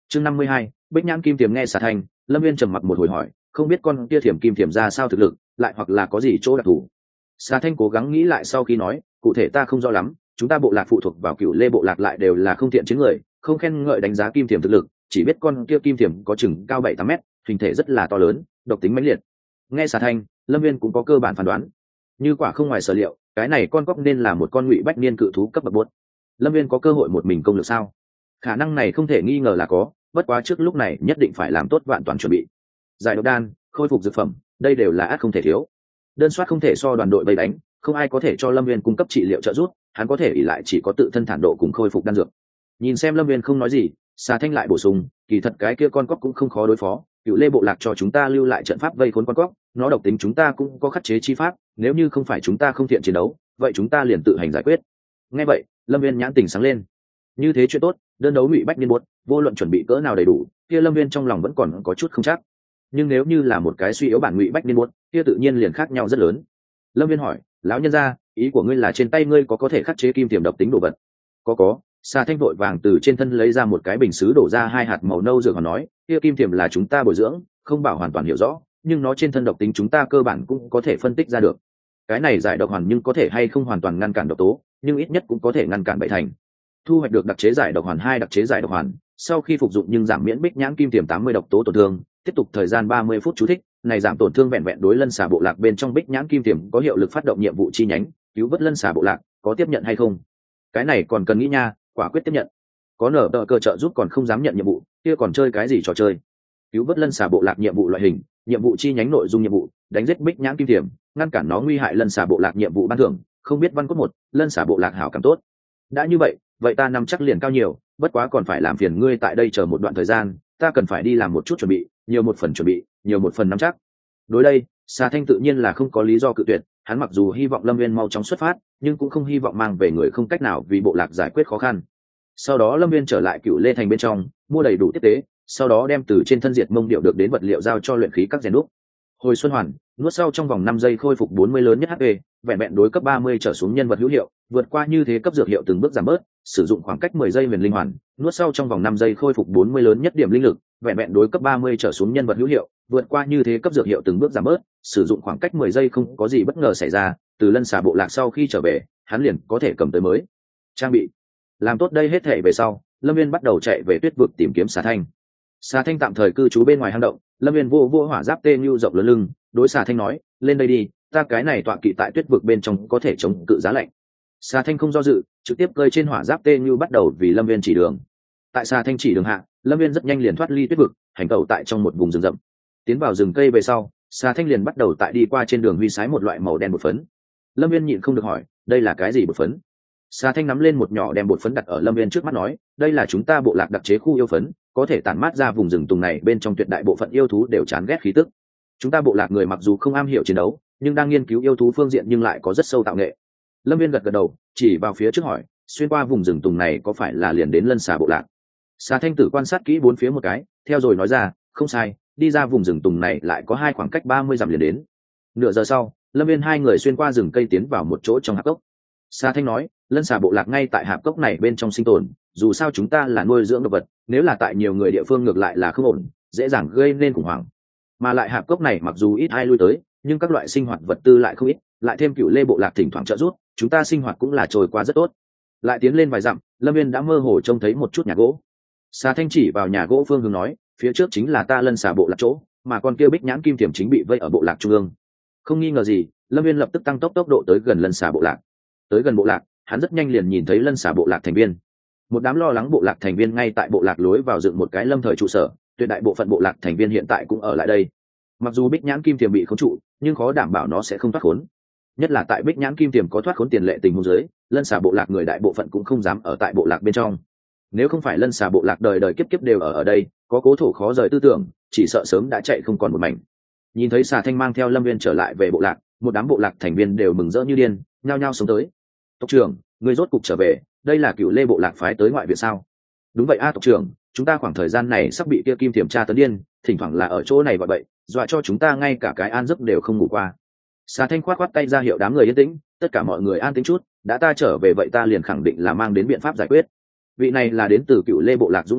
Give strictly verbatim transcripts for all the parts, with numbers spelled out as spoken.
chương năm mươi hai, bích nhãn kim tiềm. Nghe xà thanh, lâm viên trầm mặc một hồi hỏi, không biết con kia thiểm kim tiềm ra sao thực lực, lại hoặc là có gì chỗ đặc thù. Xà thanh cố gắng nghĩ lại sau khi nói, cụ thể ta không rõ lắm, chúng ta bộ lạc phụ thuộc vào cựu lê bộ lạc lại đều là không thiện chiến người, không khen ngợi đánh giá kim tiềm thực lực, chỉ biết con kia kim tiềm có chừng cao bảy tám mét, hình thể rất là to lớn, độc tính mãnh liệt. Nghe xà thanh, lâm viên cũng có cơ bản phán đoán, như quả không ngoài sở liệu, cái này con cóc nên là một con ngụy bách niên cự thú cấp bậc bốt. Lâm viên có cơ hội một mình công lược sao? Khả năng này không thể nghi ngờ là có, bất quá trước lúc này nhất định phải làm tốt vạn toàn chuẩn bị. Giải độc đan, khôi phục dược phẩm, đây đều là ắt không thể thiếu. Đơn soát không thể so đoàn đội vây đánh, không ai có thể cho lâm viên cung cấp trị liệu trợ giúp, hắn có thể ỉ lại chỉ có tự thân thản độ cùng khôi phục đan dược. Nhìn xem lâm viên không nói gì, xà thanh lại bổ sung, kỳ thật cái kia con cóc cũng không khó đối phó, cựu lê bộ lạc cho chúng ta lưu lại trận pháp vây khốn con cóc, nó độc tính chúng ta cũng có khắc chế chi pháp, nếu như không phải chúng ta không thiện chiến đấu, vậy chúng ta liền tự hành giải quyết. Nghe vậy, lâm viên nhãn tình sáng lên. Như thế chuyện tốt, đơn đấu ngụy bách niên buốt, vô luận chuẩn bị cỡ nào đầy đủ, kia lâm viên trong lòng vẫn còn có chút không chắc. Nhưng nếu như là một cái suy yếu bản ngụy bách niên buốt, kia tự nhiên liền khác nhau rất lớn. Lâm viên hỏi, lão nhân gia, ý của ngươi là trên tay ngươi có có thể khắc chế kim tiềm độc tính đồ vật? Có có. Xà thanh vội vàng từ trên thân lấy ra một cái bình sứ đổ ra hai hạt màu nâu dược và nói, kia kim tiềm là chúng ta bồi dưỡng, không bảo hoàn toàn hiểu rõ, nhưng nó trên thân độc tính chúng ta cơ bản cũng có thể phân tích ra được. Cái này giải độc hoàn nhưng có thể hay không hoàn toàn ngăn cản độc tố, nhưng ít nhất cũng có thể ngăn cản bảy thành. Thu hoạch được đặc chế giải độc hoàn hai đặc chế giải độc hoàn, sau khi phục dụng nhưng giảm miễn bích nhãn kim tiềm tám mươi độc tố tổn thương, tiếp tục thời gian ba mươi phút. Chú thích, này giảm tổn thương vẹn vẹn đối lân xà bộ lạc bên trong bích nhãn kim tiềm có hiệu lực phát động nhiệm vụ chi nhánh, cứu vớt lân xà bộ lạc, có tiếp nhận hay không? Cái này còn cần nghĩ nha, quả quyết tiếp nhận. Có nở tờ cơ trợ giúp còn không dám nhận nhiệm vụ, kia còn chơi cái gì trò chơi? Cứu vớt lân xà bộ lạc nhiệm vụ loại hình, nhiệm vụ chi nhánh nội dung nhiệm vụ, đánh giết bích nhãn kim tiềm, ngăn cản nó nguy hại lân xà bộ lạc nhiệm vụ ban thưởng, không biết văn cốt một, lân xà bộ lạc hảo cảm tốt. Đã như vậy, vậy ta nắm chắc liền cao nhiều, bất quá còn phải làm phiền ngươi tại đây chờ một đoạn thời gian, ta cần phải đi làm một chút chuẩn bị, nhiều một phần chuẩn bị, nhiều một phần nắm chắc. Đối đây, xà thanh tự nhiên là không có lý do cự tuyệt, hắn mặc dù hy vọng lâm viên mau chóng xuất phát, nhưng cũng không hy vọng mang về người không cách nào vì bộ lạc giải quyết khó khăn. Sau đó lâm viên trở lại cựu lê thành bên trong, mua đầy đủ tiếp tế, sau đó đem từ trên thân diệt mông điệu được đến vật liệu giao cho luyện khí các rèn đúc. Hồi xuân hoàn, nuốt sau trong vòng năm giây khôi phục bốn mươi lớn nhất hp, vẹn vẹn đối cấp ba mươi trở xuống nhân vật hữu hiệu, vượt qua như thế cấp dược hiệu từng bước giảm bớt, sử dụng khoảng cách mười giây huyền linh hoàn, nuốt sau trong vòng năm giây khôi phục bốn mươi lớn nhất điểm linh lực, vẹn vẹn đối cấp ba mươi trở xuống nhân vật hữu hiệu, vượt qua như thế cấp dược hiệu từng bước giảm bớt, sử dụng khoảng cách mười giây không có gì bất ngờ xảy ra, từ lân xà bộ lạc sau khi trở về, hắn liền có thể cầm tới mới trang bị. Làm tốt đây hết thể về sau, lâm viên bắt đầu chạy về tuyết vực tìm kiếm xà thanh. Xà thanh tạm thời cư trú bên ngoài hang động, lâm viên vô vô hỏa giáp tê như rộng lớn lưng, đối xà thanh nói, lên đây đi, ta cái này tọa kỵ tại tuyết vực bên trong có thể chống cự giá lạnh. Xà thanh không do dự, trực tiếp cơi trên hỏa giáp tê như bắt đầu vì lâm viên chỉ đường. Tại xà thanh chỉ đường hạ, lâm viên rất nhanh liền thoát ly tuyết vực, hành tẩu tại trong một vùng rừng rậm. Tiến vào rừng cây về sau, xà thanh liền bắt đầu tại đi qua trên đường huy sái một loại màu đen bột phấn. Lâm viên nhịn không được hỏi, đây là cái gì bột phấn? Xà thanh nắm lên một nhỏ đem bột phấn đặt ở lâm viên trước mắt nói, đây là chúng ta bộ lạc đặc chế khu yêu phấn, có thể tản mát ra vùng rừng tùng này bên trong tuyệt đại bộ phận yêu thú đều chán ghét khí tức. Chúng ta bộ lạc người mặc dù không am hiểu chiến đấu, nhưng đang nghiên cứu yêu thú phương diện nhưng lại có rất sâu tạo nghệ. Lâm viên gật gật đầu, chỉ vào phía trước hỏi, xuyên qua vùng rừng tùng này có phải là liền đến lân xà bộ lạc? Xà thanh tử quan sát kỹ bốn phía một cái, theo rồi nói ra, không sai, đi ra vùng rừng tùng này lại có hai khoảng cách ba mươi dặm liền đến. Nửa giờ sau, lâm viên hai người xuyên qua rừng cây tiến vào một chỗ trong hạp cốc. Xà thanh nói, lân xà bộ lạc ngay tại hạp cốc này bên trong sinh tồn, dù sao chúng ta là nuôi dưỡng động vật, nếu là tại nhiều người địa phương ngược lại là không ổn, dễ dàng gây nên khủng hoảng. Mà lại hạp cốc này mặc dù ít ai lui tới, nhưng các loại sinh hoạt vật tư lại không ít, lại thêm cựu lê bộ lạc thỉnh thoảng trợ giúp, chúng ta sinh hoạt cũng là trôi qua rất tốt. Lại tiến lên vài dặm, lâm viên đã mơ hồ trông thấy một chút nhà gỗ. Xà thanh chỉ vào nhà gỗ phương hướng nói, phía trước chính là ta lân xà bộ lạc chỗ, mà con kia bích nhãn kim tiềm chính bị vây ở bộ lạc trung ương. Không nghi ngờ gì, lâm viên lập tức tăng tốc tốc độ tới gần lân xà bộ lạc. Tới gần bộ lạc, hắn rất nhanh liền nhìn thấy lân xà bộ lạc thành viên. Một đám lo lắng bộ lạc thành viên ngay tại bộ lạc lối vào dựng một cái lâm thời trụ sở, tuyệt đại bộ phận bộ lạc thành viên hiện tại cũng ở lại đây. Mặc dù bích nhãn kim tiềm bị khống trụ, nhưng khó đảm bảo nó sẽ không thoát khốn. Nhất là tại bích nhãn kim tiềm có thoát khốn tiền lệ tình huống dưới, lân xà bộ lạc người đại bộ phận cũng không dám ở tại bộ lạc bên trong. Nếu không phải lân xà bộ lạc đời đời kiếp kiếp đều ở ở đây, có cố thổ khó rời tư tưởng, chỉ sợ sớm đã chạy không còn một mảnh. Nhìn thấy xà thanh mang theo lâm viên trở lại về bộ lạc, một đám bộ lạc thành viên đều mừng rỡ như điên, nhao nhao sống tới. Tộc trưởng, người rốt cục trở về, đây là cựu lê bộ lạc phái tới ngoại viện sao? Đúng vậy a tộc trưởng, chúng ta khoảng thời gian này sắp bị kia kim tiềm tra tấn điên, thỉnh thoảng là ở chỗ này gọi bậy, dọa cho chúng ta ngay cả cái an giấc đều không ngủ qua. Xà thanh khoát khoát tay ra hiệu đám người yên tĩnh, tất cả mọi người an tĩnh chút, đã ta trở về vậy ta liền khẳng định là mang đến biện pháp giải quyết. Vị này là đến từ cựu lê bộ lạc dũng sĩ,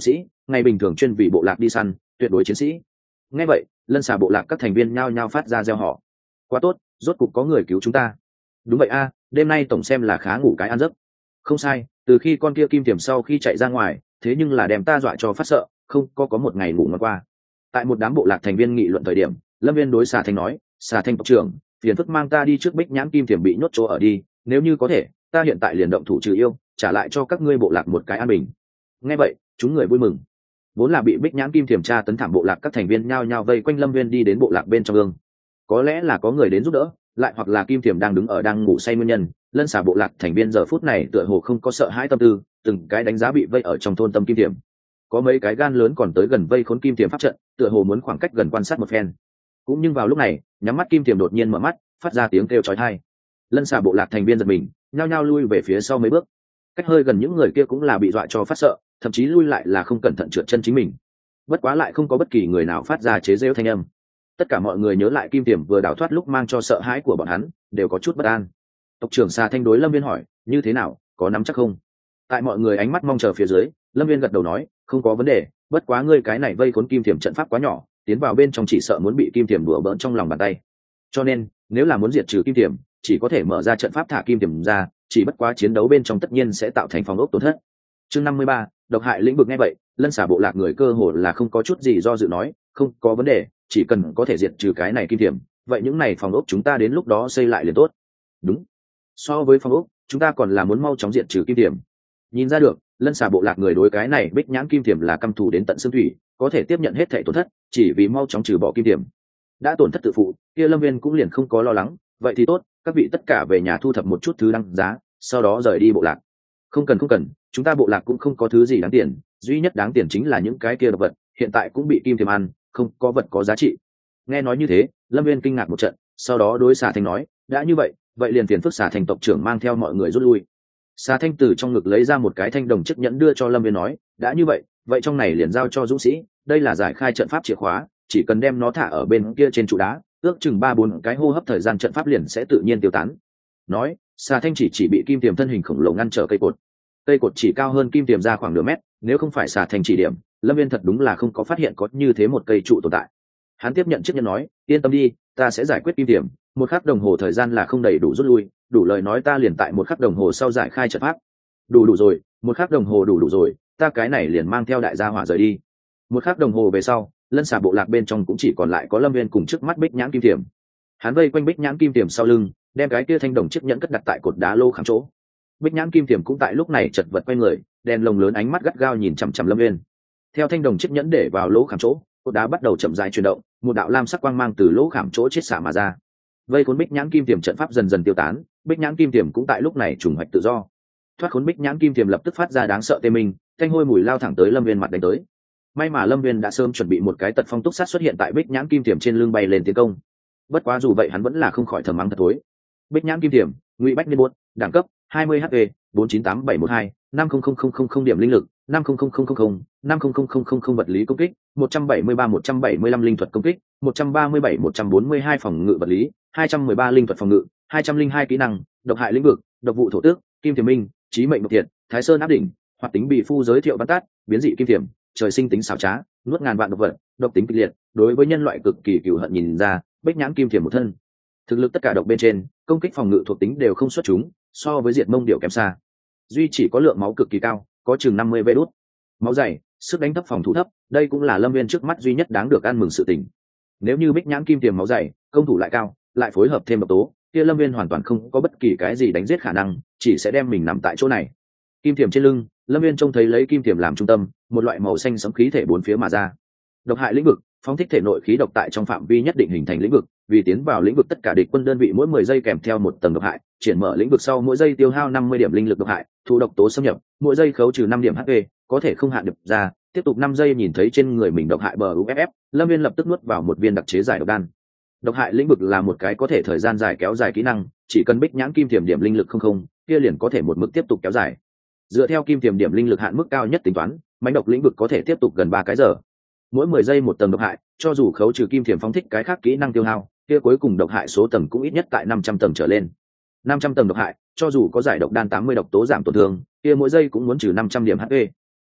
ngày bình thường chuyên vì bộ lạc đi săn, tuyệt đối chiến sĩ. Nghe vậy, lân xà bộ lạc các thành viên nhao nhao phát ra reo hò. Quá tốt, rốt cục có người cứu chúng ta. Đúng vậy a, đêm nay tổng xem là khá ngủ cái ăn giấc. Không sai, từ khi con kia kim tiềm sau khi chạy ra ngoài, thế nhưng là đem ta dọa cho phát sợ, không có có một ngày ngủ ngon qua. Tại một đám bộ lạc thành viên nghị luận thời điểm, Lâm Viên đối Xà Thanh nói, Xà Thanh tộc trưởng, phiền phức mang ta đi trước Bích Nhãn kim tiềm bị nhốt chỗ ở đi, nếu như có thể, ta hiện tại liền động thủ trừ yêu, trả lại cho các ngươi bộ lạc một cái an bình. Nghe vậy, chúng người vui mừng. Vốn là bị Bích Nhãn kim tiềm tra tấn thảm bộ lạc các thành viên nhao nhao vây quanh Lâm Viên đi đến bộ lạc bên trong ương. Có lẽ là có người đến giúp đỡ, lại hoặc là kim tiềm đang đứng ở đang ngủ say nguyên nhân, lân xà bộ lạc thành viên giờ phút này tựa hồ không có sợ hãi tâm tư, từng cái đánh giá bị vây ở trong thôn tâm kim tiềm. Có mấy cái gan lớn còn tới gần vây khốn kim tiềm pháp trận, tựa hồ muốn khoảng cách gần quan sát một phen. Cũng nhưng vào lúc này, nhắm mắt kim tiềm đột nhiên mở mắt, phát ra tiếng kêu chói tai. Lân xà bộ lạc thành viên giật mình, nhao nhao lui về phía sau mấy bước. Cách hơi gần những người kia cũng là bị dọa cho phát sợ, thậm chí lui lại là không cẩn thận trượt chân chính mình. Bất quá lại không có bất kỳ người nào phát ra chế giễu thanh âm. Tất cả mọi người nhớ lại kim tiềm vừa đào thoát lúc mang cho sợ hãi của bọn hắn, đều có chút bất an. Tộc trưởng Xà Thanh đối Lâm Viên hỏi, như thế nào, có nắm chắc không? Tại mọi người ánh mắt mong chờ phía dưới, Lâm Viên gật đầu nói, không có vấn đề, bất quá ngươi cái này vây khốn kim tiềm trận pháp quá nhỏ, tiến vào bên trong chỉ sợ muốn bị kim tiềm đùa bỡn trong lòng bàn tay. Cho nên, nếu là muốn diệt trừ kim tiềm, chỉ có thể mở ra trận pháp thả kim tiềm ra, chỉ bất quá chiến đấu bên trong tất nhiên sẽ tạo thành phòng ốc tổn thất. Chương năm mươi ba, độc hại lĩnh vực. Nghe vậy, lân xà bộ lạc người cơ hồ là không có chút gì do dự nói, không có vấn đề, chỉ cần có thể diệt trừ cái này kim tiềm, vậy những này phòng ốc chúng ta đến lúc đó xây lại liền tốt. Đúng, so với phòng ốc, chúng ta còn là muốn mau chóng diệt trừ kim tiềm. Nhìn ra được, lân xà bộ lạc người đối cái này Bích Nhãn kim tiềm là căm thù đến tận xương thủy, có thể tiếp nhận hết thảy tổn thất, chỉ vì mau chóng trừ bỏ kim tiềm. Đã tổn thất tự phụ, kia Lâm Viên cũng liền không có lo lắng, vậy thì tốt, các vị tất cả về nhà thu thập một chút thứ đăng giá, sau đó rời đi bộ lạc. Không cần không cần, chúng ta bộ lạc cũng không có thứ gì đáng tiền, duy nhất đáng tiền chính là những cái kia độc vật, hiện tại cũng bị kim tiềm ăn, không có vật có giá trị. Nghe nói như thế, Lâm Viên kinh ngạc một trận, sau đó đối Xà Thanh nói, đã như vậy, vậy liền phiền phức Xà Thanh tộc trưởng mang theo mọi người rút lui. Xà Thanh từ trong ngực lấy ra một cái thanh đồng chiếc nhẫn đưa cho Lâm Viên nói, đã như vậy, vậy trong này liền giao cho dũng sĩ, đây là giải khai trận pháp chìa khóa, chỉ cần đem nó thả ở bên kia trên trụ đá, ước chừng ba bốn cái hô hấp thời gian trận pháp liền sẽ tự nhiên tiêu tán. Nói, Xà Thanh chỉ chỉ bị kim tiềm thân hình khổng lồ ngăn trở cây cột. Cây cột chỉ cao hơn kim tiềm ra khoảng nửa mét, nếu không phải Xà Thanh chỉ điểm, Lâm Viên thật đúng là không có phát hiện có như thế một cây trụ tồn tại. Hắn tiếp nhận chiếc nhẫn nói, yên tâm đi, ta sẽ giải quyết kim tiềm, một khắc đồng hồ thời gian là không đầy đủ rút lui, đủ lời nói ta liền tại một khắc đồng hồ sau giải khai trận pháp. Đủ đủ rồi, một khắc đồng hồ đủ đủ rồi, ta cái này liền mang theo đại gia hỏa rời đi. Một khắc đồng hồ về sau, lân xà bộ lạc bên trong cũng chỉ còn lại có Lâm Viên cùng trước mắt Bích Nhãn kim tiềm. Hắn vây quanh Bích Nhãn kim tiềm sau lưng, đem cái kia thanh đồng chiếc nhẫn cất đặt tại cột đá lô khảm chỗ. Bích Nhãn kim tiềm cũng tại lúc này chật vật quay người, đèn lồng lớn ánh mắt gắt gao nhìn chằm chằm Lâm Viên. Theo thanh đồng chiếc nhẫn để vào lỗ khảm chỗ, cột đá bắt đầu chậm rãi chuyển động, một đạo lam sắc quang mang từ lỗ khảm chỗ chiết xạ mà ra. Vây khốn Bích Nhãn kim tiềm trận pháp dần dần tiêu tán, Bích Nhãn kim tiềm cũng tại lúc này trùng hoạch tự do. Thoát khốn Bích Nhãn kim tiềm lập tức phát ra đáng sợ tê minh, thanh hôi mùi lao thẳng tới Lâm Viên mặt đánh tới. May mà Lâm Viên đã sớm chuẩn bị một cái tật phong túc sát xuất hiện tại Bích Nhãn kim tiềm trên lưng bay lên tiến công. Bất quá dù vậy hắn vẫn là không khỏi thầm mắng thật thối. Bích Nhãn kim tiềm, Ngụy Bách Niên buốt, đẳng cấp hai mươi H P, bốn chín tám bảy một hai, năm không không không không không điểm linh lực, năm không không không không không, năm không không không không không vật lý công kích, một trăm bảy mươi ba một trăm bảy mươi lăm linh thuật công kích, một trăm ba mươi bảy một trăm bốn mươi hai phòng ngự vật lý, hai trăm mười ba linh thuật phòng ngự, hai trăm linh hai kỹ năng, độc hại lĩnh vực, độc vụ thổ tước, kim thiềm minh, chí mệnh mộc thiệt, thái sơn áp đỉnh, hoạt tính bị phu giới thiệu văn tát, biến dị kim thiềm, trời sinh tính xảo trá, nuốt ngàn vạn độc vật, độc tính kịch liệt, đối với nhân loại cực kỳ cừu hận. Nhìn ra, Bích Nhãn kim thiềm một thân thực lực tất cả độc bên trên, công kích phòng ngự thuộc tính đều không xuất chúng, so với diệt mông điệu kém xa. Duy chỉ có lượng máu cực kỳ cao, có chừng năm mươi vê đốt. Máu dày, sức đánh thấp phòng thủ thấp, đây cũng là Lâm Viên trước mắt duy nhất đáng được ăn mừng sự tình. Nếu như Bích Nhãn kim tiềm máu dày, công thủ lại cao, lại phối hợp thêm độc tố, kia Lâm Viên hoàn toàn không có bất kỳ cái gì đánh giết khả năng, chỉ sẽ đem mình nằm tại chỗ này. Kim tiềm trên lưng, Lâm Viên trông thấy lấy kim tiềm làm trung tâm, một loại màu xanh sẫm khí thể bốn phía mà ra. Độc hại lĩnh vực, phóng thích thể nội khí độc tại trong phạm vi nhất định hình thành lĩnh vực, vì tiến vào lĩnh vực tất cả địch quân đơn vị mỗi mười giây kèm theo một tầng độc hại, triển mở lĩnh vực sau mỗi giây tiêu hao năm mươi điểm linh lực độc hại, thu độc tố xâm nhập, mỗi giây khấu trừ năm điểm hát pê, có thể không hạn được ra, tiếp tục năm giây nhìn thấy trên người mình độc hại bờ u ép ép, Lâm Viên lập tức nuốt vào một viên đặc chế giải độc đan. Độc hại lĩnh vực là một cái có thể thời gian dài kéo dài kỹ năng, chỉ cần Bích Nhãn kim tiềm điểm linh lực không không, kia liền có thể một mức tiếp tục kéo dài. Dựa theo kim tiềm điểm linh lực hạn mức cao nhất tính toán, mãnh độc lĩnh vực có thể tiếp tục gần ba cái giờ. Mỗi mười giây một tầng độc hại, cho dù khấu trừ kim tiềm phóng thích cái khác kỹ năng tiêu hao, kia cuối cùng độc hại số tầng cũng ít nhất tại năm trăm tầng trở lên. năm trăm tầng độc hại, cho dù có giải độc đan tám mươi độc tố giảm tổn thương, kia mỗi giây cũng muốn trừ năm trăm điểm hát pê.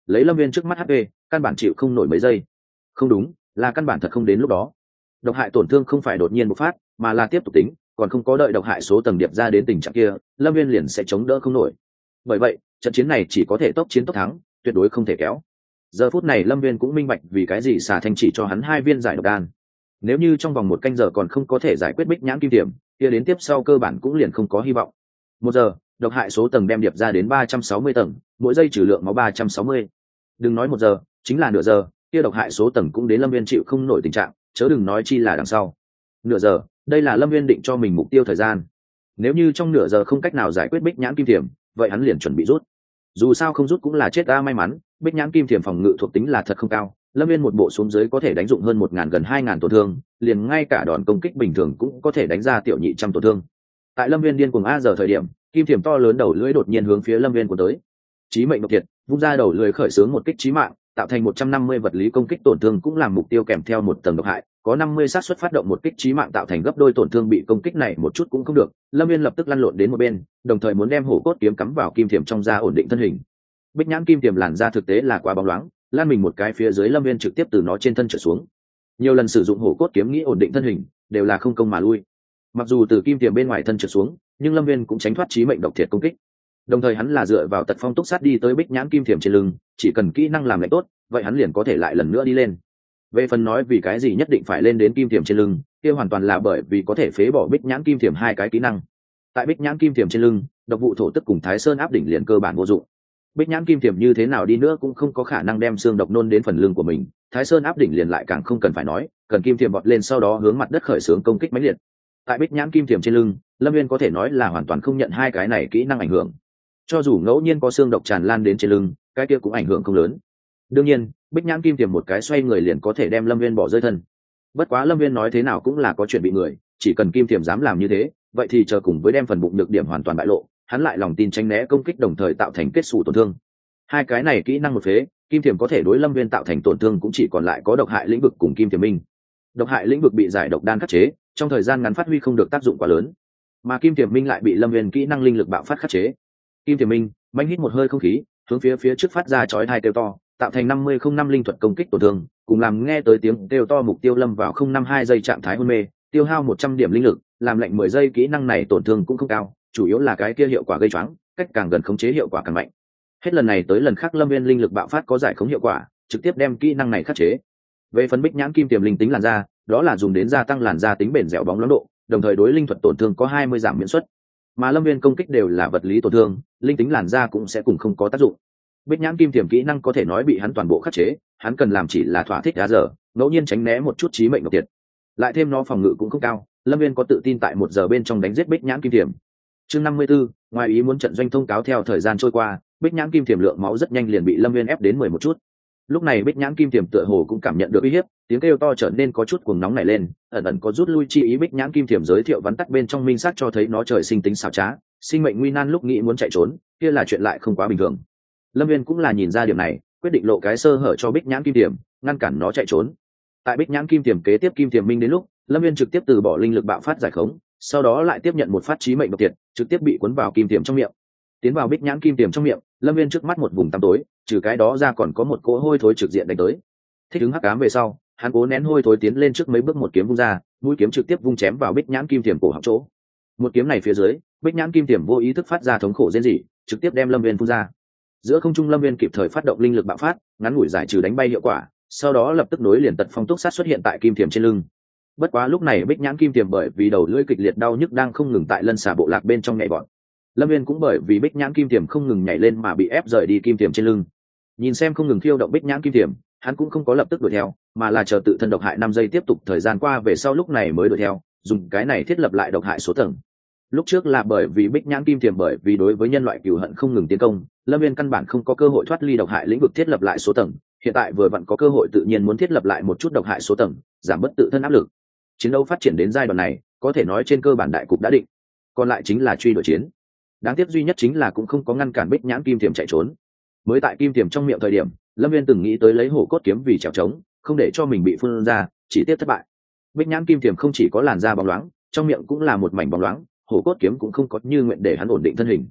lấy lâm viên trước mắt hp căn bản chịu không nổi mấy giây. Không đúng, là căn bản thật không đến lúc đó. Độc hại tổn thương không phải đột nhiên bộc phát mà là tiếp tục tính, còn không có đợi độc hại số tầng điệp ra đến tình trạng kia, lâm viên liền sẽ chống đỡ không nổi. Bởi vậy trận chiến này chỉ có thể tốc chiến tốc thắng, tuyệt đối không thể kéo. Giờ phút này lâm viên cũng minh bạch vì cái gì xà thanh chỉ cho hắn hai viên giải độc đan. Nếu như trong vòng một canh giờ còn không có thể giải quyết bích nhãn kim tiềm, kia đến tiếp sau cơ bản cũng liền không có hy vọng. Một giờ độc hại số tầng đem điệp ra đến ba trăm sáu mươi tầng, mỗi giây trừ lượng máu ba trăm sáu mươi. Đừng nói một giờ, chính là nửa giờ, kia độc hại số tầng cũng đến lâm viên chịu không nổi tình trạng, chớ đừng nói chi là đằng sau. Nửa giờ, đây là lâm viên định cho mình mục tiêu thời gian. Nếu như trong nửa giờ không cách nào giải quyết bích nhãn kim tiềm, vậy hắn liền chuẩn bị rút. Dù sao không rút cũng là chết ta may mắn, bích nhãn kim tiềm phòng ngự thuộc tính là thật không cao, lâm viên một bộ xuống dưới có thể đánh dụng hơn một ngàn gần hai ngàn tổn thương, liền ngay cả đòn công kích bình thường cũng có thể đánh ra tiểu nhị trăm tổn thương. Tại lâm viên điên cuồng a giờ thời điểm, kim tiềm to lớn đầu lưỡi đột nhiên hướng phía lâm viên của tới. Chí mệnh độc thiệt vung ra đầu lưỡi khởi xướng một kích chí mạng, tạo thành một trăm năm mươi vật lý công kích tổn thương, cũng làm mục tiêu kèm theo một tầng độc hại, có năm mươi xác suất phát động một kích chí mạng tạo thành gấp đôi tổn thương bị công kích này một chút cũng không được. Lâm viên lập tức lăn lộn đến một bên, đồng thời muốn đem hổ cốt kiếm cắm vào kim tiềm trong da ổn định thân hình. Bích nhãn kim tiềm làn da thực tế là quá bóng loáng, lan mình một cái phía dưới lâm viên trực tiếp từ nó trên thân trở xuống. Nhiều lần sử dụng hổ cốt kiếm nghĩ ổn định thân hình đều là không công mà lui. Mặc dù từ kim tiềm bên ngoài thân trở xuống, nhưng lâm viên cũng tránh thoát chí mệnh độc thiệt công kích. Đồng thời hắn là dựa vào tật phong túc sát đi tới bích nhãn kim tiềm trên lưng, chỉ cần kỹ năng làm lạnh tốt, vậy hắn liền có thể lại lần nữa đi lên. Về phần nói vì cái gì nhất định phải lên đến kim tiềm trên lưng, kia hoàn toàn là bởi vì có thể phế bỏ bích nhãn kim tiềm hai cái kỹ năng. Tại bích nhãn kim tiềm trên lưng, độc vụ thổ tức cùng thái sơn áp đỉnh liền cơ bản vô dụng. Bích nhãn kim tiềm như thế nào đi nữa cũng không có khả năng đem xương độc nôn đến phần lưng của mình, thái sơn áp đỉnh liền lại càng không cần phải nói, cần kim tiềm vọt lên sau đó hướng mặt đất khởi xướng công kích mãnh liệt. Tại bích nhãn kim tiềm trên lưng, lâm viên có thể nói là hoàn toàn không nhận hai cái này kỹ năng ảnh hưởng. Cho dù ngẫu nhiên có xương độc tràn lan đến trên lưng, cái kia cũng ảnh hưởng không lớn. Đương nhiên bích nhãn kim tiềm một cái xoay người liền có thể đem lâm viên bỏ rơi thân. Bất quá lâm viên nói thế nào cũng là có chuyện bị người, chỉ cần kim tiềm dám làm như thế, vậy thì chờ cùng với đem phần bụng nhược điểm hoàn toàn bại lộ, hắn lại lòng tin tránh né công kích đồng thời tạo thành kết xù tổn thương. Hai cái này kỹ năng một phế, kim tiềm có thể đối lâm viên tạo thành tổn thương cũng chỉ còn lại có độc hại lĩnh vực cùng kim tiềm minh. Độc hại lĩnh vực bị giải độc đan khắc chế, trong thời gian ngắn phát huy không được tác dụng quá lớn, mà kim tiềm minh lại bị lâm viên kỹ năng linh lực bạo phát khắc chế. Kim tiềm minh mạnh hít một hơi không khí, hướng phía phía trước phát ra chói tai kêu to, tạo thành năm mươi không năm linh thuật công kích tổn thương, cùng làm nghe tới tiếng kêu to mục tiêu lâm vào không năm hai giây trạng thái hôn mê, tiêu hao một trăm điểm linh lực, làm lệnh mười giây kỹ năng này tổn thương cũng không cao, chủ yếu là cái kia hiệu quả gây choáng, cách càng gần khống chế hiệu quả càng mạnh. Hết lần này tới lần khác lâm viên linh lực bạo phát có giải khống hiệu quả, trực tiếp đem kỹ năng này khắc chế. Về phân bích nhãn kim tiềm linh tính làn da, đó là dùng đến gia tăng làn da tính bền dẻo bóng loáng độ, đồng thời đối linh thuật tổn thương có hai mươi giảm miễn suất. Mà lâm viên công kích đều là vật lý tổn thương, linh tính làn da cũng sẽ cùng không có tác dụng. Bích nhãn kim tiềm kỹ năng có thể nói bị hắn toàn bộ khắc chế, hắn cần làm chỉ là thỏa thích đá giờ, ngẫu nhiên tránh né một chút chí mệnh độc tiệt. Lại thêm nó phòng ngự cũng không cao, lâm viên có tự tin tại một giờ bên trong đánh giết bích nhãn kim tiềm. Chương năm mươi 54, ngoài ý muốn trận doanh thông cáo theo thời gian trôi qua, bích nhãn kim tiềm lượng máu rất nhanh liền bị lâm viên ép đến mười một chút. Lúc này bích nhãn kim tiềm tựa hồ cũng cảm nhận được uy hiếp, tiếng kêu to trở nên có chút cuồng nóng nảy lên, ẩn ẩn có rút lui chi ý. Bích nhãn kim tiềm giới thiệu vắn tắt bên trong minh xác cho thấy nó trời sinh tính xảo trá, sinh mệnh nguy nan lúc nghĩ muốn chạy trốn, kia là chuyện lại không quá bình thường. Lâm viên cũng là nhìn ra điểm này, quyết định lộ cái sơ hở cho bích nhãn kim tiềm, ngăn cản nó chạy trốn. Tại bích nhãn kim tiềm kế tiếp kim tiềm minh đến lúc, lâm viên trực tiếp từ bỏ linh lực bạo phát giải khống, sau đó lại tiếp nhận một phát chí mệnh độc tiệt, trực tiếp bị cuốn vào kim tiềm trong miệng. Tiến vào bích nhãn kim tiềm trong miệng, lâm viên trước mắt một vùng tăm tối, trừ cái đó ra còn có một cỗ hôi thối trực diện đánh tới. Thích ứng hắc ám về sau, hắn cố nén hôi thối tiến lên trước mấy bước, một kiếm vung ra, mũi kiếm trực tiếp vung chém vào bích nhãn kim tiềm cổ họng chỗ. Một kiếm này phía dưới, bích nhãn kim tiềm vô ý thức phát ra thống khổ rên rỉ, trực tiếp đem lâm viên phun ra. Giữa không trung lâm viên kịp thời phát động linh lực bạo phát, ngắn ngủi giải trừ đánh bay hiệu quả, sau đó lập tức nối liền tật phong túc sát xuất hiện tại kim tiềm trên lưng. Bất quá lúc này bích nhãn kim tiềm bởi vì đầu lưỡi kịch liệt đau nhức đang không ngừng tại lân xà bộ lạc bên trong nhảy bọn. Lâm viên cũng bởi vì bích nhãn kim tiềm không ngừng nhảy lên mà bị ép rời đi kim tiềm trên lưng. Nhìn xem không ngừng khiêu động bích nhãn kim tiềm, hắn cũng không có lập tức đuổi theo, mà là chờ tự thân độc hại năm giây tiếp tục thời gian qua về sau lúc này mới đuổi theo, dùng cái này thiết lập lại độc hại số tầng. Lúc trước là bởi vì bích nhãn kim tiềm bởi vì đối với nhân loại cừu hận không ngừng tiến công, lâm viên căn bản không có cơ hội thoát ly độc hại lĩnh vực thiết lập lại số tầng, hiện tại vừa vặn có cơ hội tự nhiên muốn thiết lập lại một chút độc hại số tầng, giảm bớt tự thân áp lực. Chiến đấu phát triển đến giai đoạn này, có thể nói trên cơ bản đại cục đã định, còn lại chính là truy đuổi chiến. Đáng tiếc duy nhất chính là cũng không có ngăn cản bích nhãn kim tiềm chạy trốn. Mới tại kim tiềm trong miệng thời điểm, lâm viên từng nghĩ tới lấy hổ cốt kiếm vì trèo trống, không để cho mình bị phun ra, chỉ tiếp thất bại. Bích nhãn kim tiềm không chỉ có làn da bóng loáng, trong miệng cũng là một mảnh bóng loáng, hổ cốt kiếm cũng không có như nguyện để hắn ổn định thân hình.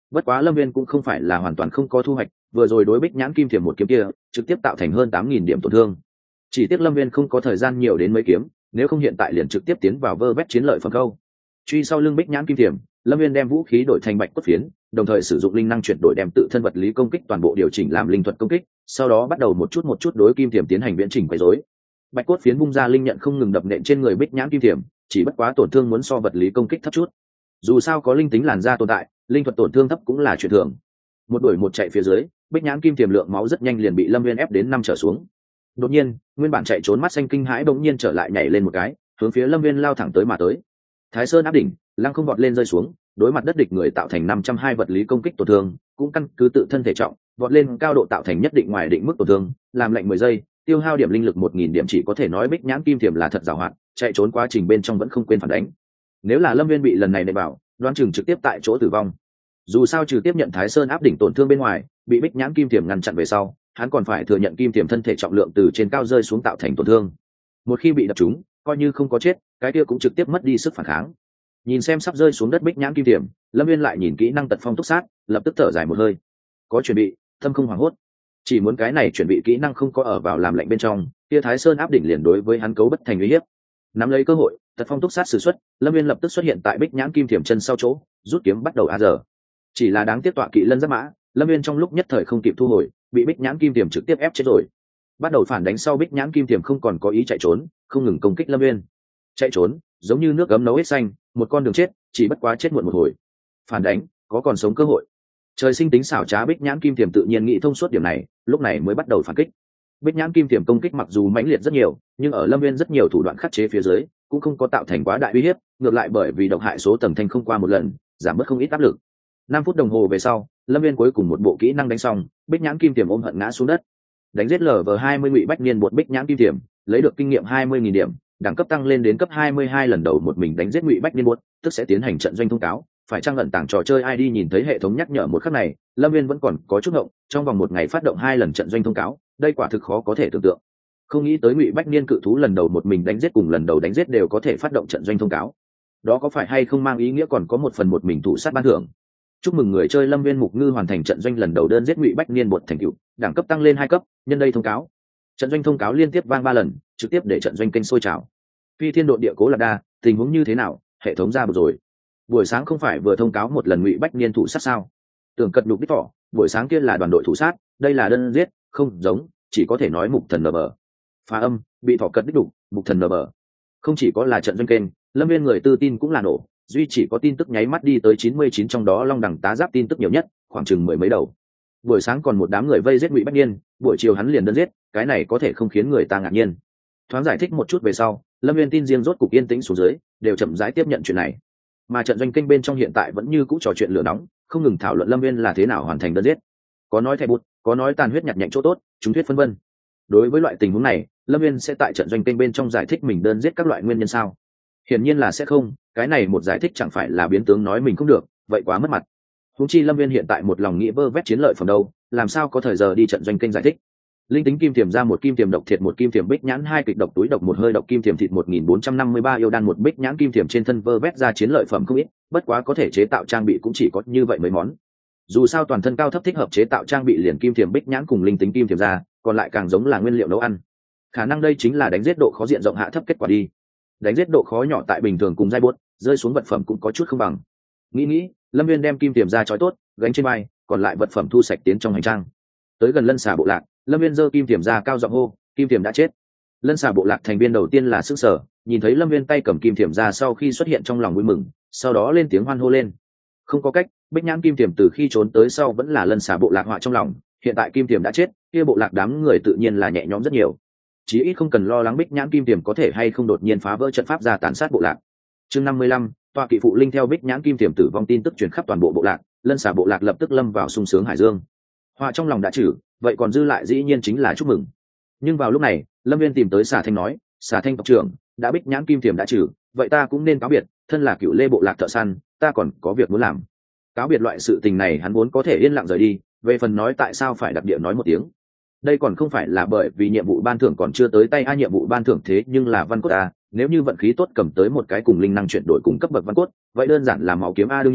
Bất quá Lâm Viên cũng không phải là hoàn toàn không có thu hoạch, vừa rồi đối bích nhãn kim thiềm một kiếm kia trực tiếp tạo thành hơn tám nghìn điểm tổn thương. Chỉ tiếc Lâm Viên không có thời gian nhiều đến mấy kiếm, nếu không hiện tại liền trực tiếp tiến vào vơ vét chiến lợi phẩm câu. Truy sau lưng bích nhãn kim thiềm, Lâm Viên đem vũ khí đổi thành bạch cốt phiến, đồng thời sử dụng linh năng chuyển đổi đem tự thân vật lý công kích toàn bộ điều chỉnh làm linh thuật công kích, sau đó bắt đầu một chút một chút đối kim thiềm tiến hành viễn trình quấy rối. Bạch cốt phiến bung ra linh nhận không ngừng đập nện trên người bích nhãn kim thiềm, chỉ bất quá tổn thương muốn so vật lý công kích thấp chút. Dù sao có linh tính làn da tồn tại, linh thuật tổn thương thấp cũng là chuyện thường. Một đuổi một chạy phía dưới, bích nhãn kim thiềm lượng máu rất nhanh liền bị Lâm Viên ép đến năm trở xuống. Đột nhiên, nguyên bản chạy trốn mắt xanh kinh hãi bỗng nhiên trở lại nhảy lên một cái, hướng phía Lâm Viên lao thẳng tới mà tới. Thái Sơn áp đỉnh, lăng không vọt lên rơi xuống, đối mặt đất địch người tạo thành năm trăm hai vật lý công kích tổn thương, cũng căn cứ tự thân thể trọng, vọt lên cao độ tạo thành nhất định ngoài định mức tổn thương, làm lệnh mười giây, tiêu hao điểm linh lực một nghìn điểm, chỉ có thể nói bích nhãn kim thiềm là thật giàu hoạt, chạy trốn quá trình bên trong vẫn không quên phản đánh. Nếu là Lâm Viên bị lần này nện bảo, đoán chừng trực tiếp tại chỗ tử vong. Dù sao trừ tiếp nhận Thái Sơn áp đỉnh tổn thương bên ngoài, bị bích nhãn kim thiềm ngăn chặn về sau, hắn còn phải thừa nhận kim thiềm thân thể trọng lượng từ trên cao rơi xuống tạo thành tổn thương. Một khi bị đập trúng, coi như không có chết, cái kia cũng trực tiếp mất đi sức phản kháng. Nhìn xem sắp rơi xuống đất bích nhãn kim thiềm, Lâm Viên lại nhìn kỹ năng tật phong túc sát, lập tức thở dài một hơi. Có chuẩn bị, tâm không hoảng hốt. Chỉ muốn cái này chuẩn bị kỹ năng không có ở vào làm lệnh bên trong, kia Thái Sơn áp đỉnh liền đối với hắn cấu bất thành uy hiếp. Nắm lấy cơ hội, tật phong túc sát sử xuất, Lâm Viên lập tức xuất hiện tại bích nhãn kim thiềm chân sau chỗ, rút kiếm bắt đầu a giờ. Chỉ là đáng tiếc tọa kỵ lân giáp mã, Lâm Viên trong lúc nhất thời không kịp thu hồi, bị bích nhãn kim thiềm trực tiếp ép chết rồi. Bắt đầu phản đánh sau bích nhãn kim thiềm không còn có ý chạy trốn, không ngừng công kích Lâm Viên. Chạy trốn giống như nước gấm nấu hết xanh, một con đường chết, chỉ bất quá chết muộn một hồi. Phản đánh có còn sống cơ hội. Trời sinh tính xảo trá bích nhãn kim thiềm tự nhiên nghĩ thông suốt điểm này, lúc này mới bắt đầu phản kích. Bích nhãn kim thiềm công kích mặc dù mãnh liệt rất nhiều, nhưng ở Lâm Viên rất nhiều thủ đoạn khắc chế phía dưới, cũng không có tạo thành quá đại uy hiếp, ngược lại bởi vì độc hại số tầng thanh không qua một lần, giảm bớt không ít áp lực. Năm phút đồng hồ về sau, Lâm Viên cuối cùng một bộ kỹ năng đánh xong, bích nhãn kim thiềm ôm hận ngã xuống đất. Đánh giết lở vờ hai mươi ngụy bách niên bột bích nhãn kim thiềm, lấy được kinh nghiệm hai mươi nghìn điểm, đẳng cấp tăng lên đến cấp hai mươi hai, lần đầu một mình đánh giết ngụy bách niên bột, tức sẽ tiến hành trận doanh thông cáo, phải trang ẩn tàng trò chơi i đê nhìn thấy hệ thống nhắc nhở một khắc này, Lâm Viên vẫn còn có chút ngộng, trong vòng một ngày phát động hai lần trận doanh thông cáo, đây quả thực khó có thể tưởng tượng. Không nghĩ tới ngụy bách niên cự thú lần đầu một mình đánh giết cùng lần đầu đánh giết đều có thể phát động trận doanh thông cáo. Đó có phải hay không mang ý nghĩa còn có một phần một mình thủ sát ban thưởng. Chúc mừng người chơi Lâm Viên Mục Ngư hoàn thành trận doanh lần đầu đơn giết ngụy bách niên bột thành tựu, đẳng cấp tăng lên hai cấp, nhân đây thông cáo. Trận doanh thông cáo liên tiếp vang ba lần, trực tiếp để trận doanh kênh sôi trào. Phi thiên độn địa cố lạc đa, tình huống như thế nào, hệ thống ra rồi. Buổi sáng không phải vừa thông cáo một lần ngụy bách niên thủ sát sao? Tưởng cật đục đích vỏ, buổi sáng kia là đoàn đội thủ sát, đây là đơn giết, không giống, chỉ có thể nói mục thần nở bờ. Phá âm, bị thỏ cật đích đục, mục thần nở bờ. Không chỉ có là trận doanh kênh, Lâm Viên người tư tin cũng là nổ, duy chỉ có tin tức nháy mắt đi tới chín mươi chín, trong đó long đẳng tá giáp tin tức nhiều nhất, khoảng chừng mười mấy đầu. Buổi sáng còn một đám người vây giết ngụy bách niên, buổi chiều hắn liền đơn giết, cái này có thể không khiến người ta ngạc nhiên. Thoáng giải thích một chút về sau, Lâm Viên tin riêng rốt cục yên tĩnh xuống dưới, đều chậm rãi tiếp nhận chuyện này. Mà trận doanh kênh bên trong hiện tại vẫn như cũ trò chuyện lửa nóng, không ngừng thảo luận Lâm Viên là thế nào hoàn thành đơn giết. Có nói thẻ bút, có nói tàn huyết nhặt nhạnh chỗ tốt, chúng thuyết phân vân. Đối với loại tình huống này, Lâm Viên sẽ tại trận doanh kênh bên trong giải thích mình đơn giết các loại nguyên nhân sao? Hiển nhiên là sẽ không, cái này một giải thích chẳng phải là biến tướng nói mình không được, vậy quá mất mặt. Huống chi Lâm Viên hiện tại một lòng nghĩ vơ vét chiến lợi phẩm đâu, làm sao có thời giờ đi trận doanh kênh giải thích. Linh tính kim tiềm ra một kim tiềm độc thiệt một kim tiềm bích nhãn hai kịch độc túi độc một hơi độc kim tiềm thịt một nghìn bốn trăm năm mươi ba yêu đan một bích nhãn kim tiềm trên thân vơ vét ra chiến lợi phẩm không ít, bất quá có thể chế tạo trang bị cũng chỉ có như vậy mấy món. Dù sao toàn thân cao thấp thích hợp chế tạo trang bị liền kim tiềm bích nhãn cùng linh tính kim tiềm ra, còn lại càng giống là nguyên liệu nấu ăn. Khả năng đây chính là đánh giết độ khó diện rộng hạ thấp kết quả đi. Đánh giết độ khó nhỏ tại bình thường cùng giai buốt, rơi xuống vật phẩm cũng có chút không bằng. Nghĩ nghĩ, Lâm Viên đem kim tiềm ra trói tốt, gánh trên vai, còn lại vật phẩm thu sạch tiến trong hành trang. Tới gần lân xà bộ lạc, Lâm Viên giơ kim tiềm ra cao giọng hô, kim tiềm đã chết. Lân xà bộ lạc thành viên đầu tiên là sức sở, nhìn thấy Lâm Viên tay cầm kim tiềm ra sau khi xuất hiện trong lòng vui mừng, sau đó lên tiếng hoan hô lên. Không có cách, bích nhãn kim tiềm từ khi trốn tới sau vẫn là lân xà bộ lạc họa trong lòng, hiện tại kim tiềm đã chết, kia bộ lạc đám người tự nhiên là nhẹ nhõm rất nhiều. Chí ít không cần lo lắng bích nhãn kim tiềm có thể hay không đột nhiên phá vỡ trận pháp ra tàn sát bộ lạc. Chương năm mươi lăm, tọa kỵ phụ linh theo bích nhãn kim tiềm tử vong tin tức truyền khắp toàn bộ bộ lạc, lân xà bộ lạc lập tức lâm vào sung sướng hải dương. Họa trong lòng đã trừ, vậy còn dư lại dĩ nhiên chính là chúc mừng. Nhưng vào lúc này, Lâm Viên tìm tới Xà Thanh nói, Xà Thanh tộc trưởng, đã bích nhãn kim tiềm đã trừ, vậy ta cũng nên cáo biệt, thân là cựu lê bộ lạc thợ săn, ta còn có việc muốn làm. Cáo biệt loại sự tình này hắn vốn có thể yên lặng rời đi, về phần nói tại sao phải đặc địa nói một tiếng. Đây còn không phải là bởi vì nhiệm vụ ban thưởng còn chưa tới tay, a nhiệm vụ ban thưởng thế nhưng là văn cốt a, nếu như vận khí tốt cầm tới một cái cùng linh năng chuyển đổi cùng cấp bậc văn cốt, vậy đơn giản là máu kiếm a. Đương nhiên,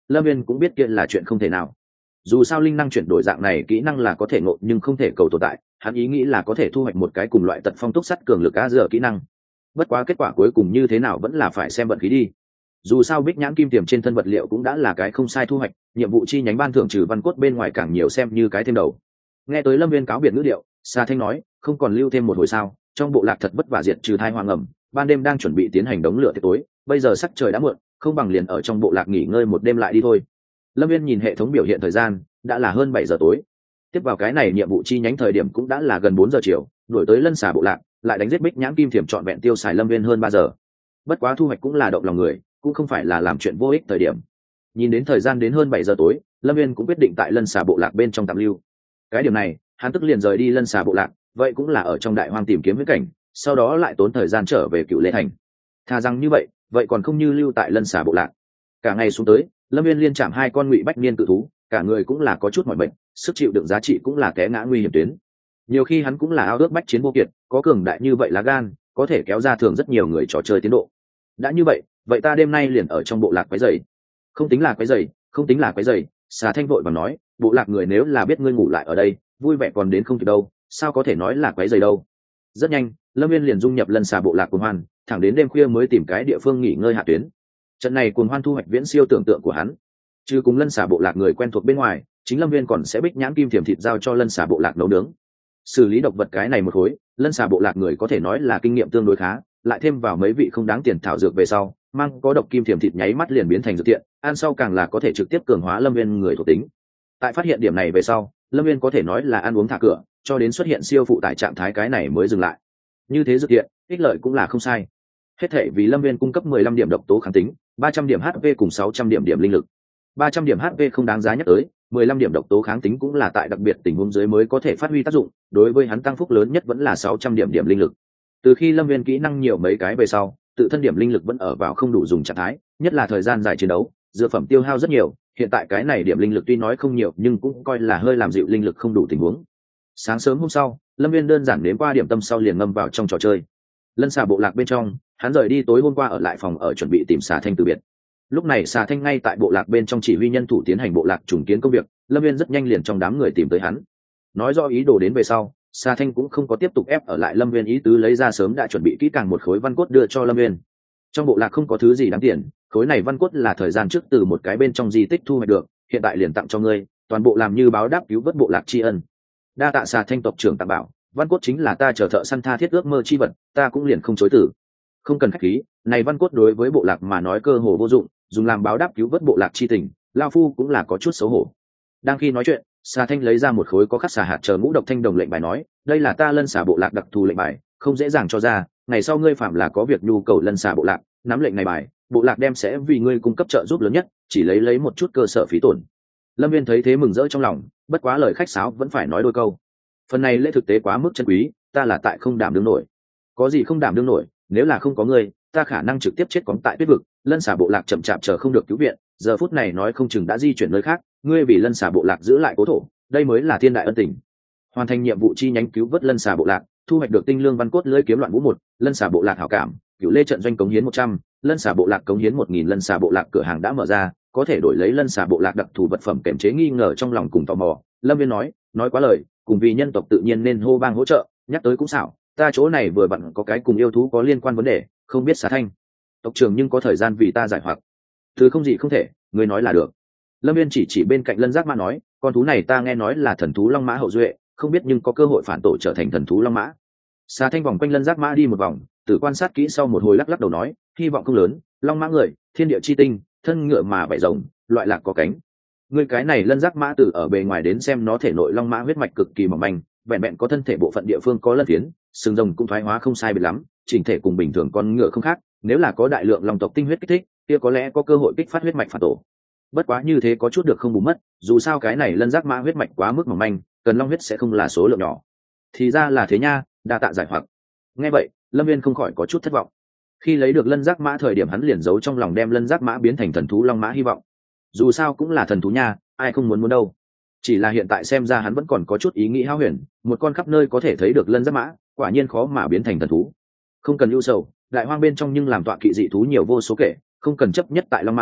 lâm viên cũng biết kia là chuyện không thể nào. Dù sao linh năng chuyển đổi dạng này kỹ năng là có thể ngộ nhưng không thể cầu tồn tại, hắn ý nghĩ là có thể thu hoạch một cái cùng loại tật phong túc sắt cường lực á dở kỹ năng. Bất quá kết quả cuối cùng như thế nào vẫn là phải xem vận khí đi. Dù sao bích nhãn kim tiềm trên thân vật liệu cũng đã là cái không sai thu hoạch, nhiệm vụ chi nhánh ban thưởng trừ văn cốt bên ngoài càng nhiều xem như cái thêm đầu. Nghe tới lâm viên cáo biệt ngữ điệu, Sa Thanh nói không còn lưu thêm một hồi sao, trong bộ lạc thật vất vả diệt trừ thai hoang ẩm, ban đêm đang chuẩn bị tiến hành đống lửa tiệc tối, bây giờ sắc trời đã muộn, không bằng liền ở trong bộ lạc nghỉ ngơi một đêm lại đi thôi. Lâm viên nhìn hệ thống biểu hiện thời gian, đã là hơn bảy giờ tối. Tiếp vào cái này nhiệm vụ chi nhánh thời điểm cũng đã là gần bốn giờ chiều, đuổi tới lân xà bộ lạc lại đánh giết bích nhãn kim thiểm trọn vẹn tiêu xài lâm viên hơn ba giờ. Bất quá thu hoạch cũng là động lòng người, cũng không phải là làm chuyện vô ích thời điểm. Nhìn đến thời gian đến hơn bảy giờ tối, lâm viên cũng quyết định tại lân xà bộ lạc bên trong tạm lưu. Cái điểm này hắn tức liền rời đi lân xà bộ lạc, vậy cũng là ở trong đại hoang tìm kiếm huyết cảnh, sau đó lại tốn thời gian trở về Cựu Lê thành. Thà rằng như vậy vậy còn không như lưu tại lân xà bộ lạc. Cả ngày xuống tới, lâm viên liên chạm hai con ngụy bách niên cự thú, cả người cũng là có chút mỏi bệnh, sức chịu đựng giá trị cũng là té ngã nguy hiểm tuyến. Nhiều khi hắn cũng là ao ước bách chiến vô kiệt, có cường đại như vậy lá gan, có thể kéo ra thường rất nhiều người trò chơi tiến độ. Đã như vậy, vậy ta đêm nay liền ở trong bộ lạc quấy rầy. Không tính là quấy rầy, không tính là quấy rầy, Xà Thanh vội và nói, bộ lạc người nếu là biết ngươi ngủ lại ở đây, vui vẻ còn đến không kịp đâu, sao có thể nói là quấy rầy đâu. Rất nhanh, lâm viên liền dung nhập lân xà bộ lạc cuồng hoan, thẳng đến đêm khuya mới tìm cái địa phương nghỉ ngơi hạ tuyến. Trận này cuồng hoan thu hoạch viễn siêu tưởng tượng của hắn. Trừ cùng lân xà bộ lạc người quen thuộc bên ngoài, chính lâm viên còn sẽ bích nhãn kim thiểm thịt giao cho lân xà bộ lạc nấu nướng. Xử lý độc vật cái này một khối, lân xà bộ lạc người có thể nói là kinh nghiệm tương đối khá, lại thêm vào mấy vị không đáng tiền thảo dược về sau, mang có độc kim thiểm thịt nháy mắt liền biến thành dược tiện, ăn sau càng là có thể trực tiếp cường hóa lâm viên người thuộc tính. Tại phát hiện điểm này về sau, lâm viên có thể nói là ăn uống thả cửa, cho đến xuất hiện siêu phụ tải trạng thái cái này mới dừng lại. Như thế dược tiện, ích lợi cũng là không sai. Hết thể vì lâm viên cung cấp mười lăm điểm độc tố kháng tính, ba trăm điểm hát pê cùng sáu trăm điểm điểm linh lực. ba trăm điểm hát pê không đáng giá nhắc tới, mười lăm điểm độc tố kháng tính cũng là tại đặc biệt tình huống dưới mới có thể phát huy tác dụng, đối với hắn tăng phúc lớn nhất vẫn là sáu trăm điểm điểm linh lực. Từ khi lâm viên kỹ năng nhiều mấy cái về sau, tự thân điểm linh lực vẫn ở vào không đủ dùng trạng thái, nhất là thời gian dài chiến đấu, dược phẩm tiêu hao rất nhiều, hiện tại cái này điểm linh lực tuy nói không nhiều nhưng cũng coi là hơi làm dịu linh lực không đủ tình huống. Sáng sớm hôm sau, lâm viên đơn giản đến qua điểm tâm sau liền ngâm vào trong trò chơi. Lân xà bộ lạc bên trong, hắn rời đi tối hôm qua ở lại phòng ở chuẩn bị tìm Xà Thanh từ biệt. Lúc này Xà Thanh ngay tại bộ lạc bên trong chỉ huy nhân thủ tiến hành bộ lạc trùng kiến công việc, lâm viên rất nhanh liền trong đám người tìm tới hắn. Nói rõ ý đồ đến về sau, Xà Thanh cũng không có tiếp tục ép ở lại lâm viên, ý tứ lấy ra sớm đã chuẩn bị kỹ càng một khối văn cốt đưa cho lâm viên. Trong bộ lạc không có thứ gì đáng tiền, khối này văn cốt là thời gian trước từ một cái bên trong di tích thu hoạch được, hiện tại liền tặng cho ngươi, toàn bộ làm như báo đáp cứu vớt bộ lạc tri ân. Đa tạ Xà Thanh tộc trưởng tặng bảo, văn cốt chính là ta chờ thợ săn tha thiết ước mơ chi vật, ta cũng liền không chối từ. Không cần khách khí, này văn cốt đối với bộ lạc mà nói cơ hồ vô dụng, dùng làm báo đáp cứu vớt bộ lạc chi tình, lao phu cũng là có chút xấu hổ. Đang khi nói chuyện, Xà Thanh lấy ra một khối có khắc xà hạt chờ ngũ độc thanh đồng lệnh bài nói, đây là ta lân xà bộ lạc đặc thù lệnh bài, không dễ dàng cho ra, ngày sau ngươi phạm là có việc nhu cầu lân xà bộ lạc, nắm lệnh này bài, bộ lạc đem sẽ vì ngươi cung cấp trợ giúp lớn nhất, chỉ lấy lấy một chút cơ sở phí tổn. Lâm viên thấy thế mừng rỡ trong lòng, bất quá lời khách sáo vẫn phải nói đôi câu. Phần này lễ thực tế quá mức chân quý, ta là tại không đảm đương nổi. Có gì không đảm đương nổi, nếu là không có ngươi, ta khả năng trực tiếp chết cóng tại tuyết vực, lân xà bộ lạc chậm chạp chờ không được cứu viện, giờ phút này nói không chừng đã di chuyển nơi khác, ngươi vì lân xà bộ lạc giữ lại cố thổ, đây mới là thiên đại ân tình. Hoàn thành nhiệm vụ chi nhánh cứu vớt lân xà bộ lạc, thu hoạch được tinh lương văn cốt lưỡi kiếm loạn vũ một, lân xà bộ lạc hảo cảm, Cửu Lê trận doanh cống hiến một trăm, lân xà bộ lạc cống hiến một nghìn, lân xà bộ lạc cửa hàng đã mở ra, có thể đổi lấy lân xà bộ lạc đặc thù vật phẩm kèm chế nghi ngờ trong lòng cùng tò mò. Lâm viên nói, nói quá lời, cùng vì nhân tộc tự nhiên nên hô bang hỗ trợ, nhắc tới cũng xảo, ta chỗ này vừa vặn có cái cùng yêu thú có liên quan vấn đề, không biết Xà Thanh tộc trưởng nhưng có thời gian vì ta giải hoặc. Thứ không gì không thể, ngươi nói là được. Lâm viên chỉ chỉ bên cạnh lân giác mã nói, con thú này ta nghe nói là thần thú long mã hậu duệ, không biết nhưng có cơ hội phản tổ trở thành thần thú long mã. Xà Thanh vòng quanh lân giác mã đi một vòng, tự quan sát kỹ sau một hồi lắc lắc đầu nói, hy vọng không lớn, long mã người, thiên địa chi tinh, thân ngựa mà vảy rồng, loại lạc có cánh. Ngươi cái này lân giác mã từ ở bề ngoài đến xem nó thể nội long mã huyết mạch cực kỳ mỏng manh, vẹn vẹn có thân thể bộ phận địa phương có lân phiến, sừng rồng cũng thoái hóa không sai biệt lắm, chỉnh thể cùng bình thường con ngựa không khác, nếu là có đại lượng long tộc tinh huyết kích thích, kia có lẽ có cơ hội kích phát huyết mạch phản tổ. Bất quá như thế có chút được không bù mất, dù sao cái này lân giác mã huyết mạch quá mức mỏng manh, cần long huyết sẽ không là số lượng nhỏ. Thì ra là thế nha, đa tạ giải hoặc. Nghe vậy, Lâm viên không khỏi có chút thất vọng. Khi lấy được lân giác mã thời điểm hắn liền giấu trong lòng đem lân giác mã biến thành thần thú long mã hy vọng. Dù sao cũng là thần thú nha, ai không muốn muốn đâu. Chỉ là hiện tại xem ra hắn vẫn còn có chút ý nghĩ hão huyền, một con khắp nơi có thể thấy được lân giác mã, quả nhiên khó mà biến thành thần thú. Không cần ưu sầu, đại hoang bên trong nhưng làm tọa kỵ dị thú nhiều vô số kể, không cần chấp nhất tại long mã,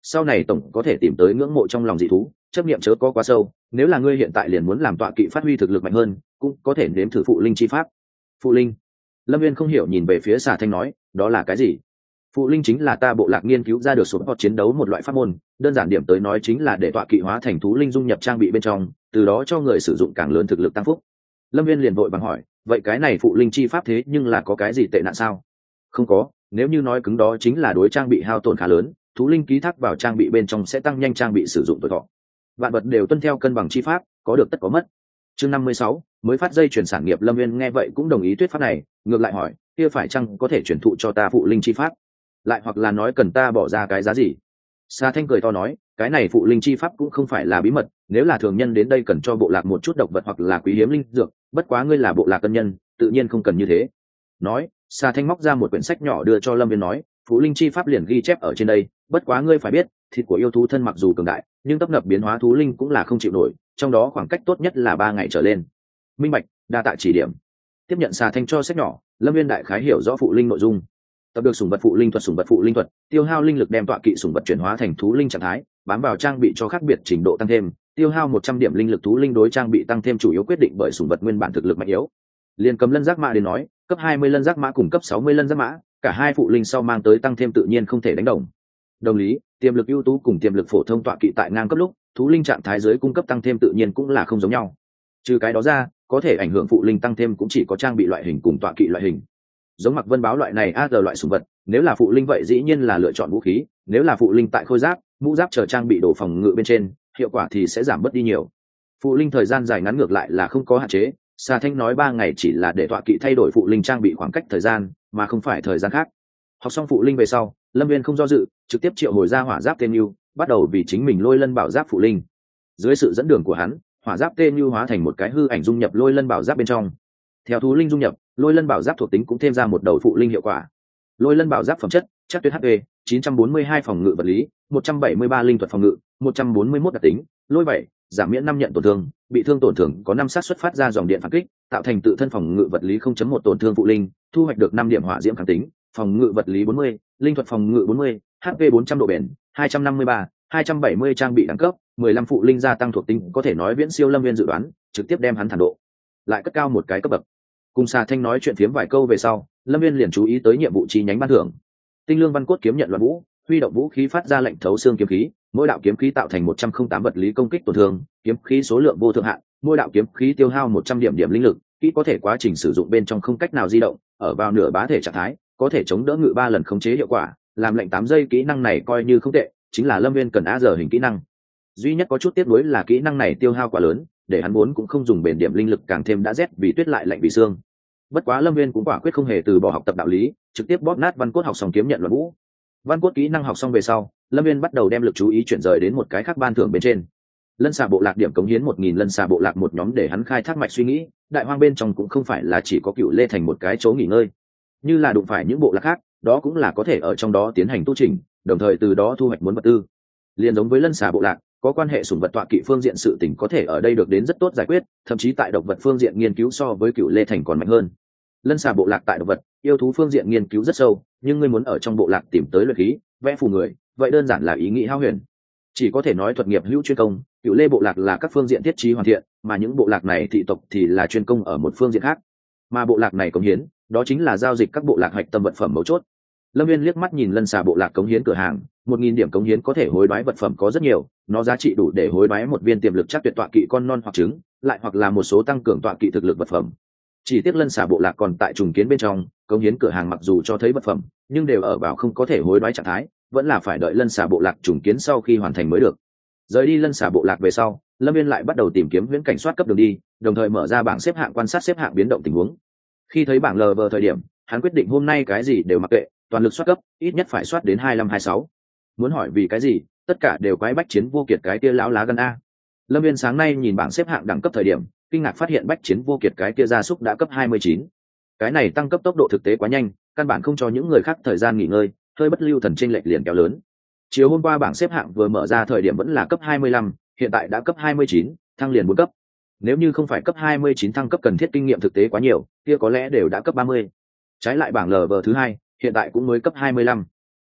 sau này tổng có thể tìm tới ngưỡng mộ trong lòng dị thú, chấp niệm chớ có quá sâu. Nếu là ngươi hiện tại liền muốn làm tọa kỵ phát huy thực lực mạnh hơn, cũng có thể nếm thử phụ linh chi pháp. Phụ linh? Lâm Viên không hiểu nhìn về phía Xà Thanh nói, đó là cái gì? Phụ linh chính là ta bộ lạc nghiên cứu ra được số hoặc chiến đấu một loại pháp môn, đơn giản điểm tới nói chính là để tọa kỵ hóa thành thú linh dung nhập trang bị bên trong, từ đó cho người sử dụng càng lớn thực lực tăng phúc. Lâm Viên liền vội bằng hỏi, vậy cái này phụ linh chi pháp thế nhưng là có cái gì tệ nạn sao? Không có, nếu như nói cứng đó chính là đối trang bị hao tổn khá lớn, thú linh ký thác vào trang bị bên trong sẽ tăng nhanh trang bị sử dụng tuổi thọ. Vạn vật đều tuân theo cân bằng chi pháp, có được tất có mất. Chương năm mươi sáu, mới phát dây chuyển sản nghiệp. Lâm Viên nghe vậy cũng đồng ý thuyết pháp này, ngược lại hỏi, kia phải chăng có thể chuyển thụ cho ta phụ linh chi pháp? Lại hoặc là nói cần ta bỏ ra cái giá gì? Sa Thanh cười to nói, cái này phụ linh chi pháp cũng không phải là bí mật, nếu là thường nhân đến đây cần cho bộ lạc một chút độc vật hoặc là quý hiếm linh dược, bất quá ngươi là bộ lạc cân nhân, tự nhiên không cần như thế. Nói, Sa Thanh móc ra một quyển sách nhỏ đưa cho Lâm Viên nói, phụ linh chi pháp liền ghi chép ở trên đây, bất quá ngươi phải biết, thịt của yêu thú thân mặc dù cường đại, nhưng tấp nập biến hóa thú linh cũng là không chịu nổi, trong đó khoảng cách tốt nhất là ba ngày trở lên. Minh bạch, đa tạ chỉ điểm. Tiếp nhận Sa Thanh cho sách nhỏ, Lâm Viên đại khái hiểu rõ phụ linh nội dung. Tập được sủng vật phụ linh thuật. Sủng vật phụ linh thuật tiêu hao linh lực đem tọa kỵ sủng vật chuyển hóa thành thú linh trạng thái, bám vào trang bị cho khác biệt trình độ tăng thêm, tiêu hao một trăm điểm linh lực. Thú linh đối trang bị tăng thêm chủ yếu quyết định bởi sủng vật nguyên bản thực lực mạnh yếu. Liên cầm lân giác mã đến nói, cấp hai mươi lân giác mã cùng cấp sáu mươi lân giác mã, cả hai phụ linh sau mang tới tăng thêm tự nhiên không thể đánh đồng. Đồng lý, tiềm lực ưu tú cùng tiềm lực phổ thông tọa kỵ tại ngang cấp lúc, thú linh trạng thái dưới cung cấp tăng thêm tự nhiên cũng là không giống nhau. Trừ cái đó ra, có thể ảnh hưởng phụ linh tăng thêm cũng chỉ có trang bị loại hình cùng tọa kỵ loại hình. Giống Mặc Vân báo loại này a giờ loại sủng vật, nếu là phụ linh vậy dĩ nhiên là lựa chọn vũ khí, nếu là phụ linh tại khôi giáp, mũ giáp chờ trang bị đồ phòng ngự bên trên, hiệu quả thì sẽ giảm bớt đi nhiều. Phụ linh thời gian dài ngắn ngược lại là không có hạn chế, Sa Thanh nói ba ngày chỉ là để tọa kỵ thay đổi phụ linh trang bị khoảng cách thời gian, mà không phải thời gian khác. Học xong phụ linh về sau, Lâm Viên không do dự, trực tiếp triệu hồi ra hỏa giáp tên Nưu, bắt đầu vì chính mình lôi lân bảo giáp phụ linh. Dưới sự dẫn đường của hắn, hỏa giáp tên Nưu hóa thành một cái hư ảnh dung nhập lôi lân bảo giáp bên trong. Theo thú linh dung nhập, lôi lân bảo giáp thuộc tính cũng thêm ra một đầu phụ linh hiệu quả. Lôi lân bảo giáp phẩm chất, chắc tuyệt hát pê, chín trăm bốn mươi hai phòng ngự vật lý, một trăm bảy mươi ba linh thuật phòng ngự, một trăm bốn mươi mốt đặc tính, lôi bảy, giảm miễn năm nhận tổn thương, bị thương tổn thương có năm sát xuất phát ra dòng điện phản kích, tạo thành tự thân phòng ngự vật lý không chấm một tổn thương phụ linh, thu hoạch được năm điểm hỏa diễm kháng tính, phòng ngự vật lý bốn mươi, linh thuật phòng ngự bốn mươi, hát pê bốn trăm độ bền, hai trăm năm mươi ba, hai trăm bảy mươi trang bị đẳng cấp, mười lăm phụ linh gia tăng thuộc tính, có thể nói viễn siêu Lâm Viên dự đoán, trực tiếp đem hắn thản độ lại cất cao một cái cấp bậc. Cùng Sa Thanh nói chuyện phiếm vài câu về sau, Lâm Viên liền chú ý tới nhiệm vụ chi nhánh ban thưởng. Tinh lương văn cốt kiếm nhận loạn vũ, huy động vũ khí phát ra lệnh thấu xương kiếm khí, mỗi đạo kiếm khí tạo thành một trăm linh tám vật lý công kích tổn thương, kiếm khí số lượng vô thượng hạn, mỗi đạo kiếm khí tiêu hao một trăm điểm điểm linh lực, kỹ có thể quá trình sử dụng bên trong không cách nào di động, ở vào nửa bá thể trạng thái, có thể chống đỡ ngự ba lần khống chế hiệu quả, làm lệnh tám giây. Kỹ năng này coi như không tệ, chính là Lâm Viên cần a giờ hình kỹ năng. Duy nhất có chút tiếc nuối là kỹ năng này tiêu hao quá lớn, để hắn muốn cũng không dùng bền điểm linh lực càng thêm đã rét vì tuyết lại lạnh vì xương. Bất quá Lâm Viên cũng quả quyết không hề từ bỏ học tập đạo lý, trực tiếp bóp nát văn cốt học xong kiếm nhận loạn vũ. Văn cốt kỹ năng học xong về sau, Lâm Viên bắt đầu đem lực chú ý chuyển rời đến một cái khác ban thưởng bên trên. Lân xà bộ lạc điểm cống hiến một nghìn lân xà bộ lạc một nhóm để hắn khai thác mạch suy nghĩ, đại hoang bên trong cũng không phải là chỉ có Cựu Lê thành một cái chỗ nghỉ ngơi. Như là đụng phải những bộ lạc khác, đó cũng là có thể ở trong đó tiến hành tu trình, đồng thời từ đó thu hoạch muốn vật tư. Liên giống với lân xà bộ lạc, có quan hệ sủng vật tọa kỵ phương diện sự tình có thể ở đây được đến rất tốt giải quyết, thậm chí tại độc vật phương diện nghiên cứu so với Cựu Lê thành còn mạnh hơn. Lân xà bộ lạc tại độc vật, yêu thú phương diện nghiên cứu rất sâu, nhưng ngươi muốn ở trong bộ lạc tìm tới luyện khí, vẽ phù người, vậy đơn giản là ý nghĩ hao huyền. Chỉ có thể nói thuật nghiệp hữu chuyên công, Cựu Lê bộ lạc là các phương diện thiết trí hoàn thiện, mà những bộ lạc này thị tộc thì là chuyên công ở một phương diện khác. Mà bộ lạc này cống hiến, đó chính là giao dịch các bộ lạc hạch tâm vật phẩm mấu chốt. Lâm Viên liếc mắt nhìn lân xà bộ lạc cống hiến cửa hàng, một nghìn điểm cống hiến có thể hối đoái vật phẩm có rất nhiều, nó giá trị đủ để hối đoái một viên tiềm lực chắc tuyệt tọa kỵ con non hoặc trứng, lại hoặc là một số tăng cường tọa kỵ thực lực vật phẩm. Chỉ tiếc lân xà bộ lạc còn tại trùng kiến bên trong, cống hiến cửa hàng mặc dù cho thấy vật phẩm, nhưng đều ở vào không có thể hối đoái trạng thái, vẫn là phải đợi lân xà bộ lạc trùng kiến sau khi hoàn thành mới được. Rời đi lân xà bộ lạc về sau, Lâm Viên lại bắt đầu tìm kiếm viễn cảnh soát cấp đường đi, đồng thời mở ra bảng xếp hạng quan sát xếp hạng biến động tình huống. Khi thấy bảng lờ vờ thời điểm, hắn quyết định hôm nay cái gì đều mặc kệ, toàn lực soát cấp, ít nhất phải soát đến hai mươi lăm hai mươi sáu. Muốn hỏi vì cái gì, tất cả đều quái bách chiến vô kiệt cái kia lão lá gan a. Lâm Viên sáng nay nhìn bảng xếp hạng đẳng cấp thời điểm, kinh ngạc phát hiện bách chiến vô kiệt cái kia gia súc đã cấp hai mươi chín. Cái này tăng cấp tốc độ thực tế quá nhanh, căn bản không cho những người khác thời gian nghỉ ngơi, hơi bất lưu thần chênh lệch liền kéo lớn. Chiều hôm qua bảng xếp hạng vừa mở ra thời điểm vẫn là cấp hai mươi lăm, hiện tại đã cấp hai mươi chín, thăng liền bốn cấp. Nếu như không phải cấp hai mươi chín thăng cấp cần thiết kinh nghiệm thực tế quá nhiều, kia có lẽ đều đã cấp ba mươi. Trái lại bảng lờ vờ thứ hai, hiện tại cũng mới cấp hai mươi lăm.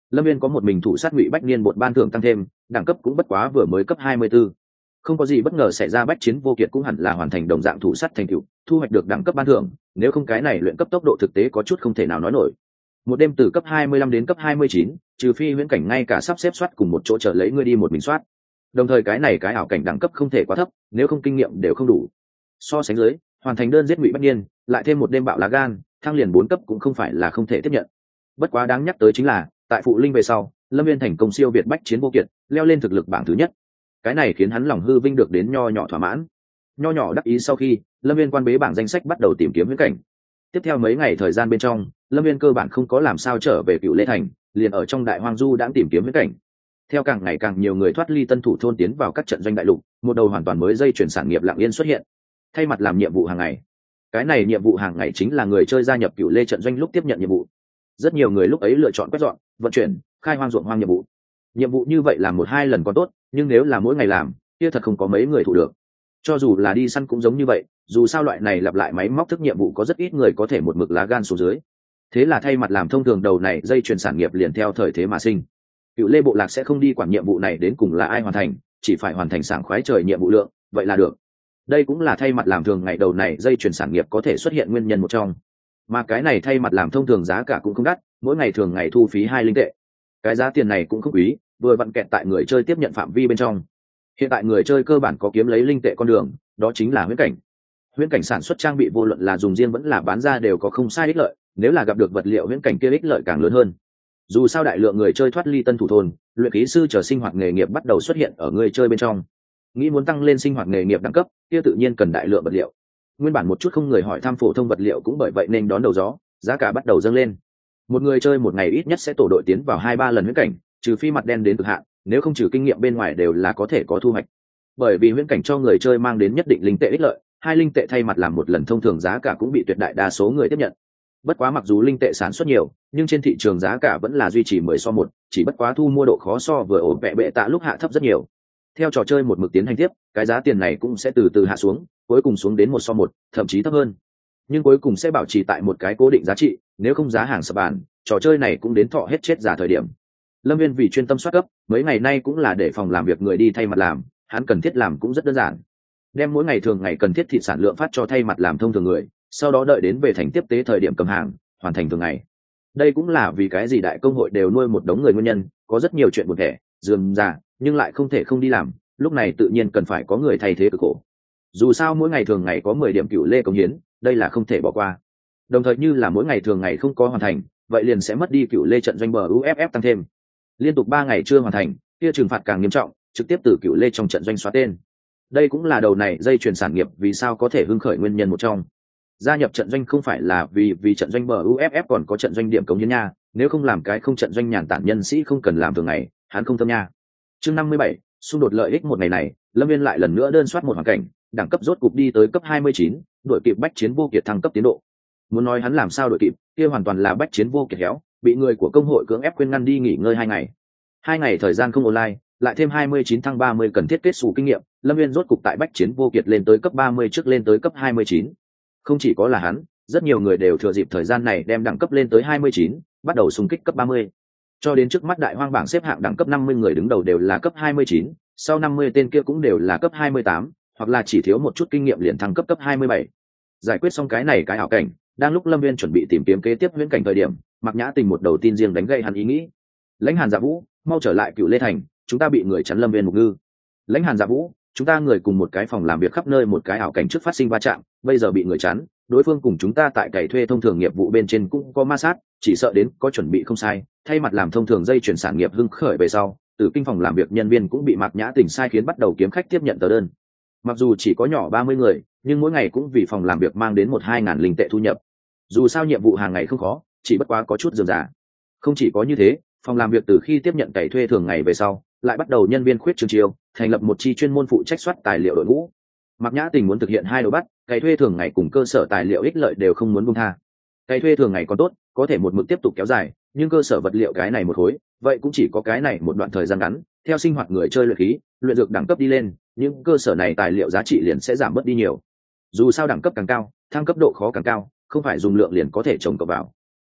Lâm Viên có một mình thủ sát Ngụy Bách Niên bột ban thưởng tăng thêm, đẳng cấp cũng bất quá vừa mới cấp hai mươi b ố. Không có gì bất ngờ xảy ra, Bách Chiến Vô Kiệt cũng hẳn là hoàn thành đồng dạng thủ sát thành tựu, thu hoạch được đẳng cấp ban thưởng, nếu không cái này luyện cấp tốc độ thực tế có chút không thể nào nói nổi. Một đêm từ cấp hai mươi lăm đến cấp hai mươi chín, trừ phi huyễn cảnh ngay cả sắp xếp soát cùng một chỗ chờ lấy ngươi đi một mình soát. Đồng thời cái này cái ảo cảnh đẳng cấp không thể quá thấp, nếu không kinh nghiệm đều không đủ. So sánh dưới, hoàn thành đơn giết Ngụy Bách Niên, lại thêm một đêm bạo lá gan, thăng liền bốn cấp cũng không phải là không thể tiếp nhận. Bất quá đáng nhắc tới chính là, tại phụ linh về sau, Lâm Viên thành công siêu việt Bách Chiến Vô Kiệt, leo lên thực lực bảng thứ nhất. Cái này khiến hắn lòng hư vinh được đến nho nhỏ thỏa mãn. Nho nhỏ đắc ý sau khi, Lâm Viên quan bế bảng danh sách bắt đầu tìm kiếm huyễn cảnh. Tiếp theo mấy ngày thời gian bên trong, Lâm Viên cơ bản không có làm sao trở về Cựu Lê thành, liền ở trong Đại Hoang Du đã tìm kiếm huyễn cảnh. Theo càng ngày càng nhiều người thoát ly Tân Thủ thôn tiến vào các trận doanh đại lục, một đầu hoàn toàn mới dây chuyển sản nghiệp lặng yên xuất hiện. Thay mặt làm nhiệm vụ hàng ngày. Cái này nhiệm vụ hàng ngày chính là người chơi gia nhập Cựu Lê trận doanh lúc tiếp nhận nhiệm vụ. Rất nhiều người lúc ấy lựa chọn quét dọn, vận chuyển, khai hoang ruộng hoang nhiệm vụ. Nhiệm vụ như vậy làm một hai lần còn tốt, nhưng nếu là mỗi ngày làm, kia thật không có mấy người thủ được. Cho dù là đi săn cũng giống như vậy, dù sao loại này lặp lại máy móc thức nhiệm vụ có rất ít người có thể một mực lá gan xuống dưới. Thế là thay mặt làm thông thường đầu này dây chuyền sản nghiệp liền theo thời thế mà sinh. Cựu Lê bộ lạc sẽ không đi quản nhiệm vụ này đến cùng là ai hoàn thành, chỉ phải hoàn thành sảng khoái trời nhiệm vụ lượng, vậy là được. Đây cũng là thay mặt làm thường ngày đầu này dây chuyền sản nghiệp có thể xuất hiện nguyên nhân một trong. Mà cái này thay mặt làm thông thường giá cả cũng không đắt, mỗi ngày thường ngày thu phí hai linh tệ. Cái giá tiền này cũng không quý, vừa vặn kẹt tại người chơi tiếp nhận phạm vi bên trong. Hiện tại người chơi cơ bản có kiếm lấy linh tệ con đường, đó chính là huyễn cảnh. Huyễn cảnh sản xuất trang bị vô luận là dùng riêng vẫn là bán ra đều có không sai ích lợi, nếu là gặp được vật liệu huyễn cảnh kia ích lợi càng lớn hơn. Dù sao đại lượng người chơi thoát ly Tân Thủ thôn, luyện khí sư trở sinh hoạt nghề nghiệp bắt đầu xuất hiện ở người chơi bên trong. Nghĩ muốn tăng lên sinh hoạt nghề nghiệp đẳng cấp, kia tự nhiên cần đại lượng vật liệu. Nguyên bản một chút không người hỏi thăm phổ thông vật liệu cũng bởi vậy nên đón đầu gió, giá cả bắt đầu dâng lên. Một người chơi một ngày ít nhất sẽ tổ đội tiến vào hai ba lần huyễn cảnh, trừ phi mặt đen đến cực hạn, nếu không trừ kinh nghiệm bên ngoài đều là có thể có thu hoạch. Bởi vì huyễn cảnh cho người chơi mang đến nhất định linh tệ ích lợi, hai linh tệ thay mặt làm một lần thông thường giá cả cũng bị tuyệt đại đa số người tiếp nhận. Bất quá mặc dù linh tệ sản xuất nhiều, nhưng trên thị trường giá cả vẫn là duy trì mười so một, chỉ bất quá thu mua độ khó so vừa ổn vẹ bệ tạ lúc hạ thấp rất nhiều. Theo trò chơi một mực tiến hành tiếp, cái giá tiền này cũng sẽ từ từ hạ xuống, cuối cùng xuống đến một so một, thậm chí thấp hơn. Nhưng cuối cùng sẽ bảo trì tại một cái cố định giá trị, nếu không giá hàng sập bàn, trò chơi này cũng đến thọ hết chết giả thời điểm. Lâm Viên vì chuyên tâm soát cấp, mấy ngày nay cũng là để phòng làm việc người đi thay mặt làm, hắn cần thiết làm cũng rất đơn giản. Đem mỗi ngày thường ngày cần thiết thịt sản lượng phát cho thay mặt làm thông thường người, sau đó đợi đến về thành tiếp tế thời điểm cầm hàng, hoàn thành thường ngày. Đây cũng là vì cái gì đại công hội đều nuôi một đống người nguyên nhân, có rất nhiều chuyện buồn thẻ, rườm rà, nhưng lại không thể không đi làm, lúc này tự nhiên cần phải có người thay thế cực khổ. Dù sao mỗi ngày thường ngày có mười điểm Cựu Lê cống hiến, đây là không thể bỏ qua. Đồng thời như là mỗi ngày thường ngày không có hoàn thành, vậy liền sẽ mất đi Cựu Lê trận doanh bờ u ép ép tăng thêm. Liên tục ba ngày chưa hoàn thành, kia trừng phạt càng nghiêm trọng, trực tiếp từ Cựu Lê trong trận doanh xóa tên. Đây cũng là đầu này dây chuyền sản nghiệp vì sao có thể hưng khởi nguyên nhân một trong. Gia nhập trận doanh không phải là vì vì trận doanh bờ u ép ép còn có trận doanh điểm cống hiến nha, nếu không làm cái không trận doanh nhàn tản nhân sĩ không cần làm thường ngày, hắn không tâm nha. Chương năm mươi bảy, xung đột lợi ích một ngày này, Lâm Viên lại lần nữa đơn soát một hoàn cảnh, đẳng cấp rốt cục đi tới cấp hai mươi chín, đội kịp Bách Chiến Vô Kiệt thăng cấp tiến độ. Muốn nói hắn làm sao đội kịp, kia hoàn toàn là Bách Chiến Vô Kiệt héo, bị người của công hội cưỡng ép khuyên ngăn đi nghỉ ngơi hai ngày. Hai ngày thời gian không online, lại thêm hai mươi chín thăng ba mươi cần thiết kết xù kinh nghiệm, Lâm Viên rốt cục tại Bách Chiến Vô Kiệt lên tới cấp ba mươi trước lên tới cấp hai mươi chín. Không chỉ có là hắn, rất nhiều người đều thừa dịp thời gian này đem đẳng cấp lên tới hai mươi chín, bắt đầu xung kích cấp ba mươi. Cho đến trước mắt đại hoang bảng xếp hạng đẳng cấp năm mươi người đứng đầu đều là cấp hai mươi chín, sau năm mươi tên kia cũng đều là cấp hai mươi tám, hoặc là chỉ thiếu một chút kinh nghiệm liền thăng cấp cấp hai mươi bảy. Giải quyết xong cái này cái ảo cảnh, đang lúc Lâm Viên chuẩn bị tìm kiếm kế tiếp huyễn cảnh thời điểm, Mạc Nhã Tình một đầu tin riêng đánh gậy hắn ý nghĩ. Lãnh Hàn Dạ Vũ, mau trở lại Cựu Lê thành, chúng ta bị người chắn Lâm Viên mục ngư. Lãnh Hàn Dạ Vũ, chúng ta người cùng một cái phòng làm việc khắp nơi một cái ảo cảnh trước phát sinh va chạm, bây giờ bị người chắn, đối phương cùng chúng ta tại cày thuê thông thường nghiệp vụ bên trên cũng có ma sát, chỉ sợ đến có chuẩn bị không sai, thay mặt làm thông thường dây chuyển sản nghiệp hưng khởi về sau, từ kinh phòng làm việc nhân viên cũng bị Mạc Nhã Tình sai khiến bắt đầu kiếm khách tiếp nhận tờ đơn. Mặc dù chỉ có nhỏ ba mươi người, nhưng mỗi ngày cũng vì phòng làm việc mang đến một hai ngàn linh tệ thu nhập. Dù sao nhiệm vụ hàng ngày không khó, chỉ bất quá có chút rườm rà. Không chỉ có như thế, phòng làm việc từ khi tiếp nhận cày thuê thường ngày về sau, lại bắt đầu nhân viên khuyết trương chiêu, thành lập một chi chuyên môn phụ trách soát tài liệu đội ngũ. Mạc Nhã Tình muốn thực hiện hai đầu bắt, cày thuê thường ngày cùng cơ sở tài liệu ích lợi đều không muốn buông tha. Cày thuê thường ngày còn tốt, có thể một mực tiếp tục kéo dài, nhưng cơ sở vật liệu cái này một khối, vậy cũng chỉ có cái này một đoạn thời gian ngắn, theo sinh hoạt người chơi luyện khí, luyện dược đẳng cấp đi lên, những cơ sở này tài liệu giá trị liền sẽ giảm bớt đi nhiều. Dù sao đẳng cấp càng cao, thăng cấp độ khó càng cao, không phải dùng lượng liền có thể trồng cập vào.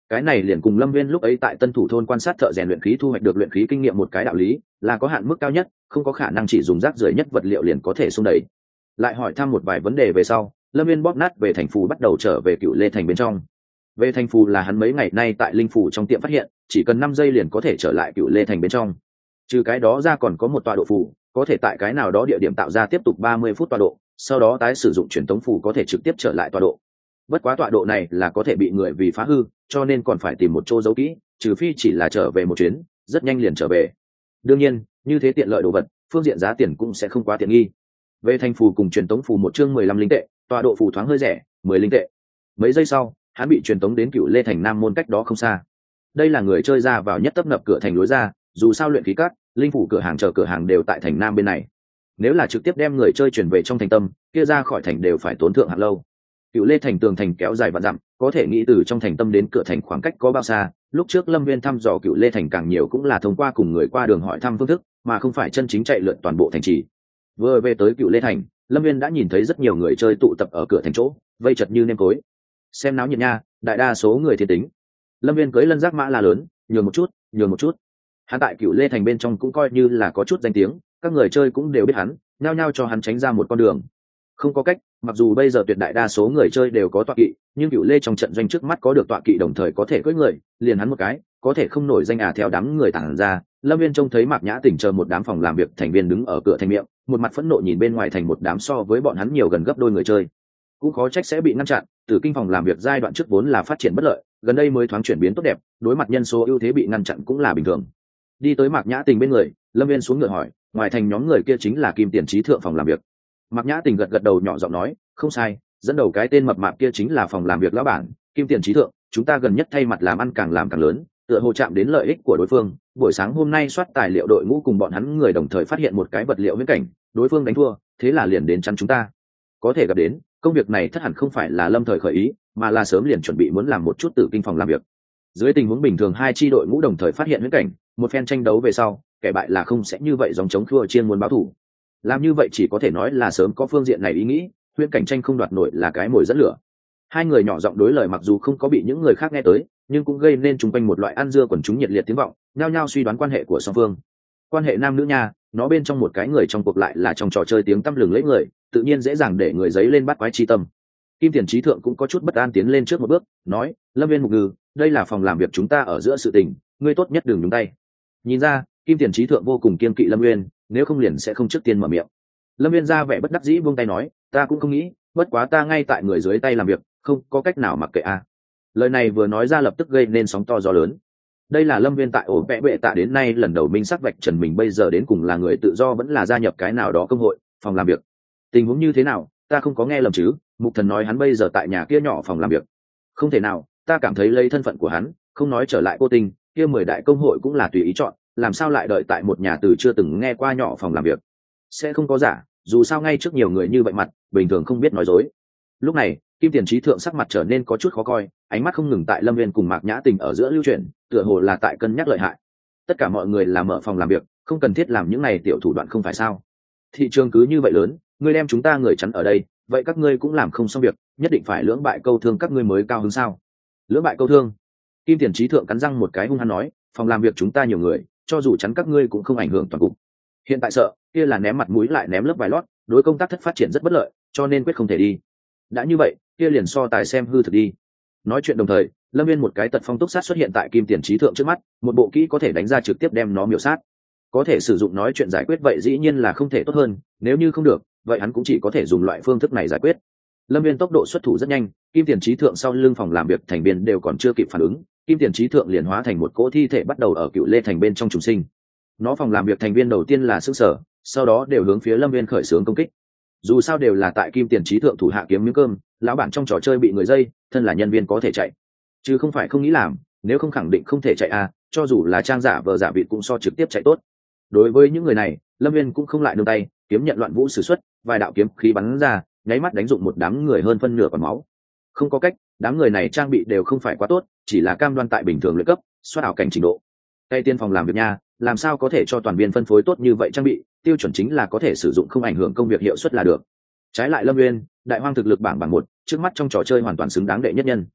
Cái này liền cùng Lâm Viên lúc ấy tại Tân Thủ thôn quan sát thợ rèn luyện khí thu hoạch được luyện khí kinh nghiệm một cái đạo lý, là có hạn mức cao nhất, không có khả năng chỉ dùng rác rưởi nhất vật liệu liền có thể xung đẩy. Lại hỏi thăm một vài vấn đề về sau, Lâm Viên bóp nát về thành phù bắt đầu trở về Cựu Lê thành bên trong. Về thành phù là hắn mấy ngày nay tại linh phủ trong tiệm phát hiện, chỉ cần năm giây liền có thể trở lại Cựu Lê thành bên trong. Trừ cái đó ra còn có một tọa độ phù, có thể tại cái nào đó địa điểm tạo ra tiếp tục ba mươi phút tọa độ, sau đó tái sử dụng truyền tống phù có thể trực tiếp trở lại tọa độ. Bất quá tọa độ này là có thể bị người vì phá hư, cho nên còn phải tìm một chỗ giấu kỹ, trừ phi chỉ là trở về một chuyến, rất nhanh liền trở về. Đương nhiên, như thế tiện lợi đồ vật, phương diện giá tiền cũng sẽ không quá tiện nghi. Về thành phù cùng truyền tống phù một chương mười lăm linh tệ, tọa độ phù thoáng hơi rẻ, mười linh tệ. Mấy giây sau, hắn bị truyền tống đến Cựu Lê thành Nam môn cách đó không xa. Đây là người chơi ra vào nhất tấp nập cửa thành lối ra, dù sao luyện khí các, linh phủ cửa hàng chờ cửa hàng đều tại thành Nam bên này. Nếu là trực tiếp đem người chơi chuyển về trong thành tâm, kia ra khỏi thành đều phải tốn thượng hạng lâu. Cựu Lê thành tường thành kéo dài vạn dặm, có thể nghĩ từ trong thành tâm đến cửa thành khoảng cách có bao xa. Lúc trước Lâm Viên thăm dò Cựu Lê thành càng nhiều cũng là thông qua cùng người qua đường hỏi thăm phương thức, mà không phải chân chính chạy lượn toàn bộ thành trì. Vừa về tới Cựu Lê thành, Lâm Viên đã nhìn thấy rất nhiều người chơi tụ tập ở cửa thành chỗ, vây chật như nêm cối. Xem náo nhiệt nha, đại đa số người thiên tính. Lâm Viên cưỡi lân giác mã la lớn, nhường một chút, nhường một chút. Hắn tại Cựu Lê thành bên trong cũng coi như là có chút danh tiếng, các người chơi cũng đều biết hắn, nhao nhao cho hắn tránh ra một con đường. Không có cách, mặc dù bây giờ tuyệt đại đa số người chơi đều có tọa kỵ, nhưng Cựu Lê trong trận doanh trước mắt có được tọa kỵ đồng thời có thể cưỡi người, liền hắn một cái, có thể không nổi danh à. Theo đám người tản ra, Lâm Viên trông thấy Mạc Nhã Tỉnh chờ một đám phòng làm việc thành viên đứng ở cửa thành miệng, một mặt phẫn nộ nhìn bên ngoài thành một đám so với bọn hắn nhiều gần gấp đôi người chơi. Cũng khó trách sẽ bị ngăn chặn, từ kinh phòng làm việc giai đoạn trước vốn là phát triển bất lợi, gần đây mới thoáng chuyển biến tốt đẹp, đối mặt nhân số ưu thế bị ngăn chặn cũng là bình thường. Đi tới Mạc Nhã Tình bên người, Lâm Viên xuống ngựa hỏi, ngoài thành nhóm người kia chính là Kim Tiền Trí thượng phòng làm việc. Mạc Nhã Tình gật gật đầu nhỏ giọng nói, không sai, dẫn đầu cái tên mập mạp kia chính là phòng làm việc lão bản Kim Tiền Trí thượng, chúng ta gần nhất thay mặt làm ăn càng làm càng lớn, tựa hồ chạm đến lợi ích của đối phương. Buổi sáng hôm nay soát tài liệu đội ngũ cùng bọn hắn người đồng thời phát hiện một cái vật liệu viễn cảnh, đối phương đánh thua, thế là liền đến chắn chúng ta. Có thể gặp đến, công việc này thất hẳn không phải là lâm thời khởi ý, mà là sớm liền chuẩn bị muốn làm một chút tử kinh phòng làm việc. Dưới tình huống bình thường hai chi đội ngũ đồng thời phát hiện viễn cảnh, một phen tranh đấu về sau, kẻ bại là không sẽ như vậy dòng chống khua chiên muốn báo thủ. Làm như vậy chỉ có thể nói là sớm có phương diện này ý nghĩ, viễn cảnh tranh không đoạt nổi là cái mồi dẫn lửa. Hai người nhỏ giọng đối lời mặc dù không có bị những người khác nghe tới, nhưng cũng gây nên chung quanh một loại ăn dưa quần chúng nhiệt liệt tiếng vọng, nhao nhao suy đoán quan hệ của song phương. Quan hệ nam nữ nha, nó bên trong một cái người trong cuộc lại là trong trò chơi tiếng tăm lừng lẫy người, tự nhiên dễ dàng để người giấy lên bắt quái chi tâm. Kim Tiền Trí thượng cũng có chút bất an tiến lên trước một bước, nói, Lâm Viên Mục Ngư, đây là phòng làm việc chúng ta ở giữa sự tình, ngươi tốt nhất đừng nhúng tay. Nhìn ra, Kim Tiền Trí thượng vô cùng kiên kỵ Lâm Nguyên, nếu không liền sẽ không trước tiên mở miệng. Lâm Viên ra vẻ bất đắc dĩ buông tay nói, ta cũng không nghĩ, bất quá ta ngay tại người dưới tay làm việc, không có cách nào mặc kệ a. À. Lời này vừa nói ra lập tức gây nên sóng to gió lớn. Đây là Lâm Viên tại ổ vẽ bệ tạ đến nay lần đầu minh sắc vạch trần mình bây giờ đến cùng là người tự do vẫn là gia nhập cái nào đó công hội, phòng làm việc. Tình huống như thế nào, ta không có nghe lầm chứ? Mục Thần nói hắn bây giờ tại nhà kia nhỏ phòng làm việc. Không thể nào, ta cảm thấy lấy thân phận của hắn, không nói trở lại cô tình, kia mười đại công hội cũng là tùy ý chọn, làm sao lại đợi tại một nhà từ chưa từng nghe qua nhỏ phòng làm việc. Sẽ không có giả, dù sao ngay trước nhiều người như vậy mặt, bình thường không biết nói dối. Lúc này, Kim Tiền Trí thượng sắc mặt trở nên có chút khó coi, ánh mắt không ngừng tại Lâm Viên cùng Mạc Nhã Tình ở giữa lưu chuyển, tựa hồ là tại cân nhắc lợi hại. Tất cả mọi người là mở phòng làm việc, không cần thiết làm những này tiểu thủ đoạn không phải sao? Thị trường cứ như vậy lớn, ngươi đem chúng ta người chắn ở đây, vậy các ngươi cũng làm không xong việc, nhất định phải lưỡng bại câu thương các ngươi mới cao hứng sao? Lưỡng bại câu thương? Kim Tiền Trí thượng cắn răng một cái hung hăng nói, phòng làm việc chúng ta nhiều người, cho dù chắn các ngươi cũng không ảnh hưởng toàn cục. Hiện tại sợ, kia là ném mặt mũi lại ném lớp vải lót, đối công tác thất phát triển rất bất lợi, cho nên quyết không thể đi. Đã như vậy, kia liền so tài xem hư thực đi. Nói chuyện đồng thời, Lâm Viên một cái tật phong túc sát xuất hiện tại Kim Tiền Trí thượng trước mắt, một bộ kỹ có thể đánh ra trực tiếp đem nó miểu sát. Có thể sử dụng nói chuyện giải quyết vậy dĩ nhiên là không thể tốt hơn, nếu như không được, vậy hắn cũng chỉ có thể dùng loại phương thức này giải quyết. Lâm Viên tốc độ xuất thủ rất nhanh, Kim Tiền Trí thượng sau lưng phòng làm việc thành viên đều còn chưa kịp phản ứng, Kim Tiền Trí thượng liền hóa thành một cỗ thi thể bắt đầu ở Cựu Lê thành bên trong trùng sinh. Nó phòng làm việc thành viên đầu tiên là sức sở, sau đó đều hướng phía Lâm Viên khởi xướng công kích. Dù sao đều là tại Kim Tiền Trí thượng thủ hạ kiếm miếng cơm, lão bản trong trò chơi bị người dây, thân là nhân viên có thể chạy, chứ không phải không nghĩ làm, nếu không khẳng định không thể chạy à, cho dù là trang giả vờ giả vịt cũng so trực tiếp chạy tốt. Đối với những người này, Lâm Viên cũng không lại nương tay, kiếm nhận loạn vũ sử xuất, vài đạo kiếm khí bắn ra, nháy mắt đánh dụng một đám người hơn phân nửa còn máu. Không có cách, đám người này trang bị đều không phải quá tốt, chỉ là cam đoan tại bình thường luyện cấp, soát ảo cảnh trình độ. Tay tiên phòng làm việc nha, làm sao có thể cho toàn viên phân phối tốt như vậy trang bị, tiêu chuẩn chính là có thể sử dụng không ảnh hưởng công việc hiệu suất là được. Trái lại Lâm Nguyên, đại hoang thực lực bảng bảng một, trước mắt trong trò chơi hoàn toàn xứng đáng đệ nhất nhân.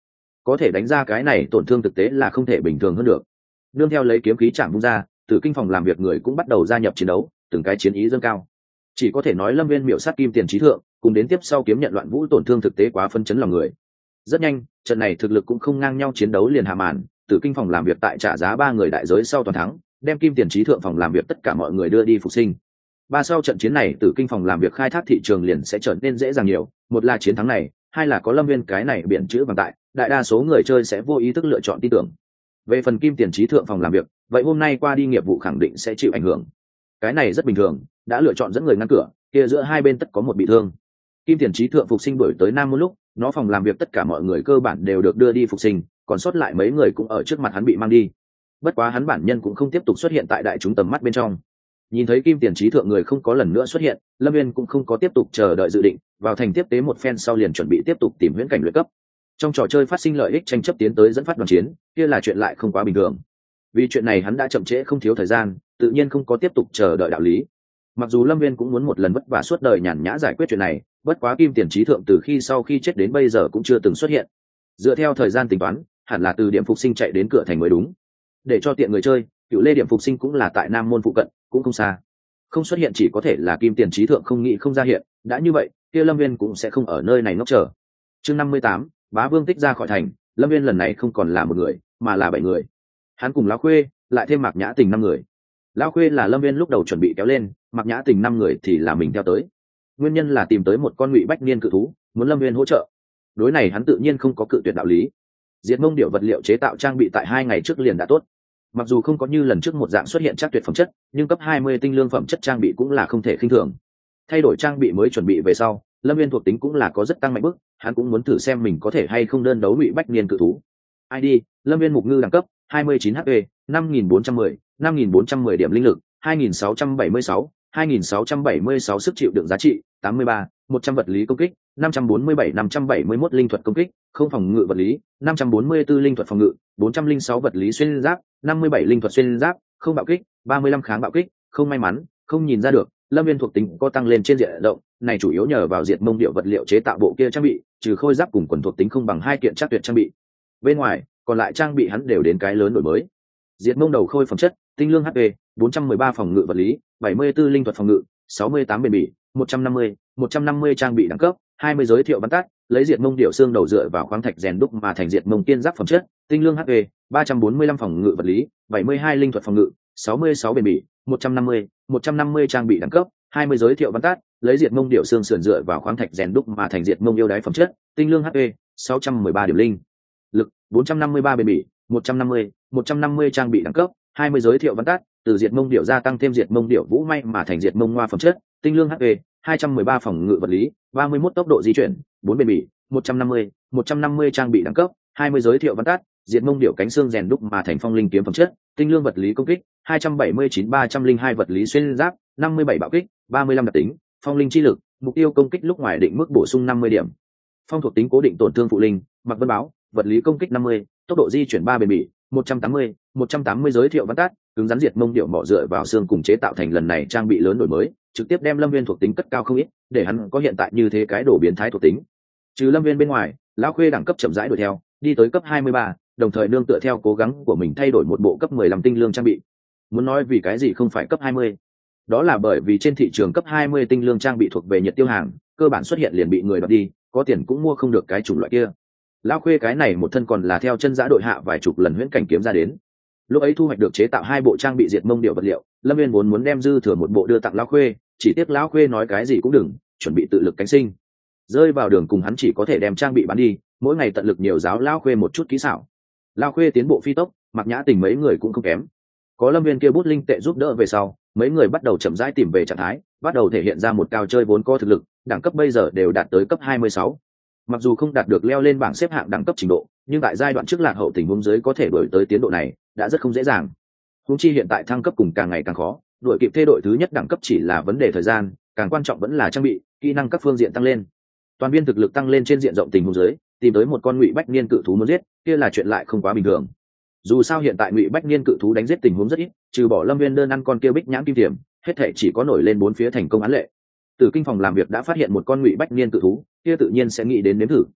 có thể đánh ra cái này tổn thương thực tế là không thể bình thường hơn được. Nương theo lấy kiếm khí chạm vung ra, Tử Kinh phòng làm việc người cũng bắt đầu gia nhập chiến đấu, từng cái chiến ý dâng cao. Chỉ có thể nói Lâm Viên miểu sát kim tiền trí thượng, cùng đến tiếp sau kiếm nhận loạn vũ tổn thương thực tế quá phân chấn lòng người. Rất nhanh, trận này thực lực cũng không ngang nhau chiến đấu liền hạ màn, Tử Kinh phòng làm việc tại trả giá ba người đại giới sau toàn thắng, đem kim tiền trí thượng phòng làm việc tất cả mọi người đưa đi phục sinh. Ba sau trận chiến này, Tử Kinh phòng làm việc khai thác thị trường liền sẽ trở nên dễ dàng nhiều, một là chiến thắng này, hai là có Lâm Viên cái này biển chữ vàng tại, đại đa số người chơi sẽ vô ý thức lựa chọn tin tưởng. Về phần kim tiền trí thượng phòng làm việc, vậy hôm nay qua đi nghiệp vụ khẳng định sẽ chịu ảnh hưởng. Cái này rất bình thường, đã lựa chọn dẫn người ngăn cửa, kia giữa hai bên tất có một bị thương. Kim tiền trí thượng phục sinh đổi tới Nam một lúc, nó phòng làm việc tất cả mọi người cơ bản đều được đưa đi phục sinh, còn sót lại mấy người cũng ở trước mặt hắn bị mang đi. Bất quá hắn bản nhân cũng không tiếp tục xuất hiện tại đại chúng tầm mắt bên trong. Nhìn thấy kim tiền trí thượng người không có lần nữa xuất hiện, Lâm Viên cũng không có tiếp tục chờ đợi dự định, vào thành tiếp tế một phen sau liền chuẩn bị tiếp tục tìm huyễn cảnh luyện cấp. Trong trò chơi phát sinh lợi ích tranh chấp tiến tới dẫn phát đoàn chiến, kia là chuyện lại không quá bình thường. Vì chuyện này hắn đã chậm trễ không thiếu thời gian, tự nhiên không có tiếp tục chờ đợi đạo lý. Mặc dù Lâm Viên cũng muốn một lần vất vả suốt đời nhàn nhã giải quyết chuyện này, bất quá kim tiền trí thượng từ khi sau khi chết đến bây giờ cũng chưa từng xuất hiện. Dựa theo thời gian tính toán, hẳn là từ điểm phục sinh chạy đến cửa thành mới đúng. Để cho tiện người chơi, Cựu Lê điểm phục sinh cũng là tại Nam môn phụ cận, cũng không xa. Không xuất hiện chỉ có thể là kim tiền trí thượng không nghĩ không ra hiện, đã như vậy, kia Lâm Viên cũng sẽ không ở nơi này ngốc chờ. Chương năm mươi tám, Bá Vương Tích ra khỏi thành, Lâm Viên lần này không còn là một người, mà là bảy người. Hắn cùng Lão Khuê, lại thêm Mạc Nhã Tình năm người. Lão Khuê là Lâm Viên lúc đầu chuẩn bị kéo lên, Mạc Nhã Tình năm người thì là mình theo tới. Nguyên nhân là tìm tới một con ngụy bách niên cự thú, muốn Lâm Viên hỗ trợ. Đối này hắn tự nhiên không có cự tuyệt đạo lý. Diệt Mông Điểu vật liệu chế tạo trang bị tại hai ngày trước liền đã tốt. Mặc dù không có như lần trước một dạng xuất hiện chắc tuyệt phẩm chất, nhưng cấp hai mươi tinh lương phẩm chất trang bị cũng là không thể khinh thường. Thay đổi trang bị mới chuẩn bị về sau, Lâm Viên thuộc tính cũng là có rất tăng mạnh bước, hắn cũng muốn thử xem mình có thể hay không đơn đấu ngụy bách niên cự thú. i đê: Lâm Viên Mục Ngư đẳng cấp hai mươi chín H P, năm nghìn bốn trăm mười, năm nghìn bốn trăm mười điểm linh lực, hai nghìn sáu trăm bảy mươi sáu, hai nghìn sáu trăm bảy mươi sáu sức chịu đựng giá trị, tám mươi ba, một trăm vật lý công kích, năm trăm bốn mươi bảy năm trăm bảy mươi mốt linh thuật công kích, không phòng ngự vật lý, năm trăm bốn mươi tư linh thuật phòng ngự, bốn trăm linh sáu vật lý xuyên giáp, năm mươi bảy linh thuật xuyên giáp, không bạo kích, ba mươi lăm kháng bạo kích, không may mắn, không nhìn ra được, Lâm Viên thuộc tính có tăng lên trên diện rộng, này chủ yếu nhờ vào Diệt Mông Điểu vật liệu chế tạo bộ kia trang bị, trừ khôi giáp cùng quần thuộc tính không bằng hai kiện chắc tuyệt trang bị. Bên ngoài, còn lại trang bị hắn đều đến cái lớn đổi mới. Diệt Mông đầu khôi phẩm chất, tinh lương hát pê, bốn trăm mười ba phòng ngự vật lý, bảy mươi tư linh thuật phòng ngự, sáu mươi tám bền bỉ, một trăm năm mươi, một trăm năm mươi trang bị đẳng cấp, hai mươi giới thiệu bắn tắt, lấy Diệt Mông Điểu xương đầu dựa vào khoáng thạch rèn đúc mà thành Diệt Mông tiên giáp phẩm chất, tinh lương hát pê, ba trăm bốn mươi lăm phòng ngự vật lý, bảy mươi hai linh thuật phòng ngự, sáu mươi sáu bền bỉ, một trăm năm mươi, một trăm năm mươi trang bị đẳng cấp, hai mươi giới thiệu bắn tắt, lấy Diệt Mông Điểu xương sườn dựa vào khoáng thạch rèn đúc mà thành Diệt Mông yêu đái phẩm chất, tinh lương hát pê, sáu trăm mười ba điểm linh lực, bốn trăm năm mươi ba bền bỉ, một trăm năm mươi, một trăm năm mươi trang bị đẳng cấp, hai mươi giới thiệu bắn tắt, từ Diệt Mông Điểu gia tăng thêm Diệt Mông Điểu vũ may mà thành Diệt Mông ngoa phẩm chất, tinh lương hát pê, hai trăm mười ba phòng ngự vật lý, ba mươi mốt tốc độ di chuyển, bốn bền bỉ, một trăm năm mươi, một trăm năm mươi trang bị đẳng cấp, hai mươi giới thiệu bắn tắt, Diệt Mông Điểu cánh xương rèn đúc mà thành phong linh kiếm phẩm chất, tinh lương vật lý công kích, hai trăm bảy mươi chín ba trăm linh hai vật lý xuyên giáp, năm mươi bảy bạo kích, ba mươi lăm đặc tính, phong linh chi lực, mục tiêu công kích lúc ngoài định mức bổ sung năm mươi điểm. Phong thuộc tính cố định tổn thương phụ linh, Mặc Vân Báo, vật lý công kích năm mươi, tốc độ di chuyển ba bền bỉ, một trăm tám mươi, một trăm tám mươi giới thiệu bắn tắt, cứng rắn Diệt Mông Điểu mỏ dựa vào xương cùng chế tạo thành lần này trang bị lớn đổi mới, trực tiếp đem Lâm Viên thuộc tính cất cao không ít, để hắn có hiện tại như thế cái đổ biến thái thuộc tính. Trừ Lâm Viên bên ngoài, Lão Khuê đẳng cấp chậm rãi đuổi theo, đi tới cấp hai mươi ba, đồng thời nương tựa theo cố gắng của mình thay đổi một bộ cấp mười lăm tinh lương trang bị. Muốn nói vì cái gì không phải cấp hai mươi? Đó là bởi vì trên thị trường cấp hai mươi tinh lương trang bị thuộc về nhiệt tiêu hàng, cơ bản xuất hiện liền bị người đoạt đi, có tiền cũng mua không được cái chủng loại kia. Lão Khuê cái này một thân còn là theo chân giã đội hạ vài chục lần huyễn cảnh kiếm ra đến. Lúc ấy thu hoạch được chế tạo hai bộ trang bị Diệt Mông Điểu vật liệu, Lâm Viên vốn muốn đem dư thừa một bộ đưa tặng Lão Khuê, chỉ tiếc Lão Khuê nói cái gì cũng đừng, chuẩn bị tự lực cánh sinh. Rơi vào đường cùng hắn chỉ có thể đem trang bị bán đi, mỗi ngày tận lực nhiều giáo Lão Khuê một chút kỹ xảo. Lão Khuê tiến bộ phi tốc, Mạc Nhã Tình mấy người cũng không kém. Có Lâm Viên kia bút linh tệ giúp đỡ về sau, mấy người bắt đầu chậm rãi tìm về trạng thái, bắt đầu thể hiện ra một cao chơi vốn có thực lực, đẳng cấp bây giờ đều đạt tới cấp hai mươi sáu. Mặc dù không đạt được leo lên bảng xếp hạng đẳng cấp trình độ, nhưng tại giai đoạn trước lạc hậu tình huống dưới có thể đuổi tới tiến độ này, đã rất không dễ dàng. Huống chi hiện tại thăng cấp cùng càng ngày càng khó, đuổi kịp thê đội thứ nhất đẳng cấp chỉ là vấn đề thời gian, càng quan trọng vẫn là trang bị, kỹ năng các phương diện tăng lên. Toàn viên thực lực tăng lên trên diện rộng tình huống dưới, tìm tới một con ngụy bách niên cự thú muốn giết, kia là chuyện lại không quá bình thường. Dù sao hiện tại ngụy bách niên cự thú đánh giết tình huống rất ít, trừ bỏ Lâm Viên đơn ăn con kia bích nhãn kim tiềm, hết thể chỉ có nổi lên bốn phía thành công án lệ. Từ kinh phòng làm việc đã phát hiện một con ngụy bách niên cự thú, kia tự nhiên sẽ nghĩ đến nếm thử.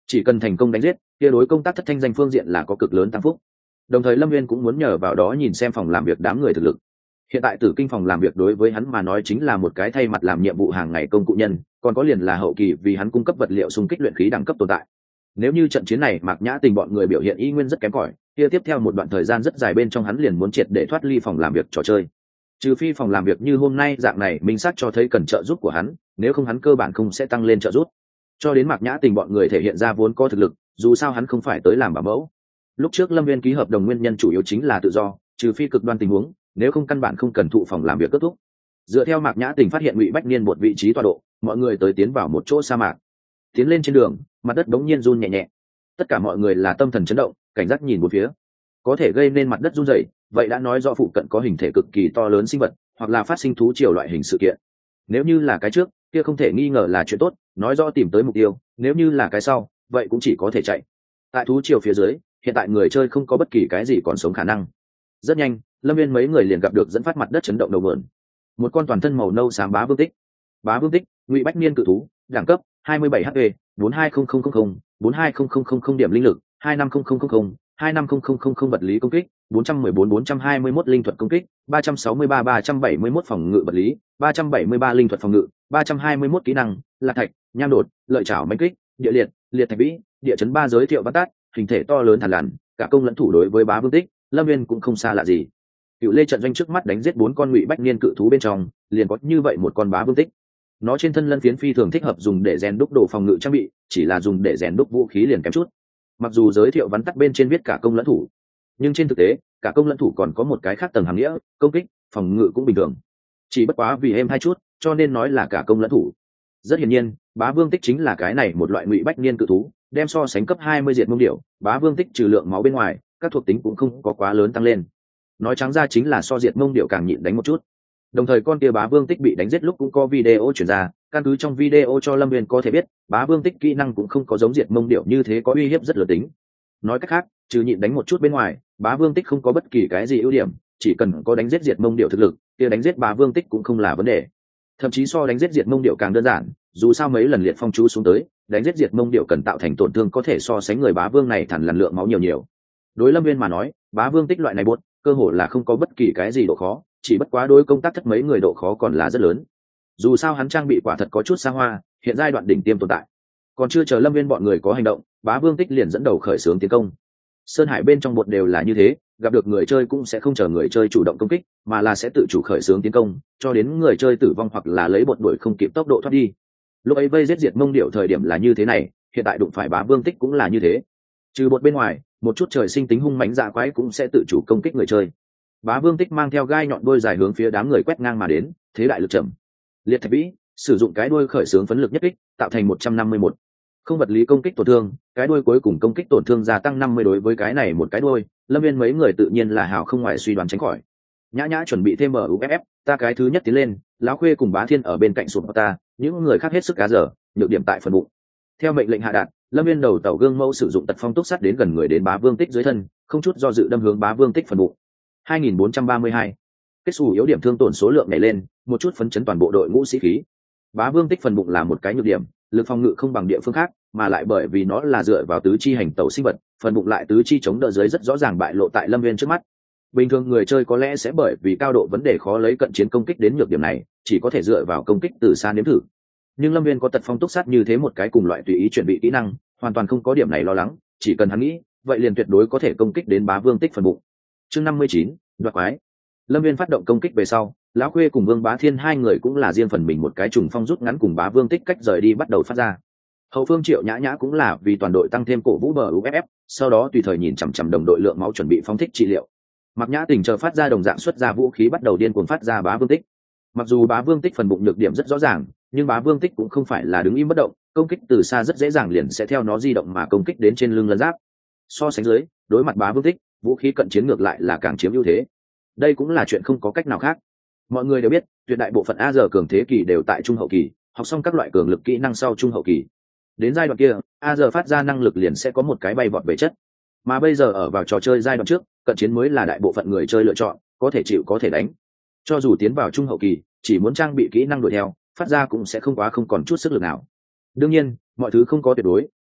chỉ cần thành công đánh giết kia đối công tác thất thanh danh phương diện là có cực lớn tăng phúc. Đồng thời Lâm Viên cũng muốn nhờ vào đó nhìn xem phòng làm việc đám người thực lực. Hiện tại Tử Kinh phòng làm việc đối với hắn mà nói chính là một cái thay mặt làm nhiệm vụ hàng ngày công cụ nhân, còn có liền là hậu kỳ vì hắn cung cấp vật liệu xung kích luyện khí đẳng cấp tồn tại. Nếu như trận chiến này Mạc Nhã Tình bọn người biểu hiện y nguyên rất kém cỏi, kia tiếp theo một đoạn thời gian rất dài bên trong hắn liền muốn triệt để thoát ly phòng làm việc trò chơi. Trừ phi phòng làm việc như hôm nay dạng này minh xác cho thấy cần trợ giúp của hắn, nếu không hắn cơ bản không sẽ tăng lên trợ giúp. Cho đến Mạc Nhã Tình bọn người thể hiện ra vốn có thực lực, dù sao hắn không phải tới làm bảo mẫu. Lúc trước Lâm Viên ký hợp đồng nguyên nhân chủ yếu chính là tự do, trừ phi cực đoan tình huống, nếu không căn bản không cần thụ phòng làm việc kết thúc. Dựa theo Mạc Nhã Tình phát hiện Ngụy Bách Niên một vị trí tọa độ, mọi người tới tiến vào một chỗ sa mạc. Tiến lên trên đường, mặt đất đống nhiên run nhẹ nhẹ. Tất cả mọi người là tâm thần chấn động, cảnh giác nhìn một phía. Có thể gây nên mặt đất run rẩy, vậy đã nói rõ phụ cận có hình thể cực kỳ to lớn sinh vật, hoặc là phát sinh thú triều loại hình sự kiện. Nếu như là cái trước, kia không thể nghi ngờ là chuyện tốt, nói rõ tìm tới mục tiêu, nếu như là cái sau, vậy cũng chỉ có thể chạy. Tại thú triều phía dưới, hiện tại người chơi không có bất kỳ cái gì còn sống khả năng. Rất nhanh, Lâm Viên mấy người liền gặp được dẫn phát mặt đất chấn động đầu mượn. Một con toàn thân màu nâu xám bá vương tích. Bá vương tích, Ngụy Bách Niên cự thú, đẳng cấp hai mươi bảy H P, bốn hai không không không không, bốn hai không không không không điểm linh lực, hai năm không không không không, hai năm không không không không vật lý công kích, bốn trăm mười bốn bốn trăm hai mươi mốt linh thuật công kích, ba trăm sáu mươi ba ba trăm bảy mươi mốt phòng ngự vật lý, ba trăm bảy mươi ba linh thuật phòng ngự, ba trăm hai mươi mốt kỹ năng, lạc thạch, nham đột, lợi chảo mãnh kích, địa liệt, liệt thạch vĩ, địa chấn ba giới thiệu văn tát, hình thể to lớn thằn lằn, cả công lẫn thủ đối với bá vương tích, Lâm Viên cũng không xa lạ gì. Cựu Lê trận doanh trước mắt đánh giết bốn con Ngụy Bách Niên cự thú bên trong, liền có như vậy một con bá vương tích. Nó trên thân lân phiến phi thường thích hợp dùng để rèn đúc đồ phòng ngự trang bị, chỉ là dùng để rèn đúc vũ khí liền kém chút. Mặc dù giới thiệu vắn tắt bên trên viết cả công lẫn thủ, nhưng trên thực tế cả công lẫn thủ còn có một cái khác tầng hàm nghĩa, công kích, phòng ngự cũng bình thường. Chỉ bất quá vì êm hai chút, cho nên nói là cả công lẫn thủ. Rất hiển nhiên, bá vương tích chính là cái này một loại Ngụy Bách Niên cự thú, đem so sánh cấp hai mươi diệt mông điểu, bá vương tích trừ lượng máu bên ngoài, các thuộc tính cũng không có quá lớn tăng lên. Nói trắng ra chính là so diệt mông điểu càng nhịn đánh một chút. Đồng thời con kia bá vương tích bị đánh giết lúc cũng có video chuyển ra, căn cứ trong video cho Lâm Viên có thể biết, bá vương tích kỹ năng cũng không có giống diệt mông điểu như thế có uy hiếp rất lớn tính. Nói cách khác, trừ nhịn đánh một chút bên ngoài, bá vương tích không có bất kỳ cái gì ưu điểm, chỉ cần có đánh giết diệt mông điểu thực lực, kia đánh giết bá vương tích cũng không là vấn đề. Thậm chí so đánh giết diệt mông điểu càng đơn giản, dù sao mấy lần liệt phong chú xuống tới, đánh giết diệt mông điểu cần tạo thành tổn thương có thể so sánh người bá vương này thẳng lần lượng máu nhiều nhiều. Đối Lâm Viên mà nói, bá vương tích loại này buốt, cơ hội là không có bất kỳ cái gì độ khó, chỉ bất quá đối công tác thất mấy người độ khó còn là rất lớn. Dù sao hắn trang bị quả thật có chút xa hoa, hiện giai đoạn đỉnh tiêm tồn tại. Còn chưa chờ Lâm Viên bọn người có hành động, bá vương tích liền dẫn đầu khởi xướng tiến công. Sơn Hải bên trong bột đều là như thế, gặp được người chơi cũng sẽ không chờ người chơi chủ động công kích, mà là sẽ tự chủ khởi xướng tiến công, cho đến người chơi tử vong hoặc là lấy bột đuổi không kịp tốc độ thoát đi. Lúc ấy vây giết diệt mông điểu thời điểm là như thế này, hiện tại đụng phải bá vương tích cũng là như thế. Trừ bột bên ngoài, một chút trời sinh tính hung mãnh dạ quái cũng sẽ tự chủ công kích người chơi. Bá vương tích mang theo gai nhọn đuôi dài hướng phía đám người quét ngang mà đến, thế đại lực chậm. Liệt thạch vĩ sử dụng cái đuôi khởi xướng phấn lực nhất kích, tạo thành một trăm năm mươi mốt không vật lý công kích tổn thương, cái đuôi cuối cùng công kích tổn thương gia tăng năm mươi đối với cái này một cái đuôi, Lâm Viên mấy người tự nhiên là hào không ngoài suy đoán tránh khỏi. Nhã Nhã chuẩn bị thêm u ép ép, ta cái thứ nhất tiến lên, lão Khuê cùng Bá Thiên ở bên cạnh sụp ta, những người khác hết sức cá dở, nhược điểm tại phần bụng. Theo mệnh lệnh hạ đạt, Lâm Viên đầu tàu gương mẫu sử dụng tật phong túc sắt đến gần người đến bá vương tích dưới thân, không chút do dự đâm hướng bá vương tích phần bụng. hai nghìn bốn trăm ba mươi hai Kết xù yếu điểm thương tổn số lượng này lên, một chút phấn chấn toàn bộ đội ngũ sĩ khí. Bá vương tích phần bụng là một cái nhược điểm, lực phòng ngự không bằng địa phương khác, mà lại bởi vì nó là dựa vào tứ chi hành tẩu sinh vật, phần bụng lại tứ chi chống đỡ dưới rất rõ ràng bại lộ tại Lâm Viên trước mắt. Bình thường người chơi có lẽ sẽ bởi vì cao độ vấn đề khó lấy cận chiến công kích đến nhược điểm này, chỉ có thể dựa vào công kích từ xa nếm thử. Nhưng Lâm Viên có tật phong túc sát như thế một cái cùng loại tùy ý chuẩn bị kỹ năng, hoàn toàn không có điểm này lo lắng, chỉ cần hắn nghĩ, vậy liền tuyệt đối có thể công kích đến bá vương tích phần bụng. Chương năm mươi chín, đoạt quái. Lâm Viên phát động công kích về sau, lão Khuê cùng Vương Bá Thiên hai người cũng là riêng phần mình một cái trùng phong rút ngắn cùng bá vương tích cách rời đi bắt đầu phát ra. Hậu phương Triệu Nhã Nhã cũng là vì toàn đội tăng thêm cổ vũ bờ u ép ép, sau đó tùy thời nhìn chằm chằm đồng đội lượng máu chuẩn bị phóng thích trị liệu. Mạc Nhã Tình chờ phát ra đồng dạng xuất ra vũ khí bắt đầu điên cuồng phát ra bá vương tích. Mặc dù bá vương tích phần bụng nhược điểm rất rõ ràng, nhưng bá vương tích cũng không phải là đứng im bất động, công kích từ xa rất dễ dàng liền sẽ theo nó di động mà công kích đến trên lưng lân giáp. So sánh dưới, đối mặt bá vương tích, vũ khí cận chiến ngược lại là càng chiếm ưu thế. Đây cũng là chuyện không có cách nào khác. Mọi người đều biết, tuyệt đại bộ phận a giờ cường thế kỳ đều tại trung hậu kỳ, học xong các loại cường lực kỹ năng sau trung hậu kỳ. Đến giai đoạn kia, a giờ phát ra năng lực liền sẽ có một cái bay vọt về chất. Mà bây giờ ở vào trò chơi giai đoạn trước, cận chiến mới là đại bộ phận người chơi lựa chọn, có thể chịu có thể đánh. Cho dù tiến vào trung hậu kỳ, chỉ muốn trang bị kỹ năng đuổi theo, phát ra cũng sẽ không quá không còn chút sức lực nào. Đương nhiên, mọi thứ không có tuyệt đối,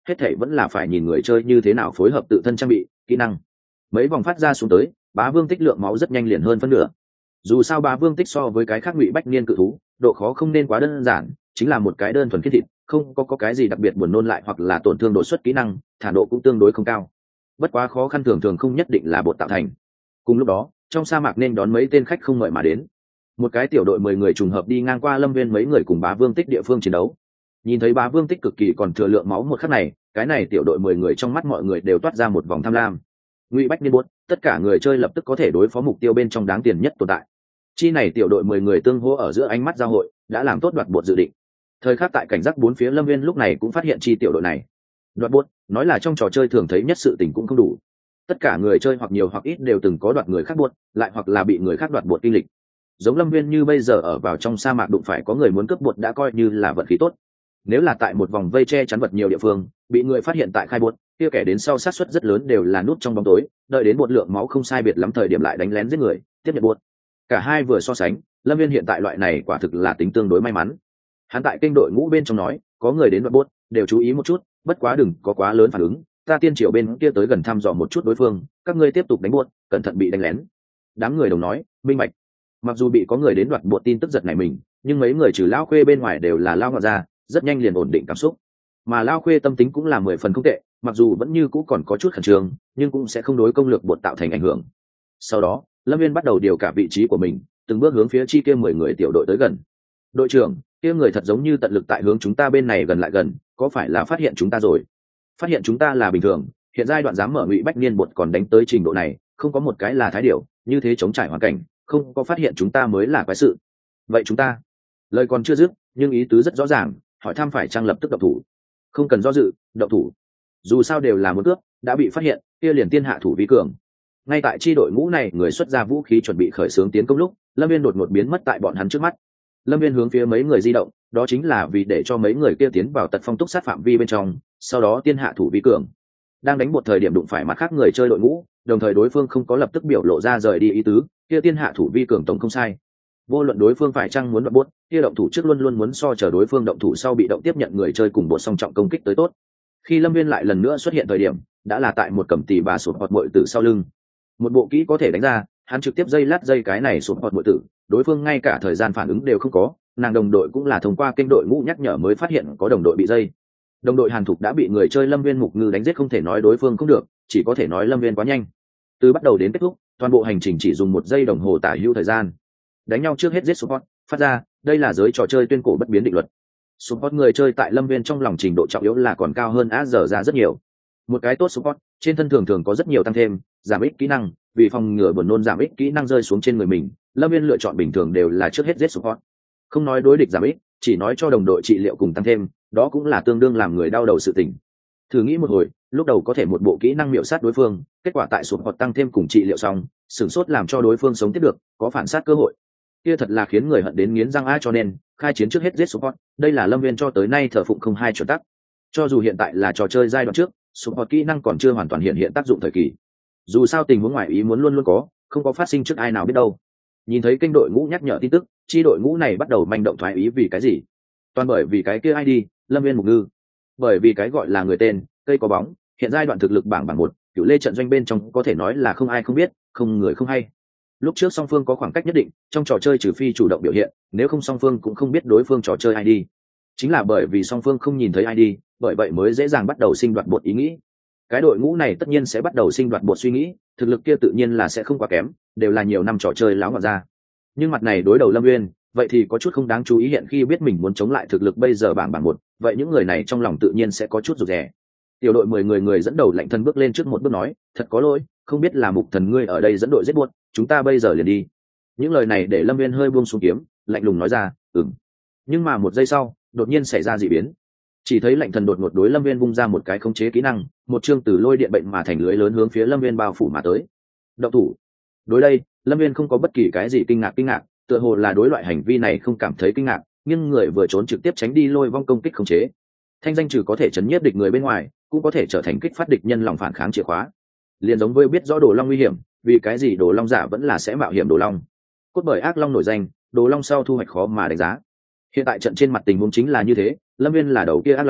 hết thảy vẫn là phải nhìn người chơi như thế nào phối hợp tự thân trang bị kỹ năng. Mấy vòng phát ra xuống tới, Bá Vương tích lượng máu rất nhanh liền hơn phân nửa. Dù sao Bá Vương tích so với cái khác ngụy bách niên cự thú, độ khó không nên quá đơn giản, chính là một cái đơn thuần khiết thịt, không có, có cái gì đặc biệt buồn nôn lại hoặc là tổn thương đột xuất kỹ năng, thả độ cũng tương đối không cao. Bất quá khó khăn thường thường không nhất định là bột tạo thành. Cùng lúc đó, trong sa mạc nên đón mấy tên khách không mời mà đến. Một cái tiểu đội mười người trùng hợp đi ngang qua Lâm Viên mấy người cùng Bá Vương tích địa phương chiến đấu. Nhìn thấy Bá Vương tích cực kỳ còn thừa lượng máu một khắc này, cái này tiểu đội mười người trong mắt mọi người đều toát ra một vòng tham lam. Ngụy bách niên buốt, tất cả người chơi lập tức có thể đối phó mục tiêu bên trong đáng tiền nhất tồn tại. Chi này tiểu đội mười người tương hỗ ở giữa ánh mắt giao hội, đã làm tốt đoạt bột dự định. Thời khắc tại cảnh giác bốn phía Lâm Viên lúc này cũng phát hiện chi tiểu đội này. Đoạt bột, nói là trong trò chơi thường thấy nhất sự tình cũng không đủ. Tất cả người chơi hoặc nhiều hoặc ít đều từng có đoạt người khác bột, lại hoặc là bị người khác đoạt bột kinh lịch. Giống Lâm Viên như bây giờ ở vào trong sa mạc đụng phải có người muốn cướp bột đã coi như là vận khí tốt. Nếu là tại một vòng vây che chắn vật nhiều địa phương, bị người phát hiện tại khai bột, kia kẻ đến sau sát suất rất lớn đều là nút trong bóng tối, đợi đến bột lượng máu không sai biệt lắm thời điểm lại đánh lén giết người, tiếp nhận bột. Cả hai vừa so sánh, Lâm Viên hiện tại loại này quả thực là tính tương đối may mắn. Hắn tại kênh đội ngũ bên trong nói, có người đến đoạt bột, đều chú ý một chút, bất quá đừng có quá lớn phản ứng, ta tiên triều bên kia tới gần thăm dò một chút đối phương, các ngươi tiếp tục đánh bột, cẩn thận bị đánh lén. Đám người đồng nói, minh bạch. Mặc dù bị có người đến đoạt bột tin tức giật này mình, nhưng mấy người trừ Lao Khuê bên ngoài đều là Lao ngọt ra, rất nhanh liền ổn định cảm xúc. Mà Lao Khuê tâm tính cũng là mười phần không tệ, mặc dù vẫn như cũ còn có chút khẩn trương, nhưng cũng sẽ không đối công lược bột tạo thành ảnh hưởng. Sau đó, Lâm Viên bắt đầu điều cả vị trí của mình, từng bước hướng phía chi kia mười người tiểu đội tới gần. Đội trưởng, kia người thật giống như tận lực tại hướng chúng ta bên này gần lại gần, có phải là phát hiện chúng ta rồi? Phát hiện chúng ta là bình thường, hiện giai đoạn dám mở ngụy bách niên bột còn đánh tới trình độ này, không có một cái là thái điểu, như thế chống trải hoàn cảnh, không có phát hiện chúng ta mới là quái sự. Vậy chúng ta? Lời còn chưa dứt, nhưng ý tứ rất rõ ràng, hỏi thăm phải trang lập tức động thủ. Không cần do dự, động thủ. Dù sao đều là một cướp, đã bị phát hiện, kia liền tiên hạ thủ vi cường. Ngay tại chi đội ngũ này, người xuất ra vũ khí chuẩn bị khởi xướng tiến công lúc, Lâm Viên đột ngột biến mất tại bọn hắn trước mắt. Lâm Viên hướng phía mấy người di động, đó chính là vì để cho mấy người kia tiến vào tật phong túc sát phạm vi bên trong, sau đó tiên hạ thủ vi cường. Đang đánh một thời điểm đụng phải mặt khác người chơi đội ngũ, đồng thời đối phương không có lập tức biểu lộ ra rời đi ý tứ, kia tiên hạ thủ vi cường tổng không sai. Vô luận đối phương phải chăng muốn đoạt bốt, kia động thủ trước luôn luôn muốn so chờ đối phương động thủ sau bị động tiếp nhận người chơi cùng bột song trọng công kích tới tốt. Khi Lâm Viên lại lần nữa xuất hiện thời điểm, đã là tại một cầm tỳ bà sụp hột muội tử sau lưng. Một bộ kỹ có thể đánh ra, hắn trực tiếp dây lát dây cái này sụp hột muội tử, đối phương ngay cả thời gian phản ứng đều không có, nàng đồng đội cũng là thông qua kênh đội ngũ nhắc nhở mới phát hiện có đồng đội bị dây. Đồng đội Hàn Thục đã bị người chơi Lâm Viên mục ngư đánh giết, không thể nói đối phương không được, chỉ có thể nói Lâm Viên quá nhanh. Từ bắt đầu đến kết thúc, toàn bộ hành trình chỉ dùng một giây đồng hồ tả hữu thời gian. Đánh nhau trước hết giết support, phát ra, đây là giới trò chơi tuyên cổ bất biến định luật. Support người chơi tại Lâm Viên trong lòng trình độ trọng yếu là còn cao hơn á giờ ra rất nhiều. Một cái tốt support, trên thân thường thường có rất nhiều tăng thêm, giảm ích kỹ năng, vì phòng ngừa buồn nôn giảm ích kỹ năng rơi xuống trên người mình, Lâm Viên lựa chọn bình thường đều là trước hết giết support. Không nói đối địch giảm ích, chỉ nói cho đồng đội trị liệu cùng tăng thêm, đó cũng là tương đương làm người đau đầu sự tình. Thử nghĩ một hồi, lúc đầu có thể một bộ kỹ năng miểu sát đối phương, kết quả tại support tăng thêm cùng trị liệu xong, sửng sốt làm cho đối phương sống tiếp được, có phản sát cơ hội. Kia thật là khiến người hận đến nghiến răng á, cho nên khai chiến trước hết giết support, đây là Lâm Viên cho tới nay thờ phụng không hai chuẩn tắc. Cho dù hiện tại là trò chơi giai đoạn trước, support kỹ năng còn chưa hoàn toàn hiện hiện tác dụng thời kỳ. Dù sao tình huống ngoài ý muốn luôn luôn có, không có phát sinh trước ai nào biết đâu. Nhìn thấy kênh đội ngũ nhắc nhở tin tức, chi đội ngũ này bắt đầu manh động thoái ý vì cái gì? Toàn bởi vì cái kia i đê, Lâm Viên mục ngư. Bởi vì cái gọi là người tên, cây có bóng, hiện giai đoạn thực lực bảng bảng một, cựu lê trận doanh bên trong có thể nói là không ai không biết, không người không hay. Lúc trước song phương có khoảng cách nhất định, trong trò chơi trừ phi chủ động biểu hiện, nếu không song phương cũng không biết đối phương trò chơi i đê. Chính là bởi vì song phương không nhìn thấy i đê, bởi vậy mới dễ dàng bắt đầu sinh đoạt bột ý nghĩ. Cái đội ngũ này tất nhiên sẽ bắt đầu sinh đoạt bột suy nghĩ, thực lực kia tự nhiên là sẽ không quá kém, đều là nhiều năm trò chơi láo ngọt ra. Nhưng mặt này đối đầu Lâm Uyên, vậy thì có chút không đáng chú ý, hiện khi biết mình muốn chống lại thực lực bây giờ bảng bảng một, vậy những người này trong lòng tự nhiên sẽ có chút rụt rè. Tiểu đội mười người người dẫn đầu lạnh thân bước lên trước một bước nói, thật có lỗi, không biết là mục thần ngươi ở đây dẫn đội giết buốt, chúng ta bây giờ liền đi. Những lời này để Lâm Viên hơi buông xuống kiếm, lạnh lùng nói ra, ừm. Nhưng mà một giây sau, đột nhiên xảy ra dị biến. Chỉ thấy lạnh thần đột ngột đối Lâm Viên vung ra một cái khống chế kỹ năng, một chương từ lôi điện bệnh mà thành lưới lớn hướng phía Lâm Viên bao phủ mà tới. Động thủ. Đối đây, Lâm Viên không có bất kỳ cái gì kinh ngạc kinh ngạc, tựa hồ là đối loại hành vi này không cảm thấy kinh ngạc, nhưng người vừa trốn trực tiếp tránh đi lôi vong công kích khống chế. Thanh danh trừ có thể chấn nhiếp địch người bên ngoài, cũng có thể trở thành kích phát địch nhân lòng phản kháng chìa khóa. Liền giống với biết rõ Đồ Long nguy hiểm, vì cái gì Đồ Long giả vẫn là sẽ mạo hiểm Đồ Long. Cốt bởi ác long nổi danh, Đồ Long sau thu hoạch khó mà đánh giá. Hiện tại trận trên mặt tình huống chính là như thế, Lâm Viên là đầu kia ác long,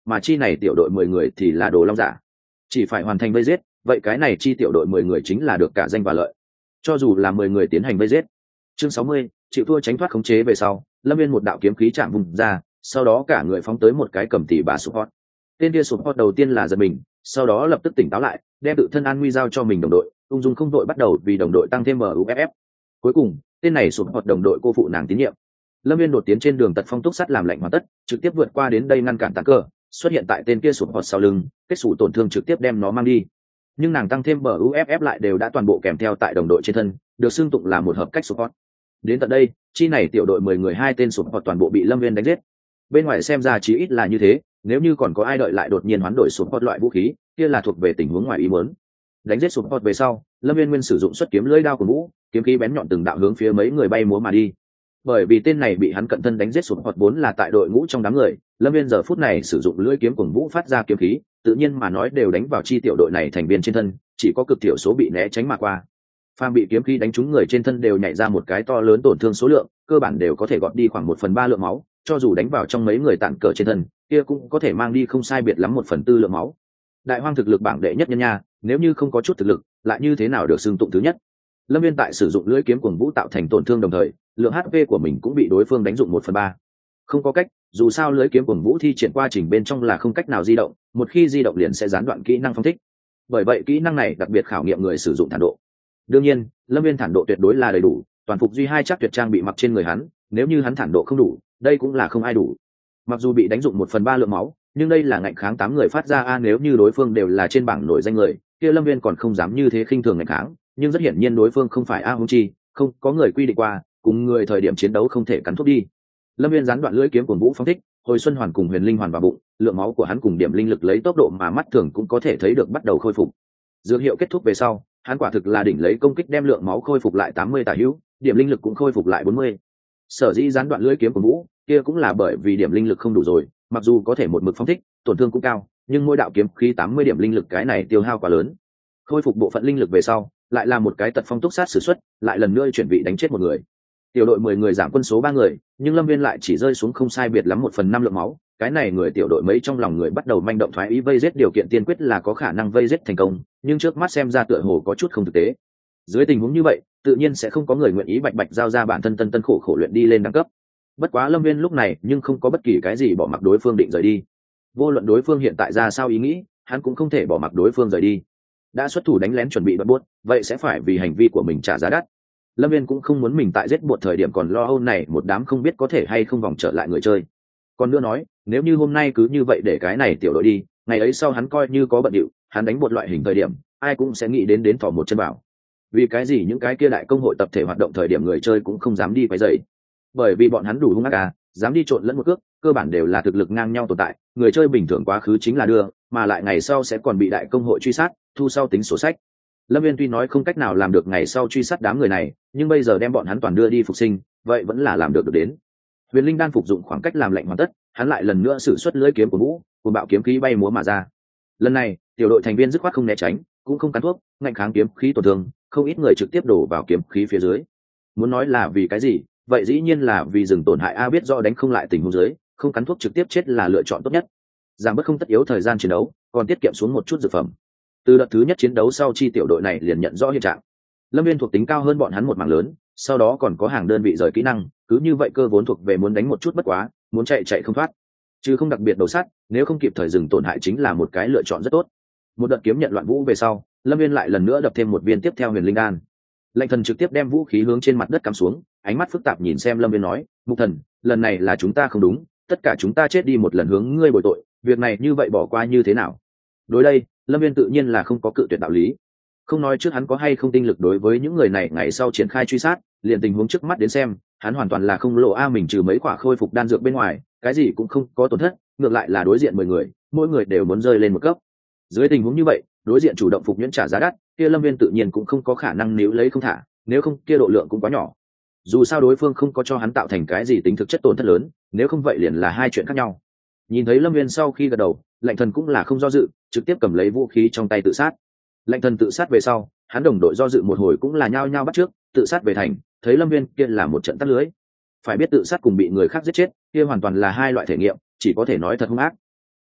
mà chi này tiểu đội mười người thì là đồ long giả. Chỉ phải hoàn thành vây giết, vậy cái này chi tiểu đội mười người chính là được cả danh và lợi. Cho dù là mười người tiến hành vây giết. Chương sáu mươi, chịu thua tránh thoát khống chế về sau, Lâm Viên một đạo kiếm khí chạm vùng ra, sau đó cả người phóng tới một cái cầm tỷ bà support. Tên kia support đầu tiên là giật mình, sau đó lập tức tỉnh táo lại, đem tự thân an nguy giao cho mình đồng đội, ung dung không đội bắt đầu vì đồng đội tăng thêm em u ép ép. Cuối cùng, tên này support đồng đội cô phụ nàng tín nhiệm. Lâm Viên đột tiến trên đường tật phong túc sắt làm lạnh hoàn tất, trực tiếp vượt qua đến đây ngăn cản tàn cơ, xuất hiện tại tên kia support sau lưng, kết xù tổn thương trực tiếp đem nó mang đi. Nhưng nàng tăng thêm em u ép ép lại đều đã toàn bộ kèm theo tại đồng đội trên thân, được xưng tụng là một hợp cách support. Đến tận đây, chi này tiểu đội mười người hai tên support toàn bộ bị Lâm Viên đánh giết. Bên ngoài xem ra chí ít là như thế, nếu như còn có ai đợi lại đột nhiên hoán đổi support loại vũ khí, kia là thuộc về tình huống ngoài ý muốn. Đánh giết support về sau, Lâm Viên nguyên sử dụng xuất kiếm lưỡi đao của vũ, kiếm khí bén nhọn từng đạo hướng phía mấy người bay múa mà đi. Bởi vì tên này bị hắn cận thân đánh giết support vốn là tại đội ngũ trong đám người, Lâm Viên giờ phút này sử dụng lưỡi kiếm của vũ phát ra kiếm khí, tự nhiên mà nói đều đánh vào chi tiểu đội này thành viên trên thân, chỉ có cực thiểu số bị né tránh mà qua. Phàm bị kiếm khí đánh trúng người trên thân đều nhảy ra một cái to lớn tổn thương số lượng, cơ bản đều có thể gọt đi khoảng một phần ba lượng máu, cho dù đánh vào trong mấy người tản cờ trên thân, kia cũng có thể mang đi không sai biệt lắm một phần tư lượng máu. Đại hoang thực lực bảng đệ nhất nhân nha, nếu như không có chút thực lực, lại như thế nào được xưng tụng thứ nhất? Lâm Viên tại sử dụng lưỡi kiếm cuồng vũ tạo thành tổn thương đồng thời, lượng hát pê của mình cũng bị đối phương đánh dụng một phần ba. Không có cách, dù sao lưỡi kiếm cuồng vũ thi triển qua trình bên trong là không cách nào di động, một khi di động liền sẽ gián đoạn kỹ năng phong thích. Bởi vậy kỹ năng này đặc biệt khảo nghiệm người sử dụng thản độ. Đương nhiên, Lâm Viên thản độ tuyệt đối là đầy đủ, toàn phục duy hai chắc tuyệt trang bị mặc trên người hắn, nếu như hắn thản độ không đủ, đây cũng là không ai đủ. Mặc dù bị đánh dụng một phần ba lượng máu, nhưng đây là ngạnh kháng tám người phát ra a, nếu như đối phương đều là trên bảng nổi danh người, kia Lâm Viên còn không dám như thế khinh thường ngạnh kháng, nhưng rất hiển nhiên đối phương không phải a huống chi, không có người quy định qua, cùng người thời điểm chiến đấu không thể cắn thuốc đi. Lâm Viên gián đoạn lưỡi kiếm cuồng vũ phóng thích, hồi xuân hoàn cùng huyền linh hoàn vào bụng, lượng máu của hắn cùng điểm linh lực lấy tốc độ mà mắt thường cũng có thể thấy được bắt đầu khôi phục. Dược hiệu kết thúc về sau, hắn quả thực là đỉnh lấy công kích đem lượng máu khôi phục lại tám mươi tả hữu, điểm linh lực cũng khôi phục lại bốn mươi. Sở dĩ gián đoạn lưỡi kiếm cuồng vũ, kia cũng là bởi vì điểm linh lực không đủ rồi, mặc dù có thể một mực phóng thích, tổn thương cũng cao, nhưng mỗi đạo kiếm khí tám mươi điểm linh lực cái này tiêu hao quá lớn. Khôi phục bộ phận linh lực về sau, lại là một cái tật phong túc sát sử xuất, lại lần nữa chuyển vị đánh chết một người. Tiểu đội mười người giảm quân số ba người, nhưng Lâm Viên lại chỉ rơi xuống không sai biệt lắm một phần năm lượng máu, cái này người tiểu đội mấy trong lòng người bắt đầu manh động thoái ý vây giết, điều kiện tiên quyết là có khả năng vây giết thành công, nhưng trước mắt xem ra tựa hồ có chút không thực tế. Dưới tình huống như vậy, tự nhiên sẽ không có người nguyện ý bạch bạch giao ra bản thân tân tân khổ khổ luyện đi lên đẳng cấp. Bất quá Lâm Viên lúc này nhưng không có bất kỳ cái gì bỏ mặc đối phương định rời đi. Vô luận đối phương hiện tại ra sao ý nghĩ, hắn cũng không thể bỏ mặc đối phương rời đi. Đã xuất thủ đánh lén chuẩn bị bắt buốt, vậy sẽ phải vì hành vi của mình trả giá đắt. Lâm Viên cũng không muốn mình tại giết buộc thời điểm còn lo âu này một đám không biết có thể hay không vòng trở lại người chơi. Còn nữa nói, nếu như hôm nay cứ như vậy để cái này tiểu đội đi, ngày ấy sau hắn coi như có bận điệu, hắn đánh buộc loại hình thời điểm, ai cũng sẽ nghĩ đến đến thỏ một chân vào. Vì cái gì những cái kia đại công hội tập thể hoạt động thời điểm người chơi cũng không dám đi quấy rầy, bởi vì bọn hắn đủ hung ác à, dám đi trộn lẫn một cước, cơ bản đều là thực lực ngang nhau tồn tại, người chơi bình thường quá khứ chính là đưa, mà lại ngày sau sẽ còn bị đại công hội truy sát, thu sau tính sổ sách. Lâm Viên tuy nói không cách nào làm được ngày sau truy sát đám người này, nhưng bây giờ đem bọn hắn toàn đưa đi phục sinh, vậy vẫn là làm được được đến. Huyền Linh đan phục dụng khoảng cách làm lạnh hoàn tất, hắn lại lần nữa sử xuất lưỡi kiếm của vũ, cùng bạo kiếm khí bay múa mà ra. Lần này, tiểu đội thành viên dứt khoát không né tránh, cũng không cắn thuốc, ngạnh kháng kiếm khí tổn thương, không ít người trực tiếp đổ vào kiếm khí phía dưới. Muốn nói là vì cái gì, vậy dĩ nhiên là vì dừng tổn hại a, biết rõ đánh không lại tình huống dưới, không cắn thuốc trực tiếp chết là lựa chọn tốt nhất. Giảm bớt không tất yếu thời gian chiến đấu, còn tiết kiệm xuống một chút dược phẩm. Từ đợt thứ nhất chiến đấu sau, chi tiểu đội này liền nhận rõ hiện trạng. Lâm Viên thuộc tính cao hơn bọn hắn một mảng lớn, sau đó còn có hàng đơn vị rời kỹ năng, cứ như vậy cơ vốn thuộc về muốn đánh một chút bất quá, muốn chạy chạy không thoát. Chứ không đặc biệt đầu sát, nếu không kịp thời dừng tổn hại chính là một cái lựa chọn rất tốt. Một đợt kiếm nhận loạn vũ về sau, Lâm Viên lại lần nữa đập thêm một viên tiếp theo huyền linh đan. Lệnh Thần trực tiếp đem vũ khí hướng trên mặt đất cắm xuống, ánh mắt phức tạp nhìn xem Lâm Viên nói, "Mục Thần, lần này là chúng ta không đúng, tất cả chúng ta chết đi một lần hướng ngươi bồi tội, việc này như vậy bỏ qua như thế nào?" Đối đây, Lâm Viên tự nhiên là không có cự tuyệt đạo lý. Không nói trước hắn có hay không tinh lực đối với những người này ngày sau triển khai truy sát, liền tình huống trước mắt đến xem, hắn hoàn toàn là không lộ a, mình trừ mấy quả khôi phục đan dược bên ngoài, cái gì cũng không có tổn thất, ngược lại là đối diện mười người, mỗi người đều muốn rơi lên một cấp. Dưới tình huống như vậy, đối diện chủ động phục nhuyễn trả giá đắt, kia Lâm Viên tự nhiên cũng không có khả năng níu lấy không thả, nếu không kia độ lượng cũng quá nhỏ. Dù sao đối phương không có cho hắn tạo thành cái gì tính thực chất tổn thất lớn, nếu không vậy liền là hai chuyện khác nhau. Nhìn thấy Lâm Viên sau khi gật đầu, Lệnh Thần cũng là không do dự, trực tiếp cầm lấy vũ khí trong tay tự sát. Lệnh Thần tự sát về sau, hắn đồng đội do dự một hồi cũng là nhao nhao bắt trước, tự sát về thành, thấy Lâm Viên kia là một trận tắt lưới. Phải biết tự sát cùng bị người khác giết chết, kia hoàn toàn là hai loại thể nghiệm, chỉ có thể nói thật hung ác.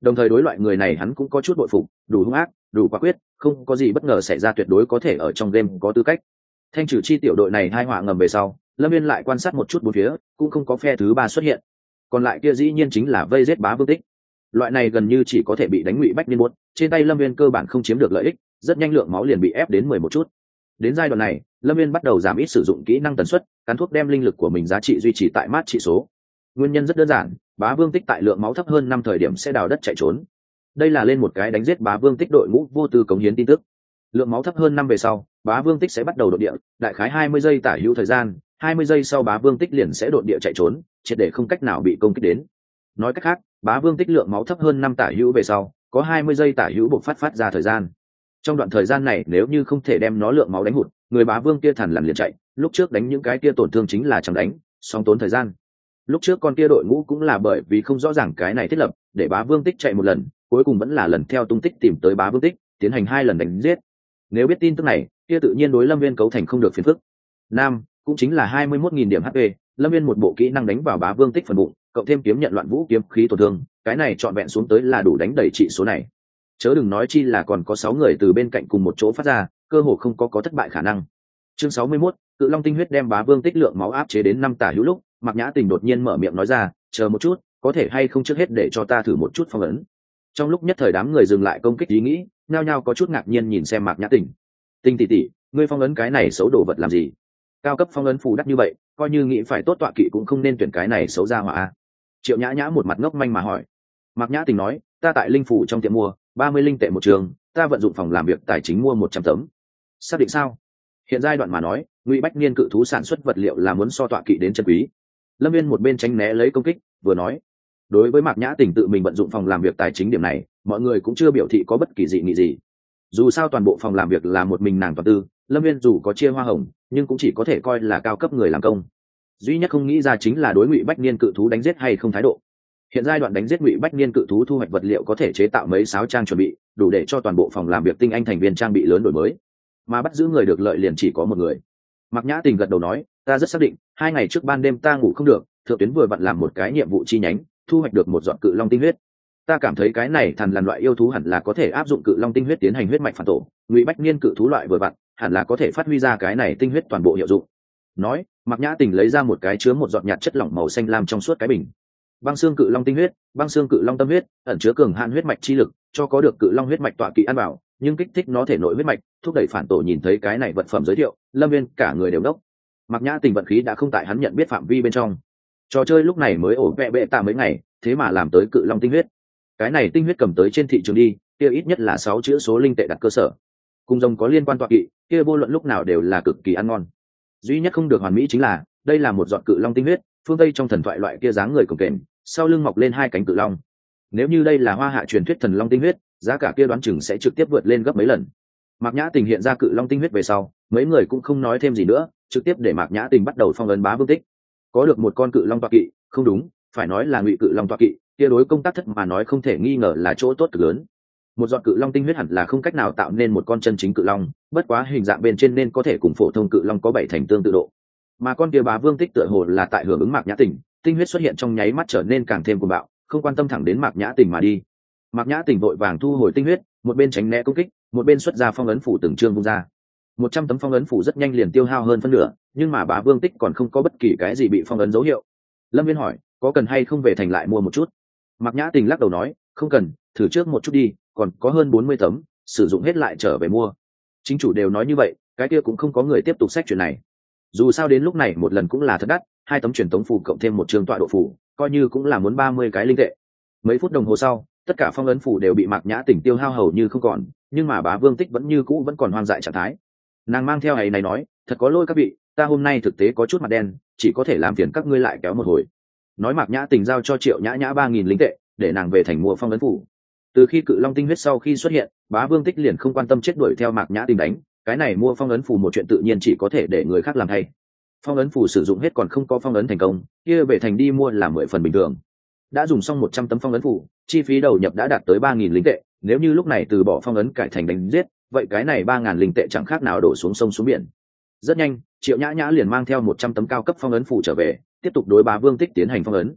đồng thời đối loại người này hắn cũng có chút bội phục, đủ hung ác, đủ quả quyết, không có gì bất ngờ xảy ra tuyệt đối có thể ở trong game có tư cách. Thanh trừ chi tiểu đội này hai họa ngầm về sau, Lâm Viên lại quan sát một chút bốn phía, cũng không có phe thứ ba xuất hiện. Còn lại kia dĩ nhiên chính là vây giết Bá Vương Tích. Loại này gần như chỉ có thể bị đánh Ngụy Bách Niên buốt, trên tay Lâm Viên cơ bản không chiếm được lợi ích, rất nhanh lượng máu liền bị ép đến mười một chút. Đến giai đoạn này, Lâm Viên bắt đầu giảm ít sử dụng kỹ năng tần suất, cắn thuốc đem linh lực của mình giá trị duy trì tại mát trị số. Nguyên nhân rất đơn giản, Bá Vương Tích tại lượng máu thấp hơn năm thời điểm sẽ đào đất chạy trốn. Đây là lên một cái đánh giết Bá Vương Tích đội ngũ vô tư cống hiến tin tức. Lượng máu thấp hơn năm về sau, Bá Vương Tích sẽ bắt đầu đột địa, đại khái hai mươi giây tả hữu thời gian, hai mươi giây sau Bá Vương Tích liền sẽ đột địa chạy trốn, triệt để không cách nào bị công kích đến. Nói cách khác, Bá Vương Tích lượng máu thấp hơn năm tả hữu về sau, có hai mươi giây tả hữu buộc phát phát ra thời gian. Trong đoạn thời gian này nếu như không thể đem nó lượng máu đánh hụt, người Bá Vương kia thằn lằn liền chạy, lúc trước đánh những cái kia tổn thương chính là chẳng đánh, song tốn thời gian. Lúc trước con kia đội ngũ cũng là bởi vì không rõ ràng cái này thiết lập, để Bá Vương Tích chạy một lần, cuối cùng vẫn là lần theo tung tích tìm tới Bá Vương Tích, tiến hành hai lần đánh giết. Nếu biết tin tức này, kia tự nhiên đối Lâm Viên cấu thành không được phiền phức. Nam, cũng chính là hai mươi mốt nghìn điểm hát pê, Lâm Viên một bộ kỹ năng đánh vào Bá Vương Tích phần bụng, cộng thêm kiếm nhận loạn vũ kiếm khí tổn thương, cái này trọn vẹn xuống tới là đủ đánh đẩy trị số này. Chớ đừng nói chi là còn có sáu người từ bên cạnh cùng một chỗ phát ra, cơ hồ không có có thất bại khả năng. Chương sáu mươi mốt, Cự Long tinh huyết đem Bá Vương Tích lượng máu áp chế đến năm tả hữu lúc, Mạc Nhã Tình đột nhiên mở miệng nói ra, chờ một chút, có thể hay không trước hết để cho ta thử một chút phong ấn. Trong lúc nhất thời đám người dừng lại công kích ý nghĩ, nhao nhao có chút ngạc nhiên nhìn xem Mạc Nhã Tình. Tình tỷ tỷ, ngươi phong ấn cái này xấu đồ vật làm gì? Cao cấp phong ấn phù đắt như vậy, coi như nghĩ phải tốt tọa kỵ cũng không nên tuyển cái này xấu ra hỏa. Triệu Nhã Nhã một mặt ngốc manh mà hỏi. Mạc Nhã Tình nói, ta tại linh phủ trong tiệm mua ba mươi linh tệ một trường, ta vận dụng phòng làm việc tài chính mua một trăm tấm. Xác định sao? Hiện giai đoạn mà nói, Ngụy Bách Niên cự thú sản xuất vật liệu là muốn so tọa kỵ đến chân quý. Lâm Viên một bên tránh né lấy công kích, vừa nói, đối với Mạc Nhã Tình tự mình vận dụng phòng làm việc tài chính điểm này, mọi người cũng chưa biểu thị có bất kỳ dị nghị gì. Dù sao toàn bộ phòng làm việc là một mình nàng toàn tư, Lâm Viên dù có chia hoa hồng, nhưng cũng chỉ có thể coi là cao cấp người làm công. Duy nhất không nghĩ ra chính là đối Ngụy Bách Niên cự thú đánh giết hay không thái độ. Hiện giai đoạn đánh giết Ngụy Bách Niên cự thú thu hoạch vật liệu có thể chế tạo mấy sáo trang chuẩn bị, đủ để cho toàn bộ phòng làm việc tinh anh thành viên trang bị lớn đổi mới. Mà bắt giữ người được lợi liền chỉ có một người. Mạc Nhã Tình gật đầu nói, ta rất xác định, hai ngày trước ban đêm ta ngủ không được, thượng tuyến vừa vặn làm một cái nhiệm vụ chi nhánh, thu hoạch được một giọt cự long tinh huyết. Ta cảm thấy cái này thằn lằn loại yêu thú hẳn là có thể áp dụng cự long tinh huyết tiến hành huyết mạch phản tổ, Ngụy Bách Niên cự thú loại vừa vặn, hẳn là có thể phát huy ra cái này tinh huyết toàn bộ hiệu dụng. Nói, Mạc Nhã Tình lấy ra một cái chứa một giọt nhạt chất lỏng màu xanh lam trong suốt cái bình. Băng xương cự long tinh huyết, băng xương cự long tâm huyết, ẩn chứa cường hạn huyết mạch chi lực, cho có được cự long huyết mạch tọa kỵ ăn bảo, nhưng kích thích nó thể nội huyết mạch, thúc đẩy phản tổ. Nhìn thấy cái này vật phẩm giới thiệu, Lâm Viên cả người đều đốc. Mạc Nhã Tình vận khí đã không tại hắn nhận biết phạm vi bên trong. Trò chơi lúc này mới ổ vẹ bệ tạ mấy ngày, thế mà làm tới cự long tinh huyết. Cái này tinh huyết cầm tới trên thị trường đi, kia ít nhất là sáu chữ số linh tệ đặt cơ sở. Cùng rồng có liên quan tọa kỵ, kia vô luận lúc nào đều là cực kỳ ăn ngon. Duy nhất không được hoàn mỹ chính là, đây là một giọt cự long tinh huyết, phương Tây trong thần thoại loại kia dáng người cồng kềnh, sau lưng mọc lên hai cánh cự long. Nếu như đây là hoa hạ truyền thuyết thần long tinh huyết, giá cả kia đoán chừng sẽ trực tiếp vượt lên gấp mấy lần. Mạc Nhã Tình hiện ra cự long tinh huyết về sau, mấy người cũng không nói thêm gì nữa, trực tiếp để Mạc Nhã Tình bắt đầu phong ấn Bá Vương Tích. Có được một con cự long tọa kỵ, không đúng, phải nói là Ngụy cự long tọa kỵ, kia đối công tác thất mà nói không thể nghi ngờ là chỗ tốt cực lớn. Một giọt cự long tinh huyết hẳn là không cách nào tạo nên một con chân chính cự long, bất quá hình dạng bên trên nên có thể cùng phổ thông cự long có bảy thành tương tự độ. Mà con kia Bá Vương Tích tựa hồ là tại hưởng ứng Mạc Nhã Tình, tinh huyết xuất hiện trong nháy mắt trở nên càng thêm cuồng bạo, không quan tâm thẳng đến Mạc Nhã Tình mà đi. Mạc Nhã Tình vội vàng thu hồi tinh huyết, một bên tránh né công kích, một bên xuất ra phong ấn phủ từng chương vung ra. Một trăm tấm phong ấn phủ rất nhanh liền tiêu hao hơn phân nửa, nhưng mà Bá Vương Tích còn không có bất kỳ cái gì bị phong ấn dấu hiệu. Lâm Viên hỏi, có cần hay không về thành lại mua một chút? Mạc Nhã Tình lắc đầu nói, không cần, thử trước một chút đi, còn có hơn bốn mươi tấm, sử dụng hết lại trở về mua. Chính chủ đều nói như vậy, cái kia cũng không có người tiếp tục xét chuyện này. Dù sao đến lúc này một lần cũng là thật đắt, hai tấm truyền tống phù cộng thêm một trường tọa độ phù, coi như cũng là muốn ba mươi cái linh tệ. Mấy phút đồng hồ sau, tất cả phong ấn phù đều bị Mạc Nhã Tình tiêu hao hầu như không còn, nhưng mà Bá Vương Tích vẫn như cũ vẫn còn hoang dại trạng thái. Nàng mang theo ấy này nói, thật có lỗi các vị, ta hôm nay thực tế có chút mặt đen, chỉ có thể làm phiền các ngươi lại kéo một hồi. Nói Mạc Nhã Tình giao cho Triệu Nhã Nhã ba nghìn linh tệ, để nàng về thành mua phong ấn phù. Từ khi cự long tinh huyết sau khi xuất hiện, Bá Vương Tích liền không quan tâm chết đuổi theo Mạc Nhã Tình đánh, cái này mua phong ấn phù một chuyện tự nhiên chỉ có thể để người khác làm thay. Phong ấn phù sử dụng hết còn không có phong ấn thành công, kia về thành đi mua là mười phần bình thường. Đã dùng xong một trăm tấm phong ấn phù, chi phí đầu nhập đã đạt tới ba nghìn linh tệ, nếu như lúc này từ bỏ phong ấn cải thành đánh giết, vậy cái này ba nghìn linh tệ chẳng khác nào đổ xuống sông xuống biển. Rất nhanh, Triệu Nhã Nhã liền mang theo một trăm tấm cao cấp phong ấn phù trở về, tiếp tục đối Bá Vương Tích tiến hành phong ấn.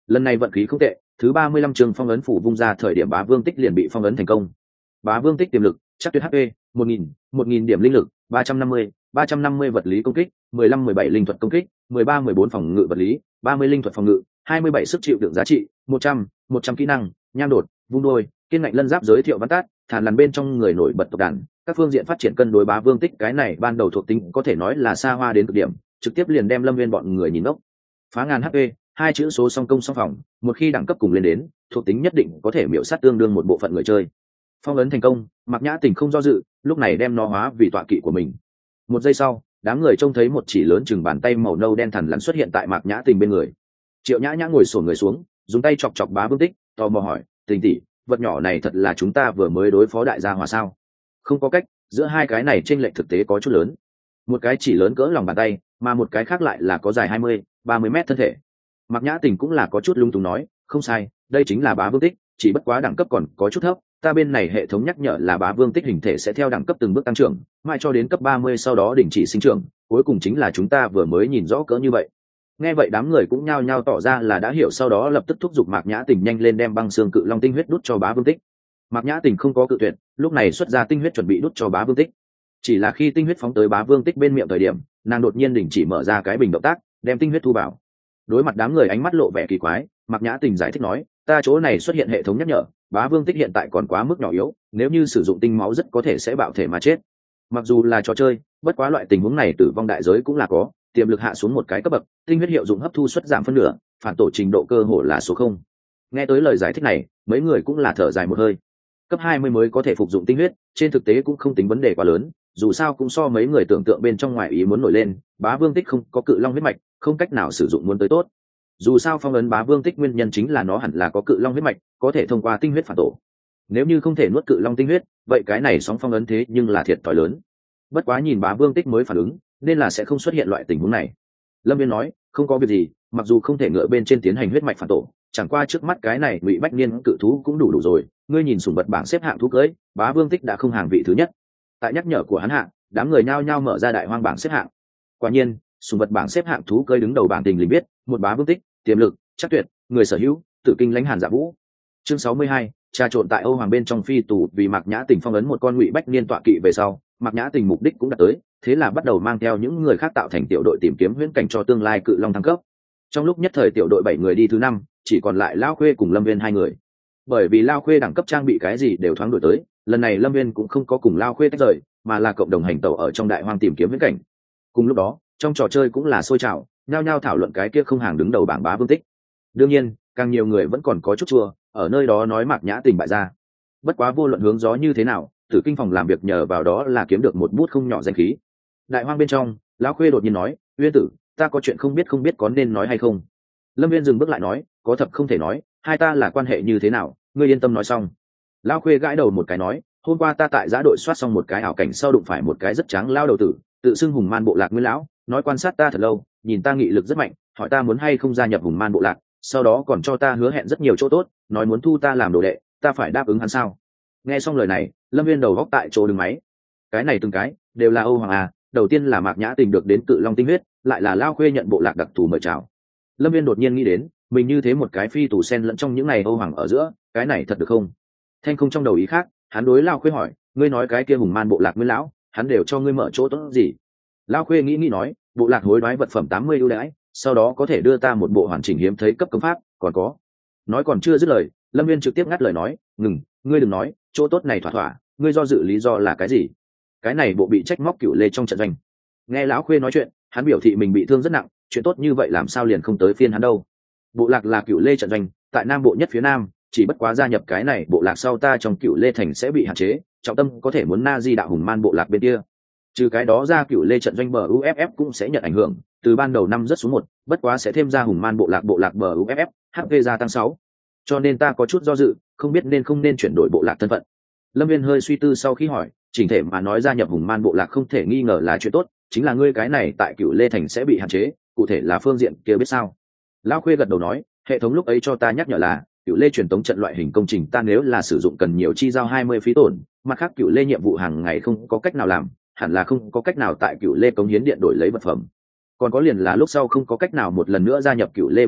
lần này vận khí không tệ, thứ ba mươi lăm trường phong ấn phủ vung ra thời điểm bá vương tích liền bị phong ấn thành công. Bá vương tích tiềm lực chắc tuyệt hp một nghìn một nghìn điểm linh lực ba trăm năm mươi ba trăm năm mươi vật lý công kích mười lăm mười bảy linh thuật công kích mười ba mười bốn phòng ngự vật lý ba mươi linh thuật phòng ngự hai mươi bảy sức chịu đựng giá trị một trăm một trăm kỹ năng nham đột vung đôi kiên ngạnh lân giáp giới thiệu văn tát thản lằn bên trong người nổi bật tộc đàn các phương diện phát triển cân đối bá vương tích cái này ban đầu thuộc tính có thể nói là xa hoa đến cực điểm, trực tiếp liền đem Lâm Viên bọn người nhìn ốc. Phá ngàn hp, hai chữ số song công song phòng, một khi đẳng cấp cùng lên đến, thuộc tính nhất định có thể miểu sát tương đương một bộ phận người chơi. Phong ấn thành công, Mạc Nhã Tình không do dự, lúc này đem nó hóa vì tọa kỵ của mình. Một giây sau, đám người trông thấy một chỉ lớn chừng bàn tay màu nâu đen thằn lằn xuất hiện tại Mạc Nhã Tình bên người. Triệu Nhã Nhã ngồi xổm người xuống, dùng tay chọc chọc bá vương tích, tò mò hỏi, "Tình tỷ, vật nhỏ này thật là chúng ta vừa mới đối phó đại gia hòa sao?" Không có cách, giữa hai cái này chênh lệch thực tế có chút lớn. Một cái chỉ lớn cỡ lòng bàn tay, mà một cái khác lại là có dài hai mươi, ba mươi mét thân thể. Mạc Nhã Tình cũng là có chút lung túng nói, "Không sai, đây chính là bá vương tích, chỉ bất quá đẳng cấp còn có chút thấp, ta bên này hệ thống nhắc nhở là bá vương tích hình thể sẽ theo đẳng cấp từng bước tăng trưởng, mãi cho đến cấp ba mươi sau đó đình chỉ sinh trưởng, cuối cùng chính là chúng ta vừa mới nhìn rõ cỡ như vậy." Nghe vậy đám người cũng nhao nhao tỏ ra là đã hiểu, sau đó lập tức thúc giục Mạc Nhã Tình nhanh lên đem băng xương cự long tinh huyết đút cho bá vương tích. Mạc Nhã Tình không có cự tuyệt, lúc này xuất ra tinh huyết chuẩn bị đút cho bá vương tích. Chỉ là khi tinh huyết phóng tới bá vương tích bên miệng thời điểm, nàng đột nhiên đình chỉ mở ra cái bình động tác, đem tinh huyết thu vào. Đối mặt đám người ánh mắt lộ vẻ kỳ quái, Mạc Nhã Tình giải thích nói, "Ta chỗ này xuất hiện hệ thống nhắc nhở, bá vương tích hiện tại còn quá mức nhỏ yếu, nếu như sử dụng tinh máu rất có thể sẽ bạo thể mà chết. Mặc dù là trò chơi, bất quá loại tình huống này tử vong đại giới cũng là có, tiềm lực hạ xuống một cái cấp bậc, tinh huyết hiệu dụng hấp thu suất giảm phân nửa, phản tổ trình độ cơ hội là số không." Nghe tới lời giải thích này, mấy người cũng là thở dài một hơi. Cấp hai mươi mới có thể phục dụng tinh huyết, trên thực tế cũng không tính vấn đề quá lớn, dù sao cũng so mấy người tưởng tượng bên trong ngoài ý muốn nổi lên, bá vương tích không có cự long huyết mạch, không cách nào sử dụng muốn tới tốt. Dù sao phong ấn bá vương tích nguyên nhân chính là nó hẳn là có cự long huyết mạch, có thể thông qua tinh huyết phản tổ. Nếu như không thể nuốt cự long tinh huyết, vậy cái này sóng phong ấn thế nhưng là thiệt thòi lớn. Bất quá nhìn bá vương tích mới phản ứng, nên là sẽ không xuất hiện loại tình huống này. Lâm Viên nói, "Không có việc gì, mặc dù không thể ngựa bên trên tiến hành huyết mạch phản tổ, chẳng qua trước mắt cái này Ngụy Bách Niên cự thú cũng đủ đủ rồi, ngươi nhìn sủng vật bảng xếp hạng thú cưỡi, bá vương tích đã không hàng vị thứ nhất." Tại nhắc nhở của hắn hạng, đám người nhao nhao mở ra đại hoang bảng xếp hạng. Quả nhiên, sủng vật bảng xếp hạng thú cưỡi đứng đầu bảng tình lình biết, một bá vương tích, tiềm lực, chắc tuyệt, người sở hữu, tự kinh lãnh Hàn Dạ Vũ. Chương sáu mươi hai, trà trộn tại Âu Hoàng bên trong phi tù, vì Mạc Nhã Tình phong ấn một con Ngụy Bách Niên tọa kỵ về sau, Mạc Nhã Tình mục đích cũng đạt tới, thế là bắt đầu mang theo những người khác tạo thành tiểu đội tìm kiếm huyễn cảnh cho tương lai cự long thăng cấp. Trong lúc nhất thời tiểu đội bảy người đi thứ năm, chỉ còn lại Lao Khuê cùng Lâm Viên hai người. Bởi vì Lao Khuê đẳng cấp trang bị cái gì đều thoáng đổi tới, lần này Lâm Viên cũng không có cùng Lao Khuê tách rời, mà là cộng đồng hành tẩu ở trong đại hoang tìm kiếm huyễn cảnh. Cùng lúc đó, trong trò chơi cũng là sôi trào, nhao nhao thảo luận cái kia không hàng đứng đầu bảng bá vương tích. Đương nhiên, càng nhiều người vẫn còn có chút chua, ở nơi đó nói Mạc Nhã Tình bại ra. Bất quá vô luận hướng gió như thế nào, Tử Kinh phòng làm việc nhờ vào đó là kiếm được một bút không nhỏ danh khí. Đại hoang bên trong, Lão Khuê đột nhiên nói, "Uyên tử, ta có chuyện không biết không biết có nên nói hay không?" Lâm Viên dừng bước lại nói, "Có thật không thể nói, hai ta là quan hệ như thế nào, ngươi yên tâm nói xong." Lão Khuê gãi đầu một cái nói, "Hôm qua ta tại giã đội soát xong một cái ảo cảnh sau đụng phải một cái rất tráng lao đầu tử, tự xưng Hùng Man bộ lạc Nguyên lão, nói quan sát ta thật lâu, nhìn ta nghị lực rất mạnh, hỏi ta muốn hay không gia nhập Hùng Man bộ lạc, sau đó còn cho ta hứa hẹn rất nhiều chỗ tốt, nói muốn thu ta làm đồ đệ, ta phải đáp ứng hắn sao?" Nghe xong lời này, Lâm Viên đầu góc tại chỗ đứng máy. Cái này từng cái đều là Âu Hoàng à, đầu tiên là Mạc Nhã Tình được đến cự long tinh huyết, lại là Lao Khuê nhận bộ lạc đặc thù mời chào. Lâm Viên đột nhiên nghĩ đến, mình như thế một cái phi tù sen lẫn trong những này Âu Hoàng ở giữa, cái này thật được không? Thanh không trong đầu ý khác, hắn đối Lao Khuê hỏi, "Ngươi nói cái kia Hùng Man bộ lạc Nguyên lão, hắn đều cho ngươi mở chỗ tốt gì?" Lao Khuê nghĩ nghĩ nói, "Bộ lạc hối đoái vật phẩm tám mươi ưu đãi, sau đó có thể đưa ta một bộ hoàn chỉnh hiếm thấy cấp công pháp, còn có." Nói còn chưa dứt lời, Lâm Viên trực tiếp ngắt lời nói, "Ngừng, ngươi đừng nói, chỗ tốt này thỏa thỏa, ngươi do dự lý do là cái gì?" Cái này bộ bị trách móc Cửu Lê trong trận doanh. Nghe lão Khuê nói chuyện, hắn biểu thị mình bị thương rất nặng, chuyện tốt như vậy làm sao liền không tới phiên hắn đâu. Bộ lạc là Cửu Lê trận doanh, tại nam bộ nhất phía nam, chỉ bất quá gia nhập cái này bộ lạc sau ta trong Cửu Lê thành sẽ bị hạn chế, trọng tâm có thể muốn na di đạo Hùng Man bộ lạc bên kia. Trừ cái đó ra, Cửu Lê trận doanh bờ u ép ép cũng sẽ nhận ảnh hưởng, từ ban đầu năm rất xuống một, bất quá sẽ thêm ra Hùng Man bộ lạc bộ lạc bờ u ép ép, hát pê gia tăng sáu. Cho nên ta có chút do dự, không biết nên không nên chuyển đổi bộ lạc thân phận. Lâm Viên hơi suy tư sau khi hỏi, chỉnh thể mà nói gia nhập Hùng Man bộ lạc không thể nghi ngờ là chuyện tốt, chính là ngươi cái này tại Cửu Lê thành sẽ bị hạn chế, cụ thể là phương diện kia biết sao? Lão Khuê gật đầu nói, hệ thống lúc ấy cho ta nhắc nhở là Cửu Lê truyền tống trận loại hình công trình ta nếu là sử dụng cần nhiều chi giao hai mươi phí tổn, mặt khác Cửu Lê nhiệm vụ hàng ngày không có cách nào làm, hẳn là không có cách nào tại Cửu Lê cống hiến điện đổi lấy vật phẩm. Còn có liền là lúc sau không có cách nào một lần nữa gia nhập Cửu Lê bộ lạc,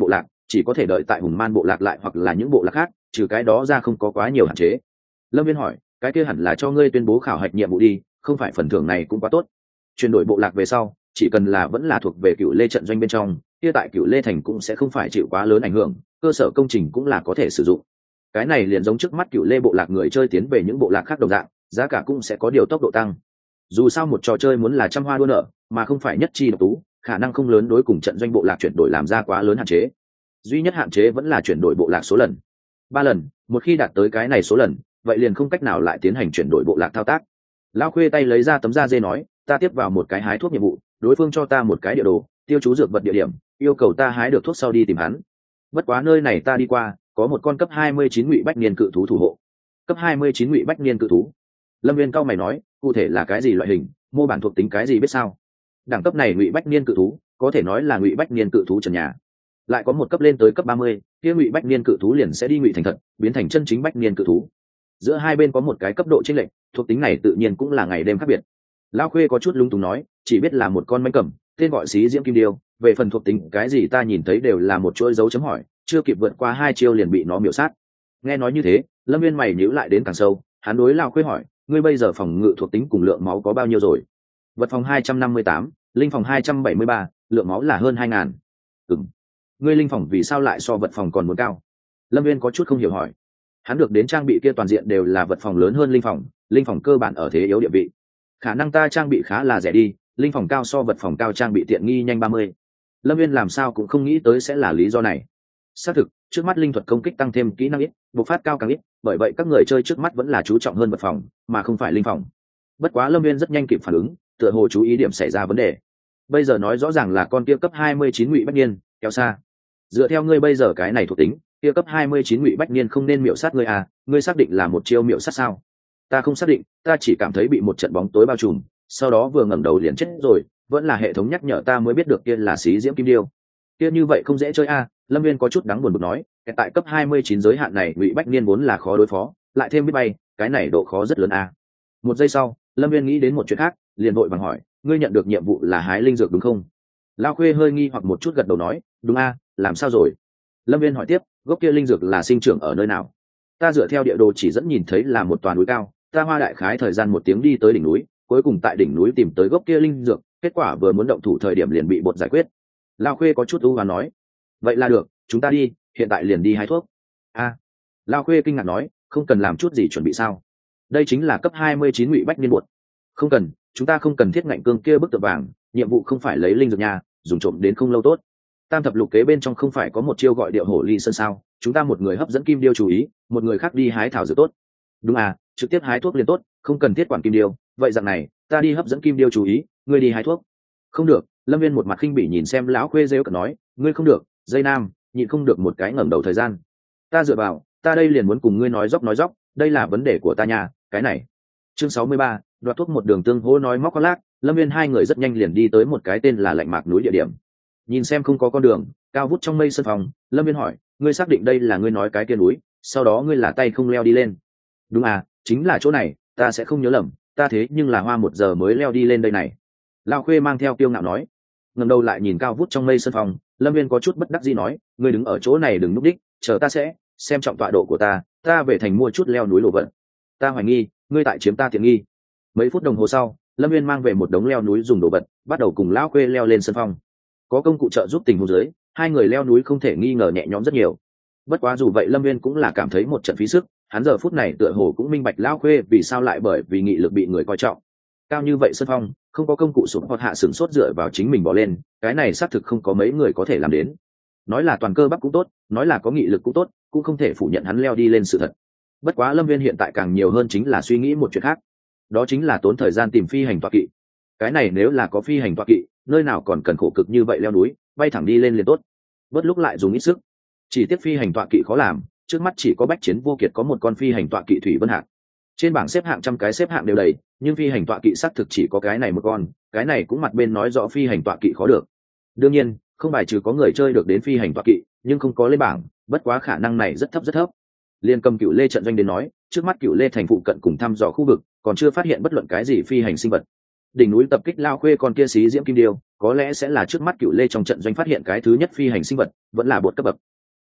chỉ có thể đợi tại hùng man bộ lạc lại hoặc là những bộ lạc khác, trừ cái đó ra không có quá nhiều hạn chế. Lâm Viên hỏi, cái kia hẳn là cho ngươi tuyên bố khảo hạch nhiệm vụ đi, không phải phần thưởng này cũng quá tốt. Chuyển đổi bộ lạc về sau, chỉ cần là vẫn là thuộc về Cựu Lê trận doanh bên trong, kia tại Cựu Lê thành cũng sẽ không phải chịu quá lớn ảnh hưởng, cơ sở công trình cũng là có thể sử dụng. Cái này liền giống trước mắt Cựu Lê bộ lạc người chơi tiến về những bộ lạc khác đồng dạng, giá cả cũng sẽ có điều tốc độ tăng. Dù sao một trò chơi muốn là trăm hoa đua nở, mà không phải nhất chi độc tú, khả năng không lớn đối cùng trận doanh bộ lạc chuyển đổi làm ra quá lớn hạn chế. Duy nhất hạn chế vẫn là chuyển đổi bộ lạc số lần. Ba lần, một khi đạt tới cái này số lần, vậy liền không cách nào lại tiến hành chuyển đổi bộ lạc thao tác. Lão Khuê tay lấy ra tấm da dê nói, ta tiếp vào một cái hái thuốc nhiệm vụ, đối phương cho ta một cái địa đồ, tiêu chú dược vật địa điểm, yêu cầu ta hái được thuốc sau đi tìm hắn. Bất quá nơi này ta đi qua, có một con cấp hai mươi chín ngụy bách niên cự thú thủ hộ. Cấp hai mươi chín ngụy bách niên cự thú. Lâm Viên cao mày nói, cụ thể là cái gì loại hình, mô bản thuộc tính cái gì biết sao? Đẳng cấp này ngụy bách niên cự thú, có thể nói là ngụy bách niên cự thú trần nhà. Lại có một cấp lên tới cấp ba mươi, kia ngụy bách niên cự thú liền sẽ đi ngụy thành thật, biến thành chân chính bách niên cự thú. Giữa hai bên có một cái cấp độ chênh lệch, thuộc tính này tự nhiên cũng là ngày đêm khác biệt. Lão Khuê có chút lung túng nói, chỉ biết là một con mãnh cầm, tên gọi xí diễm kim điêu, về phần thuộc tính cái gì ta nhìn thấy đều là một chuỗi dấu chấm hỏi, chưa kịp vượt qua hai chiêu liền bị nó miểu sát. Nghe nói như thế, Lâm Viên mày nhíu lại đến càng sâu, hắn đối Lão Khuê hỏi, ngươi bây giờ phòng ngự thuộc tính cùng lượng máu có bao nhiêu rồi? Vật phòng hai trăm năm mươi tám, linh phòng hai trăm bảy mươi ba, lượng máu là hơn hai ngàn. Ừm. Ngươi linh phòng vì sao lại so vật phòng còn muốn cao? Lâm Viên có chút không hiểu hỏi. Hắn được đến trang bị kia toàn diện đều là vật phòng lớn hơn linh phòng, linh phòng cơ bản ở thế yếu địa vị. Khả năng ta trang bị khá là rẻ đi, linh phòng cao so vật phòng cao trang bị tiện nghi nhanh ba mươi. Lâm Viên làm sao cũng không nghĩ tới sẽ là lý do này. Xác thực, trước mắt linh thuật công kích tăng thêm kỹ năng ít, bộc phát cao càng ít, bởi vậy các người chơi trước mắt vẫn là chú trọng hơn vật phòng, mà không phải linh phòng. Bất quá Lâm Viên rất nhanh kịp phản ứng, tựa hồ chú ý điểm xảy ra vấn đề. Bây giờ nói rõ ràng là con kia cấp hai mươi chín ngụy bách niên, kéo xa. Dựa theo ngươi bây giờ cái này thuộc tính, kia cấp hai mươi chín ngụy bách niên không nên miểu sát ngươi à, ngươi xác định là một chiêu miểu sát sao? Ta không xác định, ta chỉ cảm thấy bị một trận bóng tối bao trùm, sau đó vừa ngẩng đầu liền chết rồi, vẫn là hệ thống nhắc nhở ta mới biết được kia là xí diễm kim điêu. Kia như vậy không dễ chơi a, à, Lâm Viên có chút đáng buồn bực nói, tại cấp hai mươi chín giới hạn này ngụy bách niên vốn là khó đối phó, lại thêm biết bay, cái này độ khó rất lớn a. À. Một giây sau, Lâm Viên nghĩ đến một chuyện khác, liền vội vàng hỏi, ngươi nhận được nhiệm vụ là hái linh dược đúng không? Lao Khuê hơi nghi hoặc một chút gật đầu nói, đúng a, à, làm sao rồi? Lâm Viên hỏi tiếp, gốc kia linh dược là sinh trưởng ở nơi nào? Ta dựa theo địa đồ chỉ dẫn nhìn thấy là một toàn núi cao, ta hoa đại khái thời gian một tiếng đi tới đỉnh núi, cuối cùng tại đỉnh núi tìm tới gốc kia linh dược, kết quả vừa muốn động thủ thời điểm liền bị bột giải quyết. Lao Khuê có chút ưu hoán nói, vậy là được, chúng ta đi, hiện tại liền đi hái thuốc. A, à, Lao Khuê kinh ngạc nói, không cần làm chút gì chuẩn bị sao? Đây chính là cấp hai mươi chín ngụy bách niên bột. Không cần, chúng ta không cần thiết ngạnh cương kia bức tượng vàng, nhiệm vụ không phải lấy linh dược nhà, dùng trộm đến không lâu tốt. Tam thập lục kế bên trong không phải có một chiêu gọi điệu hổ ly sơn sao? Chúng ta một người hấp dẫn kim điêu chú ý, một người khác đi hái thảo dược tốt. Đúng à, trực tiếp hái thuốc liền tốt, không cần thiết quản kim điêu. Vậy dạng này, ta đi hấp dẫn kim điêu chú ý, ngươi đi hái thuốc. Không được. Lâm Viên một mặt khinh bỉ nhìn xem lão Khuê rêu cợt nói, ngươi không được, dây nam, nhịn không được một cái ngẩng đầu thời gian. Ta dựa vào, ta đây liền muốn cùng ngươi nói dốc nói dốc, đây là vấn đề của ta nhà, cái này. Chương sáu mươi ba, đoạt thuốc một đường tương hô nói móc có lác, Lâm Viên hai người rất nhanh liền đi tới một cái tên là Lạnh Mạc núi địa điểm. Nhìn xem không có con đường, cao vút trong mây sân phòng, Lâm Viên hỏi, ngươi xác định đây là ngươi nói cái kia núi, sau đó ngươi là tay không leo đi lên? Đúng à, chính là chỗ này, ta sẽ không nhớ lầm, ta thế nhưng là hoa một giờ mới leo đi lên đây này. Lao Khuê mang theo kiêu ngạo nói. Ngẩng đầu lại nhìn cao vút trong mây sân phòng, Lâm Viên có chút bất đắc dĩ nói, ngươi đứng ở chỗ này đừng núp đích, chờ ta sẽ xem trọng tọa độ của ta, ta về thành mua chút leo núi đồ vật. Ta hoài nghi, ngươi tại chiếm ta tiện nghi. Mấy phút đồng hồ sau, Lâm Viên mang về một đống leo núi dùng đồ vật, bắt đầu cùng Lao Khuê leo lên sân phong. Có công cụ trợ giúp tình huống dưới, hai người leo núi không thể nghi ngờ nhẹ nhõm rất nhiều. Bất quá dù vậy Lâm Viên cũng là cảm thấy một trận phí sức, hắn giờ phút này tựa hồ cũng minh bạch Lao Khuê vì sao lại bởi vì nghị lực bị người coi trọng. Cao như vậy sân phong, không có công cụ sụp hoặc hạ sửng sốt dựa vào chính mình bỏ lên, cái này xác thực không có mấy người có thể làm đến. Nói là toàn cơ bắp cũng tốt, nói là có nghị lực cũng tốt, cũng không thể phủ nhận hắn leo đi lên sự thật. Bất quá Lâm Viên hiện tại càng nhiều hơn chính là suy nghĩ một chuyện khác, đó chính là tốn thời gian tìm phi hành tọa kỵ. Cái này nếu là có phi hành tọa kỵ, nơi nào còn cần khổ cực như vậy leo núi, bay thẳng đi lên liền tốt. Bất lúc lại dùng ít sức. Chỉ tiếc phi hành tọa kỵ khó làm, trước mắt chỉ có Bách Chiến Vô Kiệt có một con phi hành tọa kỵ Thủy Vân Hạc. Trên bảng xếp hạng trăm cái xếp hạng đều đầy, nhưng phi hành tọa kỵ xác thực chỉ có cái này một con, cái này cũng mặt bên nói rõ phi hành tọa kỵ khó được. Đương nhiên, không bài trừ có người chơi được đến phi hành tọa kỵ, nhưng không có lên bảng, bất quá khả năng này rất thấp rất thấp. Liên cầm Cựu Lê trận doanh đến nói, trước mắt Cựu Lê thành phụ cận cùng thăm dò khu vực, còn chưa phát hiện bất luận cái gì phi hành sinh vật. Đỉnh núi tập kích Lao Khuê con kia xí diễm kim điêu, có lẽ sẽ là trước mắt Cựu Lê trong trận doanh phát hiện cái thứ nhất phi hành sinh vật, vẫn là bột cấp bậc.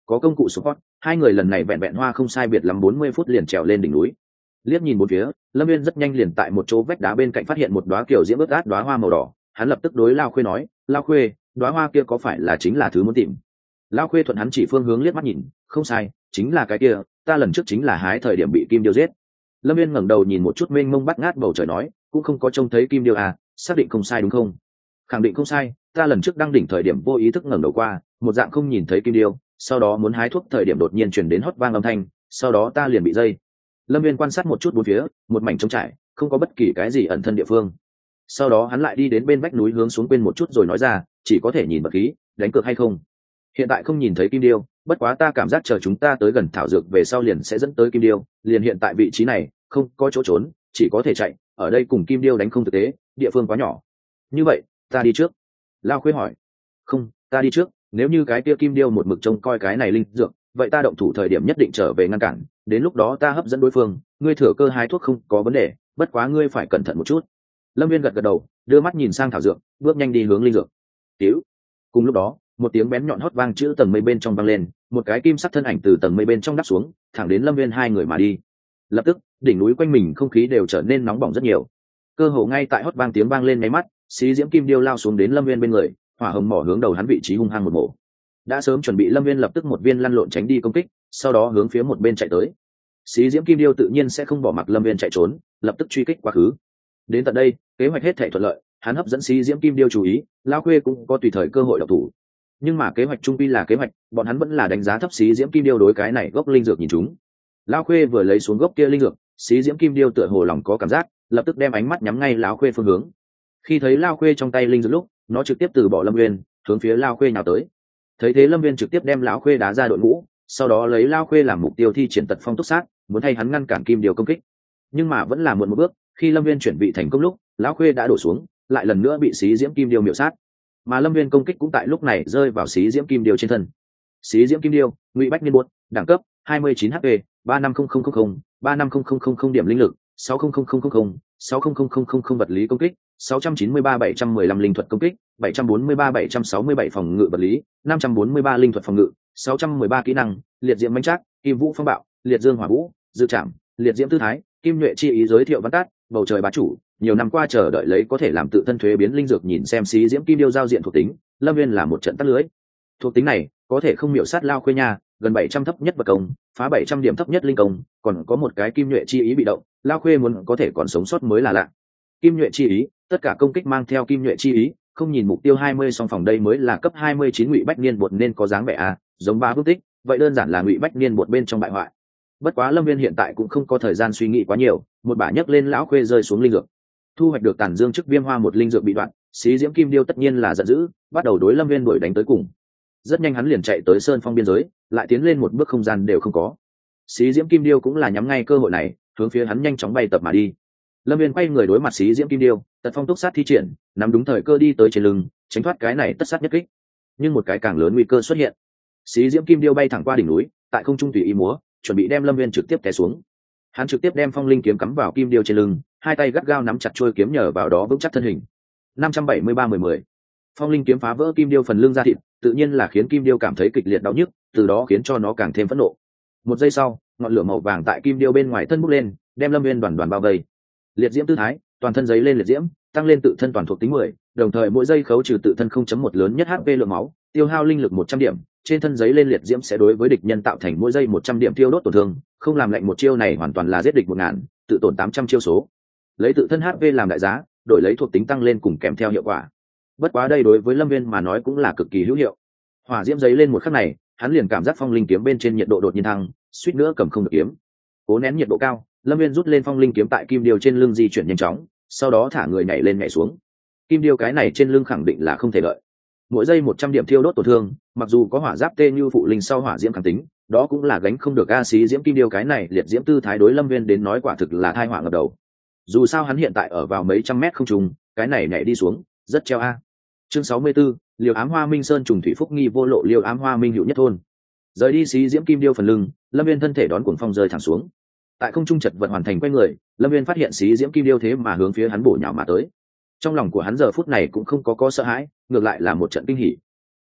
có công cụ support, hai người lần này vẹn vẹn hoa không sai biệt lắm bốn mươi phút liền trèo lên đỉnh núi. Liếc nhìn bốn phía, Lâm Viên rất nhanh liền tại một chỗ vách đá bên cạnh phát hiện một đóa kiểu diễm ướt át đóa hoa màu đỏ. Hắn lập tức đối Lao Khuê nói, Lao Khuê, đóa hoa kia có phải là chính là thứ muốn tìm? Lao Khuê thuận hắn chỉ phương hướng liếc mắt nhìn, không sai, chính là cái kia, ta lần trước chính là hái thời điểm bị kim điêu giết. Lâm Viên ngẩng đầu nhìn một chút mênh mông bắt ngát bầu trời nói, cũng không có trông thấy kim điêu à, xác định không sai đúng không? Khẳng định không sai, ta lần trước đang đỉnh thời điểm vô ý thức ngẩng đầu qua, một dạng không nhìn thấy kim điêu, sau đó muốn hái thuốc thời điểm đột nhiên truyền đến hót vang âm thanh, sau đó ta liền bị dây. Lâm Viên quan sát một chút bốn phía, một mảnh trống trải, không có bất kỳ cái gì ẩn thân địa phương. Sau đó hắn lại đi đến bên vách núi hướng xuống quên một chút rồi nói ra, chỉ có thể nhìn vật khí, đánh cược hay không? Hiện tại không nhìn thấy kim điêu, bất quá ta cảm giác chờ chúng ta tới gần thảo dược về sau liền sẽ dẫn tới kim điêu, liền hiện tại vị trí này, không có chỗ trốn, chỉ có thể chạy, ở đây cùng kim điêu đánh không thực tế, địa phương quá nhỏ. Như vậy, ta đi trước. Lao Khuê hỏi. Không, ta đi trước, nếu như cái kia kim điêu một mực trông coi cái này linh dược, vậy ta động thủ thời điểm nhất định trở về ngăn cản, đến lúc đó ta hấp dẫn đối phương, ngươi thừa cơ hái thuốc không có vấn đề, bất quá ngươi phải cẩn thận một chút. Lâm Viên gật gật đầu, đưa mắt nhìn sang thảo dược, bước nhanh đi hướng linh dược. Tiểu. Cùng lúc đó, một tiếng bén nhọn hót vang chữ tầng mây bên trong vang lên, một cái kim sắc thân ảnh từ tầng mây bên trong đáp xuống, thẳng đến Lâm Viên hai người mà đi. Lập tức, đỉnh núi quanh mình không khí đều trở nên nóng bỏng rất nhiều. Cơ hồ ngay tại hót vang tiếng vang lên mấy mắt, xí diễm kim điêu lao xuống đến Lâm Viên bên người, hỏa hồng mỏ hướng đầu hắn vị trí hung hăng một mổ. Đã sớm chuẩn bị Lâm Viên lập tức một viên lăn lộn tránh đi công kích, sau đó hướng phía một bên chạy tới. Xí diễm kim điêu tự nhiên sẽ không bỏ mặc Lâm Viên chạy trốn, lập tức truy kích quá khứ. Đến tận đây, kế hoạch hết thảy thuận lợi, hắn hấp dẫn xí diễm kim điêu chú ý, Lao Khuê cũng có tùy thời cơ hội độc thủ. Nhưng mà kế hoạch trung quy là kế hoạch, bọn hắn vẫn là đánh giá thấp xí diễm kim điêu đối cái này gốc linh dược nhìn chúng. Lao Khuê vừa lấy xuống gốc kia linh dược, xí diễm kim điêu tựa hồ lòng có cảm giác, lập tức đem ánh mắt nhắm ngay Lão Khuê phương hướng. Khi thấy Lao Khuê trong tay linh dược lúc, nó trực tiếp từ bỏ Lâm Viên, hướng phía Lao Khuê nhào tới. Thấy thế Lâm Viên trực tiếp đem Lão Khuê đá ra đội ngũ, sau đó lấy Lao Khuê làm mục tiêu thi triển tật phong túc sát, muốn thay hắn ngăn cản kim điêu công kích. Nhưng mà vẫn là muộn một bước, khi Lâm Viên chuẩn bị thành công lúc, Lão Khuê đã đổ xuống, lại lần nữa bị xí diễm kim điêu miểu sát. Mà Lâm Viên công kích cũng tại lúc này rơi vào xí diễm kim điêu trên thân. Xí diễm kim điêu, Ngụy Bách Niên Buốt, đẳng cấp hai mươi chín H P, ba năm không không không không, ba năm không không không không điểm linh lực, sáu không không không không không, sáu không không không không không vật lý công kích, sáu trăm chín mươi ba bảy trăm mười lăm linh thuật công kích, bảy trăm bốn mươi ba bảy trăm sáu mươi bảy phòng ngự vật lý, năm trăm bốn mươi ba linh thuật phòng ngự, sáu trăm mười ba kỹ năng, liệt diễm mãnh trác, kim vũ phong bạo, liệt dương hỏa vũ, dự trảm, liệt diễm tư thái, kim nhuệ chi ý giới thiệu văn tát, bầu trời bá chủ, nhiều năm qua chờ đợi lấy có thể làm tự thân thuế biến linh dược, nhìn xem xí diễm kim điêu giao diện thuộc tính, Lâm Viên là một trận tắt lưới. Thuộc tính này có thể không miểu sát Lao Khuê nha, gần bảy trăm thấp nhất vật công, phá bảy trăm điểm thấp nhất linh công, còn có một cái kim nhuệ chi ý bị động, Lao Khuê muốn có thể còn sống sót mới là lạ. Kim nhuệ chi ý, tất cả công kích mang theo kim nhuệ chi ý, không nhìn mục tiêu hai mươi song phòng, đây mới là cấp hai mươi chín Ngụy Bách Niên Buột nên có dáng vẻ à, giống ba bước tích, vậy đơn giản là Ngụy Bách Niên Buột bên trong bại hoại. Bất quá Lâm Viên hiện tại cũng không có thời gian suy nghĩ quá nhiều, một bả nhấc lên Lão Khuê rơi xuống linh dược. Thu hoạch được tàn dương chức viêm hoa một linh dược bị đoạn, xí diễm kim điêu tất nhiên là giận dữ, bắt đầu đối Lâm Viên đuổi đánh tới cùng. Rất nhanh hắn liền chạy tới sơn phong biên giới, lại tiến lên một bước không gian đều không có. Xí diễm kim điêu cũng là nhắm ngay cơ hội này, hướng phía hắn nhanh chóng bay tập mà đi. Lâm Viên quay người đối mặt xí diễm kim điêu, tật phong túc sát thi triển, nắm đúng thời cơ đi tới trên lưng, tránh thoát cái này tất sát nhất kích. Nhưng một cái càng lớn nguy cơ xuất hiện. Xí diễm kim điêu bay thẳng qua đỉnh núi, tại không trung tùy ý múa, chuẩn bị đem Lâm Viên trực tiếp té xuống. Hắn trực tiếp đem phong linh kiếm cắm vào kim điêu trên lưng, hai tay gắt gao nắm chặt chuôi kiếm, nhờ vào đó vững chắc thân hình. năm trăm bảy mươi ba mười mười Phong linh kiếm phá vỡ kim điêu phần lưng ra thịt, tự nhiên là khiến kim điêu cảm thấy kịch liệt đau nhức, từ đó khiến cho nó càng thêm phẫn nộ. Một giây sau, ngọn lửa màu vàng tại kim điêu bên ngoài thân bốc lên, đem Lâm Viên đoàn đoàn bao vây. Liệt diễm tư thái, toàn thân giấy lên liệt diễm, tăng lên tự thân toàn thuộc tính mười, đồng thời mỗi giây khấu trừ tự thân không chấm một lớn nhất H P lượng máu, tiêu hao linh lực một trăm điểm, trên thân giấy lên liệt diễm sẽ đối với địch nhân tạo thành mỗi giây một trăm điểm tiêu đốt tổn thương, không làm lạnh một chiêu này hoàn toàn là giết địch một ngàn, tự tổn tám trăm chiêu số. Lấy tự thân H P làm đại giá, đổi lấy thuộc tính tăng lên cùng kèm theo hiệu quả. Bất quá đây đối với Lâm Viên mà nói cũng là cực kỳ hữu hiệu. Hỏa diễm giấy lên một khắc này, hắn liền cảm giác phong linh kiếm bên trên nhiệt độ đột nhiên thăng, suýt nữa cầm không được kiếm. Cố nén nhiệt độ cao, Lâm Viên rút lên phong linh kiếm tại kim điêu trên lưng di chuyển nhanh chóng, sau đó thả người nhảy lên nhảy xuống. Kim điêu cái này trên lưng khẳng định là không thể lợi. Mỗi giây một trăm điểm thiêu đốt tổn thương, mặc dù có hỏa giáp tê như phụ linh sau hỏa diễm kháng tính, đó cũng là gánh không được a xí diễm kim điêu cái này liệt diễm tư thái đối Lâm Viên đến nói quả thực là tai họa ngập đầu. Dù sao hắn hiện tại ở vào mấy trăm mét không trung, cái này nhảy đi xuống, rất treo a. Chương sáu mươi 64, Liều Ám Hoa Minh Sơn trùng thủy phúc nghi vô lộ Liều Ám Hoa Minh hữu nhất thôn. Rời đi xí diễm kim điêu phần lưng, Lâm Viên thân thể đón cuồng phong rơi thẳng xuống. Tại không trung chật vật hoàn thành quay người, Lâm Viên phát hiện xí diễm kim điêu thế mà hướng phía hắn bổ nhào mà tới. Trong lòng của hắn giờ phút này cũng không có có sợ hãi, ngược lại là một trận kinh hỉ.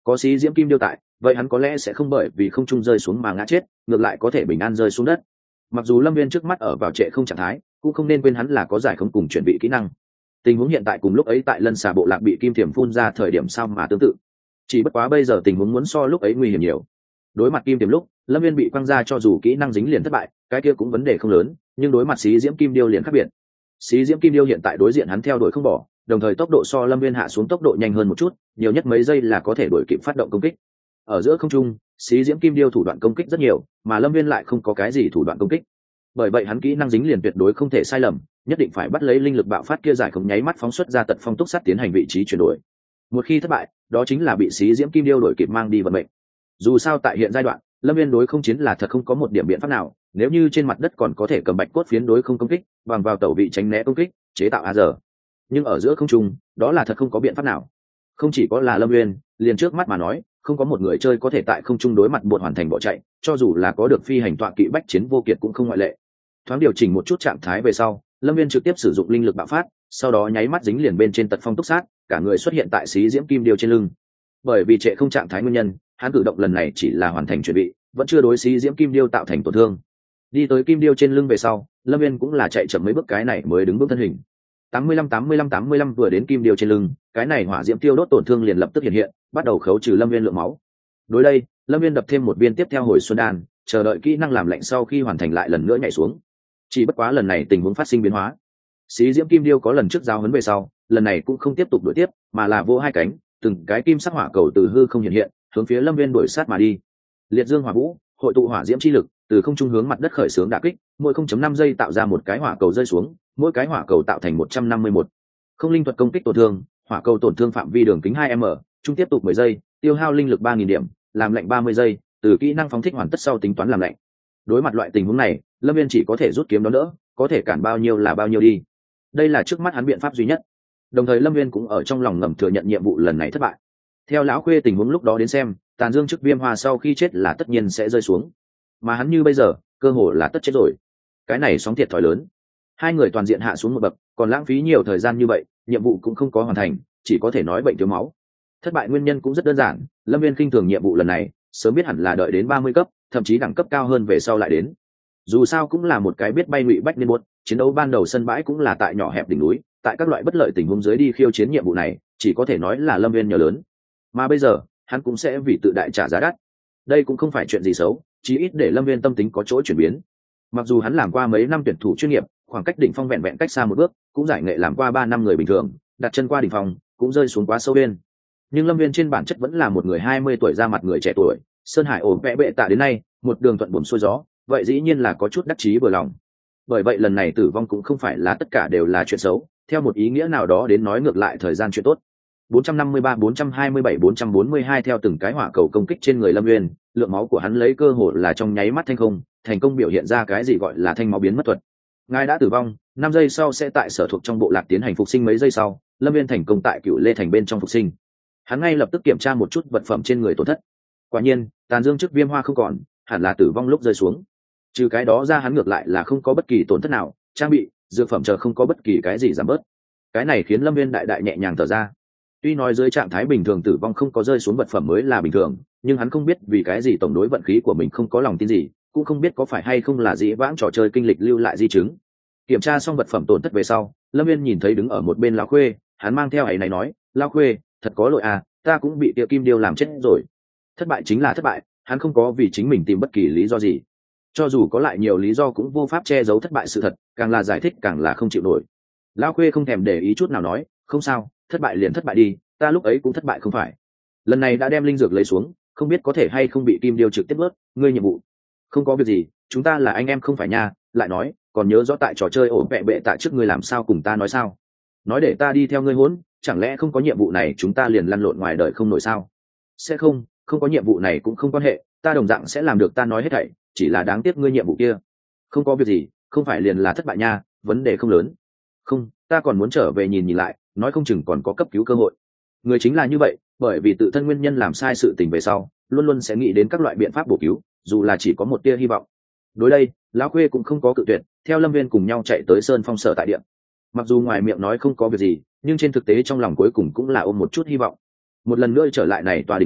có xí diễm kim điêu tại, vậy hắn có lẽ sẽ không bởi vì không trung rơi xuống mà ngã chết, ngược lại có thể bình an rơi xuống đất. Mặc dù Lâm Viên trước mắt ở vào trệ không trạng thái, cũng không nên quên hắn là có giải không cùng chuẩn bị kỹ năng. Tình huống hiện tại cùng lúc ấy tại Lân Xà bộ lạc bị kim thiểm phun ra thời điểm sao mà tương tự. Chỉ bất quá bây giờ tình huống muốn so lúc ấy nguy hiểm nhiều. Đối mặt kim thiểm lúc, Lâm Viên bị quăng ra cho dù kỹ năng dính liền thất bại, cái kia cũng vấn đề không lớn, nhưng đối mặt xí diễm kim điêu liền khác biệt. Xí diễm kim điêu hiện tại đối diện hắn theo đuổi không bỏ, đồng thời tốc độ so Lâm Viên hạ xuống tốc độ nhanh hơn một chút, nhiều nhất mấy giây là có thể đuổi kịp phát động công kích. Ở giữa không trung, xí diễm kim điêu thủ đoạn công kích rất nhiều, mà Lâm Viên lại không có cái gì thủ đoạn công kích. Bởi vậy hắn kỹ năng dính liền tuyệt đối không thể sai lầm, nhất định phải bắt lấy linh lực bạo phát kia giải không nháy mắt phóng xuất ra tật phong túc sắt tiến hành vị trí chuyển đổi. Một khi thất bại, đó chính là bị xí diễm kim điêu đổi kịp mang đi vận mệnh. Dù sao tại hiện giai đoạn, Lâm Viên đối không chiến là thật không có một điểm biện pháp nào, nếu như trên mặt đất còn có thể cầm bạch cốt phiến đối không công kích, bằng vào tẩu vị tránh né công kích, chế tạo a giờ. Nhưng ở giữa không trung, đó là thật không có biện pháp nào. Không chỉ có là Lâm Viên, liền trước mắt mà nói, không có một người chơi có thể tại không trung đối mặt buột hoàn thành bỏ chạy, cho dù là có được phi hành tọa kỵ bách chiến vô kiệt cũng không ngoại lệ. Thoáng điều chỉnh một chút trạng thái về sau, Lâm Viên trực tiếp sử dụng linh lực bạo phát, sau đó nháy mắt dính liền bên trên tật phong túc sát, cả người xuất hiện tại xí diễm kim điêu trên lưng. Bởi vì trệ không trạng thái nguyên nhân, hắn cử động lần này chỉ là hoàn thành chuẩn bị, vẫn chưa đối xí diễm kim điêu tạo thành tổn thương. Đi tới kim điêu trên lưng về sau, Lâm Viên cũng là chạy chậm mấy bước cái này mới đứng bước thân hình. tám mươi lăm tám mươi lăm tám mươi lăm vừa đến kim điêu trên lưng, cái này hỏa diễm tiêu đốt tổn thương liền lập tức hiện hiện, bắt đầu khấu trừ Lâm Viên lượng máu. Đối đây, Lâm Viên đập thêm một viên tiếp theo hồi xuân đan, chờ đợi kỹ năng làm lạnh sau khi hoàn thành lại lần nữa nhảy xuống. Chỉ bất quá lần này tình huống phát sinh biến hóa. Xí diễm kim điêu có lần trước giao hấn về sau, lần này cũng không tiếp tục đuổi tiếp, mà là vỗ hai cánh, từng cái kim sắc hỏa cầu từ hư không hiện hiện, hướng phía Lâm Viên đuổi sát mà đi. Liệt dương hỏa vũ, hội tụ hỏa diễm chi lực, từ không trung hướng mặt đất khởi xướng đả kích, mỗi không chấm năm giây tạo ra một cái hỏa cầu rơi xuống, mỗi cái hỏa cầu tạo thành một trăm năm mươi mốt. Không linh thuật công kích tổn thương, hỏa cầu tổn thương phạm vi đường kính hai m, trung tiếp tục mười giây, tiêu hao linh lực ba nghìn điểm, làm lạnh ba mươi giây, từ kỹ năng phóng thích hoàn tất sau tính toán làm lạnh. Đối mặt loại tình huống này, Lâm Viên chỉ có thể rút kiếm đó đỡ, có thể cản bao nhiêu là bao nhiêu đi. Đây là trước mắt hắn biện pháp duy nhất. Đồng thời Lâm Viên cũng ở trong lòng ngầm thừa nhận nhiệm vụ lần này thất bại. Theo lão Khuê tình huống lúc đó đến xem, tàn dương trước viêm hoa sau khi chết là tất nhiên sẽ rơi xuống, mà hắn như bây giờ cơ hồ là tất chết rồi. Cái này sóng thiệt thòi lớn, hai người toàn diện hạ xuống một bậc, còn lãng phí nhiều thời gian như vậy, nhiệm vụ cũng không có hoàn thành, chỉ có thể nói bệnh thiếu máu. Thất bại nguyên nhân cũng rất đơn giản, Lâm Viên khinh thường nhiệm vụ lần này, sớm biết hẳn là đợi đến ba mươi cấp, thậm chí đẳng cấp cao hơn về sau lại đến. Dù sao cũng là một cái biết bay ngụy bách nên buốt, chiến đấu ban đầu sân bãi cũng là tại nhỏ hẹp đỉnh núi, tại các loại bất lợi tình huống dưới đi khiêu chiến nhiệm vụ này, chỉ có thể nói là Lâm Viên nhờ lớn. Mà bây giờ, hắn cũng sẽ vì tự đại trả giá đắt. Đây cũng không phải chuyện gì xấu, chí ít để Lâm Viên tâm tính có chỗ chuyển biến. Mặc dù hắn làm qua mấy năm tuyển thủ chuyên nghiệp, khoảng cách đỉnh phong vẹn vẹn cách xa một bước, cũng giải nghệ làm qua ba năm người bình thường, đặt chân qua đỉnh phong, cũng rơi xuống quá sâu bên. Nhưng Lâm Viên trên bản chất vẫn là một người hai mươi tuổi ra mặt người trẻ tuổi, Sơn Hải ổn vẽ bệ tạ đến nay, một đường thuận buồm xuôi gió, vậy dĩ nhiên là có chút đắc chí vừa lòng. Bởi vậy lần này tử vong cũng không phải là tất cả đều là chuyện xấu, theo một ý nghĩa nào đó đến nói ngược lại thời gian chuyện tốt. bốn trăm năm mươi ba, bốn trăm hai mươi bảy, bốn trăm bốn mươi hai theo từng cái hỏa cầu công kích trên người Lâm Viên, lượng máu của hắn lấy cơ hội là trong nháy mắt thanh không, thành công biểu hiện ra cái gì gọi là thanh máu biến mất thuật. Ngài đã tử vong, năm giây sau sẽ tại sở thuộc trong bộ lạc tiến hành phục sinh mấy giây sau, Lâm Viên thành công tại Cửu Lê thành bên trong phục sinh. Hắn ngay lập tức kiểm tra một chút vật phẩm trên người tổn thất. Quả nhiên, tàn dương trước viêm hoa không còn, hẳn là tử vong lúc rơi xuống. Trừ cái đó ra hắn ngược lại là không có bất kỳ tổn thất nào, trang bị, dược phẩm chờ không có bất kỳ cái gì giảm bớt. Cái này khiến Lâm Viên đại đại nhẹ nhàng thở ra. Tuy nói dưới trạng thái bình thường tử vong không có rơi xuống vật phẩm mới là bình thường, nhưng hắn không biết vì cái gì tổng đối vận khí của mình không có lòng tin gì, cũng không biết có phải hay không là dĩ vãng trò chơi kinh lịch lưu lại di chứng. Kiểm tra xong vật phẩm tổn thất về sau, Lâm Viên nhìn thấy đứng ở một bên lão Khuê, hắn mang theo ấy này nói, lão Khuê, thật có lỗi à, ta cũng bị Tiệ Kim Điêu làm chết rồi. Thất bại chính là thất bại, hắn không có vì chính mình tìm bất kỳ lý do gì. Cho dù có lại nhiều lý do cũng vô pháp che giấu thất bại sự thật, càng là giải thích càng là không chịu nổi. Lão Khuê không thèm để ý chút nào nói, không sao, thất bại liền thất bại đi, ta lúc ấy cũng thất bại không phải. Lần này đã đem linh dược lấy xuống, không biết có thể hay không bị Kim Điêu trực tiếp bớt, ngươi nhiệm vụ. Không có việc gì, chúng ta là anh em không phải nha, lại nói, còn nhớ rõ tại trò chơi ổ vẹ bệ tạ trước ngươi làm sao cùng ta nói sao? Nói để ta đi theo ngươi hỗn, chẳng lẽ không có nhiệm vụ này chúng ta liền lăn lộn ngoài đời không nổi sao? Sẽ không, không có nhiệm vụ này cũng không quan hệ, ta đồng dạng sẽ làm được ta nói hết thảy, chỉ là đáng tiếc ngươi nhiệm vụ kia. Không có việc gì, không phải liền là thất bại nha, vấn đề không lớn. Không, ta còn muốn trở về nhìn nhìn lại, nói không chừng còn có cấp cứu cơ hội. Người chính là như vậy, bởi vì tự thân nguyên nhân làm sai sự tình về sau, luôn luôn sẽ nghĩ đến các loại biện pháp bổ cứu, dù là chỉ có một tia hy vọng. Đối đây, lão Khuê cũng không có cự tuyệt, theo Lâm Viên cùng nhau chạy tới Sơn Phong sở tại điện. Mặc dù ngoài miệng nói không có việc gì, nhưng trên thực tế trong lòng cuối cùng cũng là ôm một chút hy vọng. Một lần nữa trở lại này tòa đỉnh núi,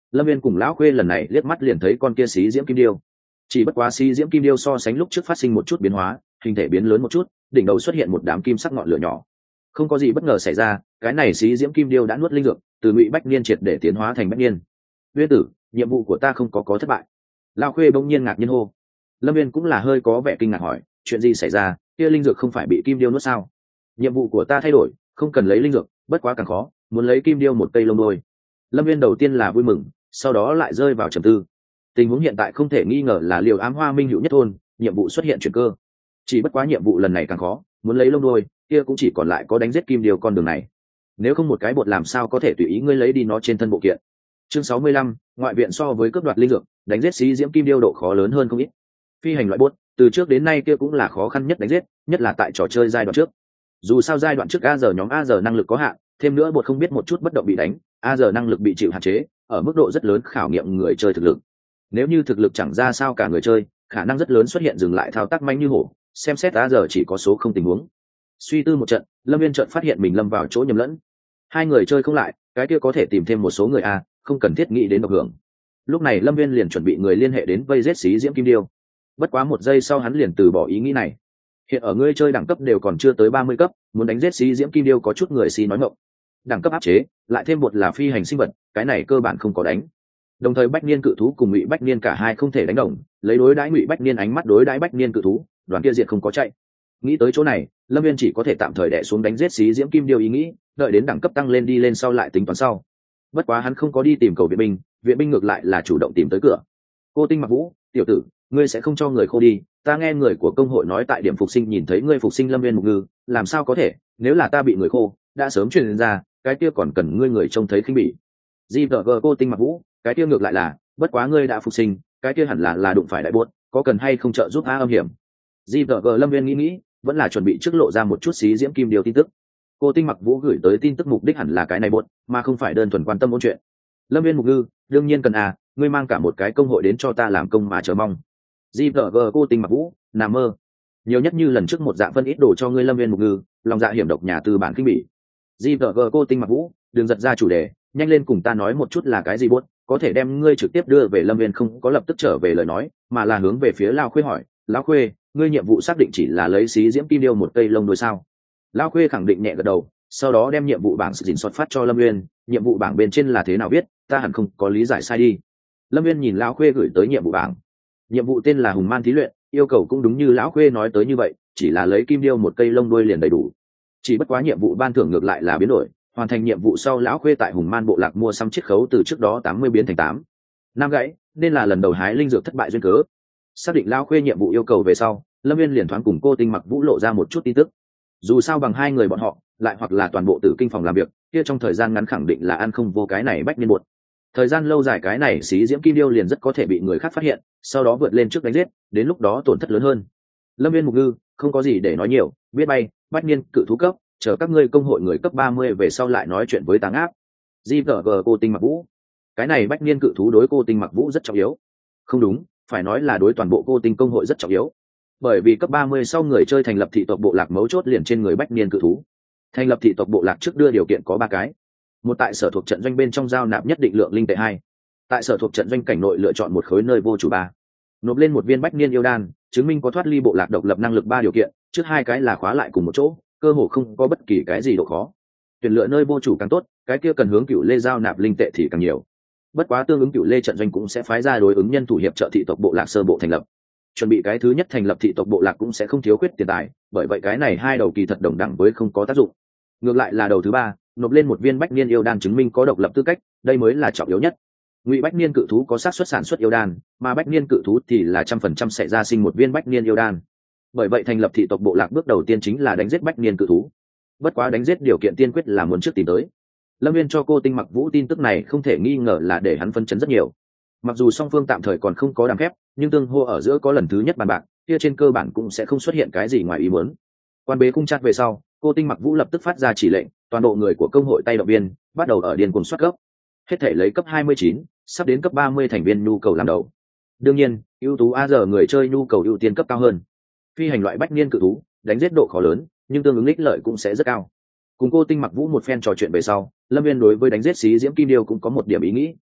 Lâm Viên cùng lão khuê lần này liếc mắt liền thấy con kia xí diễm kim điêu. Chỉ bất quá xí diễm kim điêu so sánh lúc trước phát sinh một chút biến hóa, hình thể biến lớn một chút, đỉnh đầu xuất hiện một đám kim sắc ngọn lửa nhỏ. Không có gì bất ngờ xảy ra, cái này xí diễm kim điêu đã nuốt linh dược, từ Ngụy Bách Niên triệt để tiến hóa thành Bách Niên. Viên tử, nhiệm vụ của ta không có có thất bại. Lão khuê bỗng nhiên ngạc nhiên hô. Lâm Viên cũng là hơi có vẻ kinh ngạc hỏi, chuyện gì xảy ra, kia linh dược không phải bị kim điêu nuốt sao? Nhiệm vụ của ta thay đổi, không cần lấy linh dược, bất quá càng khó, muốn lấy kim điêu một cây lông đôi. Lâm Viên đầu tiên là vui mừng, sau đó lại rơi vào trầm tư. Tình huống hiện tại không thể nghi ngờ là liều ám hoa minh hữu nhất thôn, nhiệm vụ xuất hiện chuyển cơ. Chỉ bất quá nhiệm vụ lần này càng khó, muốn lấy lông đôi, kia cũng chỉ còn lại có đánh giết kim điêu con đường này. Nếu không một cái bột làm sao có thể tùy ý ngươi lấy đi nó trên thân bộ kiện. Chương sáu mươi lăm, ngoại viện so với cướp đoạt linh dược, đánh giết xí diễm kim điêu độ khó lớn hơn không ít. Phi hành loại bột, từ trước đến nay kia cũng là khó khăn nhất đánh giết, nhất là tại trò chơi giai đoạn trước. Dù sao giai đoạn trước a giờ nhóm a giờ năng lực có hạn, thêm nữa bột không biết một chút bất động bị đánh, a giờ năng lực bị chịu hạn chế, ở mức độ rất lớn khảo nghiệm người chơi thực lực. Nếu như thực lực chẳng ra sao cả người chơi, khả năng rất lớn xuất hiện dừng lại thao tác manh như hổ, xem xét a giờ chỉ có số không tình huống. Suy tư một trận, Lâm Viên chợt phát hiện mình lâm vào chỗ nhầm lẫn. Hai người chơi không lại, cái kia có thể tìm thêm một số người a, không cần thiết nghĩ đến độc hưởng. Lúc này Lâm Viên liền chuẩn bị người liên hệ đến vây giết xí diễm kim điêu. Bất quá một giây sau hắn liền từ bỏ ý nghĩ này. Hiện ở ngươi chơi đẳng cấp đều còn chưa tới ba mươi cấp, muốn đánh giết xí diễm kim điêu có chút người xí nói ngọng. Đẳng cấp áp chế, lại thêm một là phi hành sinh vật, cái này cơ bản không có đánh. Đồng thời Bách Niên cự thú cùng Ngụy Bách Niên cả hai không thể đánh đồng, lấy đối đãi Ngụy Bách Niên ánh mắt đối đãi Bách Niên cự thú, đoàn kia diệt không có chạy. Nghĩ tới chỗ này, Lâm Viên chỉ có thể tạm thời đè xuống đánh giết xí diễm kim điêu ý nghĩ, đợi đến đẳng cấp tăng lên đi lên sau lại tính toán sau. Bất quá hắn không có đi tìm cầu viện binh, viện binh ngược lại là chủ động tìm tới cửa. Cô Tinh Mặc Vũ, tiểu tử, ngươi sẽ không cho người khô đi, ta nghe người của công hội nói tại điểm phục sinh nhìn thấy ngươi phục sinh Lâm Viên Mục Ngư, làm sao có thể, nếu là ta bị người khô, đã sớm truyền ra, cái kia còn cần ngươi người trông thấy khinh bỉ. gi vê giê Cô Tinh Mặc Vũ, cái kia ngược lại là, bất quá ngươi đã phục sinh, cái kia hẳn là là đụng phải đại buốt, có cần hay không trợ giúp a âm hiểm. gi vê giê Lâm Viên nghĩ nghĩ, vẫn là chuẩn bị trước lộ ra một chút xí diễm kim điều tin tức. Cô Tinh Mặc Vũ gửi tới tin tức mục đích hẳn là cái này buốt, mà không phải đơn thuần quan tâm ôn chuyện. Lâm Viên Mục Ngư, đương nhiên cần à, ngươi mang cả một cái công hội đến cho ta làm công mà chờ mong. gi vê giê Cô Tinh Mặc Vũ, nằm mơ. Nhiều nhất như lần trước một dạng phân ít đồ cho ngươi Lâm Viên Mục Ngư, lòng dạ hiểm độc nhà tư bản kinh bỉ. gi vê giê Cô Tinh Mặc Vũ, đừng giật ra chủ đề, nhanh lên cùng ta nói một chút là cái gì buốt, có thể đem ngươi trực tiếp đưa về Lâm Viên không có lập tức trở về lời nói, mà là hướng về phía Lão Khuê hỏi, Lão Khuê, ngươi nhiệm vụ xác định chỉ là lấy xí diễm kim điêu một cây lông đuôi sao? Lão Khuê khẳng định nhẹ gật đầu, sau đó đem nhiệm vụ bảng sự dình xuất phát cho Lâm Viên, nhiệm vụ bảng bên trên là thế nào biết, ta hẳn không có lý giải sai đi. Lâm Viên nhìn Lão Khuê gửi tới nhiệm vụ bảng. Nhiệm vụ tên là Hùng Man thí luyện, yêu cầu cũng đúng như Lão Khuê nói tới như vậy, chỉ là lấy kim điêu một cây lông đuôi liền đầy đủ. Chỉ bất quá nhiệm vụ ban thưởng ngược lại là biến đổi, hoàn thành nhiệm vụ sau Lão Khuê tại Hùng Man bộ lạc mua sắm chiết khấu từ trước đó tám mươi biến thành tám năm gãy, nên là lần đầu hái linh dược thất bại duyên cớ. Xác định Lão Khuê nhiệm vụ yêu cầu về sau, Lâm Viên liền thoáng cùng Cô Tinh Mặc Vũ lộ ra một chút tin tức. Dù sao bằng hai người bọn họ, lại hoặc là toàn bộ tử kinh phòng làm việc, kia trong thời gian ngắn khẳng định là ăn không vô cái này bách niên buột. Thời gian lâu dài cái này xí diễm kim điêu liền rất có thể bị người khác phát hiện, sau đó vượt lên trước đánh giết, đến lúc đó tổn thất lớn hơn. Lâm Viên Mục Ngư, không có gì để nói nhiều, biết bay, bách niên cự thú cấp, chờ các ngươi công hội người cấp ba mươi về sau lại nói chuyện với Táng Áp. gi vê giê Cô Tinh Mặc Vũ. Cái này bách niên cự thú đối Cô Tinh Mặc Vũ rất trọng yếu. Không đúng, phải nói là đối toàn bộ Cô Tinh công hội rất trọng yếu. Bởi vì cấp ba mươi sau người chơi thành lập thị tộc bộ lạc mấu chốt liền trên người bách niên cự thú. Thành lập thị tộc bộ lạc trước đưa điều kiện có ba cái. Một tại sở thuộc trận doanh bên trong giao nạp nhất định lượng linh tệ hai. Tại sở thuộc trận doanh cảnh nội lựa chọn một khối nơi vô chủ ba. Nộp lên một viên bách niên yêu đan, chứng minh có thoát ly bộ lạc độc lập năng lực ba điều kiện, trước hai cái là khóa lại cùng một chỗ, cơ hồ không có bất kỳ cái gì độ khó. Tuyển lựa nơi vô chủ càng tốt, cái kia cần hướng cựu lê giao nạp linh tệ thì càng nhiều. Bất quá tương ứng cựu lê trận doanh cũng sẽ phái ra đối ứng nhân thủ hiệp trợ thị tộc bộ lạc sơ bộ thành lập. Chuẩn bị cái thứ nhất thành lập thị tộc bộ lạc cũng sẽ không thiếu khuyết tiền tài, bởi vậy cái này hai đầu kỳ thật đồng đẳng với không có tác dụng. Ngược lại là đầu thứ ba, nộp lên một viên bách niên yêu đan chứng minh có độc lập tư cách, đây mới là trọng yếu nhất. Ngụy bách niên cự thú có xác suất sản xuất yêu đan, mà bách niên cự thú thì là trăm phần trăm sẽ ra sinh một viên bách niên yêu đan. Bởi vậy thành lập thị tộc bộ lạc bước đầu tiên chính là đánh giết bách niên cự thú. Bất quá đánh giết điều kiện tiên quyết là muốn trước tìm tới. Lâm Viên cho Cô Tinh Mặc Vũ tin tức này không thể nghi ngờ là để hắn phân chấn rất nhiều. Mặc dù song phương tạm thời còn không có đàm phép, nhưng tương hô ở giữa có lần thứ nhất bàn bạc, kia trên cơ bản cũng sẽ không xuất hiện cái gì ngoài ý muốn. Quan bế cung chat về sau, Cô Tinh Mặc Vũ lập tức phát ra chỉ lệnh, toàn bộ người của công hội tay động viên bắt đầu ở điên cuồng soát cấp. Hết thể lấy cấp hai mươi chín, sắp đến cấp ba mươi thành viên nhu cầu làm đầu. Đương nhiên, ưu tú a giờ người chơi nhu cầu ưu tiên cấp cao hơn. Phi hành loại bách niên cự thú, đánh giết độ khó lớn, nhưng tương ứng ích lợi cũng sẽ rất cao. Cùng Cô Tinh Mặc Vũ một phen trò chuyện về sau, Lâm Viên đối với đánh giết xí diễm kim điêu cũng có một điểm ý nghĩ.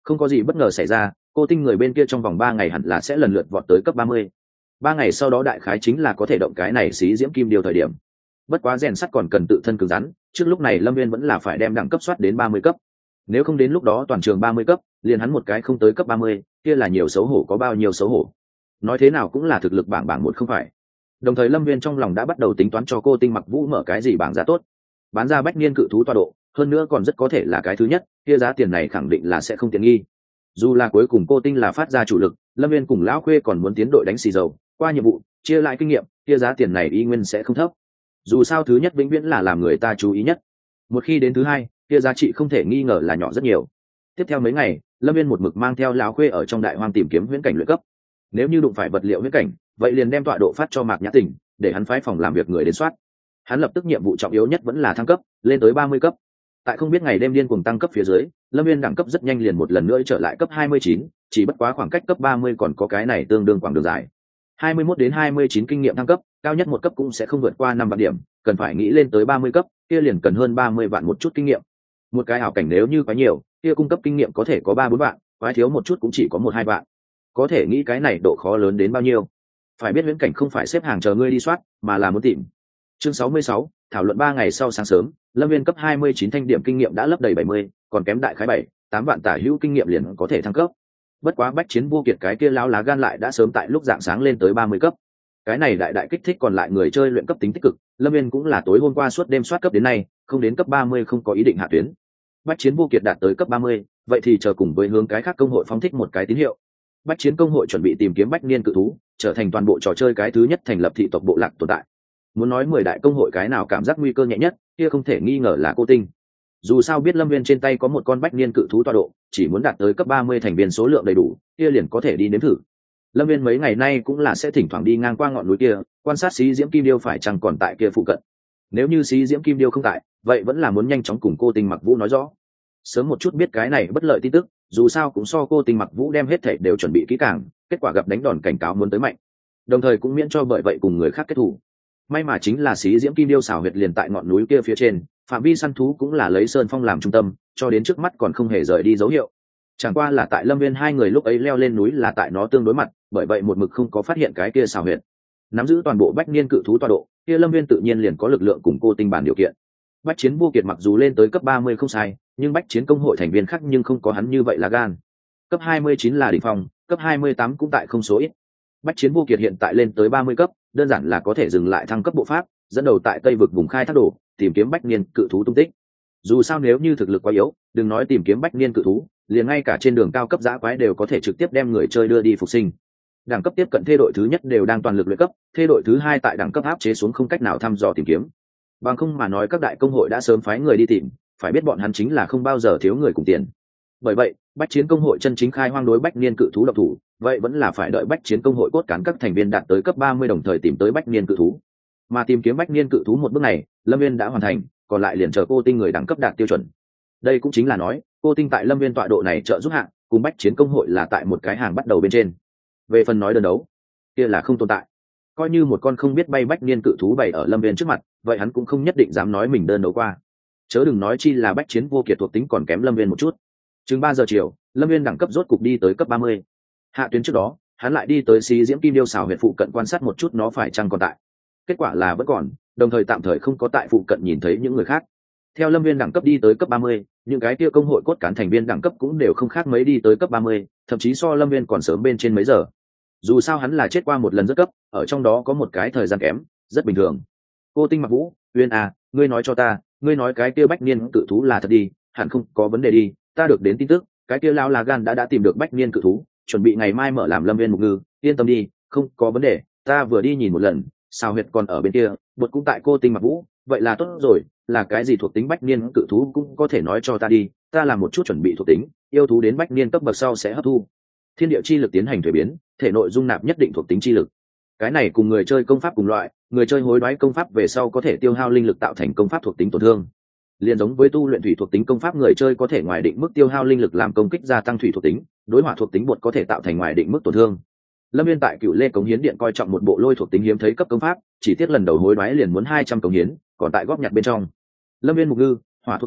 Không có gì bất ngờ xảy ra, cô tinh người bên kia trong vòng ba ngày hẳn là sẽ lần lượt vọt tới cấp ba mươi. Ba ngày sau đó đại khái chính là có thể động cái này xí diễm kim điều thời điểm. Bất quá rèn sắt còn cần tự thân cứng rắn, trước lúc này Lâm Viên vẫn là phải đem đẳng cấp soát đến ba mươi cấp. Nếu không đến lúc đó toàn trường ba mươi cấp, liền hắn một cái không tới cấp ba mươi, kia là nhiều xấu hổ có bao nhiêu xấu hổ. Nói thế nào cũng là thực lực bảng bảng một không phải. Đồng thời Lâm Viên trong lòng đã bắt đầu tính toán cho cô tinh mặc vũ mở cái gì bảng giá tốt. Bán ra bách niên cự thú tọa độ, hơn nữa còn rất có thể là cái thứ nhất, kia giá tiền này khẳng định là sẽ không tiện nghi. Dù là cuối cùng cô tinh là phát ra chủ lực, Lâm Viên cùng lão khuê còn muốn tiến đội đánh xì dầu, qua nhiệm vụ, chia lại kinh nghiệm, kia giá tiền này y nguyên sẽ không thấp. Dù sao thứ nhất vĩnh viễn là làm người ta chú ý nhất. Một khi đến thứ hai, kia giá trị không thể nghi ngờ là nhỏ rất nhiều. Tiếp theo mấy ngày, Lâm Viên một mực mang theo lão khuê ở trong đại hoang tìm kiếm huyễn cảnh luyện cấp. Nếu như đụng phải vật liệu huyễn cảnh, vậy liền đem tọa độ phát cho Mạc Nhã Tình, để hắn phái phòng làm việc người đến soát. Hắn lập tức nhiệm vụ trọng yếu nhất vẫn là thăng cấp, lên tới ba mươi cấp. Tại không biết ngày đêm điên cuồng tăng cấp phía dưới, Lâm Viên đẳng cấp rất nhanh liền một lần nữa trở lại cấp hai mươi chín, chỉ bất quá khoảng cách cấp ba mươi còn có cái này tương đương quãng đường dài. hai mươi mốt đến hai mươi chín kinh nghiệm thăng cấp, cao nhất một cấp cũng sẽ không vượt qua năm vạn điểm, cần phải nghĩ lên tới ba mươi cấp, kia liền cần hơn ba mươi vạn một chút kinh nghiệm. Một cái ảo cảnh nếu như quá nhiều, kia cung cấp kinh nghiệm có thể có ba bốn vạn, quá thiếu một chút cũng chỉ có một hai vạn. Có thể nghĩ cái này độ khó lớn đến bao nhiêu. Phải biết viễn cảnh không phải xếp hàng chờ ngươi đi soát, mà là muốn tìm. Chương sáu mươi sáu, thảo luận ba ngày sau sáng sớm, Lâm Viên cấp hai mươi chín thanh điểm kinh nghiệm đã lấp đầy bảy mươi, còn kém đại khái bảy, tám vạn tả hữu kinh nghiệm liền có thể thăng cấp. Bất quá bách chiến vô kiệt cái kia lão lá gan lại đã sớm tại lúc dạng sáng lên tới ba mươi cấp. Cái này đại đại kích thích còn lại người chơi luyện cấp tính tích cực, Lâm Viên cũng là tối hôm qua suốt đêm soát cấp đến nay, không đến cấp ba mươi không có ý định hạ tuyến. Bách chiến vô kiệt đạt tới cấp ba mươi, vậy thì chờ cùng với hướng cái khác công hội phóng thích một cái tín hiệu. Bách chiến công hội chuẩn bị tìm kiếm bách niên cự thú, trở thành toàn bộ trò chơi cái thứ nhất thành lập thị tộc bộ lạc tồn tại. Muốn nói mười đại công hội cái nào cảm giác nguy cơ nhẹ nhất, kia không thể nghi ngờ là cô tinh. Dù sao biết Lâm Viên trên tay có một con bách niên cự thú tọa độ, chỉ muốn đạt tới cấp ba mươi thành viên số lượng đầy đủ, kia liền có thể đi nếm thử. Lâm Viên mấy ngày nay cũng là sẽ thỉnh thoảng đi ngang qua ngọn núi kia, quan sát xí diễm kim điêu phải chăng còn tại kia phụ cận. Nếu như xí diễm kim điêu không tại, vậy vẫn là muốn nhanh chóng cùng cô tinh mặc vũ nói rõ. Sớm một chút biết cái này bất lợi tin tức, dù sao cũng so cô tinh mặc vũ đem hết thảy đều chuẩn bị kỹ càng, kết quả gặp đánh đòn cảnh cáo muốn tới mạnh. Đồng thời cũng miễn cho bởi vậy cùng người khác kết thù. May mà chính là xí diễm kim điêu xảo huyệt liền tại ngọn núi kia phía trên, phạm vi săn thú cũng là lấy sơn phong làm trung tâm, cho đến trước mắt còn không hề rời đi dấu hiệu. Chẳng qua là tại Lâm Viên hai người lúc ấy leo lên núi là tại nó tương đối mặt, bởi vậy một mực không có phát hiện cái kia xảo huyệt. Nắm giữ toàn bộ bách niên cự thú tọa độ, kia Lâm Viên tự nhiên liền có lực lượng cùng cô tinh bản điều kiện. Bách chiến vô kiệt mặc dù lên tới cấp ba mươi không sai, nhưng bách chiến công hội thành viên khác nhưng không có hắn như vậy là gan. Cấp hai mươi chín là đỉnh phong, cấp hai mươi tám cũng tại không số ít. Bách chiến vô kiệt hiện tại lên tới ba mươi cấp, đơn giản là có thể dừng lại thăng cấp bộ pháp, dẫn đầu tại Tây vực vùng khai thác đồ, tìm kiếm bách niên cự thú tung tích. Dù sao nếu như thực lực quá yếu, đừng nói tìm kiếm bách niên cự thú, liền ngay cả trên đường cao cấp dã quái đều có thể trực tiếp đem người chơi đưa đi phục sinh. Đẳng cấp tiếp cận thê đội thứ nhất đều đang toàn lực luyện cấp, thê đội thứ hai tại đẳng cấp áp chế xuống không cách nào thăm dò tìm kiếm. Bằng không mà nói các đại công hội đã sớm phái người đi tìm, phải biết bọn hắn chính là không bao giờ thiếu người cùng tiền. Bởi vậy, bách chiến công hội chân chính khai hoang đối bách niên cự thú độc thủ, vậy vẫn là phải đợi bách chiến công hội cốt cán các thành viên đạt tới cấp ba mươi đồng thời tìm tới bách niên cự thú. Mà tìm kiếm bách niên cự thú một bước này, Lâm Viên đã hoàn thành, còn lại liền chờ cô tinh người đẳng cấp đạt tiêu chuẩn. Đây cũng chính là nói, cô tinh tại Lâm Viên tọa độ này trợ giúp hạng, cùng bách chiến công hội là tại một cái hàng bắt đầu bên trên. Về phần nói đơn đấu, kia là không tồn tại. Coi như một con không biết bay bách niên cự thú bày ở Lâm Viên trước mặt, vậy hắn cũng không nhất định dám nói mình đơn đấu qua. Chớ đừng nói chi là bách chiến vô kiệt thuộc tính còn kém Lâm Viên một chút. Chừng ba giờ chiều, Lâm Viên đẳng cấp rốt cục đi tới cấp ba mươi. Hạ tuyến trước đó, hắn lại đi tới xí diễm kim điêu xảo huyệt phụ cận quan sát một chút nó phải chăng còn tại. Kết quả là vẫn còn, đồng thời tạm thời không có tại phụ cận nhìn thấy những người khác. Theo Lâm Viên đẳng cấp đi tới cấp ba mươi, những cái kia công hội cốt cán thành viên đẳng cấp cũng đều không khác mấy đi tới cấp ba mươi, thậm chí so Lâm Viên còn sớm bên trên mấy giờ. Dù sao hắn là chết qua một lần rất cấp, ở trong đó có một cái thời gian kém, rất bình thường. Cô tinh mặc vũ, Uyên à, ngươi nói cho ta, ngươi nói cái kia bách niên cự thú là thật đi, hẳn không có vấn đề đi, ta được đến tin tức, cái kia lão là gan đã đã tìm được bách niên cự thú, chuẩn bị ngày mai mở làm Lâm Viên mục ngư, yên tâm đi, không có vấn đề, ta vừa đi nhìn một lần, sao huyệt còn ở bên kia, bột cũng tại cô tinh mặc vũ, vậy là tốt rồi, là cái gì thuộc tính bách niên cự thú cũng có thể nói cho ta đi, ta làm một chút chuẩn bị thuộc tính, yêu thú đến bách niên cấp bậc sau sẽ hấp thu thiên địa chi lực tiến hành thuế biến, thể nội dung nạp nhất định thuộc tính chi lực. Cái này cùng người chơi công pháp cùng loại, người chơi hối đoái công pháp về sau có thể tiêu hao linh lực tạo thành công pháp thuộc tính tổn thương. Liên giống với tu luyện thủy thuộc tính công pháp, người chơi có thể ngoài định mức tiêu hao linh lực làm công kích gia tăng thủy thuộc tính, đối hỏa thuộc tính bột có thể tạo thành ngoài định mức tổn thương. Lâm Viên tại Cựu Lê Cống Hiến Điện coi trọng một bộ lôi thuộc tính hiếm thấy cấp công pháp, chỉ tiếc lần đầu hối đoái liền muốn hai trăm cống hiến, còn tại góp nhặt bên trong. Lâm Viên mục ngư, hỏa thuộc tính,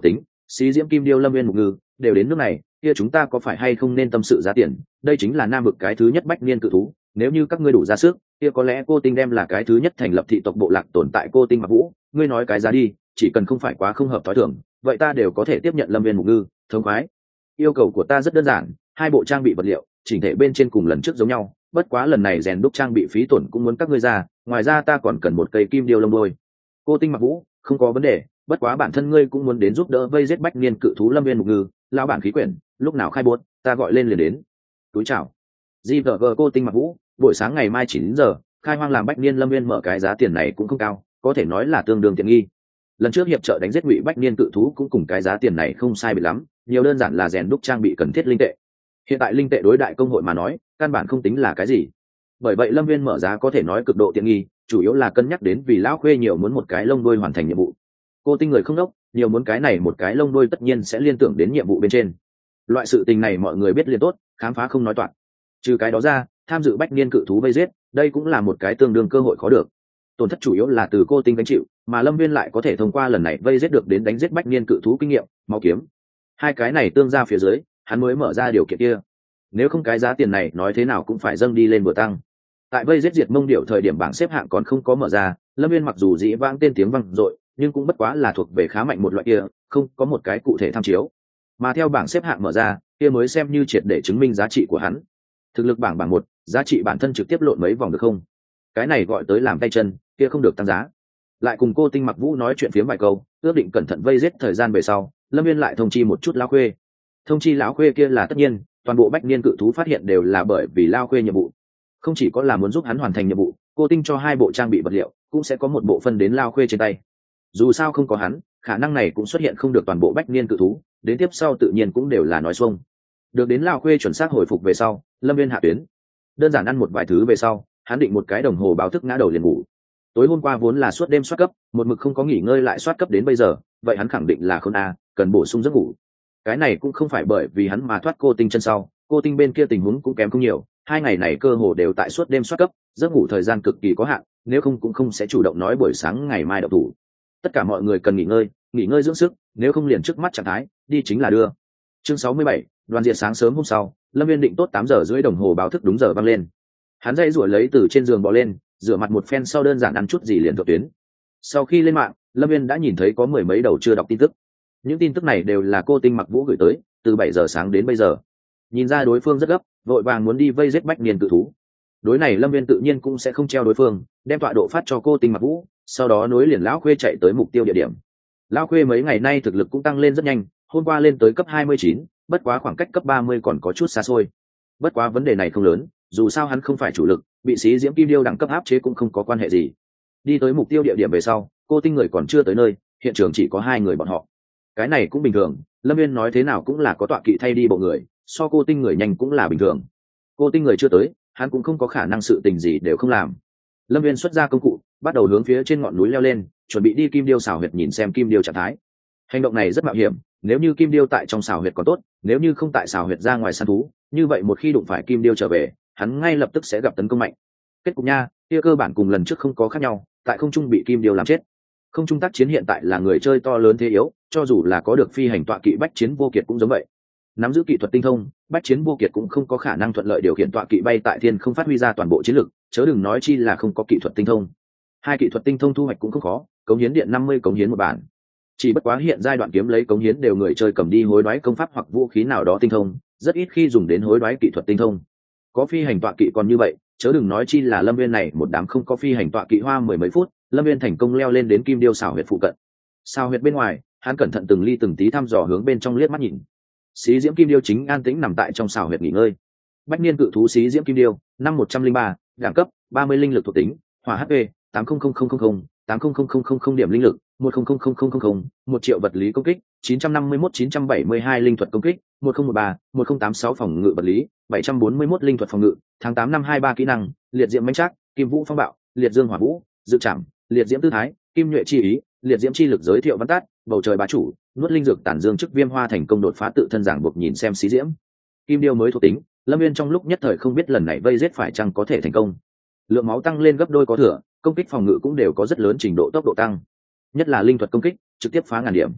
Xí Diễm Kim Điêu Lâm Viên Mục Ngư đều đến nước này, kia chúng ta có phải hay không nên tâm sự giá tiền? Đây chính là nam vực cái thứ nhất bách niên cự thú, nếu như các ngươi đủ ra sức, kia có lẽ Cô Tinh đem là cái thứ nhất thành lập thị tộc bộ lạc tồn tại Cô Tinh Mặc Vũ, ngươi nói cái giá đi, chỉ cần không phải quá không hợp thói thường, vậy ta đều có thể tiếp nhận Lâm Viên Mục Ngư, thống khoái. Yêu cầu của ta rất đơn giản, hai bộ trang bị vật liệu, chỉnh thể bên trên cùng lần trước giống nhau, bất quá lần này rèn đúc trang bị phí tổn cũng muốn các ngươi ra, ngoài ra ta còn cần một cây kim điêu lông đôi. Cô Tinh Mặc Vũ, không có vấn đề, bất quá bản thân ngươi cũng muốn đến giúp đỡ vây giết bách niên cự thú Lâm Viên Mục Ngư, lão bản khí quyển, lúc nào khai buốt, ta gọi lên liền đến. Túi chào. giê vê giê Cô Tinh Mặc Vũ, buổi sáng ngày mai chín giờ, khai hoang làm bách niên Lâm Viên mở cái giá tiền này cũng không cao, có thể nói là tương đương tiện nghi. Lần trước hiệp trợ đánh giết ngụy bách niên cự thú cũng cùng cái giá tiền này không sai biệt lắm, nhiều đơn giản là rèn đúc trang bị cần thiết linh tệ. Hiện tại linh tệ đối đại công hội mà nói, căn bản không tính là cái gì. Bởi vậy Lâm Viên mở giá có thể nói cực độ tiện nghi, chủ yếu là cân nhắc đến vì lão khuê nhiều muốn một cái lông đuôi hoàn thành nhiệm vụ. Cô Tinh người không đốc, nhiều muốn cái này một cái lông đuôi tất nhiên sẽ liên tưởng đến nhiệm vụ bên trên. Loại sự tình này mọi người biết liền tốt, khám phá không nói toạc. Trừ cái đó ra, tham dự bách niên cự thú vây giết, đây cũng là một cái tương đương cơ hội khó được. Tổn thất chủ yếu là từ Cô Tinh gánh chịu, mà Lâm Viên lại có thể thông qua lần này vây giết được đến đánh giết bách niên cự thú kinh nghiệm, máu kiếm. Hai cái này tương ra phía dưới, hắn mới mở ra điều kiện kia. Nếu không cái giá tiền này nói thế nào cũng phải dâng đi lên vừa tăng. Tại vây giết diệt Mông Điểu thời điểm bảng xếp hạng còn không có mở ra, Lâm Viên mặc dù dĩ vãng tên tiếng vang dội, nhưng cũng bất quá là thuộc về khá mạnh một loại kia, không có một cái cụ thể tham chiếu. Mà theo bảng xếp hạng mở ra, kia mới xem như triệt để chứng minh giá trị của hắn. Thực lực bảng bảng một, giá trị bản thân trực tiếp lộn mấy vòng được không? Cái này gọi tới làm tay chân, kia không được tăng giá. Lại cùng Cô Tinh Mặc Vũ nói chuyện phiếm vài câu, ước định cẩn thận vây giết thời gian về sau, Lâm Viên lại thông chi một chút lão khuê. Thông chi lão khuê kia là tất nhiên, toàn bộ bách niên cự thú phát hiện đều là bởi vì lao khuê nhiệm vụ. Không chỉ có là muốn giúp hắn hoàn thành nhiệm vụ, Cô Tinh cho hai bộ trang bị vật liệu, cũng sẽ có một bộ phân đến lao khuê trên tay. Dù sao không có hắn, khả năng này cũng xuất hiện không được toàn bộ bách niên cự thú, đến tiếp sau tự nhiên cũng đều là nói xuông. Được đến lao khuê chuẩn xác hồi phục về sau, Lâm Viên hạ tuyến. Đơn giản ăn một vài thứ về sau, hắn định một cái đồng hồ báo thức ngã đầu liền ngủ. Tối hôm qua vốn là suốt đêm soát cấp, một mực không có nghỉ ngơi lại soát cấp đến bây giờ, vậy hắn khẳng định là không a, cần bổ sung giấc ngủ. Cái này cũng không phải bởi vì hắn mà thoát Cô Tinh chân sau, Cô Tinh bên kia tình huống cũng kém không nhiều, hai ngày này cơ hồ đều tại suốt đêm soát cấp, giấc ngủ thời gian cực kỳ có hạn, nếu không cũng không sẽ chủ động nói buổi sáng ngày mai đậu thủ. Tất cả mọi người cần nghỉ ngơi, nghỉ ngơi dưỡng sức, nếu không liền trước mắt trạng thái, đi chính là đưa. Chương sáu mươi bảy, đoàn diệt sáng sớm hôm sau, Lâm Viên định tốt tám giờ rưỡi đồng hồ báo thức đúng giờ vang lên. Hắn dậy rủi lấy từ trên giường bò lên, rửa mặt một phen sau đơn giản ăn chút gì liền thượng tuyến. Sau khi lên mạng, Lâm Viên đã nhìn thấy có mười mấy đầu chưa đọc tin tức. Những tin tức này đều là Cô Tinh Mặc Vũ gửi tới, từ bảy giờ sáng đến bây giờ. Nhìn ra đối phương rất gấp, vội vàng muốn đi vây giết bách niên cự thú. Đối này Lâm Viên tự nhiên cũng sẽ không treo đối phương, đem tọa độ phát cho Cô Tinh Mặc Vũ, sau đó nối liền lão khuê chạy tới mục tiêu địa điểm. Lão khuê mấy ngày nay thực lực cũng tăng lên rất nhanh, hôm qua lên tới cấp hai mươi chín, bất quá khoảng cách cấp ba mươi còn có chút xa xôi. Bất quá vấn đề này không lớn, dù sao hắn không phải chủ lực, bị Xí Diễm Kim Điêu đẳng cấp áp chế cũng không có quan hệ gì. Đi tới mục tiêu địa điểm về sau, Cô Tinh người còn chưa tới nơi, hiện trường chỉ có hai người bọn họ. Cái này cũng bình thường, Lâm Viên nói thế nào cũng là có tọa kỵ thay đi bộ người, so Cô Tinh người nhanh cũng là bình thường. Cô Tinh người chưa tới, hắn cũng không có khả năng sự tình gì đều không làm. Lâm Viên xuất ra công cụ, bắt đầu hướng phía trên ngọn núi leo lên, chuẩn bị đi Kim Điêu xào huyệt nhìn xem Kim Điêu trạng thái. Hành động này rất mạo hiểm, nếu như Kim Điêu tại trong xào huyệt còn tốt, nếu như không tại xào huyệt ra ngoài săn thú, như vậy một khi đụng phải Kim Điêu trở về, hắn ngay lập tức sẽ gặp tấn công mạnh. Kết cục nha, kia cơ bản cùng lần trước không có khác nhau, tại không trung bị Kim Điêu làm chết. Không trung tác chiến hiện tại là người chơi to lớn thế yếu, cho dù là có được phi hành tọa kỵ bách chiến vô kiệt cũng giống vậy. Nắm giữ kỹ thuật tinh thông, bách chiến vô kiệt cũng không có khả năng thuận lợi điều khiển tọa kỵ bay tại thiên không phát huy ra toàn bộ chiến lực, chớ đừng nói chi là không có kỹ thuật tinh thông. Hai kỹ thuật tinh thông thu hoạch cũng không khó, cống hiến điện năm mươi cống hiến một bản. Chỉ bất quá hiện giai đoạn kiếm lấy cống hiến đều người chơi cầm đi hối đoái công pháp hoặc vũ khí nào đó tinh thông, rất ít khi dùng đến hối đoái kỹ thuật tinh thông. Có phi hành tọa kỵ còn như vậy, chớ đừng nói chi là Lâm Viên này một đám không có phi hành tọa kỵ hoa mười mấy phút, Lâm Viên thành công leo lên đến Kim Điêu xào huyệt phụ cận. Xào huyệt bên ngoài, hắn cẩn thận từng ly từng tí thăm dò hướng bên trong liếc mắt nhìn. Xí Diễm Kim Điêu chính an tĩnh nằm tại trong xào huyệt nghỉ ngơi. Bách niên cự thú Xí Diễm Kim Điêu, năm một trăm linh ba, đẳng cấp ba mươi linh lực thuộc tính, hỏa hát pê tám không không không không không, tám không không không không không điểm linh lực, một không không không không không không, một triệu vật lý công kích, chín trăm năm mươi mốt chín trăm bảy mươi hai linh thuật công kích, một không một ba, một không tám sáu phòng ngự vật lý, bảy trăm bốn mươi mốt linh thuật phòng ngự, tháng tám năm hai ba kỹ năng, liệt diễm mãnh trác, kim vũ phong bạo, liệt dương hỏa vũ, dự trảm, liệt diễm tư thái, kim nhuệ chi ý, liệt diễm chi lực giới thiệu văn tát, bầu trời bá chủ, nuốt linh dược tản dương chức viêm hoa thành công đột phá tự thân giảng buộc nhìn xem Xí Diễm Kim Điêu mới thuộc tính. Lâm Viên trong lúc nhất thời không biết lần này vây giết phải chăng có thể thành công. Lượng máu tăng lên gấp đôi có thừa, công kích phòng ngự cũng đều có rất lớn trình độ tốc độ tăng, nhất là linh thuật công kích trực tiếp phá ngàn điểm.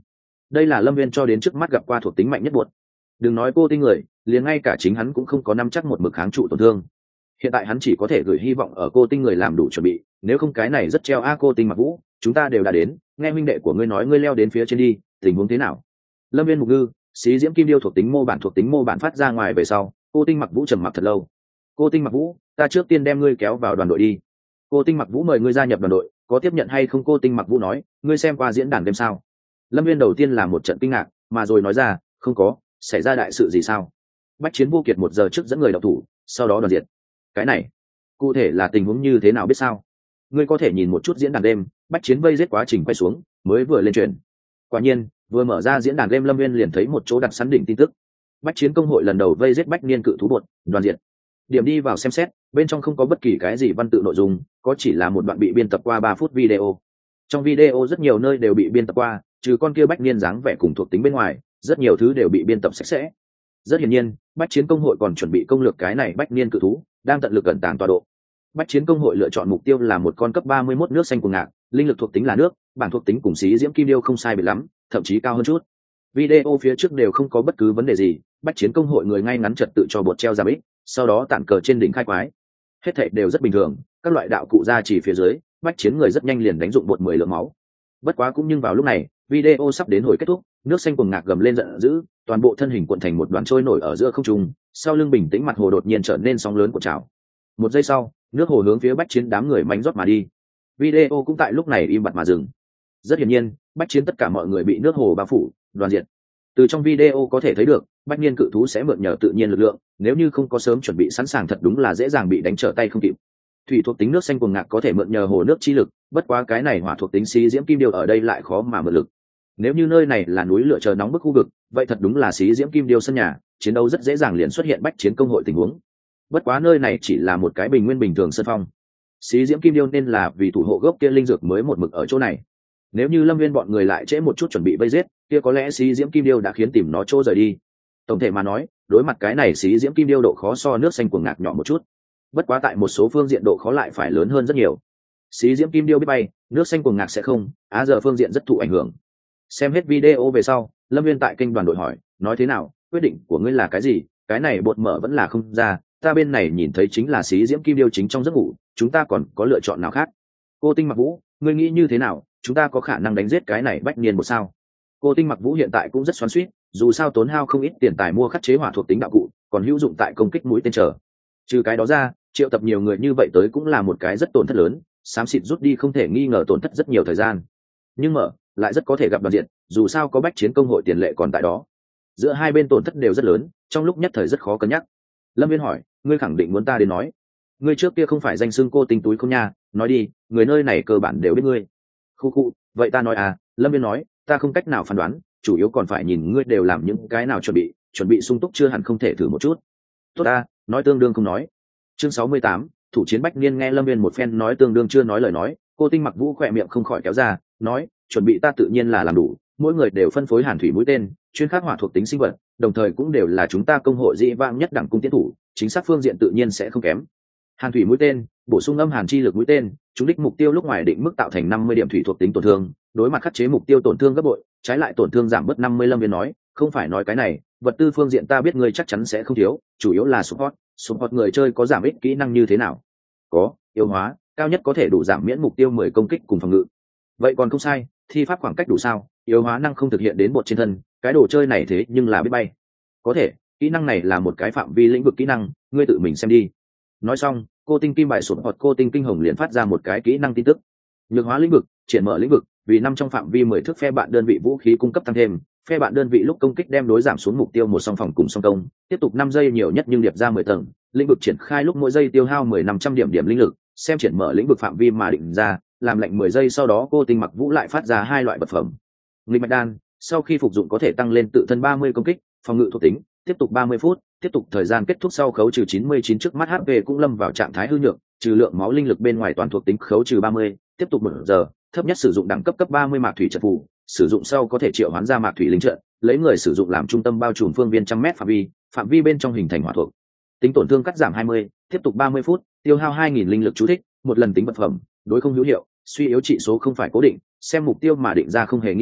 đây là Lâm Viên cho đến trước mắt gặp qua thuộc tính mạnh nhất buột. Đừng nói cô tinh người, liền ngay cả chính hắn cũng không có nắm chắc một mực kháng trụ tổn thương. Hiện tại hắn chỉ có thể gửi hy vọng ở cô tinh người làm đủ chuẩn bị, nếu không cái này rất treo a. Cô tinh Mặc Vũ, chúng ta đều đã đến, nghe huynh đệ của ngươi nói ngươi leo đến phía trên đi, tình huống thế nào? Lâm Viên mục ngư, xí diễm kim điêu thuộc tính mô bản thuộc tính mô bản phát ra ngoài về sau, cô tinh Mặc Vũ trầm mặc thật lâu. Cô tinh Mặc Vũ, ta trước tiên đem ngươi kéo vào đoàn đội đi. Cô tinh Mặc Vũ mời ngươi gia nhập đoàn đội, có tiếp nhận hay không? Cô tinh Mặc Vũ nói, ngươi xem qua diễn đàn game sao? Lâm Viên đầu tiên là một trận kinh ngạc, mà rồi nói ra, không có, xảy ra đại sự gì sao? Bách Chiến Vô Kiệt một giờ trước dẫn người đọc thủ, sau đó đoàn diệt. Cái này, cụ thể là tình huống như thế nào biết sao? Ngươi có thể nhìn một chút diễn đàn đêm, Bách Chiến vây giết quá trình quay xuống, mới vừa lên truyền. Quả nhiên, vừa mở ra diễn đàn đêm, Lâm Viên liền thấy một chỗ đặt sẵn đỉnh tin tức. Bách Chiến công hội lần đầu vây giết Bách Niên cự thú bột, đoàn diệt. Điểm đi vào xem xét, bên trong không có bất kỳ cái gì văn tự nội dung, có chỉ là một đoạn bị biên tập qua ba phút video. Trong video rất nhiều nơi đều bị biên tập qua, trừ con kia Bách Niên dáng vẻ cùng thuộc tính bên ngoài, rất nhiều thứ đều bị biên tập sạch sẽ. Rất hiển nhiên, Bách Chiến công hội còn chuẩn bị công lược cái này Bách Niên cự thú, đang tận lực cẩn tàng tọa độ. Bách Chiến công hội lựa chọn mục tiêu là một con cấp ba mươi mốt nước xanh cuồng ngạc, linh lực thuộc tính là nước, bản thuộc tính cùng xí diễm kim điêu không sai biệt lắm, thậm chí cao hơn chút. Video phía trước đều không có bất cứ vấn đề gì, Bách Chiến công hội người ngay ngắn trật tự cho bột treo giảm ít, sau đó tản cờ trên đỉnh khai quái. Hết thảy đều rất bình thường, các loại đạo cụ ra chỉ phía dưới, Bách Chiến người rất nhanh liền đánh dụng bột mười lượng máu. Bất quá cũng nhưng vào lúc này, video sắp đến hồi kết thúc, nước xanh cuồng ngạc gầm lên giận dữ, toàn bộ thân hình cuộn thành một đoàn trôi nổi ở giữa không trung, sau lưng bình tĩnh mặt hồ đột nhiên trở nên sóng lớn của trào. Một giây sau, nước hồ hướng phía Bách Chiến đám người mánh rót mà đi. Video cũng tại lúc này im bặt mà dừng. Rất hiển nhiên, Bách Chiến tất cả mọi người bị nước hồ bao phủ, đoàn diệt. Từ trong video có thể thấy được, Bách Niên cự thú sẽ mượn nhờ tự nhiên lực lượng, nếu như không có sớm chuẩn bị sẵn sàng thật đúng là dễ dàng bị đánh trở tay không kịp. Thủy thuộc tính nước xanh cuồng ngạc có thể mượn nhờ hồ nước chi lực, bất quá cái này hỏa thuộc tính xí diễm kim điêu ở đây lại khó mà mượn lực. Nếu như nơi này là núi lửa chờ nóng bức khu vực, vậy thật đúng là xí diễm kim điêu sân nhà, chiến đấu rất dễ dàng liền xuất hiện Bách Chiến công hội tình huống. Bất quá nơi này chỉ là một cái bình nguyên bình thường sân phong. Xí diễm kim điêu nên là vì thủ hộ gốc kia linh dược mới một mực ở chỗ này. Nếu như Lâm Viên bọn người lại trễ một chút chuẩn bị vây giết, kia có lẽ xí diễm kim điêu đã khiến tìm nó chỗ rời đi. Tổng thể mà nói, đối mặt cái này xí diễm kim điêu độ khó so nước xanh cuồng ngạc nhỏ một chút. Bất quá tại một số phương diện độ khó lại phải lớn hơn rất nhiều. Xí diễm kim điêu biết bay, nước xanh cuồng ngạc sẽ không, á giờ phương diện rất thụ ảnh hưởng. Xem hết video về sau, Lâm Viên tại kênh đoàn đội hỏi, nói thế nào, quyết định của ngươi là cái gì? Cái này bột mở vẫn là không ra, ta bên này nhìn thấy chính là xí diễm kim điêu chính trong giấc ngủ, chúng ta còn có lựa chọn nào khác? Cô tinh Mặc Vũ, ngươi nghĩ như thế nào? Chúng ta có khả năng đánh giết cái này Bách Niên một sao? Cô tinh Mặc Vũ hiện tại cũng rất xoắn xuýt, dù sao tốn hao không ít tiền tài mua khắc chế hỏa thuộc tính đạo cụ, còn hữu dụng tại công kích mũi tên trở. Trừ cái đó ra, triệu tập nhiều người như vậy tới cũng là một cái rất tổn thất lớn, xám xịt rút đi không thể nghi ngờ tổn thất rất nhiều thời gian. Nhưng mở lại rất có thể gặp đoàn diện, dù sao có Bách Chiến công hội tiền lệ còn tại đó. Giữa hai bên tổn thất đều rất lớn, trong lúc nhất thời rất khó cân nhắc. Lâm Viên hỏi, ngươi khẳng định muốn ta đến nói? Ngươi trước kia không phải danh xưng cô tinh túi không nha, nói đi, người nơi này cơ bản đều biết ngươi. Khu khu, vậy ta nói à? Lâm Viên nói, ta không cách nào phán đoán, chủ yếu còn phải nhìn ngươi đều làm những cái nào chuẩn bị, chuẩn bị sung túc chưa hẳn không thể thử một chút. Tốt ta, nói tương đương không nói. Chương sáu mươi tám, thủ chiến Bách Niên. Nghe Lâm Viên một phen nói tương đương chưa nói lời nói, cô tinh Mặc Vũ khỏe miệng không khỏi kéo ra, nói, chuẩn bị ta tự nhiên là làm đủ, mỗi người đều phân phối hàn thủy mũi tên, chuyên khắc hỏa thuộc tính sinh vật, đồng thời cũng đều là chúng ta công hội dĩ vãng nhất đẳng cung tiến thủ, chính xác phương diện tự nhiên sẽ không kém. Hàn thủy mũi tên, bổ sung âm hàn chi lực mũi tên, chúng đích mục tiêu lúc ngoài định mức tạo thành năm mươi điểm thủy thuộc tính tổn thương, đối mặt khắc chế mục tiêu tổn thương gấp bội, trái lại tổn thương giảm bớt năm mươi. Lâm Viên nói, không phải nói cái này, vật tư phương diện ta biết ngươi chắc chắn sẽ không thiếu, chủ yếu là support, support người chơi có giảm ít kỹ năng như thế nào? Có, yêu hóa, cao nhất có thể đủ giảm miễn mục tiêu mười công kích cùng phòng ngự. Vậy còn không sai, thi pháp khoảng cách đủ sao? Yêu hóa năng không thực hiện đến bột trên thân, cái đồ chơi này thế nhưng là biết bay. Có thể, kỹ năng này là một cái phạm vi lĩnh vực kỹ năng, ngươi tự mình xem đi. Nói xong, cô tinh kim bài sụp hoặc cô tinh kinh hồng liền phát ra một cái kỹ năng tin tức. Nhược hóa lĩnh vực, triển mở lĩnh vực, vì năm trong phạm vi mười thước phe bạn đơn vị vũ khí cung cấp tăng thêm, phe bạn đơn vị lúc công kích đem đối giảm xuống mục tiêu một song phòng cùng song công, tiếp tục năm giây nhiều nhất nhưng điệp ra mười tầng, lĩnh vực triển khai lúc mỗi giây tiêu hao mười năm trăm điểm điểm linh lực, xem triển mở lĩnh vực phạm vi mà định ra, làm lệnh mười giây sau đó cô tinh Mặc Vũ lại phát ra hai loại vật phẩm. Nghịch mạch đan, sau khi phục dụng có thể tăng lên tự thân ba mươi công kích, phòng ngự thuộc tính, tiếp tục ba mươi phút, tiếp tục thời gian kết thúc sau khấu trừ chín mươi chín trước mắt hát pê cũng lâm vào trạng thái hư nhược, trừ lượng máu linh lực bên ngoài toàn thuộc tính khấu trừ ba mươi, tiếp tục một giờ, thấp nhất sử dụng đẳng cấp cấp ba mươi mạc thủy trận phù, sử dụng sau có thể triệu hoán ra mạc thủy linh trận, lấy người sử dụng làm trung tâm bao trùm phương viên trăm mét phạm vi, phạm vi bên trong hình thành hỏa thuộc. Tính tổn thương cắt giảm hai mươi, tiếp tục ba mươi phút, tiêu hao hai nghìn linh lực chú thích, một lần tính vật phẩm, đối không hữu hiệu, suy yếu trị số không phải cố định, xem mục tiêu mà định ra không hề nghi ngờ,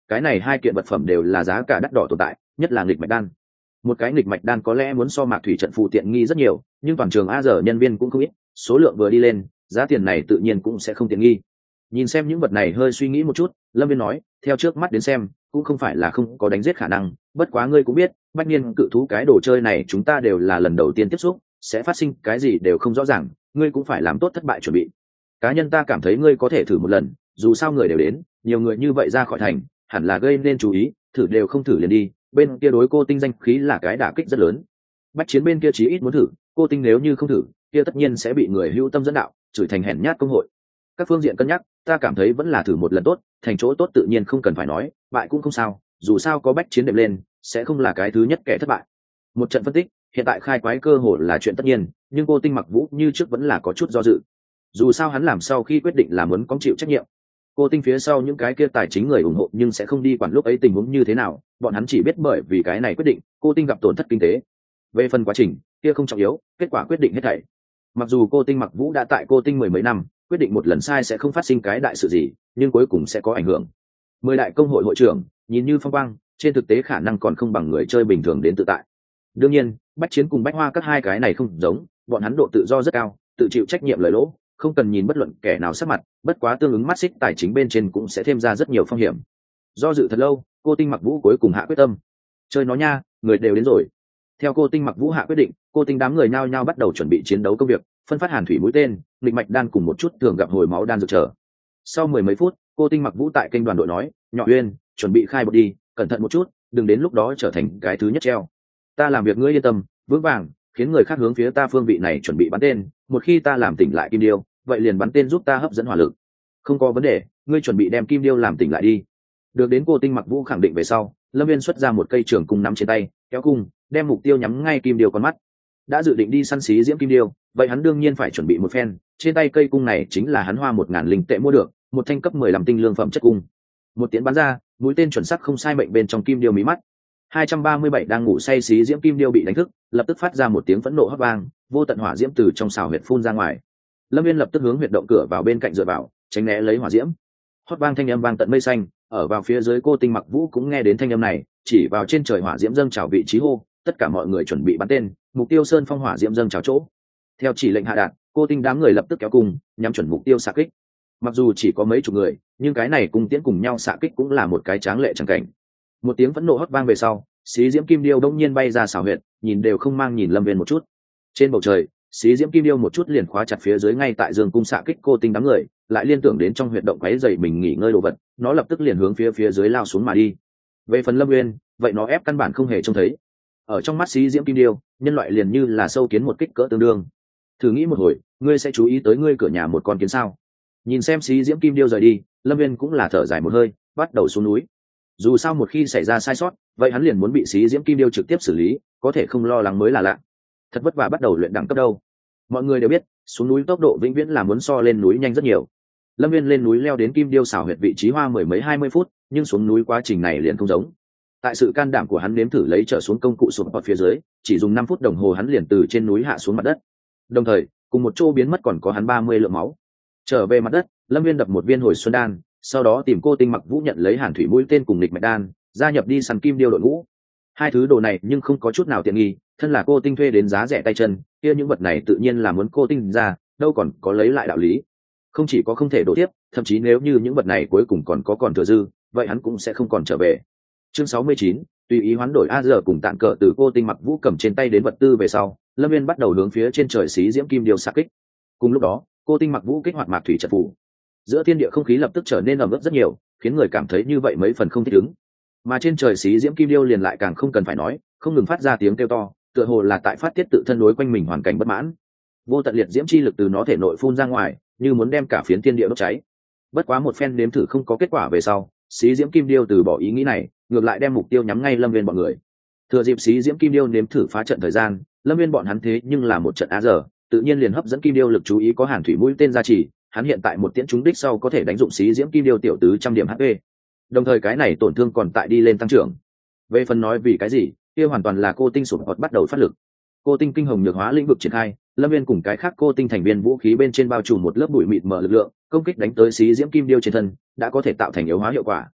cái này hai kiện vật phẩm đều là giá cả đắt đỏ tồn tại, nhất là nghịch mạch đan. Một cái nghịch mạch đan có lẽ muốn so mạc thủy trận phù tiện nghi rất nhiều, nhưng toàn trường a giờ nhân viên cũng không ít, số lượng vừa đi lên, giá tiền này tự nhiên cũng sẽ không tiện nghi. Nhìn xem những vật này hơi suy nghĩ một chút, Lâm Viên nói, theo trước mắt đến xem, cũng không phải là không có đánh giết khả năng, bất quá ngươi cũng biết, bách niên cự thú cái đồ chơi này chúng ta đều là lần đầu tiên tiếp xúc, sẽ phát sinh cái gì đều không rõ ràng, ngươi cũng phải làm tốt thất bại chuẩn bị. Cá nhân ta cảm thấy ngươi có thể thử một lần, dù sao người đều đến, nhiều người như vậy ra khỏi thành, hẳn là gây nên chú ý, thử đều không thử liền đi, bên kia đối cô tinh danh khí là cái đả kích rất lớn. Bách chiến bên kia chí ít muốn thử, cô tinh nếu như không thử, kia tất nhiên sẽ bị người hữu tâm dẫn đạo, chửi thành hèn nhát công hội. Các phương diện cân nhắc, ta cảm thấy vẫn là thử một lần tốt, thành chỗ tốt tự nhiên không cần phải nói, bại cũng không sao, dù sao có bách chiến đệm lên, sẽ không là cái thứ nhất kẻ thất bại. Một trận phân tích, hiện tại khai quái cơ hội là chuyện tất nhiên, nhưng cô tinh Mặc Vũ như trước vẫn là có chút do dự. Dù sao hắn làm sau khi quyết định là muốn có chịu trách nhiệm. Cô tinh phía sau những cái kia tài chính người ủng hộ nhưng sẽ không đi quản lúc ấy tình huống như thế nào, bọn hắn chỉ biết bởi vì cái này quyết định, cô tinh gặp tổn thất kinh tế. Về phần quá trình, kia không trọng yếu, kết quả quyết định hết thảy. Mặc dù cô tinh Mặc Vũ đã tại cô tinh mười mấy năm, quyết định một lần sai sẽ không phát sinh cái đại sự gì, nhưng cuối cùng sẽ có ảnh hưởng. Mười đại công hội hội trưởng, nhìn như phong quang, trên thực tế khả năng còn không bằng người chơi bình thường đến tự tại. Đương nhiên, bách chiến cùng bách hoa các hai cái này không giống, bọn hắn độ tự do rất cao, tự chịu trách nhiệm lời lỗ, không cần nhìn bất luận kẻ nào sắc mặt, bất quá tương ứng mắt xích tài chính bên trên cũng sẽ thêm ra rất nhiều phong hiểm. Do dự thật lâu, cô tinh Mặc Vũ cuối cùng hạ quyết tâm. Chơi nó nha, người đều đến rồi. Theo cô tinh Mặc Vũ hạ quyết định, cô tinh đám người nhao nhao bắt đầu chuẩn bị chiến đấu công việc, phân phát hàn thủy mũi tên, nghịch mạch đan cùng một chút thường gặp hồi máu đan dược chờ. Sau mười mấy phút, cô tinh Mặc Vũ tại kênh đoàn đội nói, nhỏ Uyên, chuẩn bị khai bột đi, cẩn thận một chút, đừng đến lúc đó trở thành cái thứ nhất treo. Ta làm việc ngươi yên tâm, vững vàng, khiến người khác hướng phía ta phương vị này chuẩn bị bắn tên, một khi ta làm tỉnh lại kim điêu, vậy liền bắn tên giúp ta hấp dẫn hỏa lực. Không có vấn đề, ngươi chuẩn bị đem kim điêu làm tỉnh lại đi. Được đến cô tinh Mặc Vũ khẳng định về sau, Lâm Viên xuất ra một cây trường cung nắm trên tay, kéo cung, đem mục tiêu nhắm ngay kim điêu con mắt. Đã dự định đi săn xí diễm kim điêu, vậy hắn đương nhiên phải chuẩn bị một phen, trên tay cây cung này chính là hắn hoa một ngàn linh tệ mua được, một thanh cấp mười lăm tinh lương phẩm chất cung. Một tiếng bắn ra, mũi tên chuẩn xác không sai mệnh bên trong kim điêu mí mắt. hai trăm ba mươi bảy đang ngủ say xí diễm kim điêu bị đánh thức, lập tức phát ra một tiếng phẫn nộ hót vang, vô tận hỏa diễm từ trong xào huyệt phun ra ngoài. Lâm Viên lập tức hướng huyệt động cửa vào bên cạnh dựa vào, tránh né lấy hỏa diễm. Hót vang thanh âm vang tận mây xanh, ở vào phía dưới cô tinh Mặc Vũ cũng nghe đến thanh âm này, chỉ vào trên trời hỏa diễm dâng trào vị trí hô, tất cả mọi người chuẩn bị bắn tên, mục tiêu sơn phong hỏa diễm dâng trào chỗ. Theo chỉ lệnh hạ đạt, cô tinh đám người lập tức kéo cung, nhắm chuẩn mục tiêu xạ kích. Mặc dù chỉ có mấy chục người, nhưng cái này cùng tiễn cùng nhau xạ kích cũng là một cái tráng lệ chẳng cảnh. Một tiếng phẫn nộ hót vang về sau, xí diễm kim điêu đông nhiên bay ra xảo huyệt, nhìn đều không mang nhìn Lâm Viên một chút. Trên bầu trời, xí diễm kim điêu một chút liền khóa chặt phía dưới ngay tại giường cung xạ kích cô tinh đám người, lại liên tưởng đến trong huyệt động quấy dày mình nghỉ ngơi đồ vật, nó lập tức liền hướng phía phía dưới lao xuống mà đi. Về phần Lâm Viên, vậy nó ép căn bản không hề trông thấy. Ở trong mắt xí diễm kim điêu, nhân loại liền như là sâu kiến một kích cỡ tương đương. Thử nghĩ một hồi, ngươi sẽ chú ý tới ngươi cửa nhà một con kiến sao? Nhìn xem xí diễm kim điêu rời đi, Lâm Viên cũng là thở dài một hơi, bắt đầu xuống núi. Dù sao một khi xảy ra sai sót, vậy hắn liền muốn bị xí diễm kim điêu trực tiếp xử lý, có thể không lo lắng mới là lạ. Thật vất vả bắt đầu luyện đẳng cấp đâu. Mọi người đều biết, xuống núi tốc độ vĩnh viễn là muốn so lên núi nhanh rất nhiều. Lâm Viên lên núi leo đến kim điêu xảo huyệt vị trí hoa mười mấy hai mươi phút, nhưng xuống núi quá trình này liền không giống. Tại sự can đảm của hắn nếm thử lấy trở xuống công cụ sụp bọt phía dưới, chỉ dùng năm phút đồng hồ hắn liền từ trên núi hạ xuống mặt đất. Đồng thời, cùng một chỗ biến mất còn có hắn ba mươi lượng máu. Trở về mặt đất, Lâm Viên đập một viên hồi xuân đan, sau đó tìm cô tinh Mặc Vũ nhận lấy hàn thủy mũi tên cùng nghịch mạch đan, gia nhập đi săn kim điêu đội ngũ. Hai thứ đồ này nhưng không có chút nào tiện nghi, thân là cô tinh thuê đến giá rẻ tay chân, kia những vật này tự nhiên là muốn cô tinh ra, đâu còn có lấy lại đạo lý. Không chỉ có không thể đổ tiếp, thậm chí nếu như những vật này cuối cùng còn có còn thừa dư, vậy hắn cũng sẽ không còn trở về. Chương sáu mươi chín, tùy ý hoán đổi a giờ cùng tạm cờ từ cô tinh Mặc Vũ cầm trên tay đến vật tư về sau, Lâm Viên bắt đầu hướng phía trên trời xí diễm kim điêu xạ kích. Cùng lúc đó, cô tinh Mặc Vũ kích hoạt mạc thủy trận phủ. Giữa thiên địa không khí lập tức trở nên ẩm ướt rất nhiều, khiến người cảm thấy như vậy mấy phần không thích ứng. Mà trên trời xí diễm kim điêu liền lại càng không cần phải nói, không ngừng phát ra tiếng kêu to, tựa hồ là tại phát tiết tự thân đối quanh mình hoàn cảnh bất mãn. Vô tận liệt diễm chi lực từ nó thể nội phun ra ngoài, như muốn đem cả phiến thiên địa đốt cháy. Bất quá một phen nếm thử không có kết quả về sau, xí diễm kim điêu từ bỏ ý nghĩ này, ngược lại đem mục tiêu nhắm ngay Lâm Viên bọn người. Thừa dịp xí diễm kim điêu nếm thử phá trận thời gian, Lâm Viên bọn hắn thế nhưng là một trận á giờ, tự nhiên liền hấp dẫn kim điêu lực chú ý có hàn thủy mũi tên gia trì, hắn hiện tại một tiễn trúng đích sau có thể đánh dụng xí diễm kim điêu tiểu tứ trăm điểm hát pê. Đồng thời cái này tổn thương còn tại đi lên tăng trưởng. Về phần nói vì cái gì, kia hoàn toàn là cô tinh sụp hoạt bắt đầu phát lực. Cô tinh kinh hồng nhược hóa lĩnh vực triển khai, Lâm Viên cùng cái khác cô tinh thành viên vũ khí bên trên bao trùm một lớp bụi mịt mờ lực lượng, công kích đánh tới xí diễm kim điêu trên thân, đã có thể tạo thành yếu hóa hiệu quả.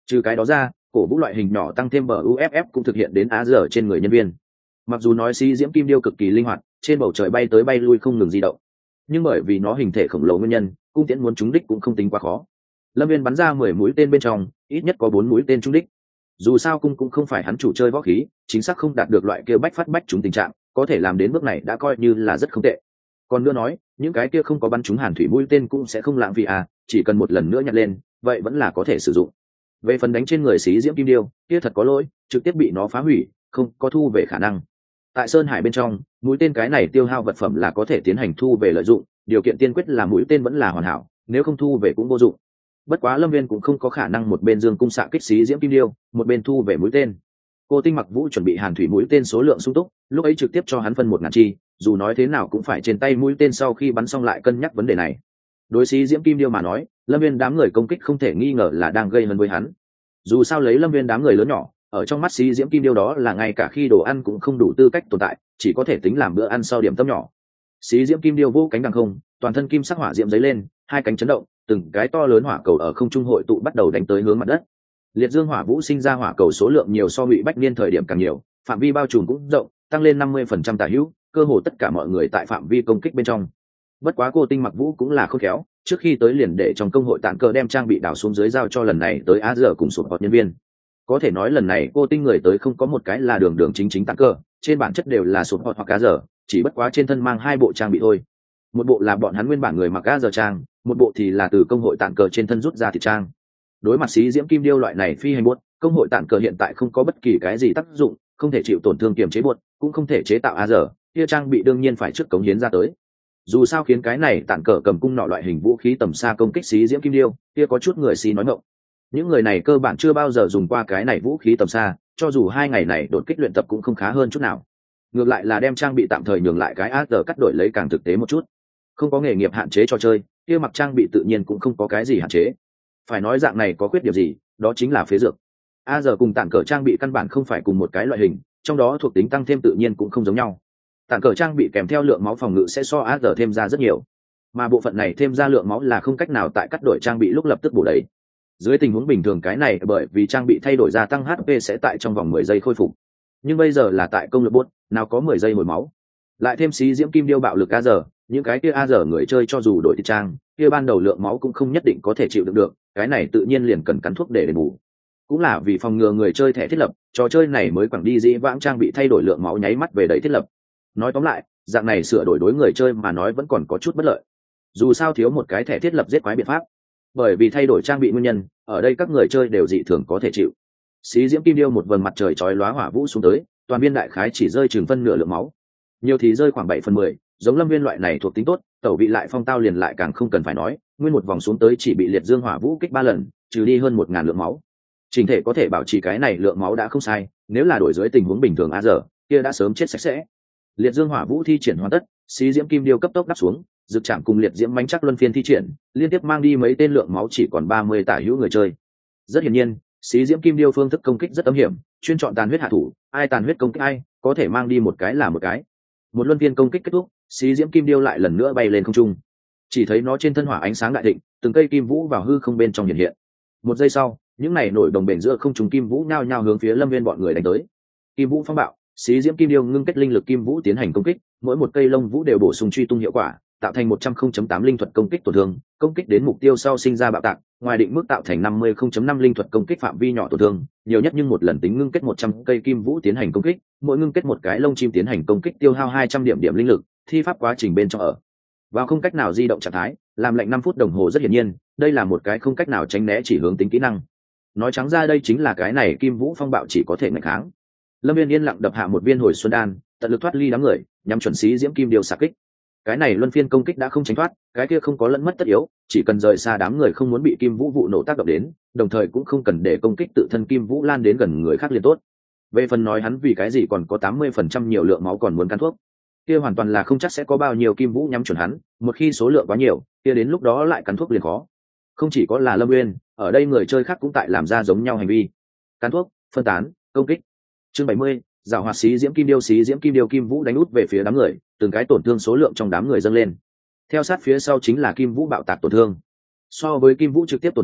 Trừ cái đó ra, cổ vũ loại hình nhỏ tăng thêm bờ u ép ép cũng thực hiện đến á giờ trên người nhân viên. Mặc dù nói xí diễm kim điêu cực kỳ linh hoạt, trên bầu trời bay tới bay lui không ngừng di động, nhưng bởi vì nó hình thể khổng lồ nguyên nhân, cung tiễn muốn trúng đích cũng không tính quá khó. Lâm Viên bắn ra mười mũi tên bên trong, ít nhất có bốn mũi tên trúng đích. Dù sao cung cũng không phải hắn chủ chơi võ khí, chính xác không đạt được loại kia bách phát bách trúng tình trạng, có thể làm đến bước này đã coi như là rất không tệ. Còn nữa nói, những cái kia không có bắn trúng hàn thủy mũi tên cũng sẽ không lãng phí à, chỉ cần một lần nữa nhặt lên, vậy vẫn là có thể sử dụng. Về phần đánh trên người xí diễm kim điêu, kia thật có lỗi, trực tiếp bị nó phá hủy, không có thu về khả năng. Tại sơn hải bên trong, mũi tên cái này tiêu hao vật phẩm là có thể tiến hành thu về lợi dụng, điều kiện tiên quyết là mũi tên vẫn là hoàn hảo, nếu không thu về cũng vô dụng. Bất quá Lâm Viên cũng không có khả năng một bên dương cung xạ kích xí diễm kim điêu, một bên thu về mũi tên. Cô Tinh Mặc Vũ chuẩn bị hàn thủy mũi tên số lượng sung túc, lúc ấy trực tiếp cho hắn phân một ngàn chi, dù nói thế nào cũng phải trên tay mũi tên sau khi bắn xong lại cân nhắc vấn đề này. Đối xí diễm kim điêu mà nói, Lâm Viên đám người công kích không thể nghi ngờ là đang gây hấn với hắn. Dù sao lấy Lâm Viên đám người lớn nhỏ, ở trong mắt xí diễm kim điêu đó là ngay cả khi đồ ăn cũng không đủ tư cách tồn tại, chỉ có thể tính làm bữa ăn sau điểm tâm nhỏ. Xí diễm kim điêu vô cánh đằng không, toàn thân kim sắc hỏa diễm dấy lên, hai cánh chấn động, từng cái to lớn hỏa cầu ở không trung hội tụ bắt đầu đánh tới hướng mặt đất. Liệt dương hỏa vũ sinh ra hỏa cầu số lượng nhiều so Ngụy Bách Niên thời điểm càng nhiều, phạm vi bao trùm cũng rộng, tăng lên năm mươi phần trăm tả hữu, cơ hồ tất cả mọi người tại phạm vi công kích bên trong. Bất quá Cô Tinh Mặc Vũ cũng là khôn khéo, trước khi tới liền để trong công hội tản cờ đem trang bị đào xuống dưới giao cho lần này tới á giờ cùng sụp họt nhân viên. Có thể nói lần này Cô Tinh người tới không có một cái là đường đường chính chính tản cờ, trên bản chất đều là sụp họt hoặc cá giờ, chỉ bất quá trên thân mang hai bộ trang bị thôi. Một bộ là bọn hắn nguyên bản người mặc cá giờ trang, một bộ thì là từ công hội tản cờ trên thân rút ra thịt trang. Đối mặt xí diễm kim điêu loại này phi hành buốt, công hội tản cờ hiện tại không có bất kỳ cái gì tác dụng, không thể chịu tổn thương kiềm chế buốt, cũng không thể chế tạo a giờ, kia trang bị đương nhiên phải trước cống hiến ra tới. Dù sao khiến cái này tản cờ cầm cung nọ loại hình vũ khí tầm xa công kích xí diễm kim điêu, kia có chút người xí nói ngọng. Những người này cơ bản chưa bao giờ dùng qua cái này vũ khí tầm xa, cho dù hai ngày này đột kích luyện tập cũng không khá hơn chút nào. Ngược lại là đem trang bị tạm thời nhường lại cái a giờ cắt đổi lấy càng thực tế một chút. Không có nghề nghiệp hạn chế cho chơi, kia mặc trang bị tự nhiên cũng không có cái gì hạn chế. Phải nói dạng này có khuyết điểm gì, đó chính là phế dược. A giờ cùng tản cờ trang bị căn bản không phải cùng một cái loại hình, trong đó thuộc tính tăng thêm tự nhiên cũng không giống nhau. Tản cờ trang bị kèm theo lượng máu phòng ngự sẽ so A giờ thêm ra rất nhiều, mà bộ phận này thêm ra lượng máu là không cách nào tại cắt đổi trang bị lúc lập tức bổ đầy. Dưới tình huống bình thường cái này bởi vì trang bị thay đổi gia tăng hát pê sẽ tại trong vòng mười giây khôi phục, nhưng bây giờ là tại công lực bốt, nào có mười giây hồi máu. Lại thêm xí diễm kim điêu bạo lực A giờ, những cái kia A giờ người chơi cho dù đổi thị trang, kia ban đầu lượng máu cũng không nhất định có thể chịu đựng được, cái này tự nhiên liền cần cắn thuốc để đền bù. Cũng là vì phòng ngừa người chơi thẻ thiết lập, trò chơi này mới quẳng đi dĩ vãng trang bị thay đổi lượng máu nháy mắt về đấy thiết lập. Nói tóm lại, dạng này sửa đổi đối người chơi mà nói vẫn còn có chút bất lợi. Dù sao thiếu một cái thẻ thiết lập giết quái biện pháp. Bởi vì thay đổi trang bị nguyên nhân, ở đây các người chơi đều dị thường có thể chịu. Xí diễm kim điêu một vầng mặt trời chói lóa hỏa vũ xuống tới, toàn viên đại khái chỉ rơi chừng phân nửa lượng máu. Nhiều thì rơi khoảng bảy phần mười, giống Lâm Viên loại này thuộc tính tốt, tẩu vị lại phong tao liền lại càng không cần phải nói, nguyên một vòng xuống tới chỉ bị liệt dương hỏa vũ kích ba lần, trừ đi hơn một ngàn lượng máu. Trình thể có thể bảo trì cái này lượng máu đã không sai, nếu là đổi dưới tình huống bình thường a giờ, kia đã sớm chết sạch sẽ. Liệt dương hỏa vũ thi triển hoàn tất, xí diễm kim điêu cấp tốc đáp xuống, dực chạm cùng liệt diễm mãnh chắc luân phiên thi triển, liên tiếp mang đi mấy tên lượng máu chỉ còn ba mươi tả hữu người chơi. Rất hiển nhiên, xí diễm kim điêu phương thức công kích rất âm hiểm, chuyên chọn tàn huyết hạ thủ, ai tàn huyết công kích ai, có thể mang đi một cái là một cái. Một luân phiên công kích kết thúc, xí diễm kim điêu lại lần nữa bay lên không trung. Chỉ thấy nó trên thân hỏa ánh sáng đại thịnh, từng cây kim vũ vào hư không bên trong hiện hiện. Một giây sau, những này nổi đồng bền giữa không trung kim vũ nhao nhao hướng phía Lâm Viên bọn người đánh tới. Kim vũ phong bạo, xí diễm kim điêu ngưng kết linh lực kim vũ tiến hành công kích, mỗi một cây lông vũ đều bổ sung truy tung hiệu quả, tạo thành một trăm không tám linh thuật công kích tổn thương, công kích đến mục tiêu sau sinh ra bạo tạc, ngoài định mức tạo thành năm mươi không năm linh thuật công kích phạm vi nhỏ tổn thương, nhiều nhất nhưng một lần tính ngưng kết một trăm cây kim vũ tiến hành công kích, mỗi ngưng kết một cái lông chim tiến hành công kích tiêu hao hai trăm điểm điểm linh lực, thi pháp quá trình bên trong ở vào không cách nào di động trạng thái, làm lệnh năm phút đồng hồ rất hiển nhiên, đây là một cái không cách nào tránh né chỉ hướng tính kỹ năng. Nói trắng ra đây chính là cái này kim vũ phong bạo chỉ có thể nghịch kháng. Lâm Viên yên lặng đập hạ một viên hồi xuân đan, tận lực thoát ly đám người, nhắm chuẩn xí diễm kim điêu xạ kích. Cái này luân phiên công kích đã không tránh thoát, cái kia không có lẫn mất tất yếu, chỉ cần rời xa đám người không muốn bị kim vũ vụ nổ tác động đến, đồng thời cũng không cần để công kích tự thân kim vũ lan đến gần người khác liền tốt. Về phần nói hắn vì cái gì còn có tám mươi phần trăm nhiều lượng máu còn muốn cắn thuốc, kia hoàn toàn là không chắc sẽ có bao nhiêu kim vũ nhắm chuẩn hắn, một khi số lượng quá nhiều, kia đến lúc đó lại cắn thuốc liền khó. Không chỉ có là Lâm Nguyên, ở đây người chơi khác cũng tại làm ra giống nhau hành vi. Cắn thuốc, phân tán, công kích. Chương bảy mươi, giảo hoạt xí diễm kim điêu xí diễm kim điêu kim vũ đánh út về phía đám người, từng cái tổn thương số lượng trong đám người dâng lên. Theo sát phía sau chính là kim vũ bạo tạc tổn thương. So với kim vũ trực tiếp tổn thương,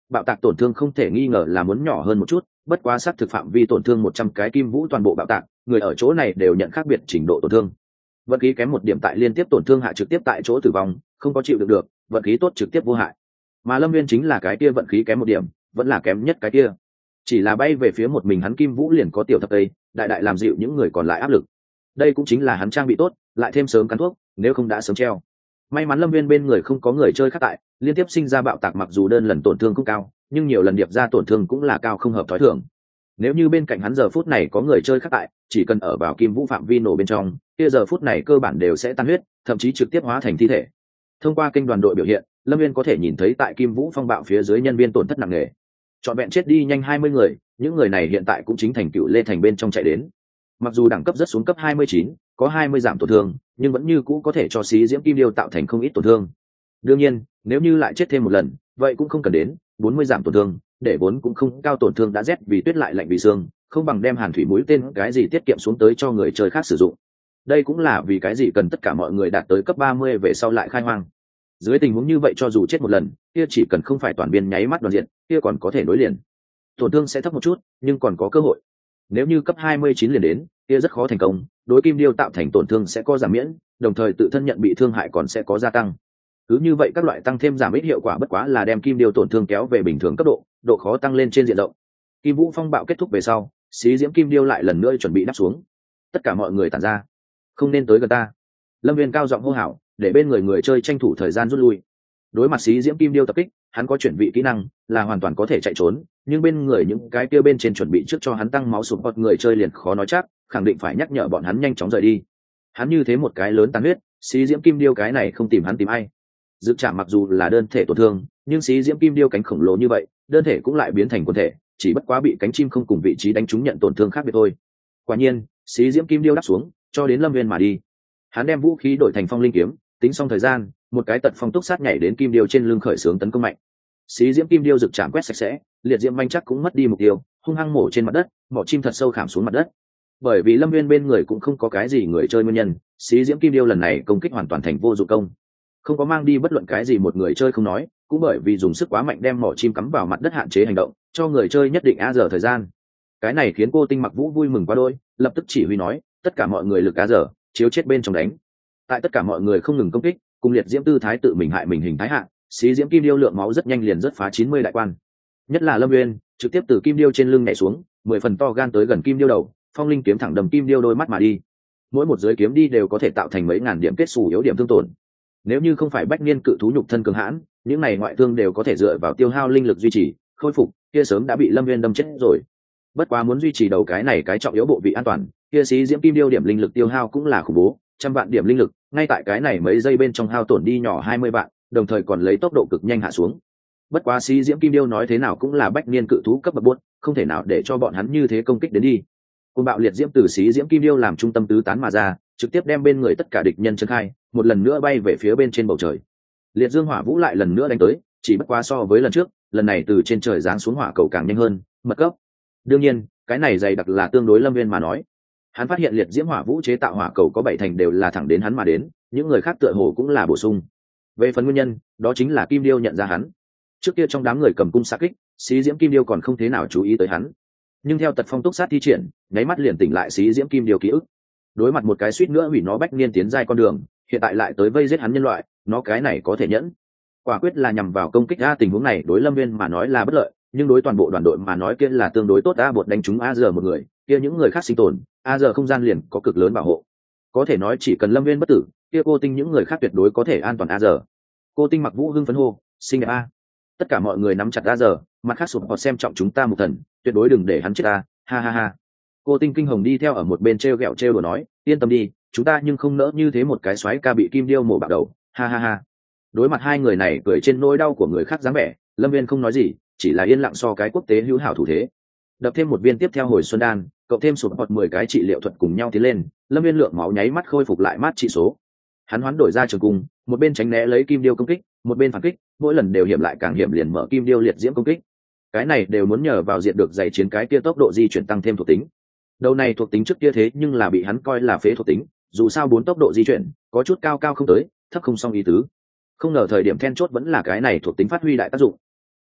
bạo tạc tổn thương không thể nghi ngờ là muốn nhỏ hơn một chút, bất quá xác thực phạm vi tổn thương một trăm cái kim vũ toàn bộ bạo tạc, người ở chỗ này đều nhận khác biệt trình độ tổn thương. Vận khí kém một điểm tại liên tiếp tổn thương hạ trực tiếp tại chỗ tử vong, không có chịu được được, vận khí tốt trực tiếp vô hại. Mà Lâm Viên chính là cái kia vận khí kém một điểm, vẫn là kém nhất cái kia. Chỉ là bay về phía một mình hắn kim vũ liền có tiểu thập tây, đại đại làm dịu những người còn lại áp lực. Đây cũng chính là hắn trang bị tốt, lại thêm sớm cắn thuốc, nếu không đã sớm treo. May mắn Lâm Viên bên người không có người chơi khác tại, liên tiếp sinh ra bạo tạc mặc dù đơn lần tổn thương cũng cao, nhưng nhiều lần điệp ra tổn thương cũng là cao không hợp thói thường. Nếu như bên cạnh hắn giờ phút này có người chơi khác tại, chỉ cần ở vào kim vũ phạm vi nổ bên trong, kia giờ phút này cơ bản đều sẽ tan huyết, thậm chí trực tiếp hóa thành thi thể. Thông qua kênh đoàn đội biểu hiện, Lâm Viên có thể nhìn thấy tại kim vũ phong bạo phía dưới nhân viên tổn thất nặng nề, trọn vẹn chết đi nhanh hai mươi người, những người này hiện tại cũng chính thành cựu lê thành bên trong chạy đến. Mặc dù đẳng cấp rất xuống cấp hai mươi chín, có hai mươi giảm tổn thương, nhưng vẫn như cũ có thể cho xí diễm kim điêu tạo thành không ít tổn thương. Đương nhiên, nếu như lại chết thêm một lần, vậy cũng không cần đến bốn mươi giảm tổn thương, để vốn cũng không cao tổn thương đã rét vì tuyết lại lạnh vì xương, không bằng đem hàn thủy mũi tên cái gì tiết kiệm xuống tới cho người chơi khác sử dụng. Đây cũng là vì cái gì cần tất cả mọi người đạt tới cấp ba mươi về sau lại khai hoang. Dưới tình huống như vậy cho dù chết một lần, kia chỉ cần không phải toàn biên nháy mắt đoàn diện, kia còn có thể nối liền. Tổn thương sẽ thấp một chút, nhưng còn có cơ hội. Nếu như cấp hai mươi chín liền đến, kia rất khó thành công, đối kim điêu tạo thành tổn thương sẽ có giảm miễn, đồng thời tự thân nhận bị thương hại còn sẽ có gia tăng. Cứ như vậy các loại tăng thêm giảm ít hiệu quả bất quá là đem kim điêu tổn thương kéo về bình thường cấp độ, độ khó tăng lên trên diện rộng. Kim vũ phong bạo kết thúc về sau, xí diễm kim điêu lại lần nữa chuẩn bị đáp xuống. Tất cả mọi người tản ra, không nên tới gần ta. Lâm Viên cao giọng hô hào, để bên người người chơi tranh thủ thời gian rút lui. Đối mặt xí diễm kim điêu tập kích, hắn có chuyển vị kỹ năng, là hoàn toàn có thể chạy trốn, nhưng bên người những cái kia bên trên chuẩn bị trước cho hắn tăng máu sụp bọt người chơi liền khó nói chắc, khẳng định phải nhắc nhở bọn hắn nhanh chóng rời đi. Hắn như thế một cái lớn tàn huyết, xí diễm kim điêu cái này không tìm hắn tìm ai. Dự trả mặc dù là đơn thể tổn thương, nhưng xí diễm kim điêu cánh khổng lồ như vậy, đơn thể cũng lại biến thành quần thể, chỉ bất quá bị cánh chim không cùng vị trí đánh trúng nhận tổn thương khác biệt thôi. Quả nhiên, xí diễm kim điêu đáp xuống, cho đến Lâm Viên mà đi. Hắn đem vũ khí đổi thành phong linh kiếm, tính xong thời gian, một cái tật phong túc sát nhảy đến kim điêu trên lưng khởi xướng tấn công mạnh. Xí diễm kim điêu rực chạm quét sạch sẽ, liệt diễm manh chắc cũng mất đi mục tiêu, hung hăng mổ trên mặt đất, mỏ chim thật sâu khảm xuống mặt đất. Bởi vì Lâm Viên bên người cũng không có cái gì người chơi nguyên nhân, xí diễm kim điêu lần này công kích hoàn toàn thành vô dụng công, không có mang đi bất luận cái gì một người chơi không nói, cũng bởi vì dùng sức quá mạnh đem mỏ chim cắm vào mặt đất hạn chế hành động, cho người chơi nhất định a giờ thời gian. Cái này khiến cô Tinh Mặc Vũ vui mừng quá đôi, lập tức chỉ huy nói, tất cả mọi người lực a giờ, chiếu chết bên trong đánh. Tại tất cả mọi người không ngừng công kích, cùng liệt diễm tư thái tự mình hại mình hình thái hạ, xí diễm kim điêu lượng máu rất nhanh liền rất phá chín mươi đại quan. Nhất là Lâm Uyên, trực tiếp từ kim điêu trên lưng nhảy xuống, mười phần to gan tới gần kim điêu đầu, phong linh kiếm thẳng đầm kim điêu đôi mắt mà đi. Mỗi một giới kiếm đi đều có thể tạo thành mấy ngàn điểm kết xù yếu điểm thương tổn. Nếu như không phải bách niên cự thú nhục thân cường hãn, những này ngoại thương đều có thể dựa vào tiêu hao linh lực duy trì, khôi phục, kia sớm đã bị Lâm Uyên đâm chết rồi. Bất quá muốn duy trì đầu cái này cái trọng yếu bộ vị an toàn, kia xí diễm kim điêu điểm linh lực tiêu hao cũng là khủng bố, trăm vạn điểm linh lực, ngay tại cái này mấy giây bên trong hao tổn đi nhỏ hai mươi vạn, đồng thời còn lấy tốc độ cực nhanh hạ xuống. Bất quá xí diễm kim điêu nói thế nào cũng là bách niên cự thú cấp bậc buốt, không thể nào để cho bọn hắn như thế công kích đến đi. Côn bạo liệt diễm từ xí diễm kim điêu làm trung tâm tứ tán mà ra, trực tiếp đem bên người tất cả địch nhân chân khai, một lần nữa bay về phía bên trên bầu trời. Liệt dương hỏa vũ lại lần nữa đánh tới, chỉ bất quá so với lần trước, lần này từ trên trời giáng xuống hỏa cầu càng nhanh hơn, mật cấp. Đương nhiên, cái này dày đặc là tương đối Lâm Viên mà nói. Hắn phát hiện liệt diễm hỏa vũ chế tạo hỏa cầu có bảy thành đều là thẳng đến hắn mà đến, những người khác tựa hồ cũng là bổ sung. Về phần nguyên nhân, đó chính là kim điêu nhận ra hắn. Trước kia trong đám người cầm cung xạ kích, xí diễm kim điêu còn không thế nào chú ý tới hắn, nhưng theo tật phong túc sát thi triển, nháy mắt liền tỉnh lại xí diễm kim điêu ký ức. Đối mặt một cái suýt nữa hủy nó bách niên tiến giai con đường, hiện tại lại tới vây giết hắn nhân loại, nó cái này có thể nhẫn. Quả quyết là nhằm vào công kích a, tình huống này đối Lâm Viên mà nói là bất lợi, nhưng đối toàn bộ đoàn đội mà nói kia là tương đối tốt a, bột đánh trúng a giờ một người, kia những người khác sinh tồn, a giờ không gian liền có cực lớn bảo hộ. Có thể nói chỉ cần Lâm Viên bất tử, kia cô Tinh những người khác tuyệt đối có thể an toàn a giờ. Cô Tinh Mặc Vũ hưng phấn hô, xinh đẹp a. Tất cả mọi người nắm chặt a giờ, mặt khác sụp họ xem trọng chúng ta một thần, tuyệt đối đừng để hắn chết a, ha ha ha. Cô Tinh Kinh Hồng đi theo ở một bên treo gẹo treo đùa nói, yên tâm đi, chúng ta nhưng không nỡ như thế một cái xoáy ca bị kim điêu mổ bạo đầu, ha ha ha. Đối mặt hai người này cười trên nỗi đau của người khác dáng vẻ, Lâm Viên không nói gì, chỉ là yên lặng so cái quốc tế hữu hảo thủ thế. Đập thêm một viên tiếp theo hồi xuân đan, cộng thêm sụp bọt mười cái trị liệu thuật cùng nhau tiến lên, Lâm Viên lượng máu nháy mắt khôi phục lại mát trị số. Hắn hoán đổi ra trường cung, một bên tránh né lấy kim điêu công kích, một bên phản kích, mỗi lần đều hiểm lại càng hiểm liền mở kim điêu liệt diễm công kích. Cái này đều muốn nhờ vào diện được dày chiến cái kia tốc độ di chuyển tăng thêm thuộc tính. Đầu này thuộc tính trước kia thế nhưng là bị hắn coi là phế thuộc tính, dù sao bốn tốc độ di chuyển, có chút cao cao không tới, thấp không xong ý tứ. Không ngờ thời điểm then chốt vẫn là cái này thuộc tính phát huy đại tác dụng.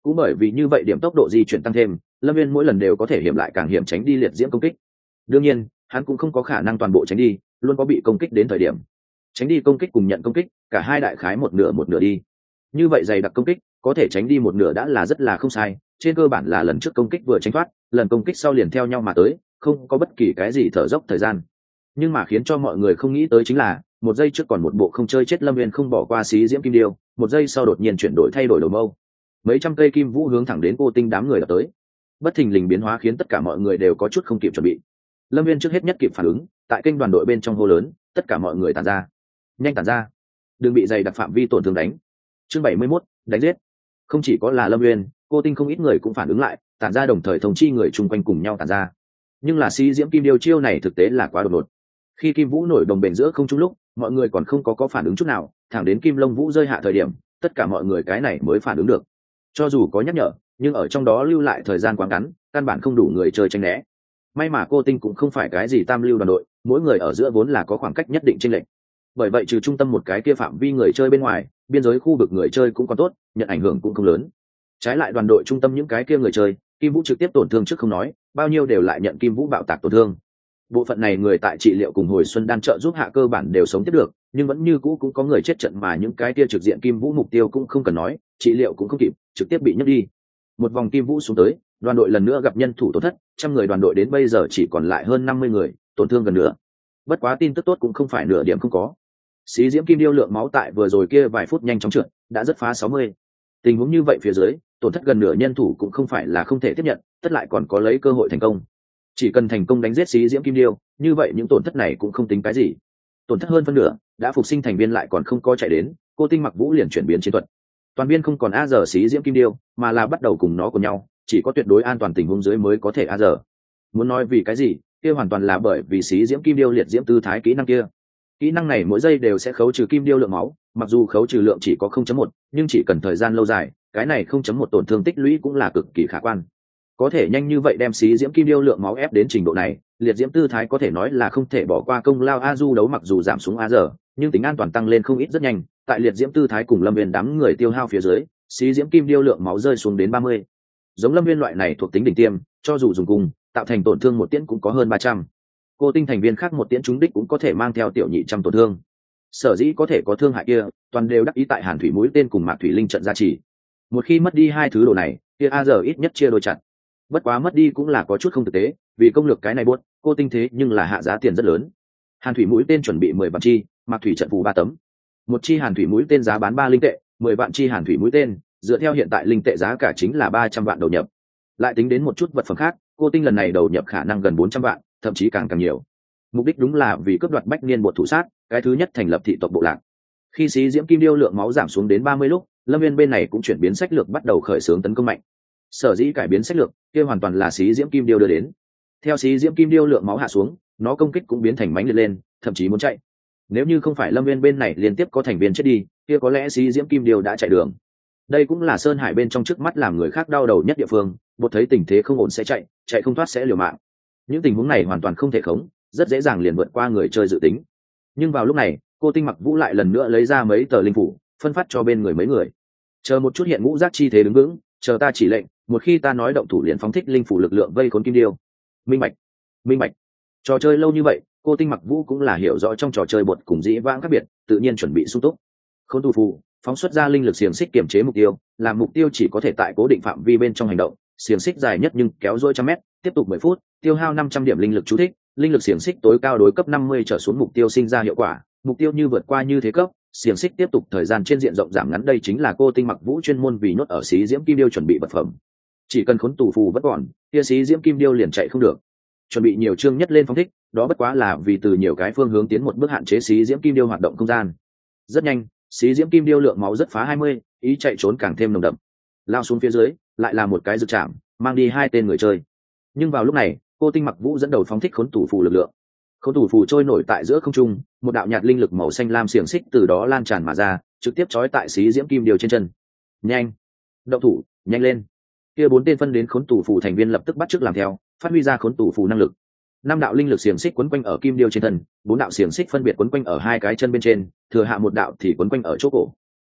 cũng bởi vì như vậy điểm tốc độ di chuyển tăng thêm, Lâm Viên mỗi lần đều có thể hiểm lại càng hiểm tránh đi liệt diễm công kích. Đương nhiên hắn cũng không có khả năng toàn bộ tránh đi, luôn có bị công kích đến thời điểm. Tránh đi công kích cùng nhận công kích, cả hai đại khái một nửa một nửa đi. Như vậy dày đặc công kích có thể tránh đi một nửa đã là rất là không sai, trên cơ bản là lần trước công kích vừa tránh thoát, lần công kích sau liền theo nhau mà tới, không có bất kỳ cái gì thở dốc thời gian. Nhưng mà khiến cho mọi người không nghĩ tới chính là một giây trước còn một bộ không chơi chết Lâm Viên không bỏ qua xí diễm kim điêu, một giây sau đột nhiên chuyển đổi thay đổi đầu mâu, mấy trăm cây kim vũ hướng thẳng đến Cô Tinh đám người đập tới. Bất thình lình biến hóa khiến tất cả mọi người đều có chút không kịp chuẩn bị. Lâm Viên trước hết nhất kịp phản ứng, tại kênh đoàn đội bên trong hô lớn, tất cả mọi người tản ra, nhanh tản ra, đừng bị dày đặc phạm vi tổn thương đánh. Chương bảy mươi mốt, đánh giết. Không chỉ có là Lâm Viên, Cô Tinh không ít người cũng phản ứng lại, tản ra đồng thời thông chi người chung quanh cùng nhau tản ra. Nhưng là xí diễm kim điêu chiêu này thực tế là quá đột ngột. Khi kim vũ nổi đồng bền giữa không trung lúc, mọi người còn không có có phản ứng chút nào, thẳng đến kim long vũ rơi hạ thời điểm, tất cả mọi người cái này mới phản ứng được. Cho dù có nhắc nhở, nhưng ở trong đó lưu lại thời gian quá ngắn, căn bản không đủ người chơi tranh né. May mà Cô Tinh cũng không phải cái gì tam lưu đoàn đội, mỗi người ở giữa vốn là có khoảng cách nhất định chênh lệch. Bởi vậy trừ trung tâm một cái kia phạm vi người chơi bên ngoài, biên giới khu vực người chơi cũng còn tốt, nhận ảnh hưởng cũng không lớn. Trái lại đoàn đội trung tâm những cái kia người chơi, kim vũ trực tiếp tổn thương trước không nói, bao nhiêu đều lại nhận kim vũ bạo tạc tổn thương. Bộ phận này người tại trị liệu cùng hồi xuân đan trợ giúp hạ cơ bản đều sống tiếp được, nhưng vẫn như cũ cũng có người chết trận mà những cái kia trực diện kim vũ mục tiêu cũng không cần nói, trị liệu cũng không kịp, trực tiếp bị nhấc đi. Một vòng kim vũ xuống tới, đoàn đội lần nữa gặp nhân thủ tổn thất, trăm người đoàn đội đến bây giờ chỉ còn lại hơn năm mươi người, tổn thương gần nửa. Bất quá tin tức tốt cũng không phải nửa điểm không có. Xí diễm kim điêu lượng máu tại vừa rồi kia vài phút nhanh chóng trượt, đã rất phá sáu mươi. Tình huống như vậy phía dưới, tổn thất gần nửa nhân thủ cũng không phải là không thể tiếp nhận, tất lại còn có lấy cơ hội thành công. Chỉ cần thành công đánh giết xí diễm kim điêu, như vậy những tổn thất này cũng không tính cái gì. Tổn thất hơn phân nửa, đã phục sinh thành viên lại còn không có chạy đến, Cô Tinh mặc vũ liền chuyển biến chiến thuật. Toàn viên không còn a giờ xí diễm kim điêu, mà là bắt đầu cùng nó cùng nhau, chỉ có tuyệt đối an toàn tình huống dưới mới có thể a giờ. Muốn nói vì cái gì, kia hoàn toàn là bởi vì xí diễm kim điêu liệt diễm tư thái kỹ năng kia. Kỹ năng này mỗi giây đều sẽ khấu trừ kim điêu lượng máu, mặc dù khấu trừ lượng chỉ có không chấm một, nhưng chỉ cần thời gian lâu dài, cái này không chấm một tổn thương tích lũy cũng là cực kỳ khả quan. Có thể nhanh như vậy đem xí diễm kim điêu lượng máu ép đến trình độ này, liệt diễm tư thái có thể nói là không thể bỏ qua công lao a du đấu mặc dù giảm xuống a giờ, nhưng tính an toàn tăng lên không ít rất nhanh. Tại liệt diễm tư thái cùng Lâm Viên đám người tiêu hao phía dưới, xí diễm kim điêu lượng máu rơi xuống đến ba mươi. Giống Lâm Viên loại này thuộc tính đỉnh tiêm, cho dù dùng cùng tạo thành tổn thương một tiễn cũng có hơn ba trăm. Cô Tinh thành viên khác một tiễn trúng đích cũng có thể mang theo tiểu nhị trăm tổn thương. Sở dĩ có thể có thương hại kia, toàn đều đắc ý tại Hàn Thủy mũi tên cùng Mạc Thủy Linh trận gia trì. Một khi mất đi hai thứ đồ này, kia a giờ ít nhất chia đôi chặt. Bất quá mất đi cũng là có chút không thực tế, vì công lược cái này buốt, Cô Tinh thế nhưng là hạ giá tiền rất lớn. Hàn Thủy mũi tên chuẩn bị mười vạn chi, Mạc Thủy trận phù ba tấm. Một chi Hàn Thủy mũi tên giá bán ba linh tệ, mười vạn chi Hàn Thủy mũi tên, dựa theo hiện tại linh tệ giá cả chính là ba trăm vạn đầu nhập. Lại tính đến một chút vật phẩm khác, Cô Tinh lần này đầu nhập khả năng gần bốn trăm vạn, thậm chí càng càng nhiều. Mục đích đúng là vì cướp đoạt bách niên bột thủ sát, cái thứ nhất thành lập thị tộc bộ lạc. Khi xí diễm kim điêu lượng máu giảm xuống đến ba mươi lúc, Lâm Viên bên này cũng chuyển biến sách lược bắt đầu khởi xướng tấn công mạnh. Sở dĩ cải biến sách lược, kia hoàn toàn là xí diễm kim điêu đưa đến. Theo xí diễm kim điêu lượng máu hạ xuống, nó công kích cũng biến thành mãnh liệt lên, thậm chí muốn chạy. Nếu như không phải Lâm Viên bên này liên tiếp có thành viên chết đi, kia có lẽ xí diễm kim điêu đã chạy đường. Đây cũng là Sơn Hải bên trong trước mắt làm người khác đau đầu nhất địa phương, một thấy tình thế không ổn sẽ chạy, chạy không thoát sẽ liều mạng. Những tình huống này hoàn toàn không thể khống, rất dễ dàng liền vượt qua người chơi dự tính. Nhưng vào lúc này, Cô Tinh mặc vũ lại lần nữa lấy ra mấy tờ linh phủ, phân phát cho bên người mấy người. Chờ một chút hiện ngũ giác chi thế đứng vững, chờ ta chỉ lệnh, một khi ta nói động thủ liền phóng thích linh phủ lực lượng vây khốn kim điêu. Minh bạch, minh bạch. Trò chơi lâu như vậy, Cô Tinh mặc vũ cũng là hiểu rõ trong trò chơi bột cùng dĩ vãng khác biệt, tự nhiên chuẩn bị sung túc. Khốn thủ phù, phóng xuất ra linh lực xiềng xích kiểm chế mục tiêu, làm mục tiêu chỉ có thể tại cố định phạm vi bên trong hành động, xiềng xích dài nhất nhưng kéo dôi trăm mét, tiếp tục mười phút, tiêu hao năm trăm điểm linh lực chú thích, linh lực xiềng xích tối cao đối cấp năm mươi trở xuống mục tiêu sinh ra hiệu quả, mục tiêu như vượt qua như thế cấp, xiềng xích tiếp tục thời gian trên diện rộng giảm ngắn. Đây chính là Cô Tinh mặc vũ chuyên môn vì nhốt ở xí diễm kim điêu chuẩn bị vật phẩm. Chỉ cần khốn tù phù vẫn còn, kia xí diễm kim điêu liền chạy không được. Chuẩn bị nhiều chương nhất lên phóng thích, đó bất quá là vì từ nhiều cái phương hướng tiến một bước hạn chế xí diễm kim điêu hoạt động không gian. Rất nhanh, xí diễm kim điêu lượng máu rất phá hai mươi, ý chạy trốn càng thêm nồng đậm. Lao xuống phía dưới, lại là một cái rực chạm, mang đi hai tên người chơi. Nhưng vào lúc này, Cô Tinh mặc vũ dẫn đầu phóng thích khốn tù phù lực lượng. Khốn tù phù trôi nổi tại giữa không trung, một đạo nhạt linh lực màu xanh lam xiềng xích từ đó lan tràn mà ra, trực tiếp trói tại xí diễm kim điêu trên chân. Nhanh, động thủ, nhanh lên! Kia bốn tên phân đến khốn tù phù thành viên lập tức bắt chước làm theo, phát huy ra khốn tù phù năng lực. Năm đạo linh lực xiềng xích quấn quanh ở kim điêu trên thân, bốn đạo xiềng xích phân biệt quấn quanh ở hai cái chân bên trên, thừa hạ một đạo thì quấn quanh ở chỗ cổ.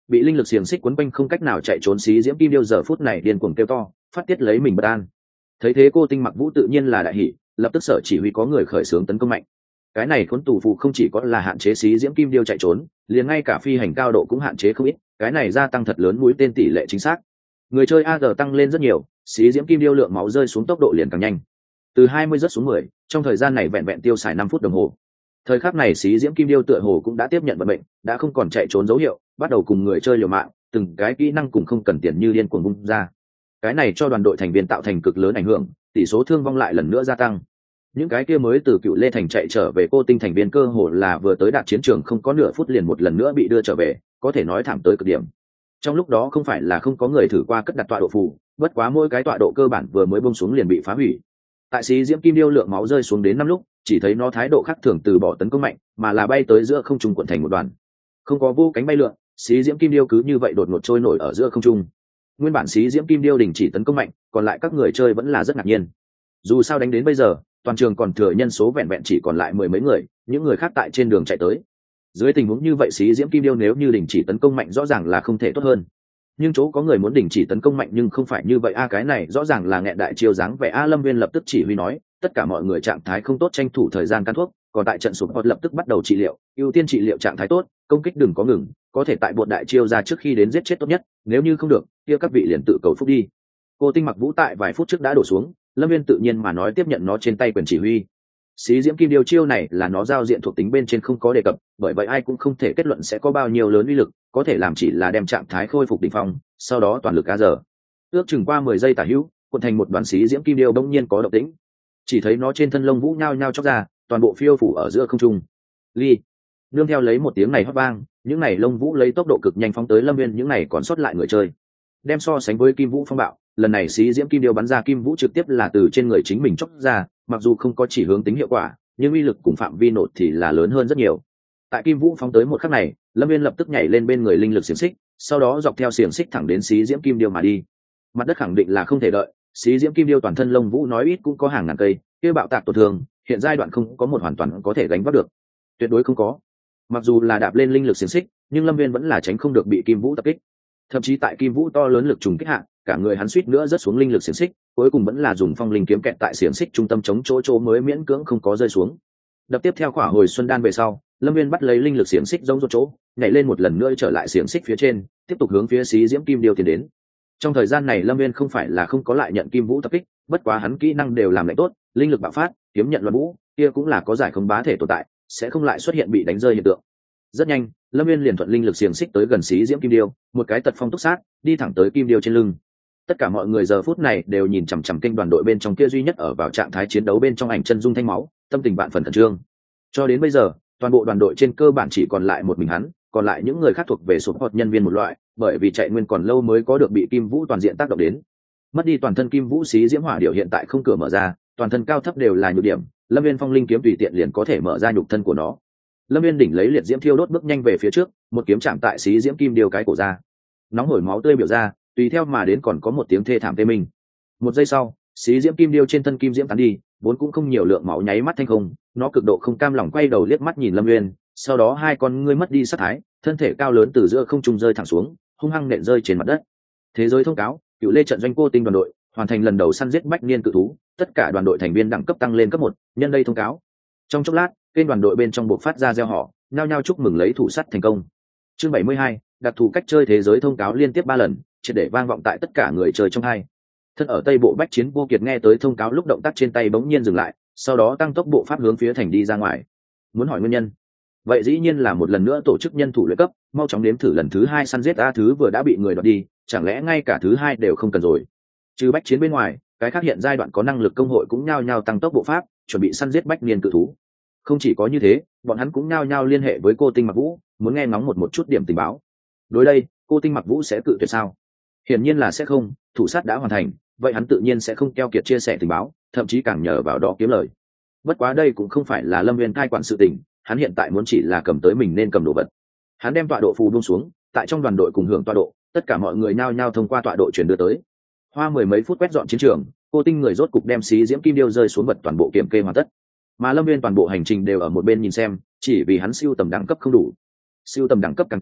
bị linh lực xiềng xích quấn quanh không cách nào chạy trốn xí diễm kim điêu giờ phút này điên cuồng kêu to, phát tiết lấy mình bất an. Thấy thế cô Tinh Mặc Vũ tự nhiên là đại hỉ, lập tức sở chỉ huy có người khởi xướng tấn công mạnh. Cái này khốn tù phù không chỉ có là hạn chế xí diễm kim điêu chạy trốn, liền ngay cả phi hành cao độ cũng hạn chế không ít, cái này gia tăng thật lớn mũi tên tỷ lệ chính xác. Người chơi a giờ tăng lên rất nhiều, xí diễm kim điêu lượng máu rơi xuống tốc độ liền càng nhanh, từ hai mươi rớt xuống mười, trong thời gian này vẹn vẹn tiêu xài năm phút đồng hồ. Thời khắc này xí diễm kim điêu tựa hồ cũng đã tiếp nhận vận mệnh, đã không còn chạy trốn dấu hiệu, bắt đầu cùng người chơi liều mạng, từng cái kỹ năng cùng không cần tiền như điên cuồng bung ra. Cái này cho đoàn đội thành viên tạo thành cực lớn ảnh hưởng, tỷ số thương vong lại lần nữa gia tăng. Những cái kia mới từ Cựu Lê thành chạy trở về cô Tinh thành viên cơ hồ là vừa tới đạt chiến trường không có nửa phút liền một lần nữa bị đưa trở về, có thể nói thảm tới cực điểm. Trong lúc đó không phải là không có người thử qua cất đặt tọa độ phù, bất quá mỗi cái tọa độ cơ bản vừa mới buông xuống liền bị phá hủy. Tại xí diễm kim điêu lượng máu rơi xuống đến năm lúc, chỉ thấy nó thái độ khác thường từ bỏ tấn công mạnh, mà là bay tới giữa không trung cuộn thành một đoàn. Không có vô cánh bay lượn, xí diễm kim điêu cứ như vậy đột ngột trôi nổi ở giữa không trung. Nguyên bản xí diễm kim điêu đình chỉ tấn công mạnh, còn lại các người chơi vẫn là rất ngạc nhiên. Dù sao đánh đến bây giờ, toàn trường còn thừa nhân số vẹn vẹn chỉ còn lại mười mấy người, những người khác tại trên đường chạy tới. Dưới tình huống như vậy xí diễm kim điêu nếu như đình chỉ tấn công mạnh rõ ràng là không thể tốt hơn. Nhưng chỗ có người muốn đình chỉ tấn công mạnh nhưng không phải như vậy a, cái này rõ ràng là nghẹn đại chiêu dáng vẻ a. Lâm Viên lập tức chỉ huy nói, tất cả mọi người trạng thái không tốt tranh thủ thời gian can thuốc, còn tại trận sụp hot lập tức bắt đầu trị liệu, ưu tiên trị liệu trạng thái tốt, công kích đừng có ngừng, có thể tại bột đại chiêu ra trước khi đến giết chết tốt nhất, nếu như không được, kia các vị liền tự cầu phúc đi. Cô Tinh Mặc Vũ tại vài phút trước đã đổ xuống, Lâm Viên tự nhiên mà nói tiếp nhận nó trên tay quyền chỉ huy. Xí diễm kim điêu chiêu này là nó giao diện thuộc tính bên trên không có đề cập, bởi vậy ai cũng không thể kết luận sẽ có bao nhiêu lớn uy lực, có thể làm chỉ là đem trạng thái khôi phục đỉnh phong, sau đó toàn lực a giờ. Ước chừng qua mười giây tả hữu, cuộn thành một đoàn xí diễm kim điêu bỗng nhiên có động tĩnh. Chỉ thấy nó trên thân lông vũ nhao nhao chóc ra, toàn bộ phiêu phủ ở giữa không trung. Ly, nương theo lấy một tiếng này hót vang, những này lông vũ lấy tốc độ cực nhanh phóng tới Lâm Viên những này còn sót lại người chơi. Đem so sánh với kim vũ phong bạo, lần này xí diễm kim điêu bắn ra kim vũ trực tiếp là từ trên người chính mình chóc ra, mặc dù không có chỉ hướng tính hiệu quả, nhưng uy lực cùng phạm vi nổ thì là lớn hơn rất nhiều. Tại kim vũ phóng tới một khắc này, Lâm Viên lập tức nhảy lên bên người linh lực xiềng xích, sau đó dọc theo xiềng xích thẳng đến xí diễm kim điêu mà đi. Mặt đất khẳng định là không thể đợi, xí diễm kim điêu toàn thân lông vũ nói ít cũng có hàng ngàn cây, kia bạo tạc tổn thương, hiện giai đoạn không có một hoàn toàn có thể gánh vác được, tuyệt đối không có. Mặc dù là đạp lên linh lực xiềng xích, nhưng Lâm Viên vẫn là tránh không được bị kim vũ tập kích. Thậm chí tại kim vũ to lớn lực trùng kích hạ, cả người hắn suýt nữa rớt xuống linh lực xiềng xích, cuối cùng vẫn là dùng phong linh kiếm kẹt tại xiềng xích trung tâm chống chỗ chỗ mới miễn cưỡng không có rơi xuống. Đập tiếp theo khỏa hồi xuân đan về sau, Lâm Viên bắt lấy linh lực xiềng xích giống rốt chỗ, nhảy lên một lần nữa trở lại xiềng xích phía trên, tiếp tục hướng phía xí diễm kim điêu tiến đến. Trong thời gian này Lâm Viên không phải là không có lại nhận kim vũ tập kích, bất quá hắn kỹ năng đều làm lại tốt, linh lực bạo phát, kiếm nhận loạn vũ, kia cũng là có giải không bá thể tồn tại, sẽ không lại xuất hiện bị đánh rơi hiện tượng. Rất nhanh, Lâm Viên liền thuận linh lực xiềng xích tới gần xí diễm kim điêu, một cái tật phong túc sát, đi thẳng tới kim điêu trên lưng. Tất cả mọi người giờ phút này đều nhìn chằm chằm kênh đoàn đội bên trong kia duy nhất ở vào trạng thái chiến đấu bên trong ảnh chân dung thanh máu, tâm tình vạn phần khẩn trương. Cho đến bây giờ, toàn bộ đoàn đội trên cơ bản chỉ còn lại một mình hắn, còn lại những người khác thuộc về số hot nhân viên một loại, bởi vì chạy nguyên còn lâu mới có được bị kim vũ toàn diện tác động đến. Mất đi toàn thân kim vũ xí diễm hỏa điệu hiện tại không cửa mở ra, toàn thân cao thấp đều là nhược điểm, Lâm Viên phong linh kiếm tùy tiện liền có thể mở ra nhục thân của nó. Lâm Viên đỉnh lấy liệt diễm thiêu đốt bước nhanh về phía trước, một kiếm chạm tại xí diễm kim điêu cái cổ ra. Nóng hổi máu tươi biểu ra, tùy theo mà đến còn có một tiếng thê thảm tê minh. Một giây sau, xí diễm kim điêu trên thân kim diễm tán đi, vốn cũng không nhiều lượng máu nháy mắt thanh không, nó cực độ không cam lòng quay đầu liếc mắt nhìn Lâm Viên, sau đó hai con ngươi mất đi sát thái, thân thể cao lớn từ giữa không trung rơi thẳng xuống, hung hăng nện rơi trên mặt đất. Thế giới thông cáo, Cựu Lê trận doanh cô Tinh đoàn đội hoàn thành lần đầu săn giết bách niên cự thú, tất cả đoàn đội thành viên đẳng cấp tăng lên cấp một, nhân đây thông cáo. Trong chốc lát, kênh đoàn đội bên trong buộc phát ra reo hò, nhao nhao chúc mừng lấy thủ sắt thành công. Chương bảy mươi hai, đặc thù cách chơi thế giới thông cáo liên tiếp ba lần, triệt để vang vọng tại tất cả người chơi trong hai. Thân ở Tây Bộ Bách Chiến Vô Kiệt nghe tới thông cáo lúc động tác trên tay bỗng nhiên dừng lại, sau đó tăng tốc bộ pháp hướng phía thành đi ra ngoài. Muốn hỏi nguyên nhân, vậy dĩ nhiên là một lần nữa tổ chức nhân thủ luyện cấp, mau chóng đếm thử lần thứ hai săn giết a thứ vừa đã bị người đoạt đi, chẳng lẽ ngay cả thứ hai đều không cần rồi? Trừ Bách Chiến bên ngoài, cái khác hiện giai đoạn có năng lực công hội cũng nhao nhao tăng tốc bộ pháp, chuẩn bị săn giết bách niên cự thú. Không chỉ có như thế, bọn hắn cũng nhao nhao liên hệ với cô Tinh Mặc Vũ, muốn nghe ngóng một một chút điểm tình báo. Đối đây, cô Tinh Mặc Vũ sẽ cự tuyệt sao? Hiển nhiên là sẽ không, thủ sát đã hoàn thành, vậy hắn tự nhiên sẽ không keo kiệt chia sẻ tình báo, thậm chí càng nhờ vào đó kiếm lời. Bất quá đây cũng không phải là Lâm Viên cai quản sự tình, hắn hiện tại muốn chỉ là cầm tới mình nên cầm đồ vật. Hắn đem tọa độ phù buông xuống, tại trong đoàn đội cùng hưởng tọa độ, tất cả mọi người nhao nhao thông qua tọa độ chuyển đưa tới. Hoa mười mấy phút quét dọn chiến trường, cô Tinh người rốt cục đem xí diễm kim điêu rơi xuống vật toàn bộ kiểm kê hoàn tất. Mà Lâm Viên toàn bộ hành trình đều ở một bên nhìn xem, chỉ vì hắn siêu tầm đẳng cấp không đủ. Siêu tầm đẳng cấp càng cao,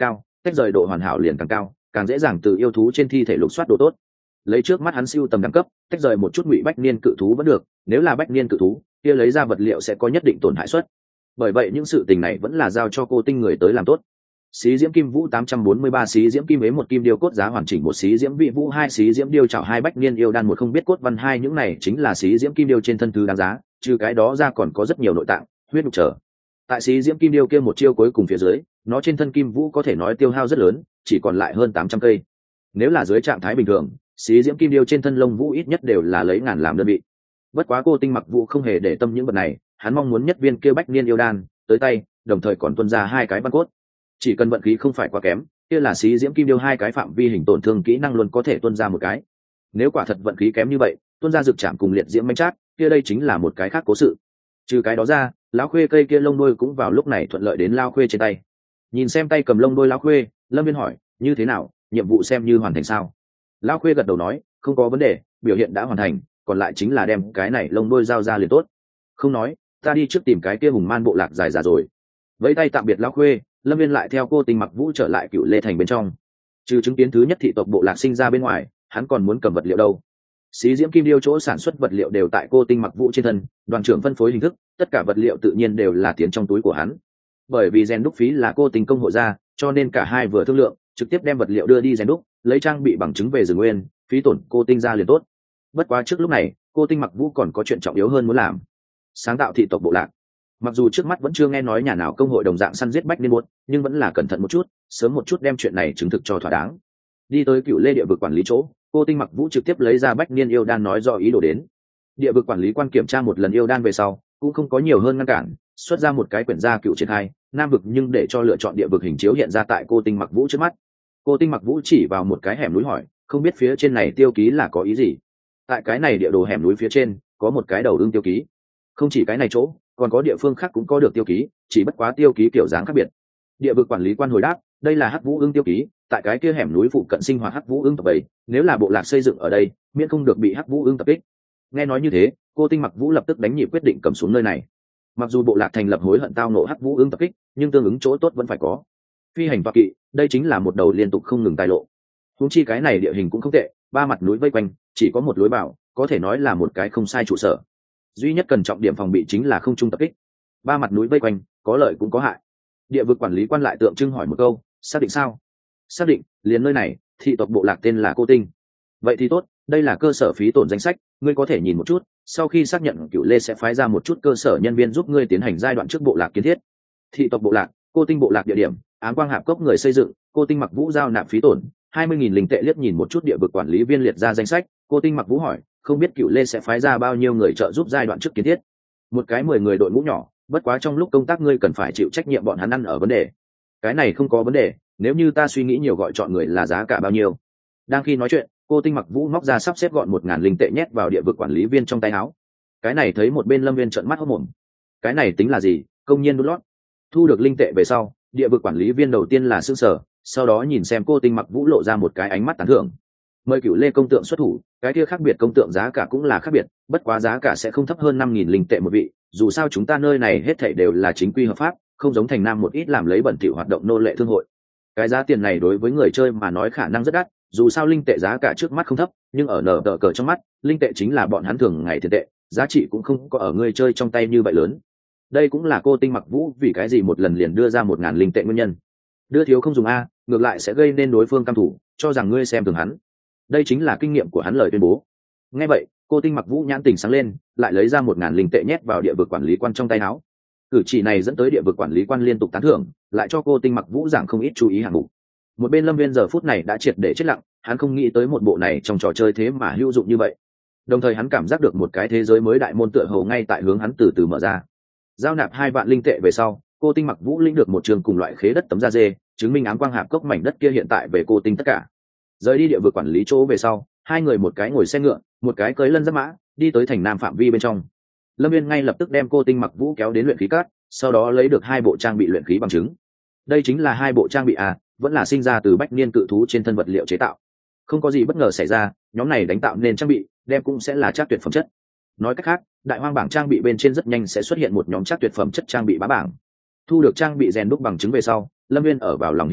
tách rời độ hoàn hảo liền càng cao, càng dễ dàng từ yêu thú trên thi thể lục soát độ tốt. Lấy trước mắt hắn siêu tầm đẳng cấp, tách rời một chút ngụy bách niên cự thú vẫn được, nếu là bách niên cự thú kia lấy ra vật liệu sẽ có nhất định tổn hại suất. Bởi vậy những sự tình này vẫn là giao cho cô tinh người tới làm tốt. Xí diễm kim vũ tám trăm bốn mươi ba, xí diễm kim ế một, kim điêu cốt giá hoàn chỉnh một, xí diễm vị vũ hai, xí diễm điêu chảo hai, bách niên yêu đan một, không biết cốt văn hai. Những này chính là xí diễm kim điêu trên thân thứ đáng giá, trừ cái đó ra còn có rất nhiều nội tạng, huyết nhục trở. Tại xí diễm kim điêu kia một chiêu cuối cùng phía dưới, nó trên thân kim vũ có thể nói tiêu hao rất lớn, chỉ còn lại hơn tám trăm cây. Nếu là dưới trạng thái bình thường, xí diễm kim điêu trên thân lông vũ ít nhất đều là lấy ngàn làm đơn vị. Bất quá cô tinh mặc vũ không hề để tâm những vật này, hắn mong muốn nhất viên kia bách niên yêu đan tới tay, đồng thời còn tuân ra hai cái băng cốt. Chỉ cần vận khí không phải quá kém, kia là xí diễm kim điêu hai cái phạm vi hình tổn thương kỹ năng luôn có thể tuân ra một cái. Nếu quả thật vận khí kém như vậy, tuân ra dược trảm cùng liệt diễm manh chát, kia đây chính là một cái khác cố sự. Trừ cái đó ra, lão khuê cây kia lông đôi cũng vào lúc này thuận lợi đến lao khuê trên tay. Nhìn xem tay cầm lông đôi lão khuê, Lâm Viên hỏi, như thế nào, nhiệm vụ xem như hoàn thành sao? Lão khuê gật đầu nói, không có vấn đề, biểu hiện đã hoàn thành, còn lại chính là đem cái này lông đôi giao ra liền tốt. Không nói, ta đi trước tìm cái kia hùng man bộ lạc dài già rồi. Vẫy tay tạm biệt lão khuê, Lâm Viên lại theo cô tinh mặc vũ trở lại Cựu Lê thành bên trong. Trừ chứng kiến thứ nhất thị tộc bộ lạc sinh ra bên ngoài, hắn còn muốn cầm vật liệu đâu. Xí diễm kim điêu chỗ sản xuất vật liệu đều tại cô tinh mặc vũ trên thân, đoàn trưởng phân phối hình thức, tất cả vật liệu tự nhiên đều là tiền trong túi của hắn. Bởi vì rèn đúc phí là cô tinh công hộ ra, cho nên cả hai vừa thương lượng, trực tiếp đem vật liệu đưa đi rèn đúc, lấy trang bị bằng chứng về rừng nguyên, phí tổn cô tinh ra liền tốt. Bất quá trước lúc này, cô tinh mặc vũ còn có chuyện trọng yếu hơn muốn làm. Sáng tạo thị tộc bộ lạc. Mặc dù trước mắt vẫn chưa nghe nói nhà nào công hội đồng dạng săn giết bách niên buốt, nhưng vẫn là cẩn thận một chút, sớm một chút đem chuyện này chứng thực cho thỏa đáng. Đi tới Cựu Lê địa vực quản lý chỗ, cô tinh mặc vũ trực tiếp lấy ra bách niên yêu đan nói rõ ý đồ đến. Địa vực quản lý quan kiểm tra một lần yêu đan về sau, cũng không có nhiều hơn ngăn cản, xuất ra một cái quyển gia cựu triển khai nam vực, nhưng để cho lựa chọn địa vực hình chiếu hiện ra tại cô tinh mặc vũ trước mắt. Cô tinh mặc vũ chỉ vào một cái hẻm núi hỏi, không biết phía trên này tiêu ký là có ý gì? Tại cái này địa đồ hẻm núi phía trên có một cái đầu ưng tiêu ký, không chỉ cái này chỗ, còn có địa phương khác cũng có được tiêu ký, chỉ bất quá tiêu ký kiểu dáng khác biệt. Địa vực quản lý quan hồi đáp, đây là hắc vũ ưng tiêu ký, tại cái kia hẻm núi phụ cận sinh hoạt hắc vũ ưng tập bầy, nếu là bộ lạc xây dựng ở đây, miễn không được bị hắc vũ ưng tập kích. Nghe nói như thế, cô tinh mặc vũ lập tức đánh nhịp quyết định cầm xuống nơi này. Mặc dù bộ lạc thành lập hối hận tao nộ hắc vũ ưng tập kích, nhưng tương ứng chỗ tốt vẫn phải có. Phi hành toa kỵ, đây chính là một đầu liên tục không ngừng tài lộ. Huống chi cái này địa hình cũng không tệ, ba mặt núi vây quanh, chỉ có một lối vào, có thể nói là một cái không sai trụ sở. Duy nhất cần trọng điểm phòng bị chính là không trung tập kích. Ba mặt núi vây quanh, có lợi cũng có hại. Địa vực quản lý quan lại tượng trưng hỏi một câu, xác định sao? Xác định, liền nơi này, thị tộc bộ lạc tên là Cô Tinh. Vậy thì tốt, đây là cơ sở phí tổn danh sách, ngươi có thể nhìn một chút, sau khi xác nhận Cựu Lê sẽ phái ra một chút cơ sở nhân viên giúp ngươi tiến hành giai đoạn trước bộ lạc kiến thiết. Thị tộc bộ lạc, Cô Tinh bộ lạc địa điểm, Ám Quang Hạp Cốc người xây dựng, Cô Tinh mặc vũ giao nạp phí tổn hai mươi nghìn linh tệ. Liếc nhìn một chút địa vực quản lý viên liệt ra danh sách, Cô Tinh mặc vũ hỏi, không biết Cựu Lê sẽ phái ra bao nhiêu người trợ giúp giai đoạn trước kiến thiết? Một cái mười người đội ngũ nhỏ, bất quá trong lúc công tác ngươi cần phải chịu trách nhiệm bọn hắn ăn ở vấn đề. Cái này không có vấn đề, nếu như ta suy nghĩ nhiều gọi chọn người là giá cả bao nhiêu? Đang khi nói chuyện, Cô Tinh mặc vũ móc ra sắp xếp gọn một ngàn linh tệ nhét vào địa vực quản lý viên trong tay áo. Cái này thấy một bên Lâm Viên trợn mắt hốt mồm. Cái này tính là gì, công nhiên đút lót. Thu được linh tệ về sau, địa vực quản lý viên đầu tiên là sững sờ, sau đó nhìn xem Cô Tinh mặc vũ lộ ra một cái ánh mắt tán thưởng. Mời Cựu Lê công tượng xuất thủ, cái kia khác biệt công tượng giá cả cũng là khác biệt, bất quá giá cả sẽ không thấp hơn năm nghìn linh tệ một vị, dù sao chúng ta nơi này hết thảy đều là chính quy hợp pháp, không giống thành Nam một ít làm lấy bẩn thỉu hoạt động nô lệ thương hội. Cái giá tiền này đối với người chơi mà nói khả năng rất đắt, dù sao linh tệ giá cả trước mắt không thấp, nhưng ở nở tờ cờ trong mắt, linh tệ chính là bọn hắn thường ngày tiền tệ, giá trị cũng không có ở người chơi trong tay như vậy lớn. Đây cũng là Cô Tinh mặc vũ vì cái gì một lần liền đưa ra một ngàn linh tệ nguyên nhân. Đưa thiếu không dùng a, ngược lại sẽ gây nên đối phương cam thủ, cho rằng ngươi xem thường hắn. Đây chính là kinh nghiệm của hắn lời tuyên bố. Nghe vậy, Cô Tinh mặc vũ nhãn tình sáng lên, lại lấy ra một ngàn linh tệ nhét vào địa vực quản lý quan trong tay áo. Cử chỉ này dẫn tới địa vực quản lý quan liên tục tán thưởng, lại cho Cô Tinh mặc vũ giảng không ít chú ý hạng mục. Một bên Lâm Viên giờ phút này đã triệt để chết lặng, hắn không nghĩ tới một bộ này trong trò chơi thế mà hữu dụng như vậy. Đồng thời hắn cảm giác được một cái thế giới mới đại môn tựa hồ ngay tại hướng hắn từ từ mở ra. Giao nạp hai vạn linh tệ về sau, Cô Tinh mặc vũ lĩnh được một trường cùng loại khế đất tấm da dê, chứng minh Ám Quang Hạp Cốc mảnh đất kia hiện tại về Cô Tinh tất cả. Rời đi địa vực quản lý chỗ về sau, hai người một cái ngồi xe ngựa, một cái cưỡi lân giáp mã, đi tới thành Nam phạm vi bên trong. Lâm Viên ngay lập tức đem Cô Tinh mặc vũ kéo đến luyện khí cát, sau đó lấy được hai bộ trang bị luyện khí bằng chứng. Đây chính là hai bộ trang bị à, vẫn là sinh ra từ bách niên cự thú trên thân vật liệu chế tạo. Không có gì bất ngờ xảy ra, nhóm này đánh tạo nên trang bị, đem cũng sẽ là chắc tuyệt phẩm chất. Nói cách khác, đại hoang bảng trang bị bên trên rất nhanh sẽ xuất hiện một nhóm chắc tuyệt phẩm chất trang bị bá bảng. Thu được trang bị rèn đúc bằng chứng về sau, Lâm Viên ở vào lòng hiếu kỳ,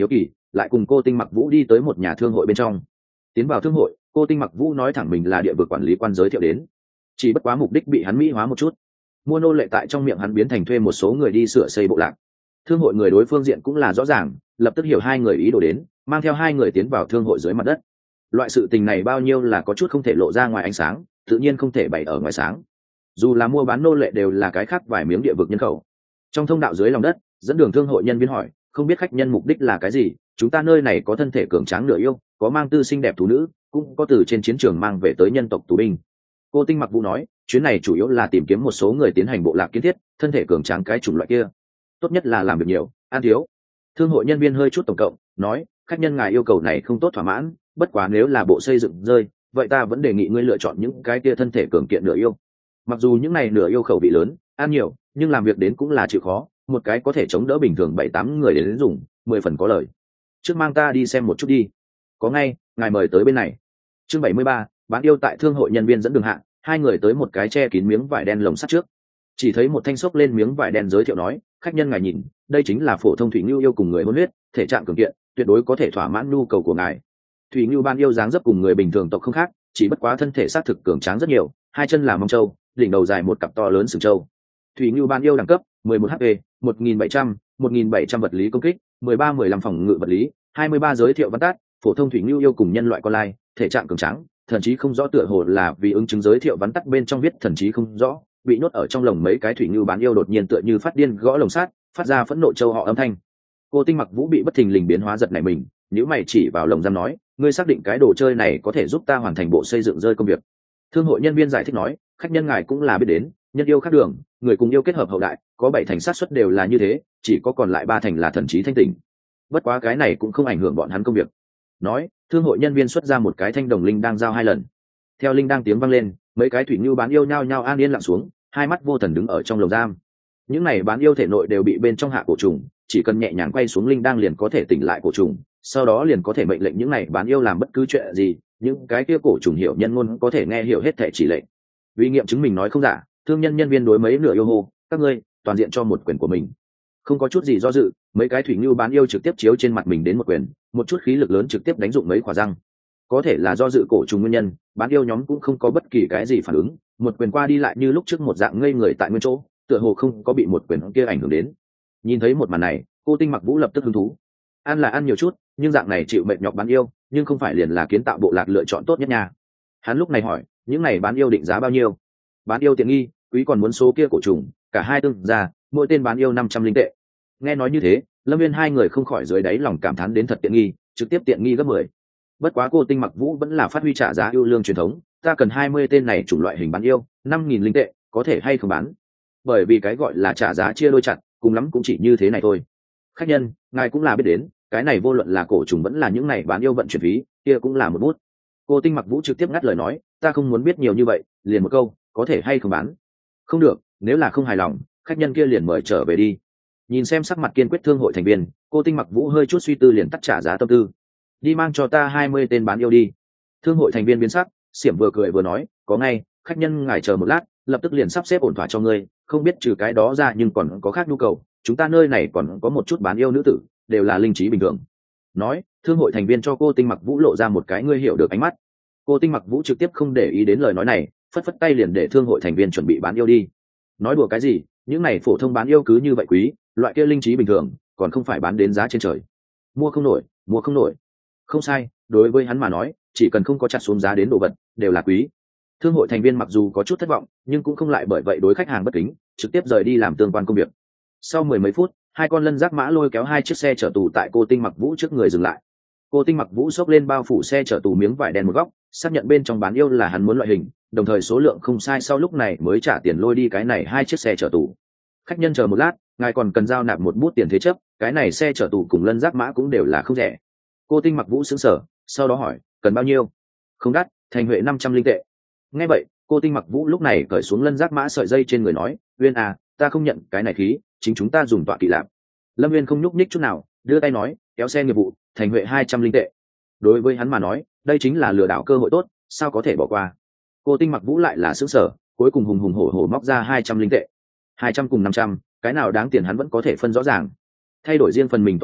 lại cùng cô Tinh Mặc Vũ đi tới một nhà thương hội bên trong. Tiến vào thương hội, cô Tinh Mặc Vũ nói thẳng mình là địa vực quản lý quan giới thiệu đến, chỉ bất quá mục đích bị hắn mỹ hóa một chút. Mua nô lệ tại trong miệng hắn biến thành thuê một số người đi sửa xây bộ lạc. Thương hội người đối phương diện cũng là rõ ràng, lập tức hiểu hai người ý đồ đến, mang theo hai người tiến vào thương hội dưới mặt đất. Loại sự tình này bao nhiêu là có chút không thể lộ ra ngoài ánh sáng, tự nhiên không thể bày ở ngoài sáng. Dù là mua bán nô lệ đều là cái khác vài miếng địa vực nhân khẩu. Trong thông đạo dưới lòng đất, dẫn đường thương hội nhân viên hỏi, không biết khách nhân mục đích là cái gì? Chúng ta nơi này có thân thể cường tráng nửa yêu, có mang tư xinh đẹp thú nữ, cũng có từ trên chiến trường mang về tới nhân tộc tù binh. Cô Tinh Mặc Vũ nói, chuyến này chủ yếu là tìm kiếm một số người tiến hành bộ lạc kiến thiết, thân thể cường tráng cái chủng loại kia, tốt nhất là làm việc nhiều, ăn thiếu. Thương hội nhân viên hơi chút tổng cộng, nói, khách nhân ngài yêu cầu này không tốt thỏa mãn, bất quá nếu là bộ xây dựng rơi, vậy ta vẫn đề nghị ngươi lựa chọn những cái kia thân thể cường kiện nửa yêu. Mặc dù những này nửa yêu khẩu vị lớn, ăn nhiều, nhưng làm việc đến cũng là chịu khó, một cái có thể chống đỡ bình thường bảy tám người đến, đến dùng, mười phần có lời. Trước mang ta đi xem một chút đi. Có ngay, ngài mời tới bên này. Chương bảy mươi ba, bán yêu tại thương hội nhân viên dẫn đường hạ, hai người tới một cái che kín miếng vải đen lồng sắt trước. Chỉ thấy một thanh xốc lên miếng vải đen giới thiệu nói, khách nhân ngài nhìn, đây chính là phổ thông thủy ngưu yêu cùng người hôn huyết, thể trạng cường kiện, tuyệt đối có thể thỏa mãn nhu cầu của ngài. Thủy ngưu ban yêu dáng dấp cùng người bình thường tộc không khác, chỉ bất quá thân thể xác thực cường tráng rất nhiều, hai chân là mông trâu, đỉnh đầu dài một cặp to lớn sừng trâu. Thủy ngưu ban yêu đẳng cấp mười một H P, một nghìn bảy trăm, một nghìn bảy trăm vật lý công kích, mười ba mười lăm phòng ngự vật lý, hai mươi ba giới thiệu văn tát, phổ thông thủy ngưu yêu cùng nhân loại con lai, thể trạng cường tráng, thần chí không rõ, tựa hồ là vì ứng chứng giới thiệu vắn tắt bên trong viết thần chí không rõ, bị nhốt ở trong lồng mấy cái thủy ngưu bán yêu đột nhiên tựa như phát điên gõ lồng sắt, phát ra phẫn nộ châu họ âm thanh. Cô Tinh Mặc Vũ bị bất thình lình biến hóa giật nảy mình, nếu mày chỉ vào lồng giam nói, ngươi xác định cái đồ chơi này có thể giúp ta hoàn thành bộ xây dựng rơi công việc? Thương hội nhân viên giải thích nói, khách nhân ngài cũng là biết đến, nhân yêu khác đường, người cùng yêu kết hợp hậu đại, có bảy thành xác suất đều là như thế, chỉ có còn lại ba thành là thần trí thanh tỉnh. Bất quá cái này cũng không ảnh hưởng bọn hắn công việc. Nói, thương hội nhân viên xuất ra một cái thanh đồng linh đang giao hai lần. Theo linh đang tiếng vang lên, mấy cái thủy ngưu bán yêu nhao nhao an yên lặng xuống, hai mắt vô thần đứng ở trong lồng giam. Những này bán yêu thể nội đều bị bên trong hạ cổ trùng, chỉ cần nhẹ nhàng quay xuống linh đang liền có thể tỉnh lại cổ trùng, sau đó liền có thể mệnh lệnh những này bán yêu làm bất cứ chuyện gì, những cái kia cổ trùng hiểu nhân ngôn có thể nghe hiểu hết thể chỉ lệnh. Vì nghiệm chứng mình nói không giả, thương nhân nhân viên đối mấy nửa yêu hô, các ngươi toàn diện cho một quyền của mình. Không có chút gì do dự, mấy cái thủy ngưu bán yêu trực tiếp chiếu trên mặt mình đến một quyền, một chút khí lực lớn trực tiếp đánh dụng mấy quả răng. Có thể là do dự cổ trùng nguyên nhân, bán yêu nhóm cũng không có bất kỳ cái gì phản ứng, một quyền qua đi lại như lúc trước một dạng ngây người tại nguyên chỗ, tựa hồ không có bị một quyền kia ảnh hưởng đến. Nhìn thấy một màn này, cô Tinh Mặc Vũ lập tức hứng thú. Ăn là ăn nhiều chút, nhưng dạng này chịu mệt nhọc bán yêu, nhưng không phải liền là kiến tạo bộ lạc lựa chọn tốt nhất nha. Hắn lúc này hỏi, những này bán yêu định giá bao nhiêu? Bán yêu tiện nghi, quý còn muốn số kia cổ trùng, cả hai tương ra, mỗi tên bán yêu năm trăm linh tệ. Nghe nói như thế, Lâm Viên hai người không khỏi dưới đáy lòng cảm thán đến thật tiện nghi, trực tiếp tiện nghi gấp mười. Bất quá cô Tinh Mặc Vũ vẫn là phát huy trả giá ưu lương truyền thống, ta cần hai mươi tên này chủng loại hình bán yêu, năm nghìn linh tệ, có thể hay không bán? Bởi vì cái gọi là trả giá chia đôi chặt, cùng lắm cũng chỉ như thế này thôi. Khách nhân, ngài cũng là biết đến, cái này vô luận là cổ trùng vẫn là những này bán yêu vận chuyển phí, kia cũng là một bút. Cô Tinh Mặc Vũ trực tiếp ngắt lời nói, ta không muốn biết nhiều như vậy, liền một câu, có thể hay không bán? Không được, nếu là không hài lòng, khách nhân kia liền mời trở về đi. Nhìn xem sắc mặt kiên quyết thương hội thành viên, cô Tinh Mặc Vũ hơi chút suy tư liền tắt trả giá tâm tư. Đi mang cho ta hai mươi tên bán yêu đi. Thương hội thành viên biến sắc, xiểm vừa cười vừa nói, có ngay, khách nhân ngài chờ một lát, lập tức liền sắp xếp ổn thỏa cho ngươi, không biết trừ cái đó ra nhưng còn có khác nhu cầu, chúng ta nơi này còn có một chút bán yêu nữ tử, đều là linh trí bình thường. Nói, thương hội thành viên cho cô Tinh Mặc Vũ lộ ra một cái ngươi hiểu được ánh mắt. Cô Tinh Mặc Vũ trực tiếp không để ý đến lời nói này, phất phất tay liền để thương hội thành viên chuẩn bị bán yêu đi. Nói đùa cái gì, những này phổ thông bán yêu cứ như vậy quý, loại kia linh trí bình thường, còn không phải bán đến giá trên trời. Mua không nổi, mua không nổi. Không sai, đối với hắn mà nói, chỉ cần không có chặt xuống giá đến đồ vật, đều là quý. Thương hội thành viên mặc dù có chút thất vọng, nhưng cũng không lại bởi vậy đối khách hàng bất kính, trực tiếp rời đi làm tương quan công việc. Sau mười mấy phút, hai con lân giác mã lôi kéo hai chiếc xe chở tù tại cô Tinh Mặc Vũ trước người dừng lại. Cô Tinh Mặc Vũ xốc lên bao phủ xe chở tù miếng vải đen một góc, xác nhận bên trong bán yêu là hắn muốn loại hình, đồng thời số lượng không sai, sau lúc này mới trả tiền lôi đi cái này hai chiếc xe chở tù. Khách nhân chờ một lát, ngài còn cần giao nạp một bút tiền thế chấp, cái này xe chở tù cùng lân giác mã cũng đều là không rẻ. Cô Tinh Mặc Vũ sững sờ, sau đó hỏi, cần bao nhiêu? Không đắt, thành huệ năm trăm linh tệ. Nghe vậy, cô Tinh Mặc Vũ lúc này cởi xuống lân giác mã sợi dây trên người nói, Uyên à, ta không nhận cái này khí, chính chúng ta dùng tọa kỵ làm. Lâm Uyên không nhúc nhích chút nào, đưa tay nói, kéo xe nghiệp vụ, thành huệ hai trăm linh tệ. Đối với hắn mà nói, đây chính là lừa đảo cơ hội tốt, sao có thể bỏ qua? Cô Tinh Mặc Vũ lại là sững sờ, cuối cùng hùng hùng hổ hổ móc ra hai trăm linh tệ. Hai trăm cùng năm trăm, cái nào đáng tiền hắn vẫn có thể phân rõ ràng. Thay đổi riêng phần mình tọa kỵ,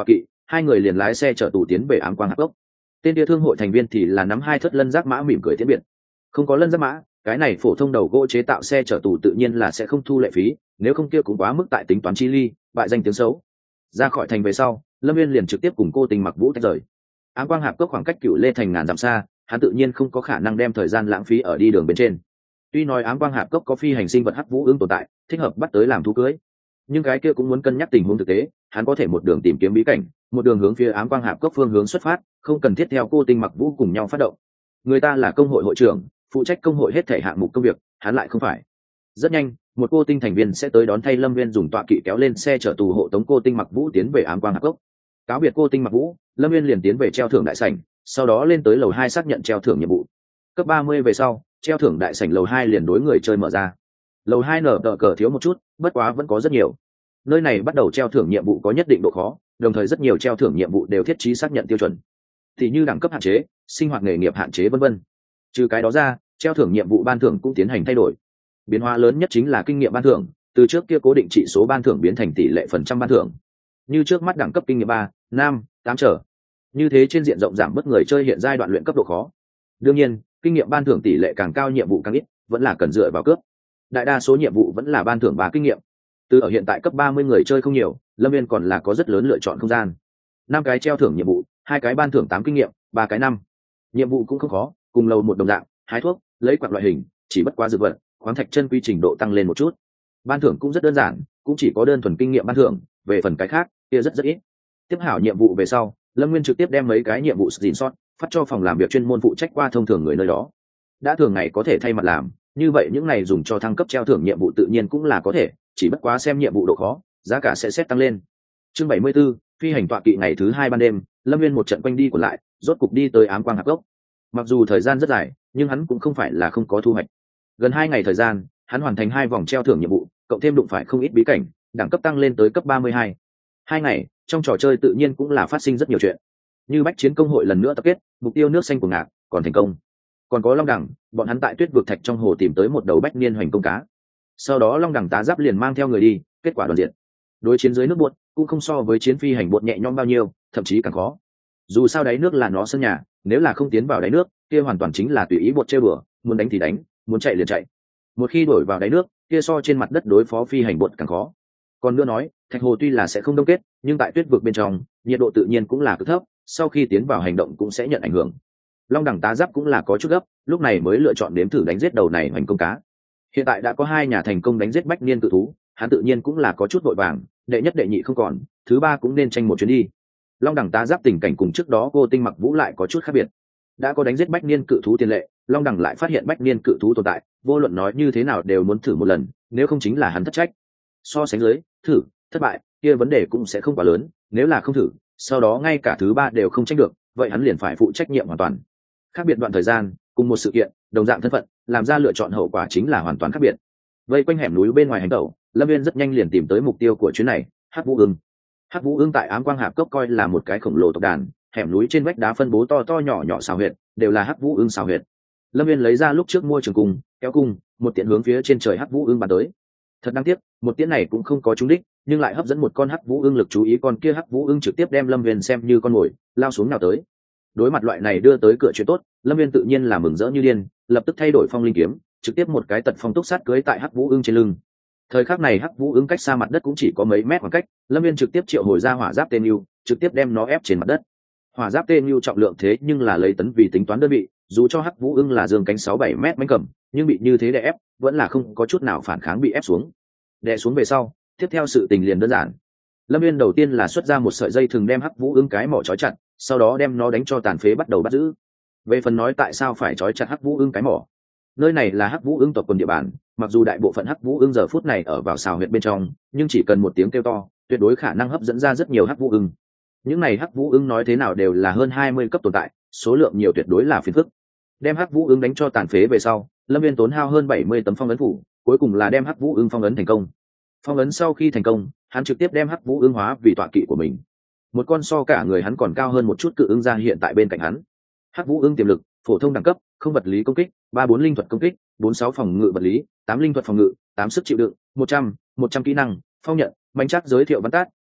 hai người liền lái xe chở tù tiến về ám quang hạp cốc. Tên địa thương hội thành viên thì là nắm hai thất lân giác mã mỉm cười tiễn biệt. Không có lân giác mã, cái này phổ thông đầu gỗ chế tạo xe chở tù tự nhiên là sẽ không thu lệ phí, nếu không kia cũng quá mức tại tính toán chi ly, bại danh tiếng xấu. Ra khỏi thành về sau, Lâm Viên liền trực tiếp cùng Cô Tình Mặc Vũ tách rời. Ám quang hạp cốc khoảng cách Cựu Lê thành ngàn dặm xa, hắn tự nhiên không có khả năng đem thời gian lãng phí ở đi đường bên trên. Tuy nói ám quang hạp cốc có phi hành sinh vật hắc vũ ương tồn tại, thích hợp bắt tới làm thú cưới, nhưng cái kia cũng muốn cân nhắc tình huống thực tế, hắn có thể một đường tìm kiếm bí cảnh, một đường hướng phía ám quang hạp cốc phương hướng xuất phát, không cần thiết theo Cô Tình Mặc Vũ cùng nhau phát động. Người ta là công hội hội trưởng, phụ trách công hội hết thể hạng mục công việc, hắn lại không phải. Rất nhanh, một cô tinh thành viên sẽ tới đón thay Lâm Viên dùng tọa kỵ kéo lên xe chở tù hộ tống Cô Tinh Mặc Vũ tiến về ám quang hạp cốc. Cáo biệt Cô Tinh Mặc Vũ, Lâm Viên liền tiến về treo thưởng đại sảnh, sau đó lên tới lầu hai xác nhận treo thưởng nhiệm vụ. Cấp ba mươi về sau, treo thưởng đại sảnh lầu hai liền đối người chơi mở ra. Lầu hai nở tờ cờ thiếu một chút, bất quá vẫn có rất nhiều. Nơi này bắt đầu treo thưởng nhiệm vụ có nhất định độ khó, đồng thời rất nhiều treo thưởng nhiệm vụ đều thiết trí xác nhận tiêu chuẩn, thì như đẳng cấp hạn chế, sinh hoạt nghề nghiệp hạn chế vân vân. Trừ cái đó ra, treo thưởng nhiệm vụ ban thưởng cũng tiến hành thay đổi. Biến hóa lớn nhất chính là kinh nghiệm ban thưởng, từ trước kia cố định trị số ban thưởng biến thành tỷ lệ phần trăm ban thưởng. Như trước mắt đẳng cấp kinh nghiệm ba, năm, tám trở. Như thế trên diện rộng giảm bớt người chơi hiện giai đoạn luyện cấp độ khó. Đương nhiên, kinh nghiệm ban thưởng tỷ lệ càng cao nhiệm vụ càng ít, vẫn là cần dựa vào cướp. Đại đa số nhiệm vụ vẫn là ban thưởng ba kinh nghiệm. Từ ở hiện tại cấp ba mươi người chơi không nhiều, Lâm Viên còn là có rất lớn lựa chọn không gian. Năm cái treo thưởng nhiệm vụ, hai cái ban thưởng tám kinh nghiệm, ba cái năm. Nhiệm vụ cũng không khó, cùng lầu một đồng dạng, hái thuốc, lấy quặng loại hình, chỉ bất quá dược vật, khoáng thạch chân quy trình độ tăng lên một chút. Ban thưởng cũng rất đơn giản, cũng chỉ có đơn thuần kinh nghiệm ban thưởng, về phần cái khác, kia rất rất ít. Tiếp hảo nhiệm vụ về sau, Lâm Nguyên trực tiếp đem mấy cái nhiệm vụ gìn sót phát cho phòng làm việc chuyên môn phụ trách qua thông thường người nơi đó. Đã thường ngày có thể thay mặt làm, như vậy những này dùng cho thăng cấp treo thưởng nhiệm vụ tự nhiên cũng là có thể, chỉ bất quá xem nhiệm vụ độ khó, giá cả sẽ xét tăng lên. Chương bảy mươi 74, phi hành tọa kỵ ngày thứ hai ban đêm, Lâm Nguyên một trận quanh đi của lại, rốt cục đi tới ám quang hạp cốc. Mặc dù thời gian rất dài, nhưng hắn cũng không phải là không có thu hoạch. Gần hai ngày thời gian, hắn hoàn thành hai vòng treo thưởng nhiệm vụ, cộng thêm đụng phải không ít bí cảnh, đẳng cấp tăng lên tới cấp ba mươi hai. Hai ngày, trong trò chơi tự nhiên cũng là phát sinh rất nhiều chuyện. Như bách chiến công hội lần nữa tập kết, mục tiêu nước xanh của ngạc, còn thành công. Còn có long đẳng, bọn hắn tại tuyết vực thạch trong hồ tìm tới một đầu bách niên hoành công cá. Sau đó long đẳng tá giáp liền mang theo người đi, kết quả đoàn diện. Đối chiến dưới nước buốt cũng không so với chiến phi hành buốt nhẹ nhõm bao nhiêu, thậm chí càng khó. Dù sao đáy nước là nó sân nhà, nếu là không tiến vào đáy nước, kia hoàn toàn chính là tùy ý buốt chơi bừa, muốn đánh thì đánh, muốn chạy liền chạy. Một khi đổi vào đáy nước, kia so trên mặt đất đối phó phi hành buốt càng khó. Còn nữa nói, thạch hồ tuy là sẽ không đông kết, nhưng tại tuyết vực bên trong, nhiệt độ tự nhiên cũng là cực thấp, sau khi tiến vào hành động cũng sẽ nhận ảnh hưởng. Long đẳng tá giáp cũng là có chút gấp, lúc này mới lựa chọn đếm thử đánh giết đầu này hoành công cá. Hiện tại đã có hai nhà thành công đánh giết bách niên cự thú, hắn tự nhiên cũng là có chút vội vàng, đệ nhất đệ nhị không còn, thứ ba cũng nên tranh một chuyến đi. Long đẳng tá giáp tình cảnh cùng trước đó Cô Tinh Mặc Vũ lại có chút khác biệt. Đã có đánh giết bách niên cự thú tiền lệ, long đẳng lại phát hiện bách niên cự thú tồn tại, vô luận nói như thế nào đều muốn thử một lần, nếu không chính là hắn thất trách. So sánh dưới, thử, thất bại, kia vấn đề cũng sẽ không quá lớn, nếu là không thử, sau đó ngay cả thứ ba đều không tranh được, vậy hắn liền phải phụ trách nhiệm hoàn toàn. Khác biệt đoạn thời gian, cùng một sự kiện, đồng dạng thân phận, làm ra lựa chọn hậu quả chính là hoàn toàn khác biệt. Vây quanh hẻm núi bên ngoài hành tẩu, Lâm Viên rất nhanh liền tìm tới mục tiêu của chuyến này, Hắc Vũ Ưng. Hắc Vũ Ưng tại ám quang hạp cốc coi là một cái khổng lồ tộc đàn, hẻm núi trên vách đá phân bố to to nhỏ nhỏ xào huyệt, đều là Hắc Vũ Ưng xào huyệt. Lâm Viên lấy ra lúc trước mua trường cung, kéo cung, một tiễn hướng phía trên trời Hắc Vũ Ưng bắn tới. Thật đáng tiếc, một tiễn này cũng không có trúng đích, nhưng lại hấp dẫn một con Hắc Vũ Ưng lực chú ý, con kia Hắc Vũ Ưng trực tiếp đem Lâm Viên xem như con mồi, lao xuống nào tới. Đối mặt loại này đưa tới cửa chuyện tốt, Lâm Viên tự nhiên là mừng rỡ như điên, lập tức thay đổi phong linh kiếm, trực tiếp một cái tật phong túc sát cưới tại Hắc Vũ Ưng trên lưng. Thời khắc này Hắc Vũ Ưng cách xa mặt đất cũng chỉ có mấy mét khoảng cách, Lâm Viên trực tiếp triệu hồi ra hỏa giáp tên yêu, trực tiếp đem nó ép trên mặt đất. Hỏa giáp tên yêu trọng lượng thế nhưng là lấy tấn vì tính toán đơn vị, dù cho Hắc Vũ Ưng là dương cánh sáu bảy mét mánh cầm, nhưng bị như thế đè ép, vẫn là không có chút nào phản kháng, bị ép xuống. Đè xuống về sau, tiếp theo sự tình liền đơn giản. Lâm Viên đầu tiên là xuất ra một sợi dây thừng đem Hắc Vũ Ưng cái mỏ trói chặt, sau đó đem nó đánh cho tàn phế, bắt đầu bắt giữ. Về phần nói tại sao phải trói chặt Hắc Vũ Ưng cái mỏ, nơi này là Hắc Vũ Ưng tộc quần địa bàn, mặc dù đại bộ phận Hắc Vũ Ưng giờ phút này ở vào xào huyệt bên trong, nhưng chỉ cần một tiếng kêu to, tuyệt đối khả năng hấp dẫn ra rất nhiều Hắc Vũ Ưng. Những này Hắc Vũ Ưng nói thế nào đều là hơn hai mươi cấp tồn tại, số lượng nhiều tuyệt đối là phiền phức. Đem Hắc Vũ Ưng đánh cho tàn phế về sau, Lâm Viên tốn hao hơn bảy mươi tấm phong ấn phủ, cuối cùng là đem Hắc Vũ Ưng phong ấn thành công. Phong ấn sau khi thành công, hắn trực tiếp đem Hắc Vũ Ưng hóa vì tọa kỵ của mình. Một con so cả người hắn còn cao hơn một chút cự ưng ra hiện tại bên cạnh hắn. Hắc Vũ Ưng tiềm lực, phổ thông đẳng cấp, không vật lý công kích, ba bốn linh thuật công kích, bốn sáu phòng ngự vật lý, tám linh thuật phòng ngự, tám sức chịu đựng, một trăm, một trăm kỹ năng, phong nhận, manh chắc giới thiệu văn tát,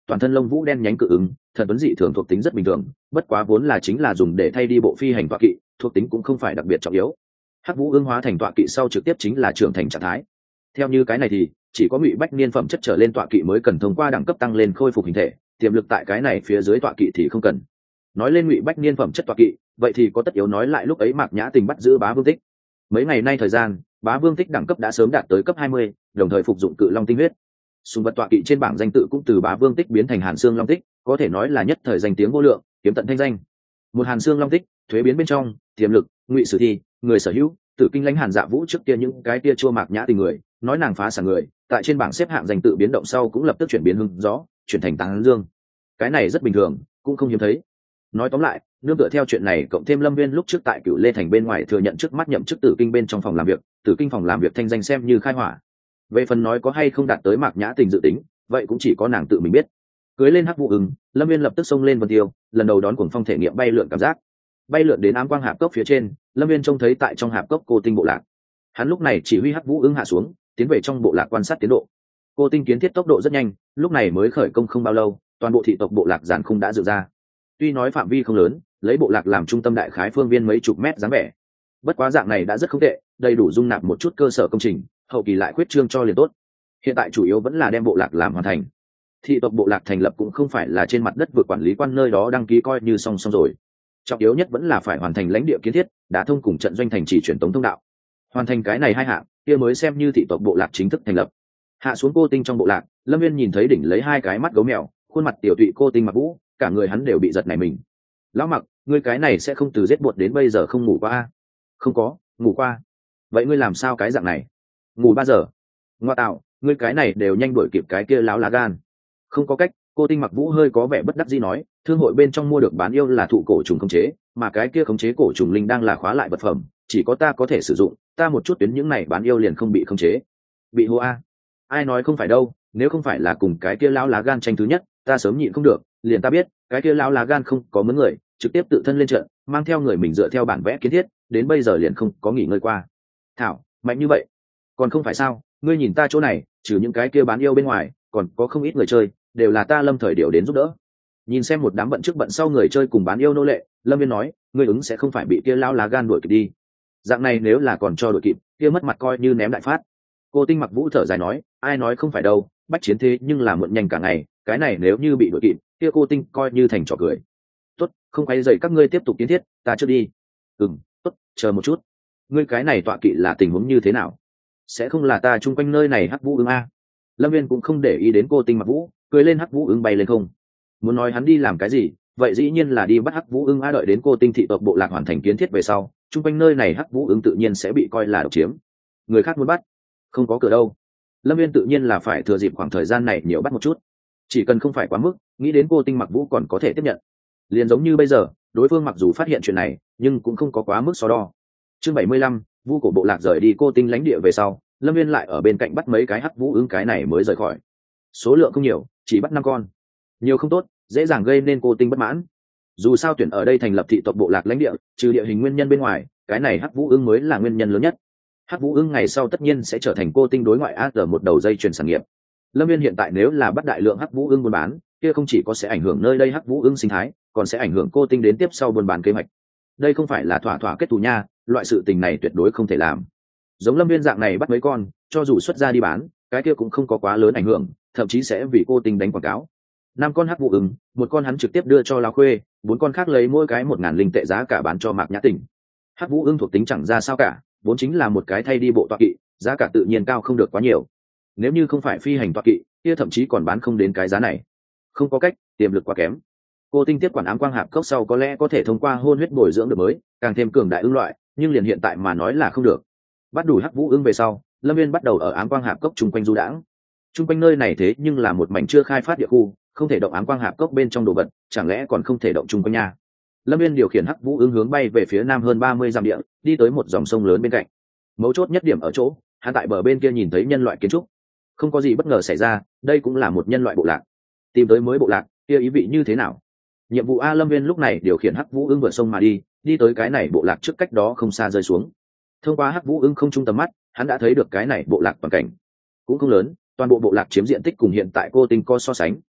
toàn thân lông vũ đen nhánh cự ứng, thần tuấn dị thường thuộc tính rất bình thường, bất quá vốn là chính là dùng để thay đi bộ phi hành tọa kỵ, thuộc tính cũng không phải đặc biệt trọng yếu. Hắc vũ ưng hóa thành tọa kỵ sau trực tiếp chính là trưởng thành trạng thái. Theo như cái này thì chỉ có ngụy bách niên phẩm chất trở lên tọa kỵ mới cần thông qua đẳng cấp tăng lên khôi phục hình thể, tiềm lực tại cái này phía dưới tọa kỵ thì không cần. Nói lên ngụy bách niên phẩm chất tọa kỵ, vậy thì có tất yếu nói lại lúc ấy Mạc Nhã Tình bắt giữ Bá Vương Tích. Mấy ngày nay thời gian, Bá Vương Tích đẳng cấp đã sớm đạt tới cấp hai mươi, đồng thời phục dụng cự long tinh huyết. Sùng vật tọa kỵ trên bảng danh tự cũng từ Bá Vương Tích biến thành Hàn Xương Long Tích, có thể nói là nhất thời danh tiếng vô lượng, kiếm tận thanh danh. Một Hàn Xương Long Tích, thuế biến bên trong, tiềm lực, ngụy sử thi, người sở hữu, Tử Kinh Lãnh Hàn Dạ Vũ trước kia những cái kia chua Mạc Nhã Tình người, nói nàng phá sản người, tại trên bảng xếp hạng danh tự biến động sau cũng lập tức chuyển biến hưng gió, chuyển thành tán dương. Cái này rất bình thường, cũng không hiếm thấy. Nói tóm lại, nương tựa theo chuyện này cộng thêm Lâm Viên lúc trước tại Cửu Lê Thành bên ngoài thừa nhận trước mắt nhậm chức Tử Kinh bên trong phòng làm việc, Tử Kinh phòng làm việc thanh danh xem như khai hỏa. Về phần nói có hay không đạt tới Mạc Nhã Tình dự tính, vậy cũng chỉ có nàng tự mình biết. Cưới lên Hắc Vũ Ưng, Lâm Viên lập tức xông lên Vân Tiêu, lần đầu đón cuồng phong thể nghiệm bay lượn cảm giác. Bay lượn đến ám quang hạp cốc phía trên, Lâm Viên trông thấy tại trong hạp cốc Cô Tinh bộ lạc. Hắn lúc này chỉ huy Hắc Vũ Ưng hạ xuống, tiến về trong bộ lạc quan sát tiến độ. Cô Tinh kiến thiết tốc độ rất nhanh, lúc này mới khởi công không bao lâu, toàn bộ thị tộc bộ lạc giản khung đã dựng ra. Tuy nói phạm vi không lớn, lấy bộ lạc làm trung tâm đại khái phương viên mấy chục mét dáng vẻ, bất quá dạng này đã rất không tệ, đầy đủ dung nạp một chút cơ sở công trình, hậu kỳ lại khuyết trương cho liền tốt. Hiện tại chủ yếu vẫn là đem bộ lạc làm hoàn thành. Thị tộc bộ lạc thành lập cũng không phải là trên mặt đất vượt quản lý quan nơi đó đăng ký coi như xong xong rồi, trọng yếu nhất vẫn là phải hoàn thành lãnh địa kiến thiết, đã thông cùng trận doanh thành trì truyền tống thông đạo. Hoàn thành cái này hai hạng, kia mới xem như thị tộc bộ lạc chính thức thành lập. Hạ xuống Cô Tinh trong bộ lạc, Lâm Viên nhìn thấy đỉnh lấy hai cái mắt gấu mèo, khuôn mặt tiểu tụy Cô Tinh Mặc Vũ, cả người hắn đều bị giật nảy mình. Lão Mặc, ngươi cái này sẽ không từ giết buột đến bây giờ không ngủ qua a? Không có, ngủ qua. Vậy ngươi làm sao cái dạng này? Ngủ ba giờ. Ngoa tạo, ngươi cái này đều nhanh đuổi kịp cái kia láo lá gan. Không có cách, Cô Tinh Mặc Vũ hơi có vẻ bất đắc dĩ nói, thương hội bên trong mua được bán yêu là thụ cổ trùng khống chế, mà cái kia khống chế cổ trùng linh đang là khóa lại vật phẩm, chỉ có ta có thể sử dụng, ta một chút tuyến những này bán yêu liền không bị khống chế. Bị hô a? Ai nói không phải đâu, nếu không phải là cùng cái kia lão lá gan tranh thứ nhất, ta sớm nhịn không được, liền ta biết, cái kia lão lá gan không có mướn người, trực tiếp tự thân lên trận, mang theo người mình dựa theo bản vẽ kiến thiết, đến bây giờ liền không có nghỉ ngơi qua. Thảo, mạnh như vậy, còn không phải sao? Ngươi nhìn ta chỗ này, trừ những cái kia bán yêu bên ngoài, còn có không ít người chơi, đều là ta Lâm thời điều đến giúp đỡ. Nhìn xem một đám bận trước bận sau người chơi cùng bán yêu nô lệ, Lâm Viên nói, ngươi ứng sẽ không phải bị kia lão lá gan đuổi kịp đi. Dạng này nếu là còn cho đuổi kịp, kia mất mặt coi như ném đại phát. Cô Tinh Mặc Vũ thở dài nói, ai nói không phải đâu, bách chiến thế nhưng là muộn nhanh cả ngày, cái này nếu như bị đuổi kịp, kia cô Tinh coi như thành trò cười. Tốt, không quấy rầy các ngươi tiếp tục kiến thiết, ta chưa đi. Ừm, tốt, chờ một chút. Ngươi cái này tọa kỵ là tình huống như thế nào? Sẽ không là ta chung quanh nơi này Hắc Vũ Ưng a? Lâm Viên cũng không để ý đến Cô Tinh Mặc Vũ, cười lên Hắc Vũ Ưng bay lên không. Muốn nói hắn đi làm cái gì, vậy dĩ nhiên là đi bắt Hắc Vũ Ưng a. Đợi đến Cô Tinh thị tộc bộ lạc hoàn thành kiến thiết về sau, chung quanh nơi này Hắc Vũ Ưng tự nhiên sẽ bị coi là độc chiếm. Người khác muốn bắt, không có cửa đâu. Lâm Viên tự nhiên là phải thừa dịp khoảng thời gian này nhiều bắt một chút, chỉ cần không phải quá mức, nghĩ đến Cô Tinh Mặc Vũ còn có thể tiếp nhận. Liền giống như bây giờ, đối phương mặc dù phát hiện chuyện này, nhưng cũng không có quá mức so đo. Chương bảy mươi lăm, Vu cổ bộ lạc rời đi Cô Tinh lãnh địa về sau, Lâm Viên lại ở bên cạnh bắt mấy cái Hắc Vũ Ưng, cái này mới rời khỏi. Số lượng không nhiều, chỉ bắt năm con. Nhiều không tốt, dễ dàng gây nên Cô Tinh bất mãn. Dù sao tuyển ở đây thành lập thị tộc bộ lạc lãnh địa, trừ địa hình nguyên nhân bên ngoài, cái này Hắc Vũ Ưng mới là nguyên nhân lớn nhất. Hắc Vũ Ưng ngày sau tất nhiên sẽ trở thành Cô Tinh đối ngoại a rờ một đầu dây chuyền sản nghiệp. Lâm Viên hiện tại nếu là bắt đại lượng Hắc Vũ Ưng buôn bán, kia không chỉ có sẽ ảnh hưởng nơi đây Hắc Vũ Ưng sinh thái, còn sẽ ảnh hưởng Cô Tinh đến tiếp sau buôn bán kế hoạch. Đây không phải là thỏa thỏa kết thù nha, loại sự tình này tuyệt đối không thể làm. Giống Lâm Viên dạng này bắt mấy con, cho dù xuất ra đi bán, cái kia cũng không có quá lớn ảnh hưởng, thậm chí sẽ vì Cô Tinh đánh quảng cáo. Năm con Hắc Vũ Ưng, một con hắn trực tiếp đưa cho Lão Khuê, bốn con khác lấy mỗi cái một ngàn linh tệ giá cả bán cho Mạc Nhã Tình. Hắc Vũ Ưng thuộc tính chẳng ra sao cả, vốn chính là một cái thay đi bộ tọa kỵ, giá cả tự nhiên cao không được quá nhiều. Nếu như không phải phi hành tọa kỵ, kia thậm chí còn bán không đến cái giá này. Không có cách, tiềm lực quá kém. Cô Tinh tiếp quản ám quang hạp cốc sau có lẽ có thể thông qua hôn huyết bồi dưỡng được mới, càng thêm cường đại ưng loại, nhưng liền hiện tại mà nói là không được. Bắt đủ Hắc Vũ Ưng về sau, Lâm Viên bắt đầu ở ám quang hạp cốc chung quanh du đãng. Chung quanh nơi này thế nhưng là một mảnh chưa khai phát địa khu, không thể động ám quang hạp cốc bên trong đồ vật, chẳng lẽ còn không thể động chung quanh nhà. Lâm Viên điều khiển Hắc Vũ Ưng hướng bay về phía nam hơn ba mươi dặm địa, đi tới một dòng sông lớn bên cạnh. Mấu chốt nhất điểm ở chỗ, hắn tại bờ bên kia nhìn thấy nhân loại kiến trúc. Không có gì bất ngờ xảy ra, đây cũng là một nhân loại bộ lạc. Tìm tới mới bộ lạc, kia ý vị như thế nào? Nhiệm vụ A. Lâm Viên lúc này điều khiển Hắc Vũ Ưng vượt sông mà đi, đi tới cái này bộ lạc trước cách đó không xa rơi xuống. Thông qua Hắc Vũ Ưng không trung tầm mắt, hắn đã thấy được cái này bộ lạc toàn cảnh. Cũng không lớn, toàn bộ bộ lạc chiếm diện tích cùng hiện tại Cô Tinh có so sánh,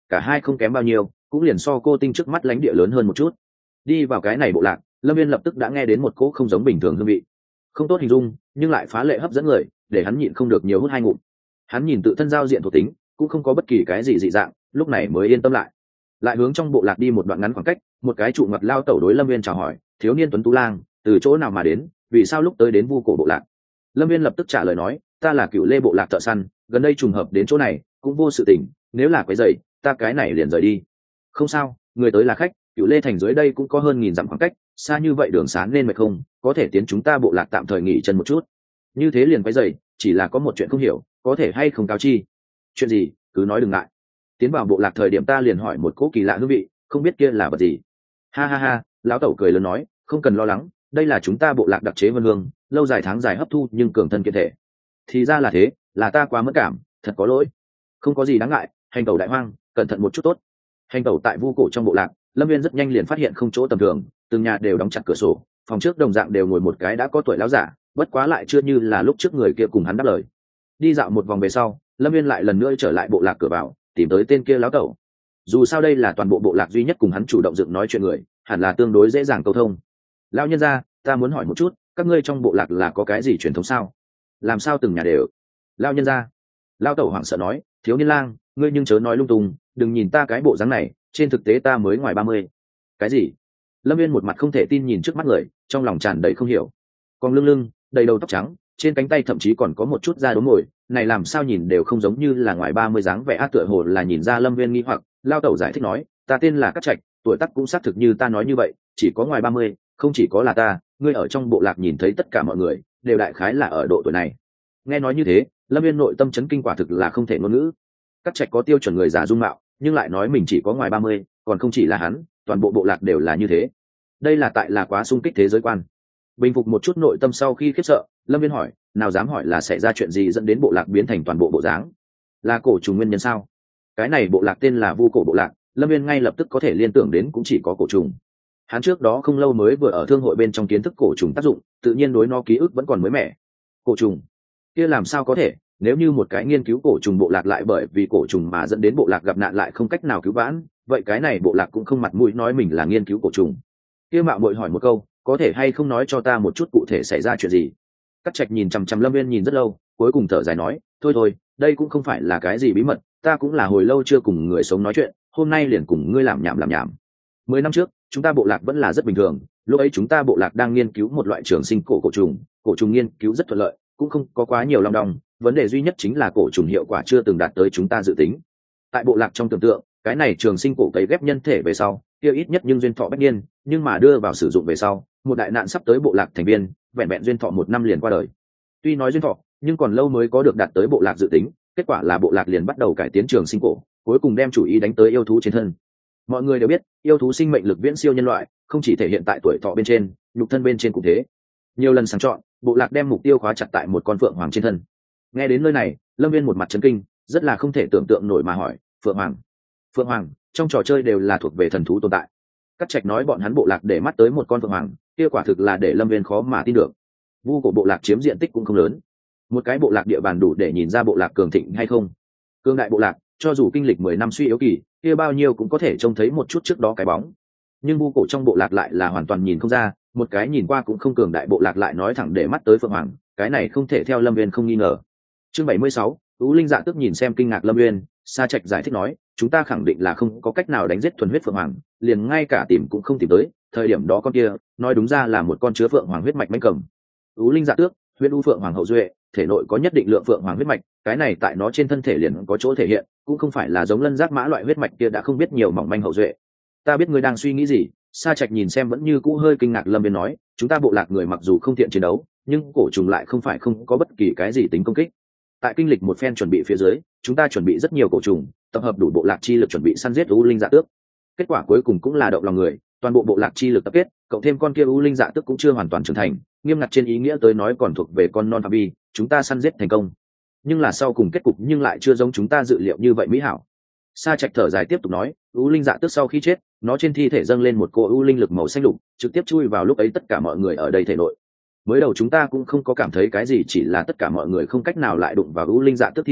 cả hai không kém bao nhiêu, cũng liền so cô tinh trước mắt lãnh địa lớn hơn một chút. Đi vào cái này bộ lạc, Lâm Viên lập tức đã nghe đến một cỗ không giống bình thường hương vị, không tốt hình dung, nhưng lại phá lệ hấp dẫn người, để hắn nhịn không được nhiều hút hai ngụm. Hắn nhìn tự thân giao diện thuộc tính, cũng không có bất kỳ cái gì dị dạng, lúc này mới yên tâm lại. Lại hướng trong bộ lạc đi một đoạn ngắn khoảng cách, một cái trụ mặt lao tẩu đối Lâm Viên chào hỏi, thiếu niên tuấn tú lang, từ chỗ nào mà đến, vì sao lúc tới đến vu cổ bộ lạc? Lâm Viên lập tức trả lời nói, ta là Cựu Lê bộ lạc thợ săn, gần đây trùng hợp đến chỗ này, cũng vô sự tình, nếu là quấy rầy, ta cái này liền rời đi. Không sao, người tới là khách, Cựu Lê thành dưới đây cũng có hơn nghìn dặm khoảng cách, xa như vậy đường xá nên mệt không, có thể tiến chúng ta bộ lạc tạm thời nghỉ chân một chút. Như thế liền quấy rầy, chỉ là có một chuyện không hiểu, có thể hay không cáo chi? Chuyện gì, cứ nói đừng ngại. Tiến vào bộ lạc thời điểm ta liền hỏi một cỗ kỳ lạ hương vị, không biết kia là vật gì. Ha ha ha, lão tẩu cười lớn nói, không cần lo lắng, đây là chúng ta bộ lạc đặc chế vân hương, lâu dài tháng dài hấp thu nhưng cường thân kiện thể. Thì ra là thế, là ta quá mất cảm, thật có lỗi. Không có gì đáng ngại, hành tẩu đại hoang, cẩn thận một chút tốt. Hành tẩu tại vu cổ trong bộ lạc, Lâm Viên rất nhanh liền phát hiện không chỗ tầm thường, từng nhà đều đóng chặt cửa sổ, phòng trước đồng dạng đều ngồi một cái đã có tuổi lão giả, bất quá lại chưa như là lúc trước người kia cùng hắn đáp lời. Đi dạo một vòng về sau, Lâm Viên lại lần nữa trở lại bộ lạc cửa vào, tìm tới tên kia lão tẩu. Dù sao đây là toàn bộ bộ lạc duy nhất cùng hắn chủ động dựng nói chuyện người, hẳn là tương đối dễ dàng câu thông. Lão nhân gia, ta muốn hỏi một chút, các ngươi trong bộ lạc là có cái gì truyền thống sao? Làm sao từng nhà đều? Lão nhân gia, lão tẩu hoảng sợ nói, thiếu niên lang, ngươi nhưng chớ nói lung tung, đừng nhìn ta cái bộ dáng này, trên thực tế ta mới ngoài ba mươi. Cái gì? Lâm Viên một mặt không thể tin nhìn trước mắt người, trong lòng tràn đầy không hiểu. Còn lưng lưng, đầy đầu tóc trắng, trên cánh tay thậm chí còn có một chút da đốm mồi, này làm sao nhìn đều không giống như là ngoài ba mươi dáng vẻ ác tựa hồ là nhìn ra Lâm Viên nghi hoặc. Lao tẩu giải thích nói, ta tên là Cát Trạch, tuổi tác cũng xác thực như ta nói như vậy, chỉ có ngoài ba mươi, không chỉ có là ta, ngươi ở trong bộ lạc nhìn thấy tất cả mọi người đều đại khái là ở độ tuổi này. Nghe nói như thế, Lâm Viên nội tâm chấn kinh quả thực là không thể ngôn ngữ. Cát Trạch có tiêu chuẩn người già dung mạo, nhưng lại nói mình chỉ có ngoài ba mươi, còn không chỉ là hắn, toàn bộ bộ lạc đều là như thế. Đây là tại là quá xung kích thế giới quan. Bình phục một chút nội tâm sau khi khiếp sợ, Lâm Viên hỏi, nào dám hỏi là xảy ra chuyện gì dẫn đến bộ lạc biến thành toàn bộ bộ dáng? Là cổ trùng nguyên nhân sao? Cái này bộ lạc tên là Vu Cổ bộ lạc, Lâm Viên ngay lập tức có thể liên tưởng đến cũng chỉ có cổ trùng. Hắn trước đó không lâu mới vừa ở thương hội bên trong kiến thức cổ trùng tác dụng, tự nhiên đối nó ký ức vẫn còn mới mẻ. Cổ trùng, kia làm sao có thể? Nếu như một cái nghiên cứu cổ trùng bộ lạc lại bởi vì cổ trùng mà dẫn đến bộ lạc gặp nạn lại không cách nào cứu vãn, vậy cái này bộ lạc cũng không mặt mũi nói mình là nghiên cứu cổ trùng. Kia mạo muội hỏi một câu, có thể hay không nói cho ta một chút cụ thể xảy ra chuyện gì? Cát Trạch nhìn chằm chằm Lâm Viên nhìn rất lâu, cuối cùng thở dài nói, thôi thôi, đây cũng không phải là cái gì bí mật, ta cũng là hồi lâu chưa cùng người sống nói chuyện, hôm nay liền cùng ngươi làm nhảm làm nhảm. Mười năm trước, chúng ta bộ lạc vẫn là rất bình thường, lúc ấy chúng ta bộ lạc đang nghiên cứu một loại trường sinh cổ cổ trùng, cổ trùng nghiên cứu rất thuận lợi, cũng không có quá nhiều long đong, vấn đề duy nhất chính là cổ trùng hiệu quả chưa từng đạt tới chúng ta dự tính. Tại bộ lạc trong tưởng tượng, cái này trường sinh cổ cấy ghép nhân thể về sau, kia ít nhất nhưng duyên thọ bách niên, nhưng mà đưa vào sử dụng về sau, một đại nạn sắp tới bộ lạc thành viên, vẹn vẹn duyên thọ một năm liền qua đời. Tuy nói duyên thọ, nhưng còn lâu mới có được đạt tới bộ lạc dự tính, kết quả là bộ lạc liền bắt đầu cải tiến trường sinh cổ, cuối cùng đem chủ ý đánh tới yêu thú trên thân. Mọi người đều biết, yêu thú sinh mệnh lực viễn siêu nhân loại, không chỉ thể hiện tại tuổi thọ bên trên, nhục thân bên trên cũng thế. Nhiều lần sáng chọn, bộ lạc đem mục tiêu khóa chặt tại một con phượng hoàng trên thân. Nghe đến nơi này, Lâm Viên một mặt chấn kinh, rất là không thể tưởng tượng nổi mà hỏi, phượng hoàng? Phượng hoàng, trong trò chơi đều là thuộc về thần thú tồn tại. Cát Trạch nói bọn hắn bộ lạc để mắt tới một con phượng hoàng, kia quả thực là để Lâm Viên khó mà tin được. Vu của bộ lạc chiếm diện tích cũng không lớn, một cái bộ lạc địa bàn đủ để nhìn ra bộ lạc cường thịnh hay không. Cương đại bộ lạc, cho dù kinh lịch mười năm suy yếu kỳ, kia bao nhiêu cũng có thể trông thấy một chút trước đó cái bóng. Nhưng vu cổ trong bộ lạc lại là hoàn toàn nhìn không ra, một cái nhìn qua cũng không cường đại bộ lạc lại nói thẳng để mắt tới phượng hoàng, cái này không thể theo Lâm Viên không nghi ngờ. Chương bảy mươi sáu, Ú Linh Dạ tức nhìn xem kinh ngạc Lâm Viên, Sa Trạch giải thích nói, chúng ta khẳng định là không có cách nào đánh giết thuần huyết phượng hoàng, liền ngay cả tìm cũng không tìm tới, thời điểm đó con kia, nói đúng ra là một con chứa phượng hoàng huyết mạch mãnh cầm. Ú Linh Dạ tước, huyết u phượng hoàng hậu duệ, thể nội có nhất định lượng phượng hoàng huyết mạch, cái này tại nó trên thân thể liền có chỗ thể hiện, cũng không phải là giống lân giác mã loại huyết mạch kia đã không biết nhiều mỏng manh hậu duệ. Ta biết ngươi đang suy nghĩ gì. Sa Trạch nhìn xem vẫn như cũ hơi kinh ngạc Lâm Viên nói, chúng ta bộ lạc người mặc dù không thiện chiến đấu, nhưng cổ trùng lại không phải không có bất kỳ cái gì tính công kích. Tại kinh lịch một phen chuẩn bị phía dưới, chúng ta chuẩn bị rất nhiều cổ trùng, tập hợp đủ bộ lạc chi lực chuẩn bị săn giết U Linh Dạ tước. Kết quả cuối cùng cũng là động lòng người, toàn bộ bộ lạc chi lực tập kết, cộng thêm con kia U Linh Dạ tước cũng chưa hoàn toàn trưởng thành, nghiêm ngặt trên ý nghĩa tới nói còn thuộc về con non phạm vi, chúng ta săn giết thành công. Nhưng là sau cùng kết cục nhưng lại chưa giống chúng ta dự liệu như vậy mỹ hảo. Sa Trạch thở dài tiếp tục nói, U Linh Dạ tước sau khi chết, nó trên thi thể dâng lên một cỗ U Linh lực màu xanh lục, trực tiếp chui vào lúc ấy tất cả mọi người ở đây thể nội. Mới đầu chúng ta cũng không có cảm thấy cái gì, chỉ là tất cả mọi người không cách nào lại đụng vào U Linh Dạ tước thi thể,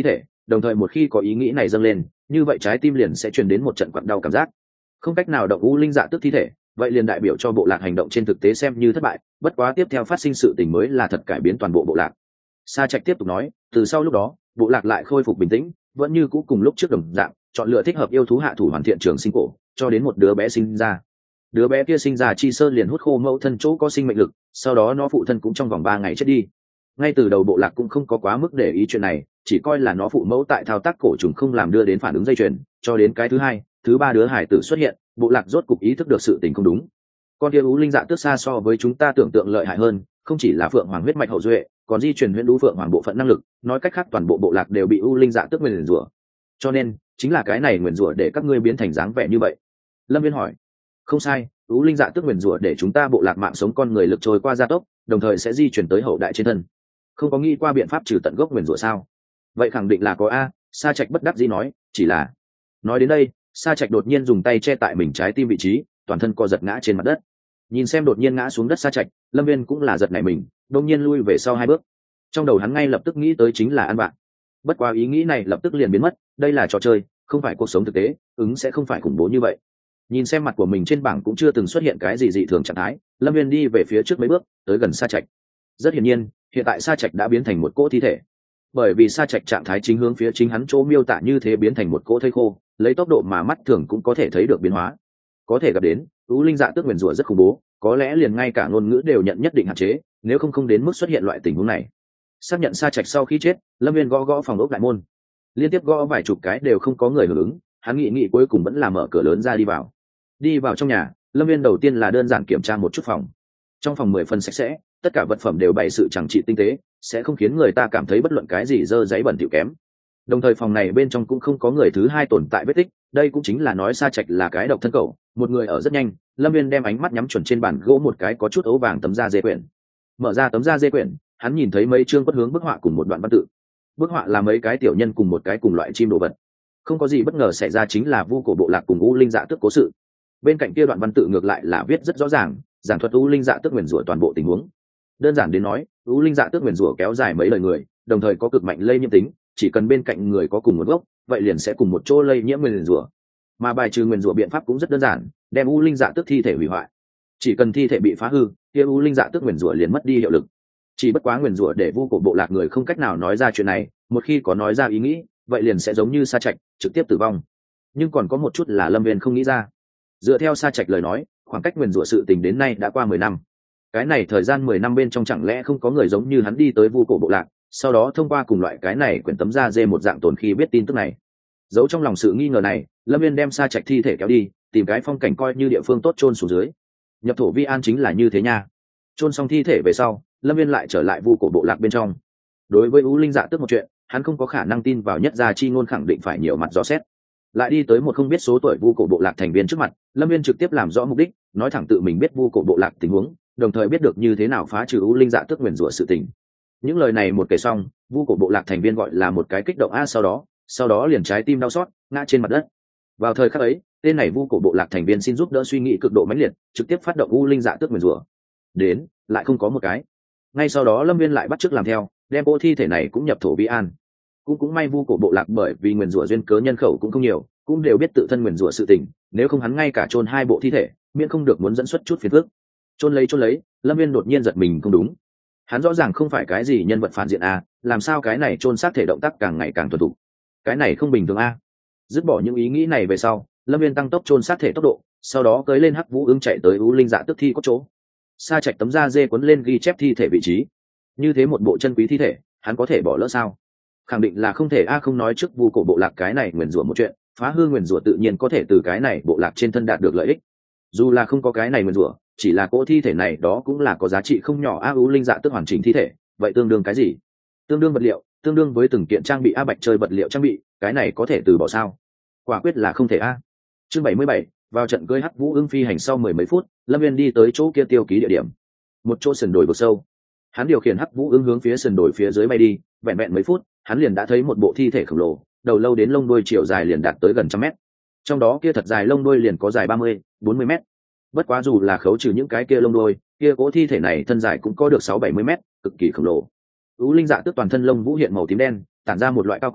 đồng thời một khi có ý nghĩ này dâng lên như vậy trái tim liền sẽ truyền đến một trận quặn đau cảm giác. Không cách nào động u linh dạ tước thi thể, vậy liền đại biểu cho bộ lạc hành động trên thực tế xem như thất bại, bất quá tiếp theo phát sinh sự tình mới là thật cải biến toàn bộ bộ lạc. Sa Trạch tiếp tục nói, từ sau lúc đó bộ lạc lại khôi phục bình tĩnh, vẫn như cũ cùng lúc trước đồng dạng, chọn lựa thích hợp yêu thú hạ thủ hoàn thiện trường sinh cổ, cho đến một đứa bé sinh ra. Đứa bé kia sinh ra chi sơ liền hút khô mẫu thân chỗ có sinh mệnh lực, sau đó nó phụ thân cũng trong vòng ba ngày chết đi. Ngay từ đầu bộ lạc cũng không có quá mức để ý chuyện này, chỉ coi là nó phụ mẫu tại thao tác cổ trùng không làm đưa đến phản ứng dây chuyền, cho đến cái thứ hai, thứ ba đứa hải tử xuất hiện, bộ lạc rốt cục ý thức được sự tình không đúng. Con kia ú linh dạ tước xa so với chúng ta tưởng tượng lợi hại hơn, không chỉ là phượng hoàng huyết mạch hậu duệ, còn di truyền huyễn đũ phượng hoàng bộ phận năng lực, nói cách khác toàn bộ bộ lạc đều bị u linh dạ tước nguyền rủa. Cho nên chính là cái này nguyền rủa để các ngươi biến thành dáng vẻ như vậy. Lâm Viên hỏi. Không sai, u linh dạ tước nguyền rủa để chúng ta bộ lạc mạng sống con người lực trôi qua gia tốc, đồng thời sẽ di chuyển tới hậu đại trên thân. Không có nghĩ qua biện pháp trừ tận gốc nguyền rủa sao? Vậy khẳng định là có a. Sa Trạch bất đắc dĩ nói, chỉ là. Nói đến đây, Sa Trạch đột nhiên dùng tay che tại mình trái tim vị trí, toàn thân co giật ngã trên mặt đất. Nhìn xem đột nhiên ngã xuống đất Sa Trạch, Lâm Viên cũng là giật nảy mình, đột nhiên lui về sau hai bước. Trong đầu hắn ngay lập tức nghĩ tới chính là ăn bạn. Bất quá ý nghĩ này lập tức liền biến mất, đây là trò chơi, không phải cuộc sống thực tế, ứng sẽ không phải khủng bố như vậy. Nhìn xem mặt của mình trên bảng cũng chưa từng xuất hiện cái gì dị thường trạng thái, Lâm Viên đi về phía trước mấy bước, tới gần Sa Trạch. Rất hiển nhiên, hiện tại Sa Trạch đã biến thành một cỗ thi thể. Bởi vì Sa Trạch trạng thái chính hướng phía chính hắn chỗ miêu tả như thế biến thành một cỗ thây khô, lấy tốc độ mà mắt thường cũng có thể thấy được biến hóa. Có thể gặp đến, U linh dạ tước nguyền rủa rất khủng bố, có lẽ liền ngay cả ngôn ngữ đều nhận nhất định hạn chế, nếu không không đến mức xuất hiện loại tình huống này. Xác nhận Sa Trạch sau khi chết, Lâm Viên gõ gõ phòng ốc đại môn, liên tiếp gõ vài chục cái đều không có người hưởng ứng, hắn nghĩ nghĩ cuối cùng vẫn là mở cửa lớn ra đi vào. Đi vào trong nhà, Lâm Viên đầu tiên là đơn giản kiểm tra một chút phòng. Trong phòng mười phần sạch sẽ, tất cả vật phẩm đều bày sự chẳng trị tinh tế, sẽ không khiến người ta cảm thấy bất luận cái gì dơ giấy bẩn thỉu kém. Đồng thời phòng này bên trong cũng không có người thứ hai tồn tại vết tích, đây cũng chính là nói Sa Trạch là cái độc thân cẩu, một người ở rất nhanh. Lâm Viên đem ánh mắt nhắm chuẩn trên bàn gỗ một cái có chút ấu vàng tấm da dê quyển. Mở ra tấm da dê quyển, hắn nhìn thấy mấy chương bất hướng bức họa cùng một đoạn văn tự. Bức họa là mấy cái tiểu nhân cùng một cái cùng loại chim đồ vật. Không có gì bất ngờ xảy ra, chính là vu cổ bộ lạc cùng u linh dạ tước cố sự. Bên cạnh kia đoạn văn tự ngược lại là viết rất rõ ràng, giảng thuật u linh dạ tước nguyền rủa toàn bộ tình huống. Đơn giản đến nói, u linh dạ tước nguyền rủa kéo dài mấy lời người, đồng thời có cực mạnh lây nhiễm tính, chỉ cần bên cạnh người có cùng nguồn gốc, vậy liền sẽ cùng một chỗ lây nhiễm nguyền rủa. Mà bài trừ nguyền rủa biện pháp cũng rất đơn giản, đem u linh dạ tước thi thể hủy hoại. Chỉ cần thi thể bị phá hư, kia u linh dạ tước nguyền rủa liền mất đi hiệu lực. Chỉ bất quá nguyền rủa để vu cổ bộ lạc người không cách nào nói ra chuyện này, một khi có nói ra ý nghĩ, vậy liền sẽ giống như Sa Trạch, trực tiếp tử vong. Nhưng còn có một chút là Lâm Viên không nghĩ ra. Dựa theo Sa Trạch lời nói, khoảng cách nguyền rủa sự tình đến nay đã qua mười năm. Cái này thời gian mười năm bên trong chẳng lẽ không có người giống như hắn đi tới vu cổ bộ lạc, sau đó thông qua cùng loại cái này quyển tấm da dê một dạng tồn khi biết tin tức này. Giấu trong lòng sự nghi ngờ này, Lâm Viên đem Sa Trạch thi thể kéo đi, tìm cái phong cảnh coi như địa phương tốt chôn xuống dưới. Nhập thổ vi an chính là như thế nha. Chôn xong thi thể về sau, Lâm Viên lại trở lại vu cổ bộ lạc bên trong. Đối với U linh dạ tước một chuyện, hắn không có khả năng tin vào nhất gia chi ngôn, khẳng định phải nhiều mặt dò xét. Lại đi tới một không biết số tuổi vu cổ bộ lạc thành viên trước mặt, Lâm Viên trực tiếp làm rõ mục đích, nói thẳng tự mình biết vu cổ bộ lạc tình huống, đồng thời biết được như thế nào phá trừ U linh dạ tước nguyền rủa sự tình. Những lời này một kể xong, vu cổ bộ lạc thành viên gọi là một cái kích động a, sau đó, sau đó liền trái tim đau xót, ngã trên mặt đất. Vào thời khắc ấy, tên này vu cổ bộ lạc thành viên xin giúp đỡ suy nghĩ cực độ mãnh liệt, trực tiếp phát động U linh dạ tước nguyền rủa. Đến, lại không có một cái. Ngay sau đó Lâm Viên lại bắt chước làm theo, đem bộ thi thể này cũng nhập thổ vi an. Cũng cũng may vu cổ bộ lạc bởi vì nguyền rủa duyên cớ nhân khẩu cũng không nhiều, cũng đều biết tự thân nguyền rủa sự tình, nếu không hắn ngay cả chôn hai bộ thi thể, miễn không được muốn dẫn xuất chút phiền phức. Chôn lấy chôn lấy, Lâm Viên đột nhiên giật mình không đúng. Hắn rõ ràng không phải cái gì nhân vật phản diện a, làm sao cái này chôn xác thể động tác càng ngày càng thuần thục. Cái này không bình thường a. Dứt bỏ những ý nghĩ này về sau, Lâm Viên tăng tốc chôn xác thể tốc độ, sau đó cưỡi lên hắc vũ ưng chạy tới U linh dạ tước thi có chỗ. Sa Trạch tấm da dê cuốn lên ghi chép thi thể vị trí. Như thế một bộ chân quý thi thể, hắn có thể bỏ lỡ sao? Khẳng định là không thể a, không nói trước vu cổ bộ lạc cái này nguyền rủa một chuyện, phá hư nguyền rủa tự nhiên có thể từ cái này bộ lạc trên thân đạt được lợi ích. Dù là không có cái này nguyền rủa, chỉ là cỗ thi thể này đó cũng là có giá trị không nhỏ a. U linh dạ tước hoàn chỉnh thi thể, vậy tương đương cái gì? Tương đương vật liệu, tương đương với từng kiện trang bị a. Bạch chơi vật liệu trang bị, cái này có thể từ bỏ sao? Quả quyết là không thể a. Chương bảy mươi bảy, vào trận cưỡi hắc vũ ưng phi hành. Sau mười mấy phút, Lâm Viên đi tới chỗ kia tiêu ký địa điểm, một chỗ sườn đồi vực sâu. Hắn điều khiển hắc vũ ưng hướng phía sườn đồi phía dưới bay đi, vẹn vẹn mấy phút, hắn liền đã thấy một bộ thi thể khổng lồ, đầu lâu đến lông đuôi chiều dài liền đạt tới gần trăm mét. Trong đó kia thật dài lông đuôi liền có dài ba mươi, bốn mươi mét. Bất quá dù là khấu trừ những cái kia lông đuôi, kia cỗ thi thể này thân dài cũng có được sáu bảy mươi mét, cực kỳ khổng lồ. U linh dạ tước toàn thân lông vũ hiện màu tím đen, tản ra một loại cao quý,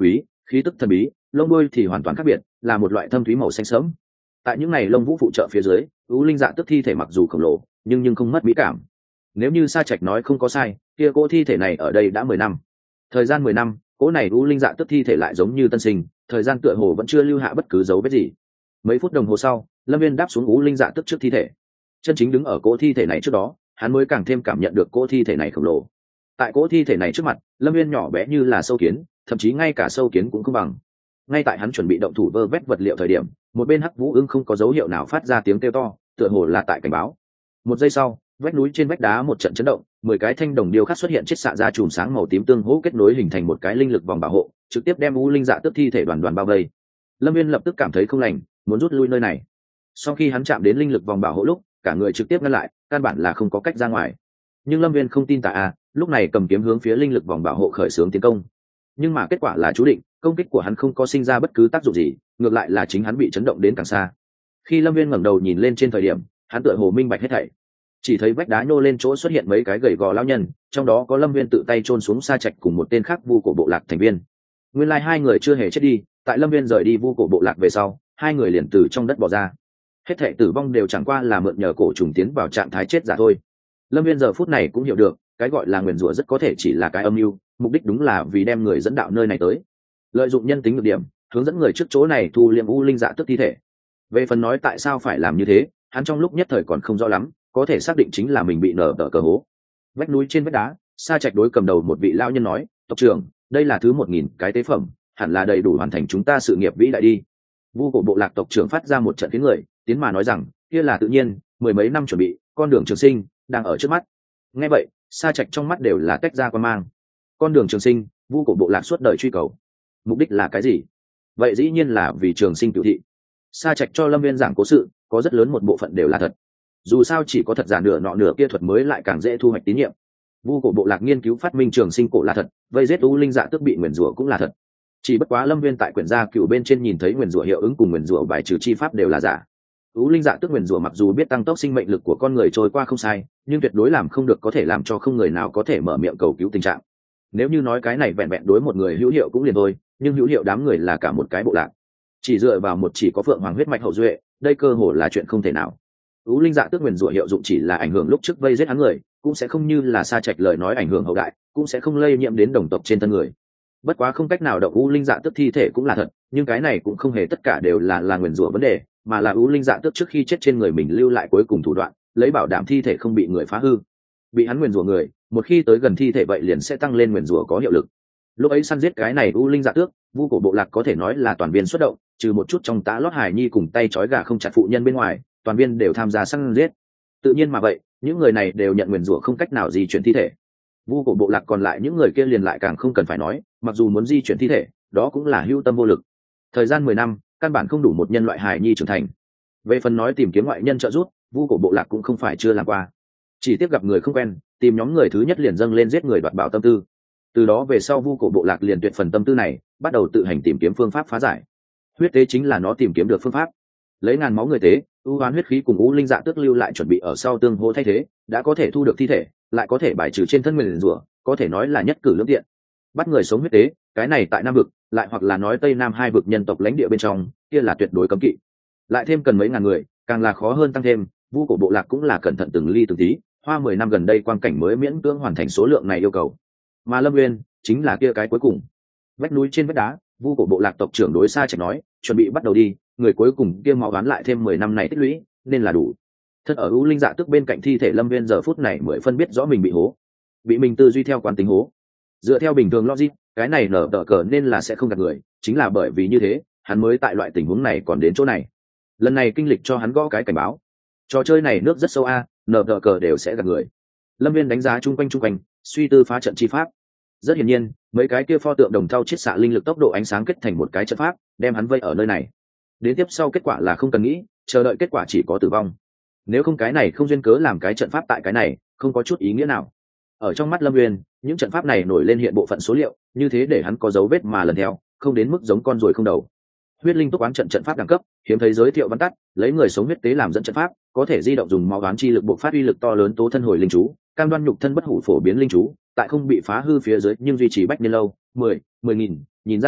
khí tức thần bí, lông đuôi thì hoàn toàn khác biệt, là một loại thâm thúy màu xanh sẫm. Tại những này lông vũ phụ trợ phía dưới, u linh dạ tức thi thể mặc dù khổng lồ nhưng nhưng không mất mỹ cảm. Nếu như Sa Trạch nói không có sai, kia cỗ thi thể này ở đây đã mười năm. Thời gian mười năm, cỗ này u linh dạ tức thi thể lại giống như tân sinh, thời gian tựa hồ vẫn chưa lưu hạ bất cứ dấu vết gì. Mấy phút đồng hồ sau, Lâm Viên đáp xuống u linh dạ tức trước thi thể. Chân chính đứng ở cỗ thi thể này trước đó, hắn mới càng thêm cảm nhận được cỗ thi thể này khổng lồ. Tại cỗ thi thể này trước mặt, Lâm Viên nhỏ bé như là sâu kiến, thậm chí ngay cả sâu kiến cũng không bằng. Ngay tại hắn chuẩn bị động thủ vơ vét vật liệu thời điểm, một bên Hắc Vũ Ưng không có dấu hiệu nào phát ra tiếng kêu to, tựa hồ là tại cảnh báo. Một giây sau, vách núi trên vách đá một trận chấn động, mười cái thanh đồng điêu khắc xuất hiện, chiết xạ ra chùm sáng màu tím tương hỗ kết nối hình thành một cái linh lực vòng bảo hộ, trực tiếp đem u linh dạ tước thi thể đoàn đoàn bao vây. Lâm Viên lập tức cảm thấy không lành, muốn rút lui nơi này. Sau khi hắn chạm đến linh lực vòng bảo hộ lúc, cả người trực tiếp ngăn lại, căn bản là không có cách ra ngoài. Nhưng Lâm Viên không tin tà a, lúc này cầm kiếm hướng phía linh lực vòng bảo hộ khởi xướng tiến công. Nhưng mà kết quả là chú định, công kích của hắn không có sinh ra bất cứ tác dụng gì, ngược lại là chính hắn bị chấn động đến càng xa. Khi Lâm Viên ngẩng đầu nhìn lên trên thời điểm, hắn tựa hồ minh bạch hết thảy. Chỉ thấy vách đá nhô lên chỗ xuất hiện mấy cái gầy gò lão nhân, trong đó có Lâm Viên tự tay chôn xuống Sa Trạch cùng một tên khác vu cổ bộ lạc thành viên. Nguyên lai like hai người chưa hề chết đi, tại Lâm Viên rời đi vu cổ bộ lạc về sau, hai người liền từ trong đất bò ra. Hết thảy tử vong đều chẳng qua là mượn nhờ cổ trùng tiến vào trạng thái chết giả thôi. Lâm Viên giờ phút này cũng hiểu được, cái gọi là nguyền rủa rất có thể chỉ là cái âm mưu, mục đích đúng là vì đem người dẫn đạo nơi này tới, lợi dụng nhân tính nhược điểm, hướng dẫn người trước chỗ này thu liệm u linh dạ tức thi thể. Về phần nói tại sao phải làm như thế, hắn trong lúc nhất thời còn không rõ lắm, có thể xác định chính là mình bị nở tở cờ hố. Vách núi trên vách đá, Sa Trạch đối cầm đầu một vị lão nhân nói, tộc trưởng, đây là thứ một nghìn cái tế phẩm, hẳn là đầy đủ hoàn thành chúng ta sự nghiệp vĩ đại đi. Vu cổ bộ lạc tộc trưởng phát ra một trận tiếng người, tiến mà nói rằng, kia là tự nhiên, mười mấy năm chuẩn bị, con đường trường sinh đang ở trước mắt. Nghe vậy, Sa Trạch trong mắt đều là tách ra quan mang. Con đường trường sinh, vu cổ bộ lạc suốt đời truy cầu, mục đích là cái gì? Vậy dĩ nhiên là vì trường sinh cửu thị. Sa Trạch cho Lâm Viên giảng cố sự, có rất lớn một bộ phận đều là thật. Dù sao chỉ có thật giả nửa nọ nửa kia thuật mới lại càng dễ thu hoạch tín nhiệm. Vu cổ bộ lạc nghiên cứu phát minh trường sinh cổ là thật, vây giết u linh dạ tước bị nguyền rủa cũng là thật. Chỉ bất quá Lâm Viên tại quyển gia cửu bên trên nhìn thấy nguyền rủa hiệu ứng cùng nguyền rủa bài trừ chi pháp đều là giả. U linh dạ tước nguyền rủa mặc dù biết tăng tốc sinh mệnh lực của con người trôi qua không sai, nhưng tuyệt đối làm không được có thể làm cho không người nào có thể mở miệng cầu cứu tình trạng. Nếu như nói cái này vẹn vẹn đối một người hữu hiệu cũng liền thôi, nhưng hữu hiệu đám người là cả một cái bộ lạc, chỉ dựa vào một chỉ có phượng hoàng huyết mạch hậu duệ, đây cơ hồ là chuyện không thể nào. U linh dạ tước nguyền rủa hiệu dụng chỉ là ảnh hưởng lúc trước vây giết hắn người, cũng sẽ không như là Sa Trạch lời nói ảnh hưởng hậu đại, cũng sẽ không lây nhiễm đến đồng tộc trên thân người. Bất quá không cách nào động u linh dạ tước thi thể cũng là thật, nhưng cái này cũng không hề tất cả đều là là nguyền rủa vấn đề, mà là u linh dạ tước trước khi chết trên người mình lưu lại cuối cùng thủ đoạn, lấy bảo đảm thi thể không bị người phá hư. Bị hắn nguyền rủa người, một khi tới gần thi thể vậy liền sẽ tăng lên nguyền rủa có hiệu lực. Lúc ấy săn giết cái này u linh dạ tước, vu cổ bộ lạc có thể nói là toàn viên xuất động, trừ một chút trong tá lót hải nhi cùng tay trói gà không chặt phụ nhân bên ngoài, toàn viên đều tham gia săn giết. Tự nhiên mà vậy, những người này đều nhận nguyền rủa không cách nào di chuyển thi thể. Vu cổ bộ lạc còn lại những người kia liền lại càng không cần phải nói, mặc dù muốn di chuyển thi thể, đó cũng là hữu tâm vô lực. Thời gian mười năm, căn bản không đủ một nhân loại hài nhi trưởng thành. Về phần nói tìm kiếm ngoại nhân trợ giúp, vu cổ bộ lạc cũng không phải chưa làm qua. Chỉ tiếc gặp người không quen, tìm nhóm người thứ nhất liền dâng lên giết người đoạt bảo tâm tư. Từ đó về sau vu cổ bộ lạc liền tuyệt phần tâm tư này, bắt đầu tự hành tìm kiếm phương pháp phá giải. Huyết tế chính là nó tìm kiếm được phương pháp. Lấy ngàn máu người tế, ưu hoán huyết khí cùng u linh dạ tước lưu lại chuẩn bị ở sau tương hỗ thay thế, đã có thể thu được thi thể, lại có thể bài trừ trên thân nguyền rủa, có thể nói là nhất cử lưỡng tiện. Bắt người sống huyết tế, cái này tại Nam vực, lại hoặc là nói Tây Nam hai vực nhân tộc lãnh địa bên trong, kia là tuyệt đối cấm kỵ. Lại thêm cần mấy ngàn người, càng là khó hơn tăng thêm, vu cổ bộ lạc cũng là cẩn thận từng ly từng tí, hoa mười năm gần đây quang cảnh mới miễn cưỡng hoàn thành số lượng này yêu cầu. Mà Lâm Nguyên chính là kia cái cuối cùng. Vách núi trên vách đá, vu cổ bộ lạc tộc trưởng đối Sa Trạch nói, chuẩn bị bắt đầu đi, người cuối cùng kia máu đoán lại thêm mười năm này tích lũy, nên là đủ. Thân ở u linh dạ tức bên cạnh thi thể Lâm Nguyên giờ phút này mới phân biết rõ mình bị hố, bị mình tư duy theo quán tính hố. Dựa theo bình thường logic, cái này nở tờ cờ nên là sẽ không gạt người, chính là bởi vì như thế, hắn mới tại loại tình huống này còn đến chỗ này. Lần này kinh lịch cho hắn gõ cái cảnh báo. Trò chơi này nước rất sâu a, nở tờ cờ đều sẽ gạt người. Lâm Viên đánh giá chung quanh chung quanh, suy tư phá trận chi pháp. Rất hiển nhiên, mấy cái kia pho tượng đồng thau chiết xạ linh lực tốc độ ánh sáng kết thành một cái trận pháp, đem hắn vây ở nơi này. Đến tiếp sau kết quả là không cần nghĩ, chờ đợi kết quả chỉ có tử vong. Nếu không cái này không duyên cớ làm cái trận pháp tại cái này, không có chút ý nghĩa nào. Ở trong mắt Lâm Nguyên, những trận pháp này nổi lên hiện bộ phận số liệu, như thế để hắn có dấu vết mà lần theo, không đến mức giống con ruồi không đầu. Huyết linh túc oán trận trận pháp đẳng cấp, hiếm thấy giới thiệu văn tắt, lấy người sống huyết tế làm dẫn trận pháp, có thể di động dùng máu oán chi lực buộc phát uy lực to lớn tố thân hồi linh chú, cam đoan nhục thân bất hủ phổ biến linh chú, tại không bị phá hư phía dưới nhưng duy trì bách niên lâu, mười, mười nghìn, nhìn ra được,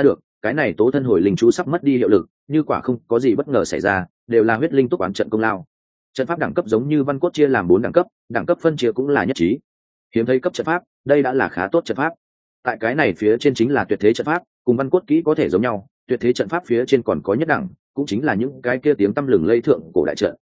cái này tố thân hồi linh chú sắp mất đi hiệu lực, như quả không có gì bất ngờ xảy ra, đều là huyết linh túc oán trận công lao. Trận pháp đẳng cấp giống như văn cốt chia làm bốn đẳng cấp, đẳng cấp phân chia cũng là nhất trí. Hiếm thấy cấp trận pháp, đây đã là khá tốt trận pháp. Tại cái này phía trên chính là tuyệt thế trận pháp, cùng văn cốt kỹ có thể giống nhau, tuyệt thế trận pháp phía trên còn có nhất đẳng, cũng chính là những cái kia tiếng tăm lừng lây thượng cổ đại trận,